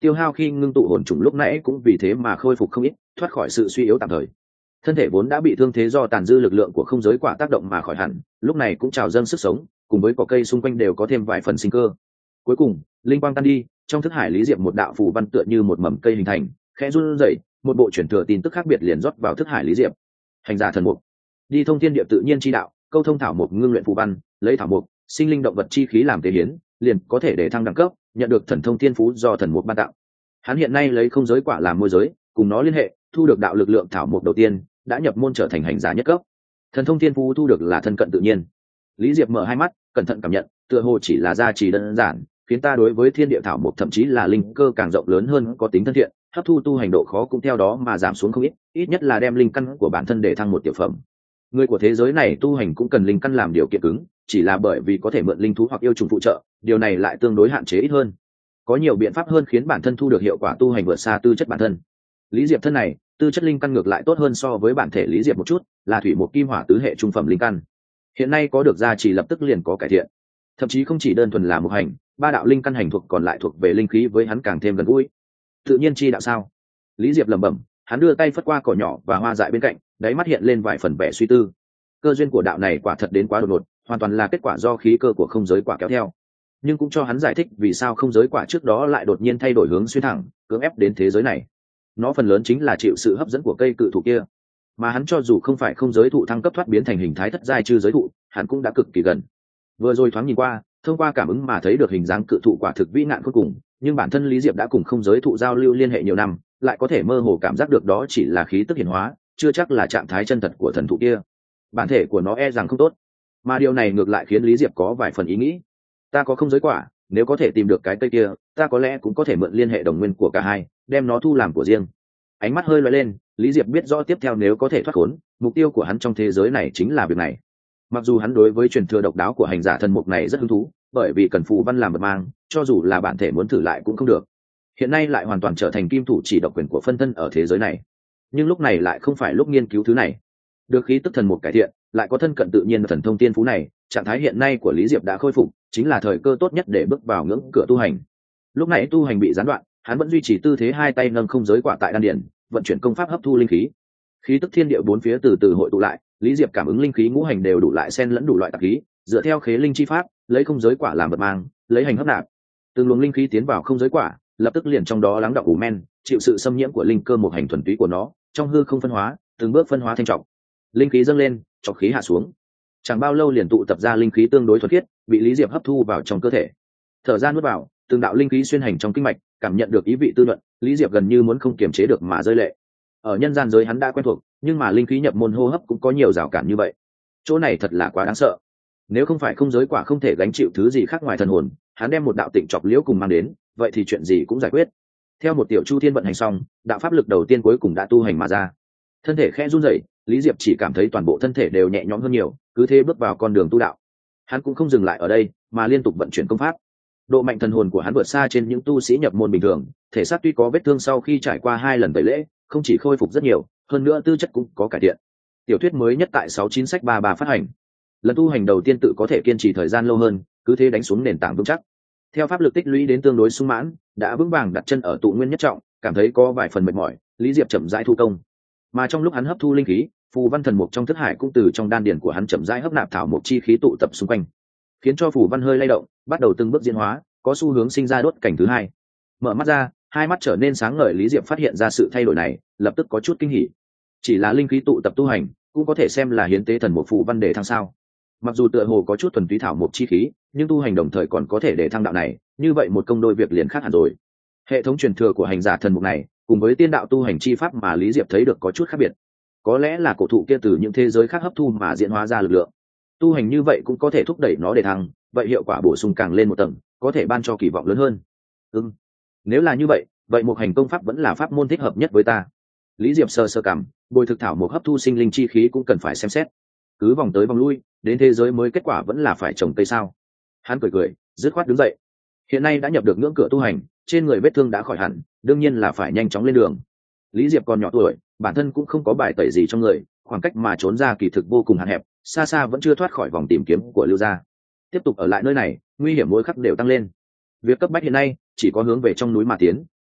tiêu hao khi ngưng tụ hồn trùng lúc nãy cũng vì thế mà khôi phục không ít, thoát khỏi sự suy yếu tạm thời. Thân thể vốn đã bị thương thế do tàn dư lực lượng của không giới quả tác động mà khỏi hẳn, lúc này cũng trào dâng sức sống, cùng với cỏ cây xung quanh đều có thêm vài phần sinh cơ. Cuối cùng linh quang tan đi, trong thức hải lý diệp một đạo phù văn tựa như một mầm cây hình thành, khẽ run rẩy, một bộ chuyển thừa tin tức khác biệt liền rót vào thức hải lý diệp. Hành giả thần mục, đi thông thiên địa tự nhiên chi đạo, câu thông thảo mục ngưng luyện phù văn, lấy thảo mục sinh linh động vật chi khí làm tế hiến, liền có thể để thăng đẳng cấp, nhận được thần thông thiên phú do thần mục ban tặng. Hắn hiện nay lấy không giới quả làm môi giới, cùng nó liên hệ, thu được đạo lực lượng thảo mục đầu tiên, đã nhập môn trở thành hành giả nhất cấp. Thần thông thiên phú thu được là thân cận tự nhiên. Lý Diệp mở hai mắt, cẩn thận cảm nhận, tựa hồ chỉ là gia trì đơn giản, khiến ta đối với thiên địa thảo mục thậm chí là linh cơ càng rộng lớn hơn, có tính thân thiện, hấp thu tu hành độ khó cũng theo đó mà giảm xuống không ít, ít nhất là đem linh căn của bản thân để thăng một tiểu phẩm. Người của thế giới này tu hành cũng cần linh căn làm điều kiện cứng, chỉ là bởi vì có thể mượn linh thú hoặc yêu trùng phụ trợ, điều này lại tương đối hạn chế ít hơn. Có nhiều biện pháp hơn khiến bản thân thu được hiệu quả tu hành vượt xa tư chất bản thân. Lý Diệp thân này, tư chất linh căn ngược lại tốt hơn so với bản thể Lý Diệp một chút, là thủy một kim hỏa tứ hệ trung phẩm linh căn. Hiện nay có được gia trì lập tức liền có cải thiện, thậm chí không chỉ đơn thuần là một hành, ba đạo linh căn hành thuộc còn lại thuộc về linh khí với hắn càng thêm gần gũi. Tự nhiên chi đạo sao? Lý Diệp lẩm bẩm, hắn đưa tay phất qua cỏ nhỏ và hoa dại bên cạnh, đáy mắt hiện lên vài phần vẻ suy tư. Cơ duyên của đạo này quả thật đến quá đột ngột, hoàn toàn là kết quả do khí cơ của không giới quả kéo theo, nhưng cũng cho hắn giải thích vì sao không giới quả trước đó lại đột nhiên thay đổi hướng xuyên thẳng, cưỡng ép đến thế giới này. Nó phần lớn chính là chịu sự hấp dẫn của cây cự thụ kia, mà hắn cho dù không phải không giới thụ thăng cấp thoát biến thành hình thái thất giai chư giới thụ, hắn cũng đã cực kỳ gần. Vừa rồi thoáng nhìn qua, thông qua cảm ứng mà thấy được hình dáng cự thụ quả thực vĩ nạn cuối cùng, nhưng bản thân Lý Diệp đã cùng không giới thụ giao lưu liên hệ nhiều năm, lại có thể mơ hồ cảm giác được đó chỉ là khí tức hiển hóa, chưa chắc là trạng thái chân thật của thần thụ kia. Bản thể của nó e rằng không tốt, mà điều này ngược lại khiến Lý Diệp có vài phần ý nghĩ. Ta có không giới quả, nếu có thể tìm được cái cây kia, ta có lẽ cũng có thể mượn liên hệ đồng nguyên của cả hai, đem nó thu làm của riêng. Ánh mắt hơi lóe lên, Lý Diệp biết rõ tiếp theo nếu có thể thoát khốn, mục tiêu của hắn trong thế giới này chính là việc này. Mặc dù hắn đối với truyền thừa độc đáo của hành giả thần mục này rất hứng thú, bởi vì cần phù văn làm mật mang, cho dù là bản thể muốn thử lại cũng không được. Hiện nay lại hoàn toàn trở thành kim thủ chỉ độc quyền của phân thân ở thế giới này. Nhưng lúc này lại không phải lúc nghiên cứu thứ này. Được khí tức thần mục cải thiện, lại có thân cận tự nhiên thần thông tiên phú này, trạng thái hiện nay của Lý Diệp đã khôi phục, chính là thời cơ tốt nhất để bước vào ngưỡng cửa tu hành. Lúc này tu hành bị gián đoạn, hắn vẫn duy trì tư thế hai tay nâng không giới quả tại đan điền, vận chuyển công pháp hấp thu linh khí. Khí tức thiên địa bốn phía từ từ hội tụ lại, Lý Diệp cảm ứng linh khí ngũ hành đều đủ lại xen lẫn đủ loại tạp khí, dựa theo khế linh chi pháp, lấy không giới quả làm vật mang, lấy hành hấp nạp. Từng luồng linh khí tiến vào không giới quả, lập tức liền trong đó lắng đọng ủ men, chịu sự xâm nhiễm của linh cơ một hành thuần túy của nó, trong hư không phân hóa, từng bước phân hóa thanh trọng. Linh khí dâng lên, trọng khí hạ xuống. Chẳng bao lâu liền tụ tập ra linh khí tương đối thuần khiết, bị Lý Diệp hấp thu vào trong cơ thể. Thở ra nuốt vào, từng đạo linh khí xuyên hành trong kinh mạch, cảm nhận được ý vị tư luận, Lý Diệp gần như muốn không kiềm chế được mà rơi lệ. Ở nhân gian giới hắn đã quen thuộc, nhưng mà linh khí nhập môn hô hấp cũng có nhiều rào cản như vậy. Chỗ này thật là quá đáng sợ. Nếu không phải không giới quả không thể gánh chịu thứ gì khác ngoài thần hồn, hắn đem một đạo tịnh chọc liễu cùng mang đến, vậy thì chuyện gì cũng giải quyết. Theo một tiểu chu thiên vận hành xong, đạo pháp lực đầu tiên cuối cùng đã tu hành mà ra. Thân thể khẽ run rẩy, Lý Diệp chỉ cảm thấy toàn bộ thân thể đều nhẹ nhõm hơn nhiều, cứ thế bước vào con đường tu đạo. Hắn cũng không dừng lại ở đây, mà liên tục vận chuyển công pháp. Độ mạnh thần hồn của hắn vượt xa trên những tu sĩ nhập môn bình thường, thể xác tuy có vết thương sau khi trải qua hai lần tẩy lễ, không chỉ khôi phục rất nhiều, hơn nữa tư chất cũng có cải thiện. Tiểu thuyết mới nhất tại sáu chín sách ba ba phát hành. Lần tu hành đầu tiên tự có thể kiên trì thời gian lâu hơn, cứ thế đánh xuống nền tảng vững chắc. Theo pháp lực tích lũy đến tương đối sung mãn, đã vững vàng đặt chân ở tụ nguyên nhất trọng, cảm thấy có vài phần mệt mỏi, Lý Diệp chậm rãi thu công. Mà trong lúc hắn hấp thu linh khí, phù văn thần mục trong thức hải cũng từ trong đan điền của hắn chậm rãi hấp nạp thảo mục chi khí tụ tập xung quanh, khiến cho phù văn hơi lay động, bắt đầu từng bước diễn hóa, có xu hướng sinh ra đốt cảnh thứ hai. Mở mắt ra, hai mắt trở nên sáng ngời, Lý Diệp phát hiện ra sự thay đổi này, lập tức có chút kinh hỉ. Chỉ là linh khí tụ tập tu hành, cũng có thể xem là hiến tế thần mục phù văn để thăng sao? Mặc dù tựa hồ có chút thuần túy thảo mục chi khí, nhưng tu hành đồng thời còn có thể để thăng đạo này, như vậy một công đôi việc liền khác hẳn rồi. Hệ thống truyền thừa của hành giả thần mục này, cùng với tiên đạo tu hành chi pháp mà Lý Diệp thấy được có chút khác biệt. Có lẽ là cổ thụ kia từ những thế giới khác hấp thu mà diễn hóa ra lực lượng. Tu hành như vậy cũng có thể thúc đẩy nó để thăng, vậy hiệu quả bổ sung càng lên một tầng, có thể ban cho kỳ vọng lớn hơn. Ừm, nếu là như vậy, vậy một hành công pháp vẫn là pháp môn thích hợp nhất với ta. Lý Diệp sơ sơ cảm, bồi thực thảo một hấp thu sinh linh chi khí cũng cần phải xem xét. Cứ vòng tới vòng lui, đến thế giới mới kết quả vẫn là phải trồng cây sao? Hắn cười cười, dứt khoát đứng dậy. Hiện nay đã nhập được ngưỡng cửa tu hành, trên người vết thương đã khỏi hẳn, đương nhiên là phải nhanh chóng lên đường. Lý Diệp còn nhỏ tuổi, bản thân cũng không có bài tẩy gì trong người, khoảng cách mà trốn ra kỳ thực vô cùng hạn hẹp, xa xa vẫn chưa thoát khỏi vòng tìm kiếm của Lưu gia. Tiếp tục ở lại nơi này, nguy hiểm mỗi khắc đều tăng lên. Việc cấp bách hiện nay chỉ có hướng về trong núi mà tiến,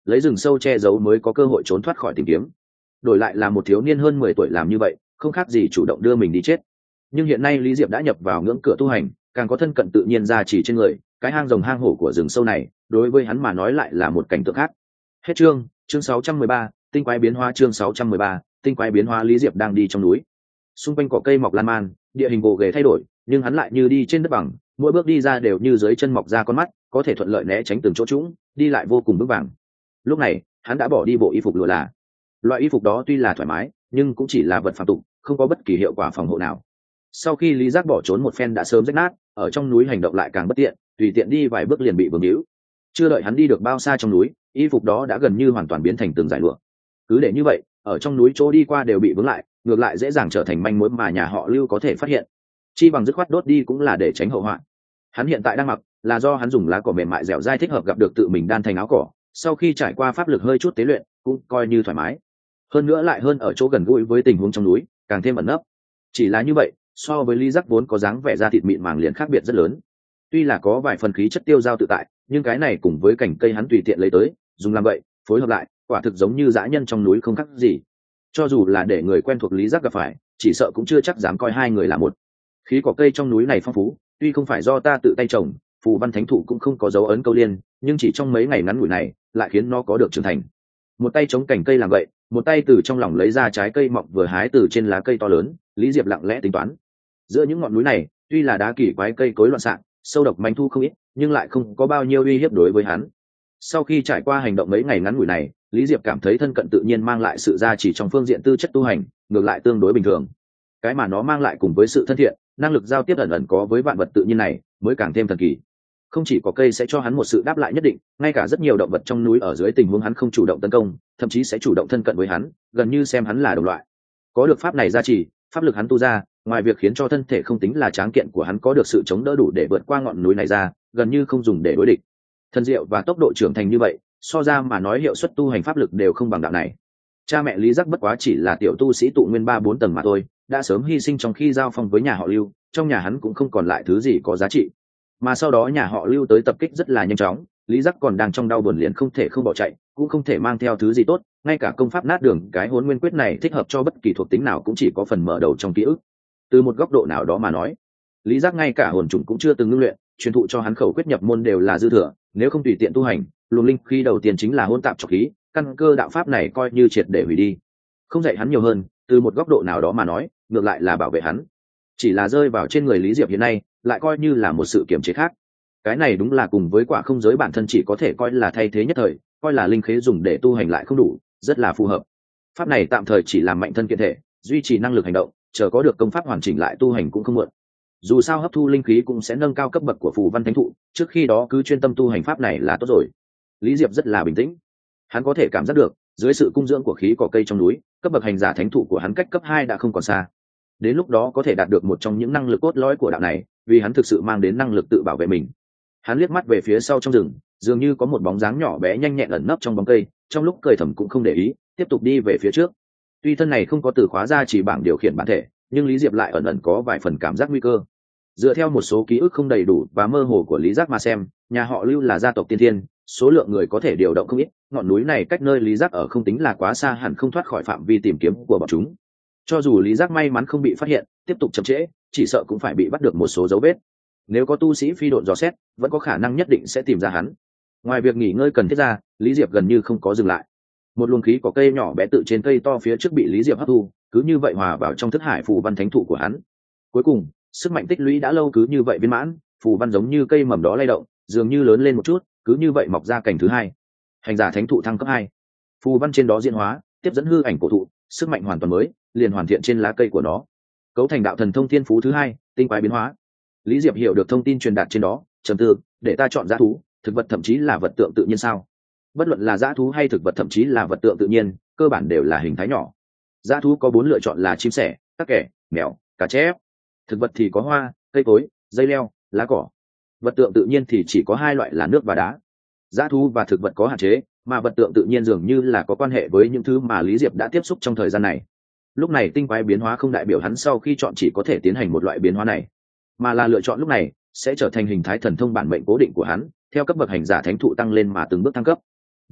lấy rừng sâu che giấu mới có cơ hội trốn thoát khỏi tìm kiếm. Đổi lại là một thiếu niên hơn mười tuổi làm như vậy, không khác gì chủ động đưa mình đi chết. Nhưng hiện nay Lý Diệp đã nhập vào ngưỡng cửa tu hành, càng có thân cận tự nhiên ra chỉ trên người, cái hang rồng hang hổ của rừng sâu này, đối với hắn mà nói lại là một cảnh tượng khác. Hết chương, chương sáu trăm mười ba, tinh quái biến hóa chương sáu trăm mười ba, tinh quái biến hóa Lý Diệp đang đi trong núi. Xung quanh cỏ cây mọc lan man, địa hình gồ ghề thay đổi, nhưng hắn lại như đi trên đất bằng, mỗi bước đi ra đều như dưới chân mọc ra con mắt, có thể thuận lợi né tránh từng chỗ trũng, đi lại vô cùng vững vàng. Lúc này, hắn đã bỏ đi bộ y phục lụa là. Loại y phục đó tuy là thoải mái, nhưng cũng chỉ là vật phàm tục, không có bất kỳ hiệu quả phòng hộ nào. Sau khi Lý Giác bỏ trốn một phen đã sớm rách nát, ở trong núi hành động lại càng bất tiện, tùy tiện đi vài bước liền bị vướng hữu. Chưa đợi hắn đi được bao xa trong núi, y phục đó đã gần như hoàn toàn biến thành từng dải lụa. Cứ để như vậy, ở trong núi chỗ đi qua đều bị vướng lại, ngược lại dễ dàng trở thành manh mối mà nhà họ Lưu có thể phát hiện. Chi bằng dứt khoát đốt đi cũng là để tránh hậu họa. Hắn hiện tại đang mặc là do hắn dùng lá cỏ mềm mại dẻo dai thích hợp gặp được tự mình đan thành áo cỏ, sau khi trải qua pháp lực hơi chút tế luyện, cũng coi như thoải mái. Hơn nữa lại hơn ở chỗ gần gũi với tình huống trong núi, càng thêm ẩn nấp. Chỉ là như vậy, so với Lý Giác vốn có dáng vẻ da thịt mịn màng liền khác biệt rất lớn. Tuy là có vài phần khí chất tiêu dao tự tại, nhưng cái này cùng với cành cây hắn tùy tiện lấy tới, dùng làm vậy, phối hợp lại, quả thực giống như dã nhân trong núi không khác gì. Cho dù là để người quen thuộc Lý Giác gặp phải, chỉ sợ cũng chưa chắc dám coi hai người là một. Khí cỏ cây trong núi này phong phú, tuy không phải do ta tự tay trồng, phù văn thánh thụ cũng không có dấu ấn câu liên, nhưng chỉ trong mấy ngày ngắn ngủi này, lại khiến nó có được trưởng thành. Một tay chống cành cây làm vậy, một tay từ trong lòng lấy ra trái cây mọng vừa hái từ trên lá cây to lớn. Lý Diệp lặng lẽ tính toán, giữa những ngọn núi này, tuy là đá kỳ quái cây cối loạn xạ, sâu độc manh thu không ít, nhưng lại không có bao nhiêu uy hiếp đối với hắn. Sau khi trải qua hành động mấy ngày ngắn ngủi này, Lý Diệp cảm thấy thân cận tự nhiên mang lại sự gia trì trong phương diện tư chất tu hành, ngược lại tương đối bình thường. Cái mà nó mang lại cùng với sự thân thiện, năng lực giao tiếp ẩn ẩn có với vạn vật tự nhiên này, mới càng thêm thần kỳ. Không chỉ có cây sẽ cho hắn một sự đáp lại nhất định, ngay cả rất nhiều động vật trong núi ở dưới tình huống hắn không chủ động tấn công, thậm chí sẽ chủ động thân cận với hắn, gần như xem hắn là đồng loại. Có được pháp này gia trì, pháp lực hắn tu ra, ngoài việc khiến cho thân thể không tính là tráng kiện của hắn có được sự chống đỡ đủ để vượt qua ngọn núi này ra, gần như không dùng để đối địch. Thân diệu và tốc độ trưởng thành như vậy, so ra mà nói hiệu suất tu hành pháp lực đều không bằng đạo này. Cha mẹ Lý Giác bất quá chỉ là tiểu tu sĩ tụ nguyên ba bốn tầng mà thôi, đã sớm hy sinh trong khi giao phong với nhà họ Lưu, trong nhà hắn cũng không còn lại thứ gì có giá trị. Mà sau đó nhà họ Lưu tới tập kích rất là nhanh chóng, Lý Giác còn đang trong đau buồn liền không thể không bỏ chạy, cũng không thể mang theo thứ gì tốt, ngay cả công pháp nát đường cái Hỗn Nguyên Quyết này thích hợp cho bất kỳ thuộc tính nào cũng chỉ có phần mở đầu trong ký ức. Từ một góc độ nào đó mà nói, Lý Giác ngay cả hồn trùng cũng chưa từng ngưng luyện, truyền thụ cho hắn khẩu quyết nhập môn đều là dư thừa, nếu không tùy tiện tu hành, luồng linh khí đầu tiên chính là hỗn tạp trọc khí, căn cơ đạo pháp này coi như triệt để hủy đi. Không dạy hắn nhiều hơn, từ một góc độ nào đó mà nói, ngược lại là bảo vệ hắn. Chỉ là rơi vào trên người Lý Diệp hiện nay, lại coi như là một sự kiềm chế khác. Cái này đúng là cùng với quả không giới bản thân chỉ có thể coi là thay thế nhất thời, coi là linh khí dùng để tu hành lại không đủ, rất là phù hợp. Pháp này tạm thời chỉ làm mạnh thân kiện thể, duy trì năng lực hành động, chờ có được công pháp hoàn chỉnh lại tu hành cũng không muộn. Dù sao hấp thu linh khí cũng sẽ nâng cao cấp bậc của phù văn thánh thụ, trước khi đó cứ chuyên tâm tu hành pháp này là tốt rồi. Lý Diệp rất là bình tĩnh, hắn có thể cảm giác được, dưới sự cung dưỡng của khí cỏ cây trong núi, cấp bậc hành giả thánh thụ của hắn cách cấp hai đã không còn xa. Đến lúc đó có thể đạt được một trong những năng lực cốt lõi của đạo này, vì hắn thực sự mang đến năng lực tự bảo vệ mình. Hắn liếc mắt về phía sau trong rừng, dường như có một bóng dáng nhỏ bé nhanh nhẹn ẩn nấp trong bóng cây, trong lúc cười thầm cũng không để ý, tiếp tục đi về phía trước. Tuy thân này không có từ khóa ra chỉ bảng điều khiển bản thể, nhưng Lý Diệp lại ẩn ẩn có vài phần cảm giác nguy cơ. Dựa theo một số ký ức không đầy đủ và mơ hồ của Lý Giác mà xem, nhà họ Lưu là gia tộc tiên thiên, số lượng người có thể điều động không ít, ngọn núi này cách nơi Lý Giác ở không tính là quá xa, hẳn không thoát khỏi phạm vi tìm kiếm của bọn chúng. Cho dù Lý Giác may mắn không bị phát hiện, tiếp tục chậm trễ, chỉ sợ cũng phải bị bắt được một số dấu vết. Nếu có tu sĩ phi độn dò xét, vẫn có khả năng nhất định sẽ tìm ra hắn. Ngoài việc nghỉ ngơi cần thiết ra, Lý Diệp gần như không có dừng lại. Một luồng khí có cây nhỏ bé tự trên cây to phía trước bị Lý Diệp hấp thu, cứ như vậy hòa vào trong thức hải phù văn thánh thụ của hắn. Cuối cùng, sức mạnh tích lũy đã lâu cứ như vậy viên mãn, phù văn giống như cây mầm đó lay động, dường như lớn lên một chút, cứ như vậy mọc ra cành thứ hai. Hành giả thánh thụ thăng cấp hai, phù văn trên đó diễn hóa, tiếp dẫn hư ảnh cổ thụ, sức mạnh hoàn toàn mới, liền hoàn thiện trên lá cây của nó, cấu thành đạo thần thông thiên phú thứ hai, tinh quái biến hóa. Lý Diệp hiểu được thông tin truyền đạt trên đó, trầm tư, để ta chọn dã thú, thực vật thậm chí là vật tượng tự nhiên sao? Bất luận là dã thú hay thực vật thậm chí là vật tượng tự nhiên, cơ bản đều là hình thái nhỏ. Dã thú có bốn lựa chọn là chim sẻ, tắc kẻ, mèo, cá chép. Thực vật thì có hoa, cây cối, dây leo, lá cỏ. Vật tượng tự nhiên thì chỉ có hai loại là nước và đá. Dã thú và thực vật có hạn chế, mà vật tượng tự nhiên dường như là có quan hệ với những thứ mà Lý Diệp đã tiếp xúc trong thời gian này. Lúc này tinh quái biến hóa không đại biểu hắn sau khi chọn chỉ có thể tiến hành một loại biến hóa này, mà là lựa chọn lúc này sẽ trở thành hình thái thần thông bản mệnh cố định của hắn, theo cấp bậc hành giả thánh thụ tăng lên mà từng bước thăng cấp.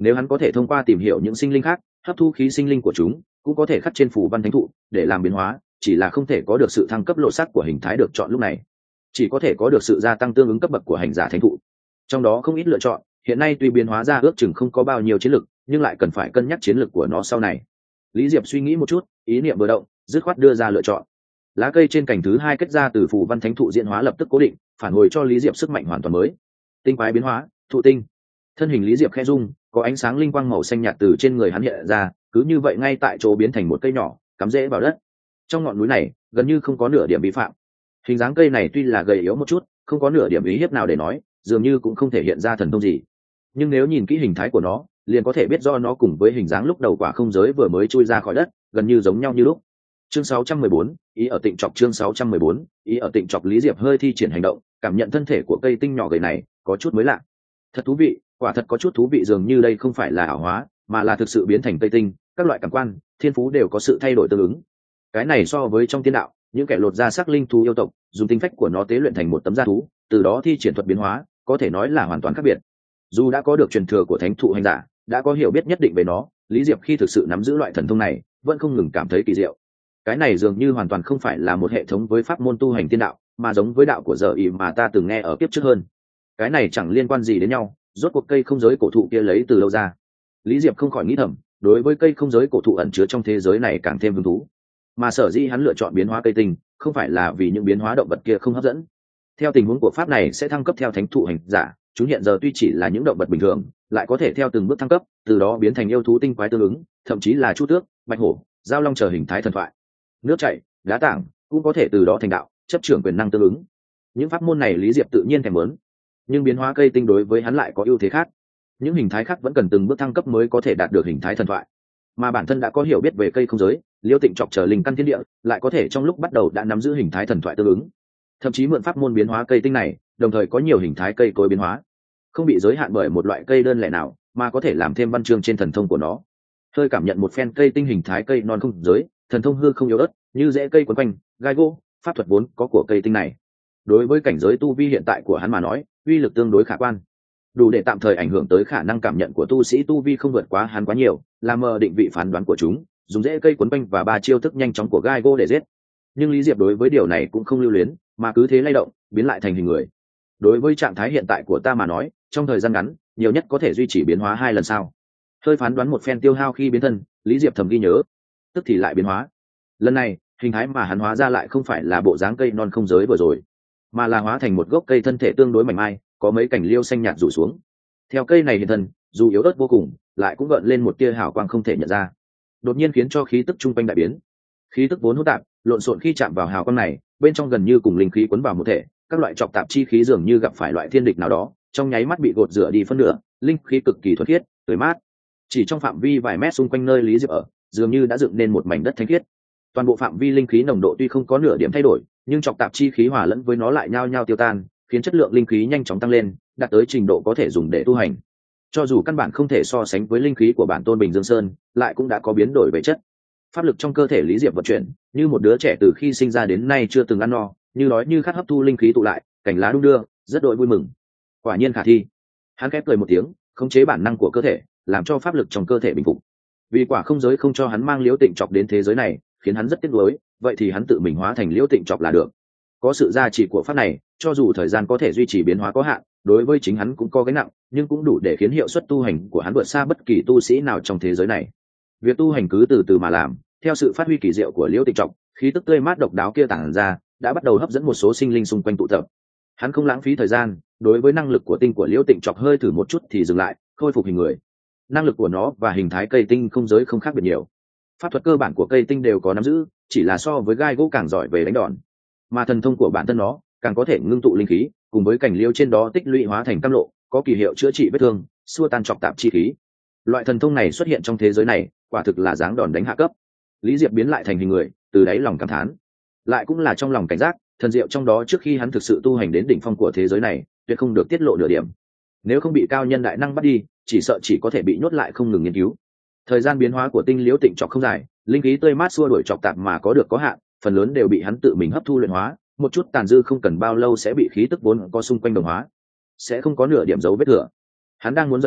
Nếu hắn có thể thông qua tìm hiểu những sinh linh khác, hấp thu khí sinh linh của chúng, cũng có thể khắc trên phù văn thánh thụ để làm biến hóa, chỉ là không thể có được sự thăng cấp lộ sắc của hình thái được chọn lúc này, chỉ có thể có được sự gia tăng tương ứng cấp bậc của hành giả thánh thụ. Trong đó không ít lựa chọn, hiện nay tuy biến hóa ra ước chừng không có bao nhiêu chiến lực, nhưng lại cần phải cân nhắc chiến lực của nó sau này. Lý Diệp suy nghĩ một chút, ý niệm vừa động, dứt khoát đưa ra lựa chọn. Lá cây trên cành thứ hai kết ra từ phù văn thánh thụ diễn hóa lập tức cố định, phản hồi cho Lý Diệp sức mạnh hoàn toàn mới. Tinh quái biến hóa, thụ tinh. Thân hình Lý Diệp khẽ rung, có ánh sáng linh quang màu xanh nhạt từ trên người hắn hiện ra, cứ như vậy ngay tại chỗ biến thành một cây nhỏ, cắm rễ vào đất. Trong ngọn núi này, gần như không có nửa điểm vi phạm. Hình dáng cây này tuy là gầy yếu một chút, không có nửa điểm ý hiếp nào để nói, dường như cũng không thể hiện ra thần thông gì. Nhưng nếu nhìn kỹ hình thái của nó, liền có thể biết do nó cùng với hình dáng lúc đầu quả không giới vừa mới chui ra khỏi đất, gần như giống nhau như lúc. Chương sáu trăm mười bốn, ý ở Tịnh Trọc chương sáu trăm mười bốn, ý ở Tịnh Trọc. Lý Diệp hơi thi triển hành động, cảm nhận thân thể của cây tinh nhỏ gầy này có chút mới lạ. Thật thú vị, quả thật có chút thú vị, dường như đây không phải là ảo hóa, mà là thực sự biến thành cây tinh, các loại cảm quan, thiên phú đều có sự thay đổi tương ứng. Cái này so với trong tiên đạo, những kẻ lột da sắc linh thú yêu tộc, dùng tinh phách của nó tế luyện thành một tấm da thú, từ đó thi triển thuật biến hóa, có thể nói là hoàn toàn khác biệt. Dù đã có được truyền thừa của thánh thụ hành giả, đã có hiểu biết nhất định về nó, Lý Diệp khi thực sự nắm giữ loại thần thông này, vẫn không ngừng cảm thấy kỳ diệu. Cái này dường như hoàn toàn không phải là một hệ thống với pháp môn tu hành tiên đạo, mà giống với đạo của giờ ý mà ta từng nghe ở kiếp trước hơn. Cái này chẳng liên quan gì đến nhau, rốt cuộc cây không giới cổ thụ kia lấy từ lâu ra. Lý Diệp không khỏi nghĩ thầm, đối với cây không giới cổ thụ ẩn chứa trong thế giới này càng thêm hứng thú. Mà sở dĩ hắn lựa chọn biến hóa cây tinh, không phải là vì những biến hóa động vật kia không hấp dẫn. Theo tình huống của pháp này sẽ thăng cấp theo thánh thụ hành giả, chúng hiện giờ tuy chỉ là những động vật bình thường, lại có thể theo từng bước thăng cấp, từ đó biến thành yêu thú tinh quái tương ứng, thậm chí là chu tước, bạch hổ, giao long chờ hình thái thần thoại. Nước chảy, đá tảng cũng có thể từ đó thành đạo, chấp trưởng quyền năng tương ứng. Những pháp môn này Lý Diệp tự nhiên thèm muốn, nhưng biến hóa cây tinh đối với hắn lại có ưu thế khác. Những hình thái khác vẫn cần từng bước thăng cấp mới có thể đạt được hình thái thần thoại, mà bản thân đã có hiểu biết về cây không giới, Liêu Tịnh Trọc trở linh căn thiên địa, lại có thể trong lúc bắt đầu đã nắm giữ hình thái thần thoại tương ứng, thậm chí mượn pháp môn biến hóa cây tinh này, đồng thời có nhiều hình thái cây cối biến hóa, không bị giới hạn bởi một loại cây đơn lẻ nào, mà có thể làm thêm văn chương trên thần thông của nó. Hơi cảm nhận một phen cây tinh hình thái cây non không giới, thần thông hư không yếu ớt, như rễ cây quấn quanh, gai gỗ, pháp thuật vốn có của cây tinh này, đối với cảnh giới tu vi hiện tại của hắn mà nói, uy lực tương đối khả quan, đủ để tạm thời ảnh hưởng tới khả năng cảm nhận của tu sĩ tu vi không vượt quá hắn quá nhiều, làm mờ định vị phán đoán của chúng, dùng rễ cây quấn quanh và ba chiêu thức nhanh chóng của gai gỗ để giết. Nhưng Lý Diệp đối với điều này cũng không lưu luyến, mà cứ thế lay động, biến lại thành hình người. Đối với trạng thái hiện tại của ta mà nói, trong thời gian ngắn, nhiều nhất có thể duy trì biến hóa hai lần sau. Hơi phán đoán một phen tiêu hao khi biến thân, Lý Diệp thầm ghi nhớ, tức thì lại biến hóa. Lần này, hình thái mà hắn hóa ra lại không phải là bộ dáng cây non không giới vừa rồi, mà là hóa thành một gốc cây thân thể tương đối mảnh mai, có mấy cành liêu xanh nhạt rủ xuống. Theo cây này hiện thân, dù yếu ớt vô cùng, lại cũng gợn lên một tia hào quang không thể nhận ra, đột nhiên khiến cho khí tức trung quanh đại biến. Khí tức vốn hỗn tạp, lộn xộn khi chạm vào hào quang này, bên trong gần như cùng linh khí cuốn vào một thể, các loại trọc tạp chi khí dường như gặp phải loại thiên địch nào đó, trong nháy mắt bị gột rửa đi phân nửa, linh khí cực kỳ thuần khiết, tươi mát. Chỉ trong phạm vi vài mét xung quanh nơi Lý Diệp ở, dường như đã dựng nên một mảnh đất thanh khiết. Toàn bộ phạm vi linh khí nồng độ tuy không có nửa điểm thay đổi, nhưng trọc tạp chi khí hòa lẫn với nó lại nhao nhao tiêu tan, khiến chất lượng linh khí nhanh chóng tăng lên, đạt tới trình độ có thể dùng để tu hành. Cho dù căn bản không thể so sánh với linh khí của bản tôn Bình Dương Sơn, lại cũng đã có biến đổi về chất. Pháp lực trong cơ thể Lý Diệp vận chuyển, như một đứa trẻ từ khi sinh ra đến nay chưa từng ăn no, như đói như khát hấp thu linh khí tụ lại, cảnh lá đung đưa, rất đội vui mừng. Quả nhiên khả thi. Hắn khép cười một tiếng, khống chế bản năng của cơ thể, làm cho pháp lực trong cơ thể bình phục. Vì quả không giới không cho hắn mang Liễu Tịnh Trọc đến thế giới này, khiến hắn rất tiếc nuối, vậy thì hắn tự mình hóa thành Liễu Tịnh Trọc là được. Có sự gia trì của pháp này, cho dù thời gian có thể duy trì biến hóa có hạn, đối với chính hắn cũng có gánh nặng, nhưng cũng đủ để khiến hiệu suất tu hành của hắn vượt xa bất kỳ tu sĩ nào trong thế giới này. Việc tu hành cứ từ từ mà làm, theo sự phát huy kỳ diệu của Liễu Tịnh Trọc, khí tức tươi mát độc đáo kia tản ra, đã bắt đầu hấp dẫn một số sinh linh xung quanh tụ tập. Hắn không lãng phí thời gian, đối với năng lực của tinh của Liễu Tịnh Trọc hơi thử một chút thì dừng lại, khôi phục hình người. Năng lực của nó và hình thái cây tinh không giới không khác biệt nhiều. Pháp thuật cơ bản của cây tinh đều có nắm giữ, chỉ là so với gai gỗ càng giỏi về đánh đòn, mà thần thông của bản thân nó càng có thể ngưng tụ linh khí, cùng với cảnh liêu trên đó tích lũy hóa thành cam lộ, có kỳ hiệu chữa trị vết thương, xua tan trọc tạp chi khí. Loại thần thông này xuất hiện trong thế giới này, quả thực là dáng đòn đánh hạ cấp. Lý Diệp biến lại thành hình người, từ đáy lòng cảm thán, lại cũng là trong lòng cảnh giác, thần diệu trong đó trước khi hắn thực sự tu hành đến đỉnh phong của thế giới này, tuyệt không được tiết lộ nửa điểm. Nếu không bị cao nhân đại năng bắt đi, chỉ sợ chỉ có thể bị nhốt lại không ngừng nghiên cứu. Thời gian biến hóa của tinh Liễu Tịnh Trọc không dài, linh khí tươi mát xua đuổi trọc tạp mà có được có hạn, phần lớn đều bị hắn tự mình hấp thu luyện hóa, một chút tàn dư không cần bao lâu sẽ bị khí tức vốn có xung quanh đồng hóa, sẽ không có nửa điểm dấu vết thừa. Hắn đang muốn rời đi,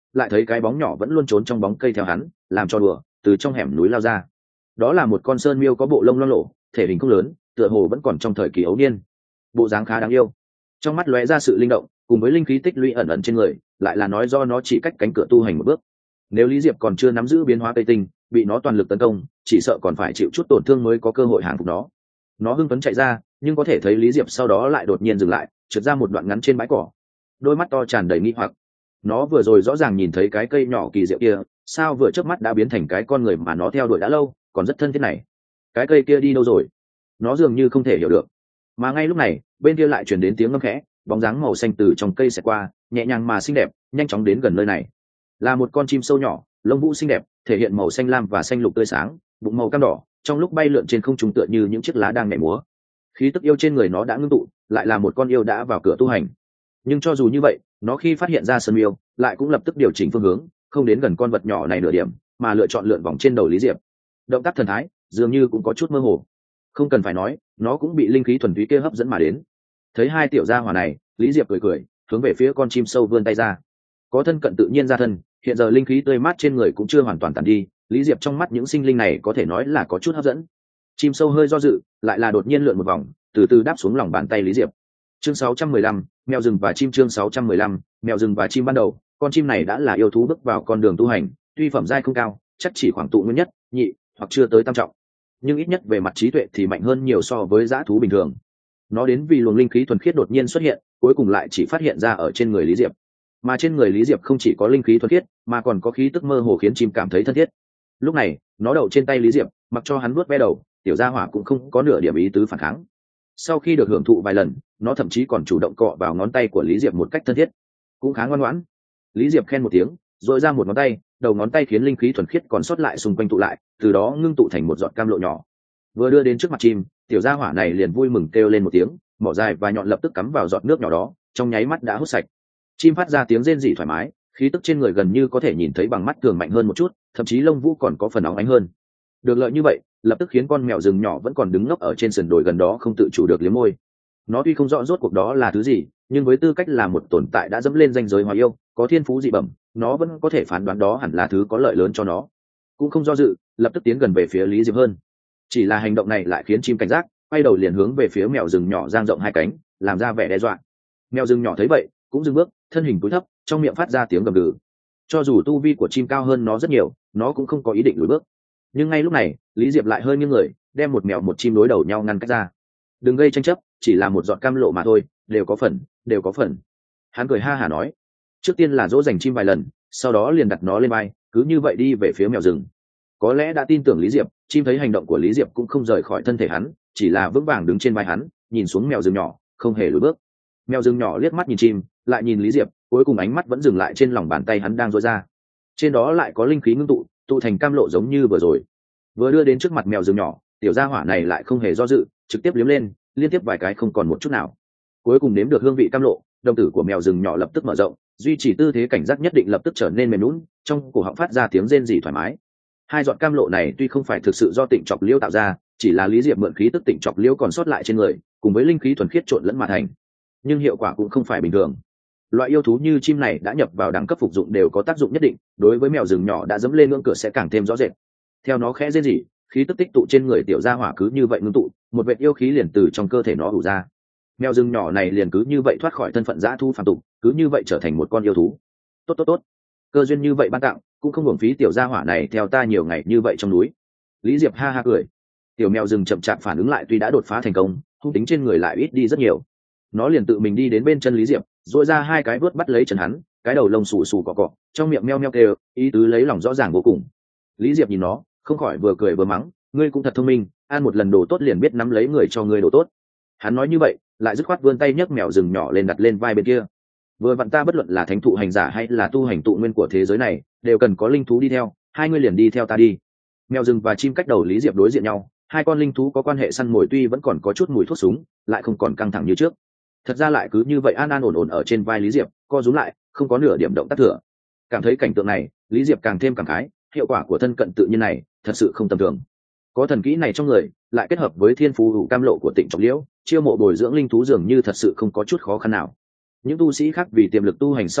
lại thấy cái bóng nhỏ vẫn luôn trốn trong bóng cây theo hắn làm cho đùa, từ trong hẻm núi lao ra. Đó là một con sơn miêu có bộ lông loang lổ, thể hình không lớn, tựa hồ vẫn còn trong thời kỳ ấu niên, bộ dáng khá đáng yêu. Trong mắt lóe ra sự linh động cùng với linh khí tích lũy ẩn ẩn trên người, lại là nói do nó chỉ cách cánh cửa tu hành một bước. Nếu Lý Diệp còn chưa nắm giữ biến hóa cây tinh, bị nó toàn lực tấn công, chỉ sợ còn phải chịu chút tổn thương mới có cơ hội hàng phục nó. Nó hưng phấn chạy ra, nhưng có thể thấy Lý Diệp sau đó lại đột nhiên dừng lại, trượt ra một đoạn ngắn trên bãi cỏ, đôi mắt to tràn đầy nghi hoặc. Nó vừa rồi rõ ràng nhìn thấy cái cây nhỏ kỳ diệu kia, sao vừa chớp mắt đã biến thành cái con người mà nó theo đuổi đã lâu, còn rất thân thiết này. Cái cây kia đi đâu rồi? Nó dường như không thể hiểu được. Mà ngay lúc này, bên kia lại truyền đến tiếng ngâm khẽ, bóng dáng màu xanh từ trong cây xẹt qua, nhẹ nhàng mà xinh đẹp, nhanh chóng đến gần nơi này. Là một con chim sâu nhỏ, lông vũ xinh đẹp, thể hiện màu xanh lam và xanh lục tươi sáng, bụng màu cam đỏ, trong lúc bay lượn trên không trung tựa như những chiếc lá đang nhảy múa. Khí tức yêu trên người nó đã ngưng tụ, lại là một con yêu đã vào cửa tu hành. Nhưng cho dù như vậy, nó khi phát hiện ra sơn yêu, lại cũng lập tức điều chỉnh phương hướng, không đến gần con vật nhỏ này nửa điểm, mà lựa chọn lượn vòng trên đầu Lý Diệp. Động tác thần thái dường như cũng có chút mơ hồ. Không cần phải nói, nó cũng bị linh khí thuần túy kia hấp dẫn mà đến. Thấy hai tiểu gia hỏa này, Lý Diệp cười cười, hướng về phía con chim sâu vươn tay ra. Có thân cận tự nhiên ra thân, hiện giờ linh khí tươi mát trên người cũng chưa hoàn toàn tàn đi, Lý Diệp trong mắt những sinh linh này có thể nói là có chút hấp dẫn. Chim sâu hơi do dự, lại là đột nhiên lượn một vòng, từ từ đáp xuống lòng bàn tay Lý Diệp. Chương sáu trăm mười lăm, mèo rừng và chim. Chương sáu trăm mười lăm, mèo rừng và chim. Ban đầu, con chim này đã là yêu thú bước vào con đường tu hành, tuy phẩm giai không cao, chắc chỉ khoảng tụ nguyên nhất, nhị, hoặc chưa tới tam trọng, nhưng ít nhất về mặt trí tuệ thì mạnh hơn nhiều so với dã thú bình thường. Nó đến vì luồng linh khí thuần khiết đột nhiên xuất hiện, cuối cùng lại chỉ phát hiện ra ở trên người Lý Diệp. Mà trên người Lý Diệp không chỉ có linh khí thuần khiết, mà còn có khí tức mơ hồ khiến chim cảm thấy thân thiết. Lúc này, nó đậu trên tay Lý Diệp, mặc cho hắn vuốt ve đầu, tiểu gia hỏa cũng không có nửa điểm ý tứ phản kháng. Sau khi được hưởng thụ vài lần, nó thậm chí còn chủ động cọ vào ngón tay của Lý Diệp một cách thân thiết, cũng khá ngoan ngoãn. Lý Diệp khen một tiếng, rồi ra một ngón tay, đầu ngón tay khiến linh khí thuần khiết còn sót lại xung quanh tụ lại, từ đó ngưng tụ thành một giọt cam lộ nhỏ. Vừa đưa đến trước mặt chim, tiểu gia hỏa này liền vui mừng kêu lên một tiếng, mỏ dài và nhọn lập tức cắm vào giọt nước nhỏ đó, trong nháy mắt đã hút sạch. Chim phát ra tiếng rên rỉ thoải mái, khí tức trên người gần như có thể nhìn thấy bằng mắt thường mạnh hơn một chút, thậm chí lông vũ còn có phần óng ánh hơn. Được lợi như vậy, lập tức khiến con mèo rừng nhỏ vẫn còn đứng ngốc ở trên sườn đồi gần đó không tự chủ được liếm môi. Nó tuy không rõ rốt cuộc đó là thứ gì, nhưng với tư cách là một tồn tại đã dẫm lên ranh giới hóa yêu, có thiên phú dị bẩm, nó vẫn có thể phán đoán đó hẳn là thứ có lợi lớn cho nó. Cũng không do dự, lập tức tiến gần về phía Lý Diệp hơn. Chỉ là hành động này lại khiến chim cảnh giác, quay đầu liền hướng về phía mèo rừng nhỏ dang rộng hai cánh, làm ra vẻ đe dọa. Mèo rừng nhỏ thấy vậy, cũng dừng bước, thân hình cúi thấp, trong miệng phát ra tiếng gầm gừ. Cho dù tu vi của chim cao hơn nó rất nhiều, nó cũng không có ý định lùi bước. Nhưng ngay lúc này, Lý Diệp lại hơi nghiêng người, đem một mèo một chim đối đầu nhau ngăn cách ra. Đừng gây tranh chấp, chỉ là một giọt cam lộ mà thôi, đều có phần, đều có phần. Hắn cười ha hả nói. Trước tiên là dỗ dành chim vài lần, sau đó liền đặt nó lên vai, cứ như vậy đi về phía mèo rừng. Có lẽ đã tin tưởng Lý Diệp, chim thấy hành động của Lý Diệp cũng không rời khỏi thân thể hắn, chỉ là vững vàng đứng trên vai hắn, nhìn xuống mèo rừng nhỏ, không hề lùi bước. Mèo rừng nhỏ liếc mắt nhìn chim, lại nhìn Lý Diệp, cuối cùng ánh mắt vẫn dừng lại trên lòng bàn tay hắn đang duỗi ra. Trên đó lại có linh khí ngưng tụ, tụ thành cam lộ giống như vừa rồi. Vừa đưa đến trước mặt mèo rừng nhỏ, tiểu gia hỏa này lại không hề do dự, trực tiếp liếm lên, liên tiếp vài cái không còn một chút nào. Cuối cùng nếm được hương vị cam lộ, đồng tử của mèo rừng nhỏ lập tức mở rộng, duy trì tư thế cảnh giác nhất định lập tức trở nên mềm nhũn, trong cổ họng phát ra tiếng rên rỉ thoải mái. Hai giọt cam lộ này tuy không phải thực sự do Tịnh Chọc Liễu tạo ra, chỉ là Lý Diệp mượn khí tức Tịnh Chọc Liễu còn sót lại trên người, cùng với linh khí thuần khiết trộn lẫn mà thành. Nhưng hiệu quả cũng không phải bình thường. Loại yêu thú như chim này đã nhập vào đẳng cấp phục dụng đều có tác dụng nhất định, đối với mèo rừng nhỏ đã dẫm lên ngưỡng cửa sẽ càng thêm rõ rệt. Theo nó khẽ rên rỉ, khí tức tích tụ trên người tiểu gia hỏa cứ như vậy ngưng tụ, một vệt yêu khí liền từ trong cơ thể nó ù ra. Mèo rừng nhỏ này liền cứ như vậy thoát khỏi thân phận dã thú phàm tục, cứ như vậy trở thành một con yêu thú. Tốt tốt tốt, cơ duyên như vậy ban tặng, cũng không hưởng phí tiểu gia hỏa này theo ta nhiều ngày như vậy trong núi. Lý Diệp ha ha cười. Tiểu mèo rừng chậm chạp phản ứng lại tuy đã đột phá thành công, hung tính trên người lại ít đi rất nhiều. Nó liền tự mình đi đến bên chân Lý Diệp, duỗi ra hai cái vớt bắt lấy chân hắn, cái đầu lông xù xù cọ cọ, trong miệng meo meo kêu, ý tứ lấy lòng rõ ràng vô cùng. Lý Diệp nhìn nó, không khỏi vừa cười vừa mắng, ngươi cũng thật thông minh, ăn một lần đồ tốt liền biết nắm lấy người cho ngươi đồ tốt. Hắn nói như vậy, lại dứt khoát vươn tay nhấc mèo rừng nhỏ lên đặt lên vai bên kia. Vừa vặn ta bất luận là thánh thụ hành giả hay là tu hành tụ nguyên của thế giới này, đều cần có linh thú đi theo, hai ngươi liền đi theo ta đi. Mèo rừng và chim cách đầu Lý Diệp đối diện nhau, hai con linh thú có quan hệ săn mồi tuy vẫn còn có chút mùi thuốc súng, lại không còn căng thẳng như trước. Thật ra lại cứ như vậy an an ổn ổn ở trên vai Lý Diệp, co rúm lại, không có nửa điểm động tác thừa. Cảm thấy cảnh tượng này, Lý Diệp càng thêm cảm khái, hiệu quả của thân cận tự nhiên này thật sự không tầm thường. Có thần kỹ này trong người, lại kết hợp với thiên phú hữu cam lộ của Tịnh Chọc Liễu, chiêu mộ bồi dưỡng linh thú dường như thật sự không có chút khó khăn nào. Những tu sĩ khác vì tiềm lực tu hành sau này,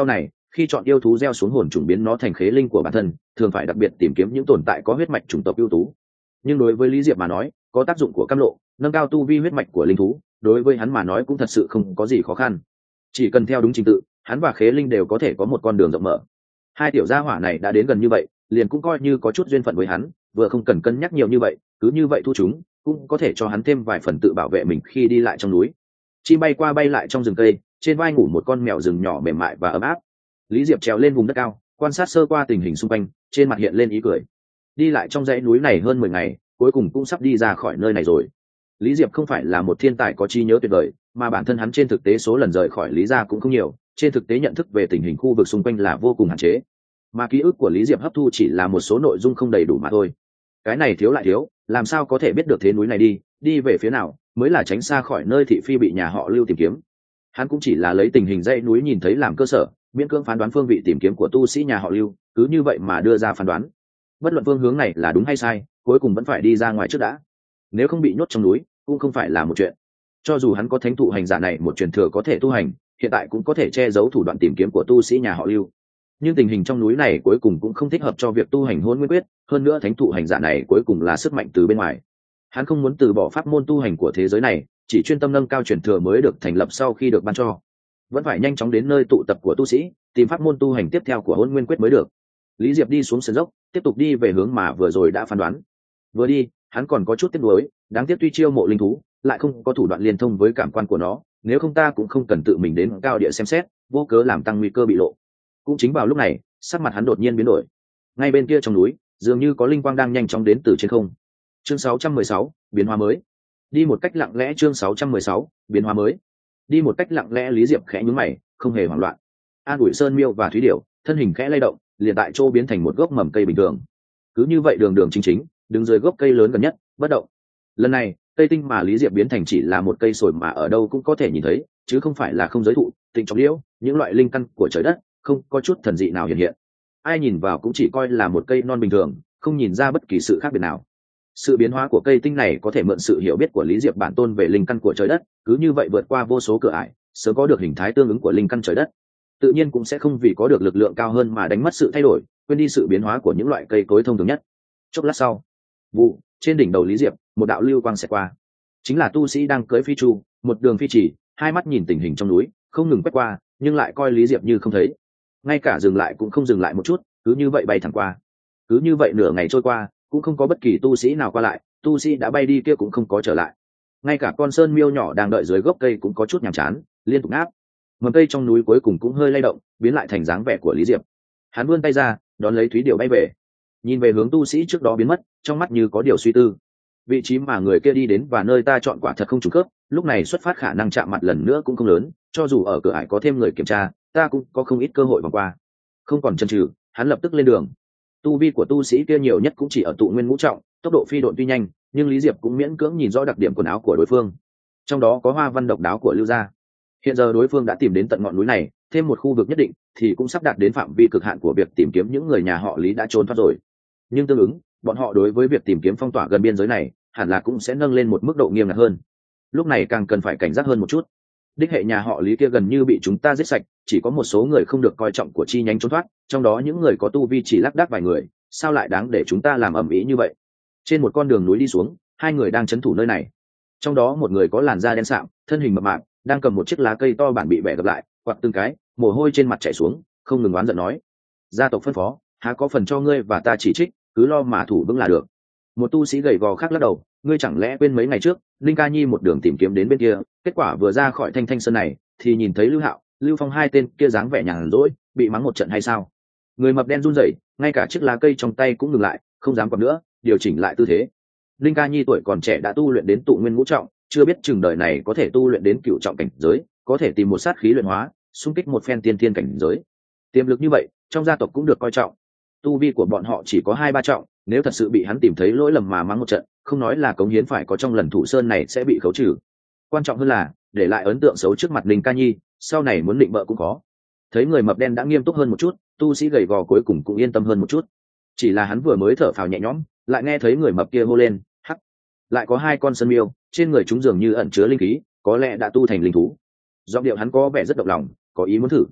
khi chọn yêu thú gieo xuống hồn trùng biến nó thành khế linh của bản thân thường phải đặc biệt tìm kiếm những tồn tại có huyết mạch chủng tộc ưu tú. Nhưng đối với Lý Diệp mà nói, có tác dụng của cam lộ nâng cao tu vi huyết mạch của linh thú, đối với hắn mà nói cũng thật sự không có gì khó khăn. Chỉ cần theo đúng trình tự, hắn và khế linh đều có thể có một con đường rộng mở. Hai tiểu gia hỏa này đã đến gần như vậy, liền cũng coi như có chút duyên phận với hắn, vừa không cần cân nhắc nhiều như vậy, cứ như vậy thu chúng cũng có thể cho hắn thêm vài phần tự bảo vệ mình khi đi lại trong núi. Chim bay qua bay lại trong rừng cây, trên vai ngủ một con mèo rừng nhỏ mềm mại và ấm áp. Lý Diệp trèo lên vùng đất cao, quan sát sơ qua tình hình xung quanh, trên mặt hiện lên ý cười. Đi lại trong dãy núi này hơn mười ngày, cuối cùng cũng sắp đi ra khỏi nơi này rồi. Lý Diệp không phải là một thiên tài có trí nhớ tuyệt vời, mà bản thân hắn trên thực tế số lần rời khỏi Lý gia cũng không nhiều, trên thực tế nhận thức về tình hình khu vực xung quanh là vô cùng hạn chế, mà ký ức của Lý Diệp hấp thu chỉ là một số nội dung không đầy đủ mà thôi. Cái này thiếu lại thiếu, làm sao có thể biết được thế núi này đi đi về phía nào mới là tránh xa khỏi nơi thị phi bị nhà họ Lưu tìm kiếm. Hắn cũng chỉ là lấy tình hình dãy núi nhìn thấy làm cơ sở, miễn cưỡng phán đoán phương vị tìm kiếm của tu sĩ nhà họ Lưu, cứ như vậy mà đưa ra phán đoán. Bất luận phương hướng này là đúng hay sai, cuối cùng vẫn phải đi ra ngoài trước đã. Nếu không bị nhốt trong núi cũng không phải là một chuyện. Cho dù hắn có thánh thụ hành giả này một truyền thừa có thể tu hành, hiện tại cũng có thể che giấu thủ đoạn tìm kiếm của tu sĩ nhà họ Lưu, nhưng tình hình trong núi này cuối cùng cũng không thích hợp cho việc tu hành hôn nguyên quyết. Hơn nữa thánh thụ hành giả này cuối cùng là sức mạnh từ bên ngoài, hắn không muốn từ bỏ pháp môn tu hành của thế giới này, chỉ chuyên tâm nâng cao truyền thừa mới được thành lập sau khi được ban cho, vẫn phải nhanh chóng đến nơi tụ tập của tu sĩ, tìm pháp môn tu hành tiếp theo của hôn nguyên quyết mới được. Lý Diệp đi xuống sườn dốc, tiếp tục đi về hướng mà vừa rồi đã phán đoán. Vừa đi hắn còn có chút tiếc nuối, đáng tiếc tuy chiêu mộ linh thú lại không có thủ đoạn liên thông với cảm quan của nó, nếu không ta cũng không cần tự mình đến cao địa xem xét, vô cớ làm tăng nguy cơ bị lộ. Cũng chính vào lúc này, sắc mặt hắn đột nhiên biến đổi. Ngay bên kia trong núi dường như có linh quang đang nhanh chóng đến từ trên không. Chương sáu trăm mười sáu, biến hóa mới. Đi một cách lặng lẽ. Chương sáu trăm mười sáu, biến hóa mới. Đi một cách lặng lẽ. Lý Diệp khẽ nhướng mày, không hề hoảng loạn. An ủi Sơn Miêu và Thúy Điểu, thân hình khẽ lay động, liền tại chỗ biến thành một gốc mầm cây bình thường. Cứ như vậy đường đường chính chính đứng dưới gốc cây lớn gần nhất, bất động. Lần này cây tinh mà Lý Diệp biến thành chỉ là một cây sồi mà ở đâu cũng có thể nhìn thấy, chứ không phải là không giới thụ, tịnh trọng liễu, những loại linh căn của trời đất, không có chút thần dị nào hiện hiện. Ai nhìn vào cũng chỉ coi là một cây non bình thường, không nhìn ra bất kỳ sự khác biệt nào. Sự biến hóa của cây tinh này có thể mượn sự hiểu biết của Lý Diệp bản tôn về linh căn của trời đất, cứ như vậy vượt qua vô số cửa ải, sớm có được hình thái tương ứng của linh căn trời đất. Tự nhiên cũng sẽ không vì có được lực lượng cao hơn mà đánh mất sự thay đổi, quên đi sự biến hóa của những loại cây cối thông thường nhất. Chốc lát sau, vụ trên đỉnh đầu Lý Diệp, một đạo lưu quang xẹt qua. Chính là tu sĩ đang cưỡi phi chu, một đường phi chỉ, hai mắt nhìn tình hình trong núi, không ngừng quét qua, nhưng lại coi Lý Diệp như không thấy. Ngay cả dừng lại cũng không dừng lại một chút, cứ như vậy bay thẳng qua. Cứ như vậy nửa ngày trôi qua, cũng không có bất kỳ tu sĩ nào qua lại, tu sĩ đã bay đi kia cũng không có trở lại. Ngay cả con sơn miêu nhỏ đang đợi dưới gốc cây cũng có chút nhàm chán, liên tục ngáp. Mầm cây trong núi cuối cùng cũng hơi lay động, biến lại thành dáng vẻ của Lý Diệp. Hắn vươn tay ra, đón lấy Thúy Điểu bay về, nhìn về hướng tu sĩ trước đó biến mất, trong mắt như có điều suy tư. Vị trí mà người kia đi đến và nơi ta chọn quả thật không trùng khớp, lúc này xuất phát khả năng chạm mặt lần nữa cũng không lớn, cho dù ở cửa ải có thêm người kiểm tra, ta cũng có không ít cơ hội vòng qua. Không còn chần chừ, hắn lập tức lên đường. Tu vi của tu sĩ kia nhiều nhất cũng chỉ ở tụ nguyên ngũ trọng, tốc độ phi độn tuy nhanh, nhưng Lý Diệp cũng miễn cưỡng nhìn rõ đặc điểm quần áo của đối phương, trong đó có hoa văn độc đáo của Lưu gia. Hiện giờ đối phương đã tìm đến tận ngọn núi này, thêm một khu vực nhất định thì cũng sắp đạt đến phạm vi cực hạn của việc tìm kiếm những người nhà họ Lý đã trốn thoát rồi. Nhưng tương ứng, bọn họ đối với việc tìm kiếm phong tỏa gần biên giới này hẳn là cũng sẽ nâng lên một mức độ nghiêm ngặt hơn. Lúc này càng cần phải cảnh giác hơn một chút. Đích hệ nhà họ Lý kia gần như bị chúng ta giết sạch, chỉ có một số người không được coi trọng của chi nhánh trốn thoát, trong đó những người có tu vi chỉ lác đác vài người, sao lại đáng để chúng ta làm ầm ĩ như vậy? Trên một con đường núi đi xuống, hai người đang trấn thủ nơi này. Trong đó một người có làn da đen sạm, thân hình mập mạp, đang cầm một chiếc lá cây to bản bị bẻ gập lại, quặt từng cái, mồ hôi trên mặt chảy xuống, không ngừng oán giận nói: "Gia tộc phân phó, há có phần cho ngươi và ta chỉ trích, cứ lo mà thủ vững là được." Một tu sĩ gầy gò khác lắc đầu: "Ngươi chẳng lẽ quên mấy ngày trước, Linh Ca Nhi một đường tìm kiếm đến bên kia, kết quả vừa ra khỏi Thanh Thanh Sơn này, thì nhìn thấy Lưu Hạo, Lưu Phong hai tên kia dáng vẻ nhàn rỗi, bị mắng một trận hay sao?" Người mập đen run rẩy, ngay cả chiếc lá cây trong tay cũng ngừng lại, không dám còn nữa, điều chỉnh lại tư thế. Linh Ca Nhi tuổi còn trẻ đã tu luyện đến tụ nguyên ngũ trọng, chưa biết chừng đời này có thể tu luyện đến cửu trọng cảnh giới, có thể tìm một sát khí luyện hóa, xung kích một phen tiên thiên cảnh giới. Tiềm lực như vậy, trong gia tộc cũng được coi trọng. Tu vi của bọn họ chỉ có hai ba trọng, nếu thật sự bị hắn tìm thấy lỗi lầm mà mắng một trận, không nói là cống hiến phải có trong lần thủ sơn này sẽ bị khấu trừ. Quan trọng hơn là để lại ấn tượng xấu trước mặt Linh Ca Nhi, sau này muốn định bợ cũng có. Thấy người mập đen đã nghiêm túc hơn một chút, tu sĩ gầy gò cuối cùng cũng yên tâm hơn một chút. Chỉ là hắn vừa mới thở phào nhẹ nhõm, lại nghe thấy người mập kia hô lên: "Hắc!" Lại có hai con sơn miêu, trên người chúng dường như ẩn chứa linh khí, có lẽ đã tu thành linh thú. Giọng điệu hắn có vẻ rất động lòng, có ý muốn thử.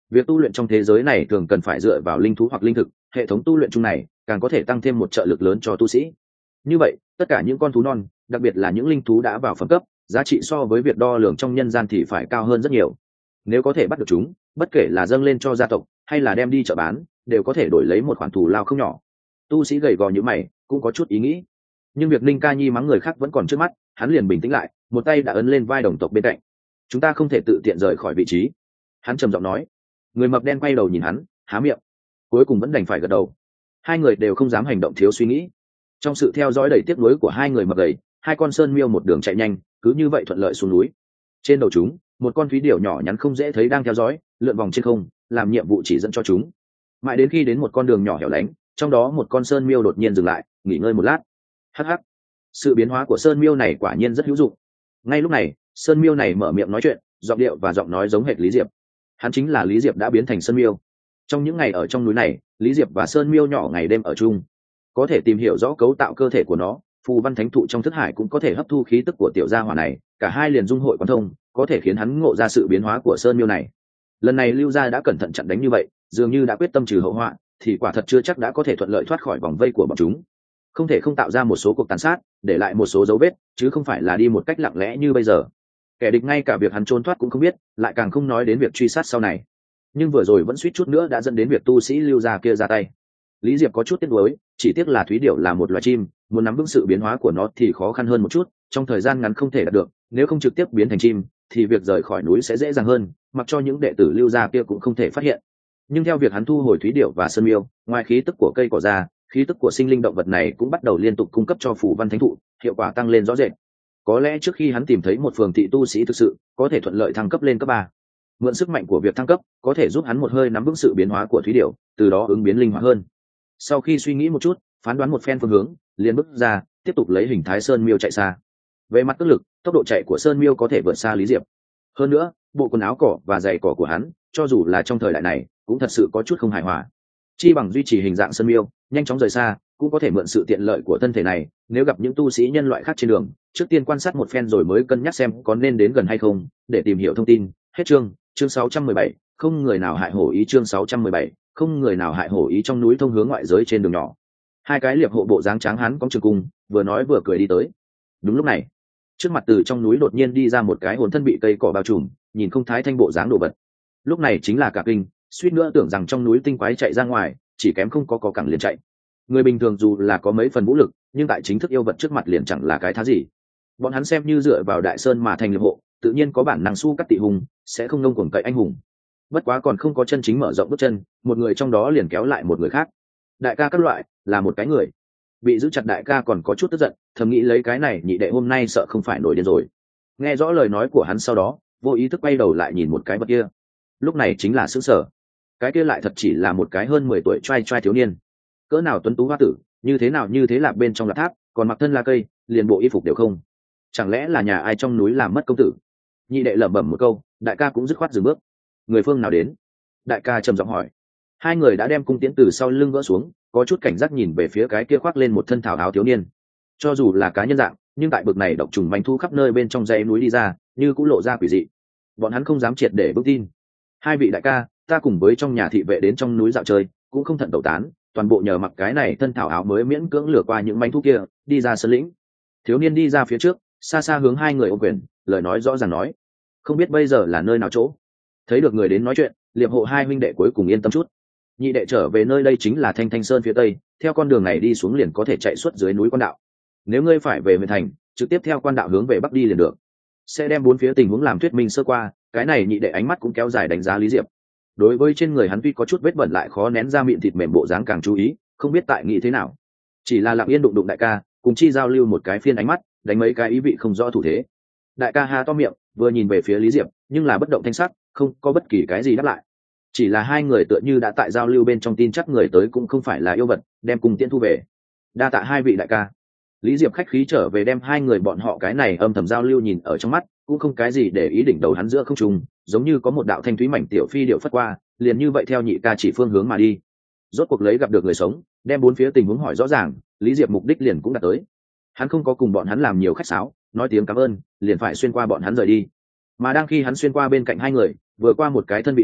Việc tu luyện trong thế giới này thường cần phải dựa vào linh thú hoặc linh thực, hệ thống tu luyện chung này càng có thể tăng thêm một trợ lực lớn cho tu sĩ. Như vậy tất cả những con thú non, đặc biệt là những linh thú đã vào phẩm cấp, giá trị so với việc đo lường trong nhân gian thì phải cao hơn rất nhiều. Nếu có thể bắt được chúng, bất kể là dâng lên cho gia tộc hay là đem đi chợ bán, đều có thể đổi lấy một khoản thù lao không nhỏ. Tu sĩ gầy gò như mày cũng có chút ý nghĩ, nhưng việc Ninh Ca Nhi mắng người khác vẫn còn trước mắt, hắn liền bình tĩnh lại, một tay đã ấn lên vai đồng tộc bên cạnh. Chúng ta không thể tự tiện rời khỏi vị trí, hắn trầm giọng nói. Người mập đen quay đầu nhìn hắn, há miệng, cuối cùng vẫn đành phải gật đầu. Hai người đều không dám hành động thiếu suy nghĩ. Trong sự theo dõi đầy tiếc nuối của hai người mập gầy, hai con sơn miêu một đường chạy nhanh, cứ như vậy thuận lợi xuống núi. Trên đầu chúng, một con thúy điểu nhỏ nhắn không dễ thấy đang theo dõi, lượn vòng trên không, làm nhiệm vụ chỉ dẫn cho chúng. Mãi đến khi đến một con đường nhỏ hẻo lánh, trong đó một con sơn miêu đột nhiên dừng lại, nghỉ ngơi một lát. Hắc hắc, sự biến hóa của sơn miêu này quả nhiên rất hữu dụng. Ngay lúc này, sơn miêu này mở miệng nói chuyện, giọng điệu và giọng nói giống hệt Lý Diệp. Hắn chính là Lý Diệp đã biến thành sơn miêu. Trong những ngày ở trong núi này, Lý Diệp và sơn miêu nhỏ ngày đêm ở chung, có thể tìm hiểu rõ cấu tạo cơ thể của nó. Phù văn thánh thụ trong thức hải cũng có thể hấp thu khí tức của tiểu gia hỏa này, cả hai liền dung hội quan thông, có thể khiến hắn ngộ ra sự biến hóa của sơn miêu này. Lần này Lưu Gia đã cẩn thận chặn đánh như vậy, dường như đã quyết tâm trừ hậu họa, thì quả thật chưa chắc đã có thể thuận lợi thoát khỏi vòng vây của bọn chúng. Không thể không tạo ra một số cuộc tàn sát, để lại một số dấu vết, chứ không phải là đi một cách lặng lẽ như bây giờ. Kẻ địch ngay cả việc hắn trốn thoát cũng không biết, lại càng không nói đến việc truy sát sau này. Nhưng vừa rồi vẫn suýt chút nữa đã dẫn đến việc tu sĩ Lưu Gia kia ra tay. Lý Diệp có chút tiếc nuối, chỉ tiếc là thúy điểu là một loài chim, muốn nắm vững sự biến hóa của nó thì khó khăn hơn một chút, trong thời gian ngắn không thể đạt được. Nếu không trực tiếp biến thành chim, thì việc rời khỏi núi sẽ dễ dàng hơn, mặc cho những đệ tử Lưu Gia kia cũng không thể phát hiện. Nhưng theo việc hắn thu hồi thúy điểu và sơn miêu, ngoài khí tức của cây cỏ ra, khí tức của sinh linh động vật này cũng bắt đầu liên tục cung cấp cho phù văn thánh thụ, hiệu quả tăng lên rõ rệt. Có lẽ trước khi hắn tìm thấy một phường thị tu sĩ thực sự có thể thuận lợi thăng cấp lên cấp ba, mượn sức mạnh của việc thăng cấp có thể giúp hắn một hơi nắm vững sự biến hóa của thúy điểu, từ đó ứng biến linh hoạt hơn. Sau khi suy nghĩ một chút, phán đoán một phen phương hướng, liền bước ra, tiếp tục lấy hình thái sơn miêu chạy xa. Về mặt tốc lực, tốc độ chạy của sơn miêu có thể vượt xa Lý Diệp. Hơn nữa, bộ quần áo cỏ và giày cỏ của hắn, cho dù là trong thời đại này, cũng thật sự có chút không hài hòa. Chi bằng duy trì hình dạng sơn miêu, nhanh chóng rời xa, cũng có thể mượn sự tiện lợi của thân thể này. Nếu gặp những tu sĩ nhân loại khác trên đường, trước tiên quan sát một phen rồi mới cân nhắc xem có nên đến gần hay không, để tìm hiểu thông tin. Hết chương, chương sáu trăm mười bảy, không người nào hại hổ ý. Chương sáu trăm mười bảy, không người nào hại hổ ý. Trong núi thông hướng ngoại giới trên đường nhỏ, hai cái liệp hộ bộ dáng tráng hán cõng trường cung, vừa nói vừa cười đi tới. Đúng lúc này, trước mặt từ trong núi đột nhiên đi ra một cái hồn thân bị cây cỏ bao trùm, nhìn không thái thanh bộ dáng đồ vật. Lúc này chính là cả kinh, suýt nữa tưởng rằng trong núi tinh quái chạy ra ngoài, chỉ kém không có có cẳng liền chạy. Người bình thường dù là có mấy phần vũ lực, nhưng tại chính thức yêu vật trước mặt liền chẳng là cái thá gì. Bọn hắn xem như dựa vào đại sơn mà thành liệp hộ, tự nhiên có bản năng su cắt tị hùng, sẽ không nông cuồng cậy anh hùng. Bất quá còn không có chân chính mở rộng bước chân, một người trong đó liền kéo lại một người khác. Đại ca các loại là một cái người bị giữ chặt, đại ca còn có chút tức giận, thầm nghĩ lấy cái này nhị đệ hôm nay sợ không phải nổi điên rồi. Nghe rõ lời nói của hắn sau đó, vô ý thức quay đầu lại nhìn một cái vật kia. Lúc này chính là sững sờ. Cái kia lại thật chỉ là một cái hơn mười tuổi trai trai thiếu niên. Cỡ nào tuấn tú hoa tử, như thế nào như thế là bên trong là tháp, còn mặc thân là cây, liền bộ y phục đều không. Chẳng lẽ là nhà ai trong núi làm mất công tử? Nhị đệ lẩm bẩm một câu, đại ca cũng dứt khoát dừng bước. Người phương nào đến? Đại ca trầm giọng hỏi. Hai người đã đem cung tiễn từ sau lưng gỡ xuống, có chút cảnh giác nhìn về phía cái kia khoác lên một thân thảo áo thiếu niên. Cho dù là cá nhân dạng, nhưng tại bực này độc trùng manh thu khắp nơi bên trong dãy núi đi ra, như cũng lộ ra quỷ dị. Bọn hắn không dám triệt để bước tin. Hai vị đại ca, ta cùng với trong nhà thị vệ đến trong núi dạo chơi, cũng không thận tẩu tán, toàn bộ nhờ mặc cái này thân thảo áo mới miễn cưỡng lừa qua những manh thu kia, đi ra sơn lĩnh. Thiếu niên đi ra phía trước, xa xa hướng hai người ôm quyền, lời nói rõ ràng nói, không biết bây giờ là nơi nào chỗ. Thấy được người đến nói chuyện, liệp hộ hai huynh đệ cuối cùng yên tâm chút. Nhị đệ trở về nơi đây chính là Thanh Thanh Sơn phía tây, theo con đường này đi xuống liền có thể chạy suốt dưới núi quan đạo. Nếu ngươi phải về huyện thành, trực tiếp theo quan đạo hướng về bắc đi liền được. Sẽ đem bốn phía tình huống làm thuyết minh sơ qua. Cái này nhị đệ ánh mắt cũng kéo dài đánh giá Lý Diệp. Đối với trên người hắn tuy có chút vết bẩn lại khó nén ra miệng thịt mềm bộ dáng càng chú ý, không biết tại nghĩ thế nào. Chỉ là lặng yên đụng đụng đại ca, cùng chi giao lưu một cái phiên ánh mắt, đánh mấy cái ý vị không rõ thủ thế. Đại ca ha to miệng, vừa nhìn về phía Lý Diệp, nhưng là bất động thanh sắc, không có bất kỳ cái gì đáp lại. Chỉ là hai người tựa như đã tại giao lưu bên trong tin chắc người tới cũng không phải là yêu vật, đem cùng tiễn thu về. Đa tạ hai vị đại ca. Lý Diệp khách khí trở về đem hai người bọn họ cái này âm thầm giao lưu nhìn ở trong mắt, cũng không cái gì để ý. Đỉnh đầu hắn giữa không trung, giống như có một đạo thanh thúy mảnh tiểu phi điệu phất qua, liền như vậy theo nhị ca chỉ phương hướng mà đi. Rốt cuộc lấy gặp được người sống, đem bốn phía tình huống hỏi rõ ràng, Lý Diệp mục đích liền cũng đạt tới. Hắn không có cùng bọn hắn làm nhiều khách sáo, nói tiếng cảm ơn, liền phải xuyên qua bọn hắn rời đi. Mà đang khi hắn xuyên qua bên cạnh hai người, vừa qua một cái thân bị lúc,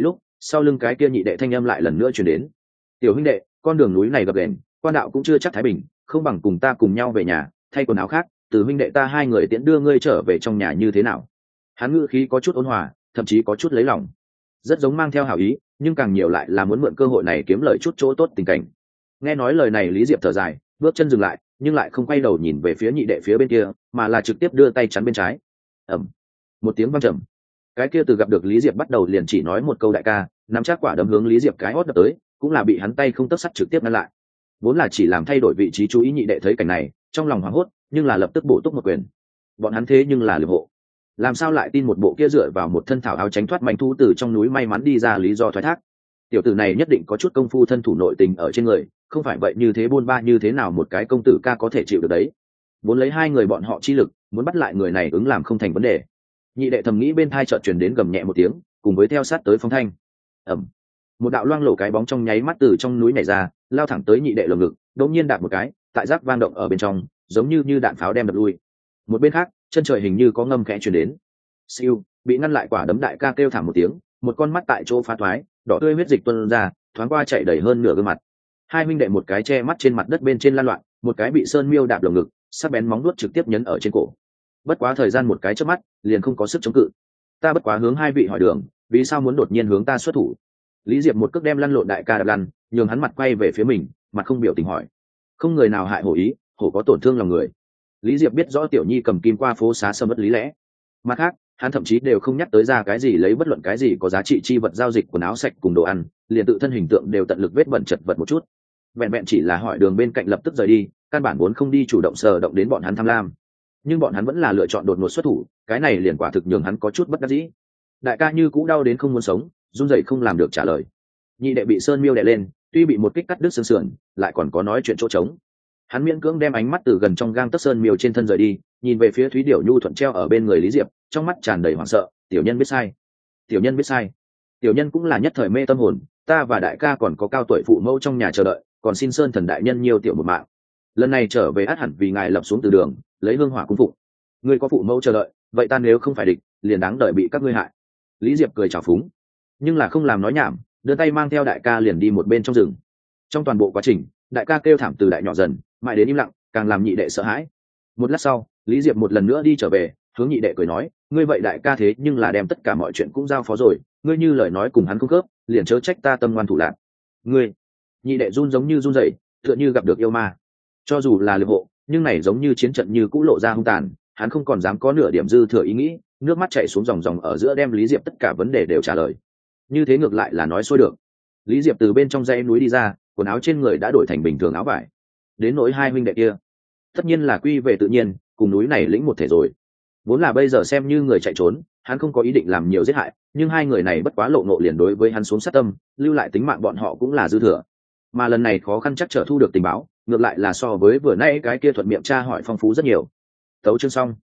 sau lưng cái kia nhị đệ thanh âm lại lần nữa chuyển đến. Tiểu huynh đệ, con đường núi này gập ghềnh, quan đạo cũng chưa chắc thái bình, không bằng cùng ta cùng nhau về nhà thay quần áo khác, từ huynh đệ ta hai người tiễn đưa ngươi trở về trong nhà như thế nào? Hắn ngữ khí có chút ôn hòa, thậm chí có chút lấy lòng, rất giống mang theo hảo ý, nhưng càng nhiều lại là muốn mượn cơ hội này kiếm lợi chút chỗ tốt tình cảnh. Nghe nói lời này, Lý Diệp thở dài, bước chân dừng lại, nhưng lại không quay đầu nhìn về phía nhị đệ phía bên kia, mà là trực tiếp đưa tay chắn bên trái. Ầm, một tiếng vang trầm. Cái kia từ gặp được Lý Diệp bắt đầu liền chỉ nói một câu đại ca, nắm chắc quả đấm hướng Lý Diệp cái hót đập tới, cũng là bị hắn tay không tấc sắt trực tiếp ngăn lại. Vốn là chỉ làm thay đổi vị trí chú ý nhị đệ thấy cảnh này, trong lòng hoảng hốt, nhưng là lập tức bổ túc một quyền. Bọn hắn thế nhưng là liệp hộ, làm sao lại tin một bộ kia dựa vào một thân thảo áo tránh thoát manh thú từ trong núi may mắn đi ra lý do thoái thác. Tiểu tử này nhất định có chút công phu thân thủ nội tình ở trên người, không phải vậy như thế buôn ba như thế nào một cái công tử ca có thể chịu được đấy. Vốn lấy hai người bọn họ chi lực, muốn bắt lại người này ứng làm không thành vấn đề. Nhị đệ thầm nghĩ, bên thai chợt truyền đến gầm nhẹ một tiếng, cùng với theo sát tới phong thanh. Ầm, một đạo loang lổ cái bóng trong nháy mắt từ trong núi nhảy ra, lao thẳng tới nhị đệ lồng ngực, đột nhiên đạp một cái, tại giác vang động ở bên trong, giống như như đạn pháo đem đập lui. Một bên khác, chân trời hình như có ngâm khẽ truyền đến. Siêu, bị ngăn lại quả đấm đại ca kêu thảm một tiếng, một con mắt tại chỗ phá thoái, đỏ tươi huyết dịch tuôn ra, thoáng qua chạy đầy hơn nửa gương mặt. Hai huynh đệ một cái che mắt trên mặt đất bên trên lan loạn, một cái bị sơn miêu đạp lồng ngực, sắc bén móng vuốt trực tiếp nhấn ở trên cổ. Bất quá thời gian một cái chớp mắt, liền không có sức chống cự. Ta bất quá hướng hai vị hỏi đường, vì sao muốn đột nhiên hướng ta xuất thủ? Lý Diệp một cước đem lăn lộn đại ca đạp lăn, nhường hắn mặt quay về phía mình, mặt không biểu tình hỏi. Không người nào hại hổ ý, hổ có tổn thương lòng người. Lý Diệp biết rõ tiểu nhi cầm kim qua phố xá sâm bất lý lẽ. Mặt khác, hắn thậm chí đều không nhắc tới ra cái gì lấy bất luận cái gì có giá trị chi vật giao dịch quần áo sạch cùng đồ ăn, liền tự thân hình tượng đều tận lực vết bẩn chật vật một chút. Vẹn vẹn chỉ là hỏi đường bên cạnh lập tức rời đi, căn bản vốn không đi chủ động sờ động đến bọn hắn tham lam. Nhưng bọn hắn vẫn là lựa chọn đột ngột xuất thủ, cái này liền quả thực nhường hắn có chút bất đắc dĩ. Đại ca như cũ đau đến không muốn sống, run rẩy không làm được trả lời. Nhị đệ bị sơn miêu đè lên, tuy bị một kích cắt đứt xương sườn, lại còn có nói chuyện chỗ trống. Hắn miễn cưỡng đem ánh mắt từ gần trong gang tấc sơn miêu trên thân rời đi, nhìn về phía Thúy Điểu nhu thuận treo ở bên người Lý Diệp, trong mắt tràn đầy hoảng sợ. Tiểu nhân biết sai, tiểu nhân biết sai, tiểu nhân cũng là nhất thời mê tâm hồn, ta và đại ca còn có cao tuổi phụ mẫu trong nhà chờ đợi, còn xin sơn thần đại nhân nhiều tiểu một mạng, lần này trở về át hẳn vì ngài lập xuống từ đường, lấy hương hỏa cung phụng. Ngươi có phụ mẫu chờ đợi, vậy ta nếu không phải địch, liền đáng đợi bị các ngươi hại. Lý Diệp cười trào phúng, nhưng là không làm nói nhảm, đưa tay mang theo đại ca liền đi một bên trong rừng. Trong toàn bộ quá trình, đại ca kêu thảm từ đại nhỏ dần, mãi đến im lặng, càng làm nhị đệ sợ hãi. Một lát sau, Lý Diệp một lần nữa đi trở về, hướng nhị đệ cười nói, ngươi vậy đại ca thế nhưng là đem tất cả mọi chuyện cũng giao phó rồi, ngươi như lời nói cùng hắn không khớp, liền chớ trách ta tâm ngoan thủ lạn. Ngươi, nhị đệ run giống như run rẩy, tựa như gặp được yêu ma. Cho dù là liệp hộ, nhưng này giống như chiến trận như cũ lộ ra hung tàn, hắn không còn dám có nửa điểm dư thừa ý nghĩ, nước mắt chảy xuống dòng dòng ở giữa đem Lý Diệp tất cả vấn đề đều trả lời. Như thế ngược lại là nói xuôi được. Lý Diệp từ bên trong dãy núi đi ra, quần áo trên người đã đổi thành bình thường áo vải. Đến nỗi hai huynh đệ kia, tất nhiên là quy về tự nhiên, cùng núi này lĩnh một thể rồi. Vốn là bây giờ xem như người chạy trốn, hắn không có ý định làm nhiều giết hại, nhưng hai người này bất quá lộ ngộ liền đối với hắn xuống sát tâm, lưu lại tính mạng bọn họ cũng là dư thừa. Mà lần này khó khăn chắc trở thu được tình báo, ngược lại là so với vừa nãy cái kia thuận miệng tra hỏi phong phú rất nhiều. Tấu chương xong.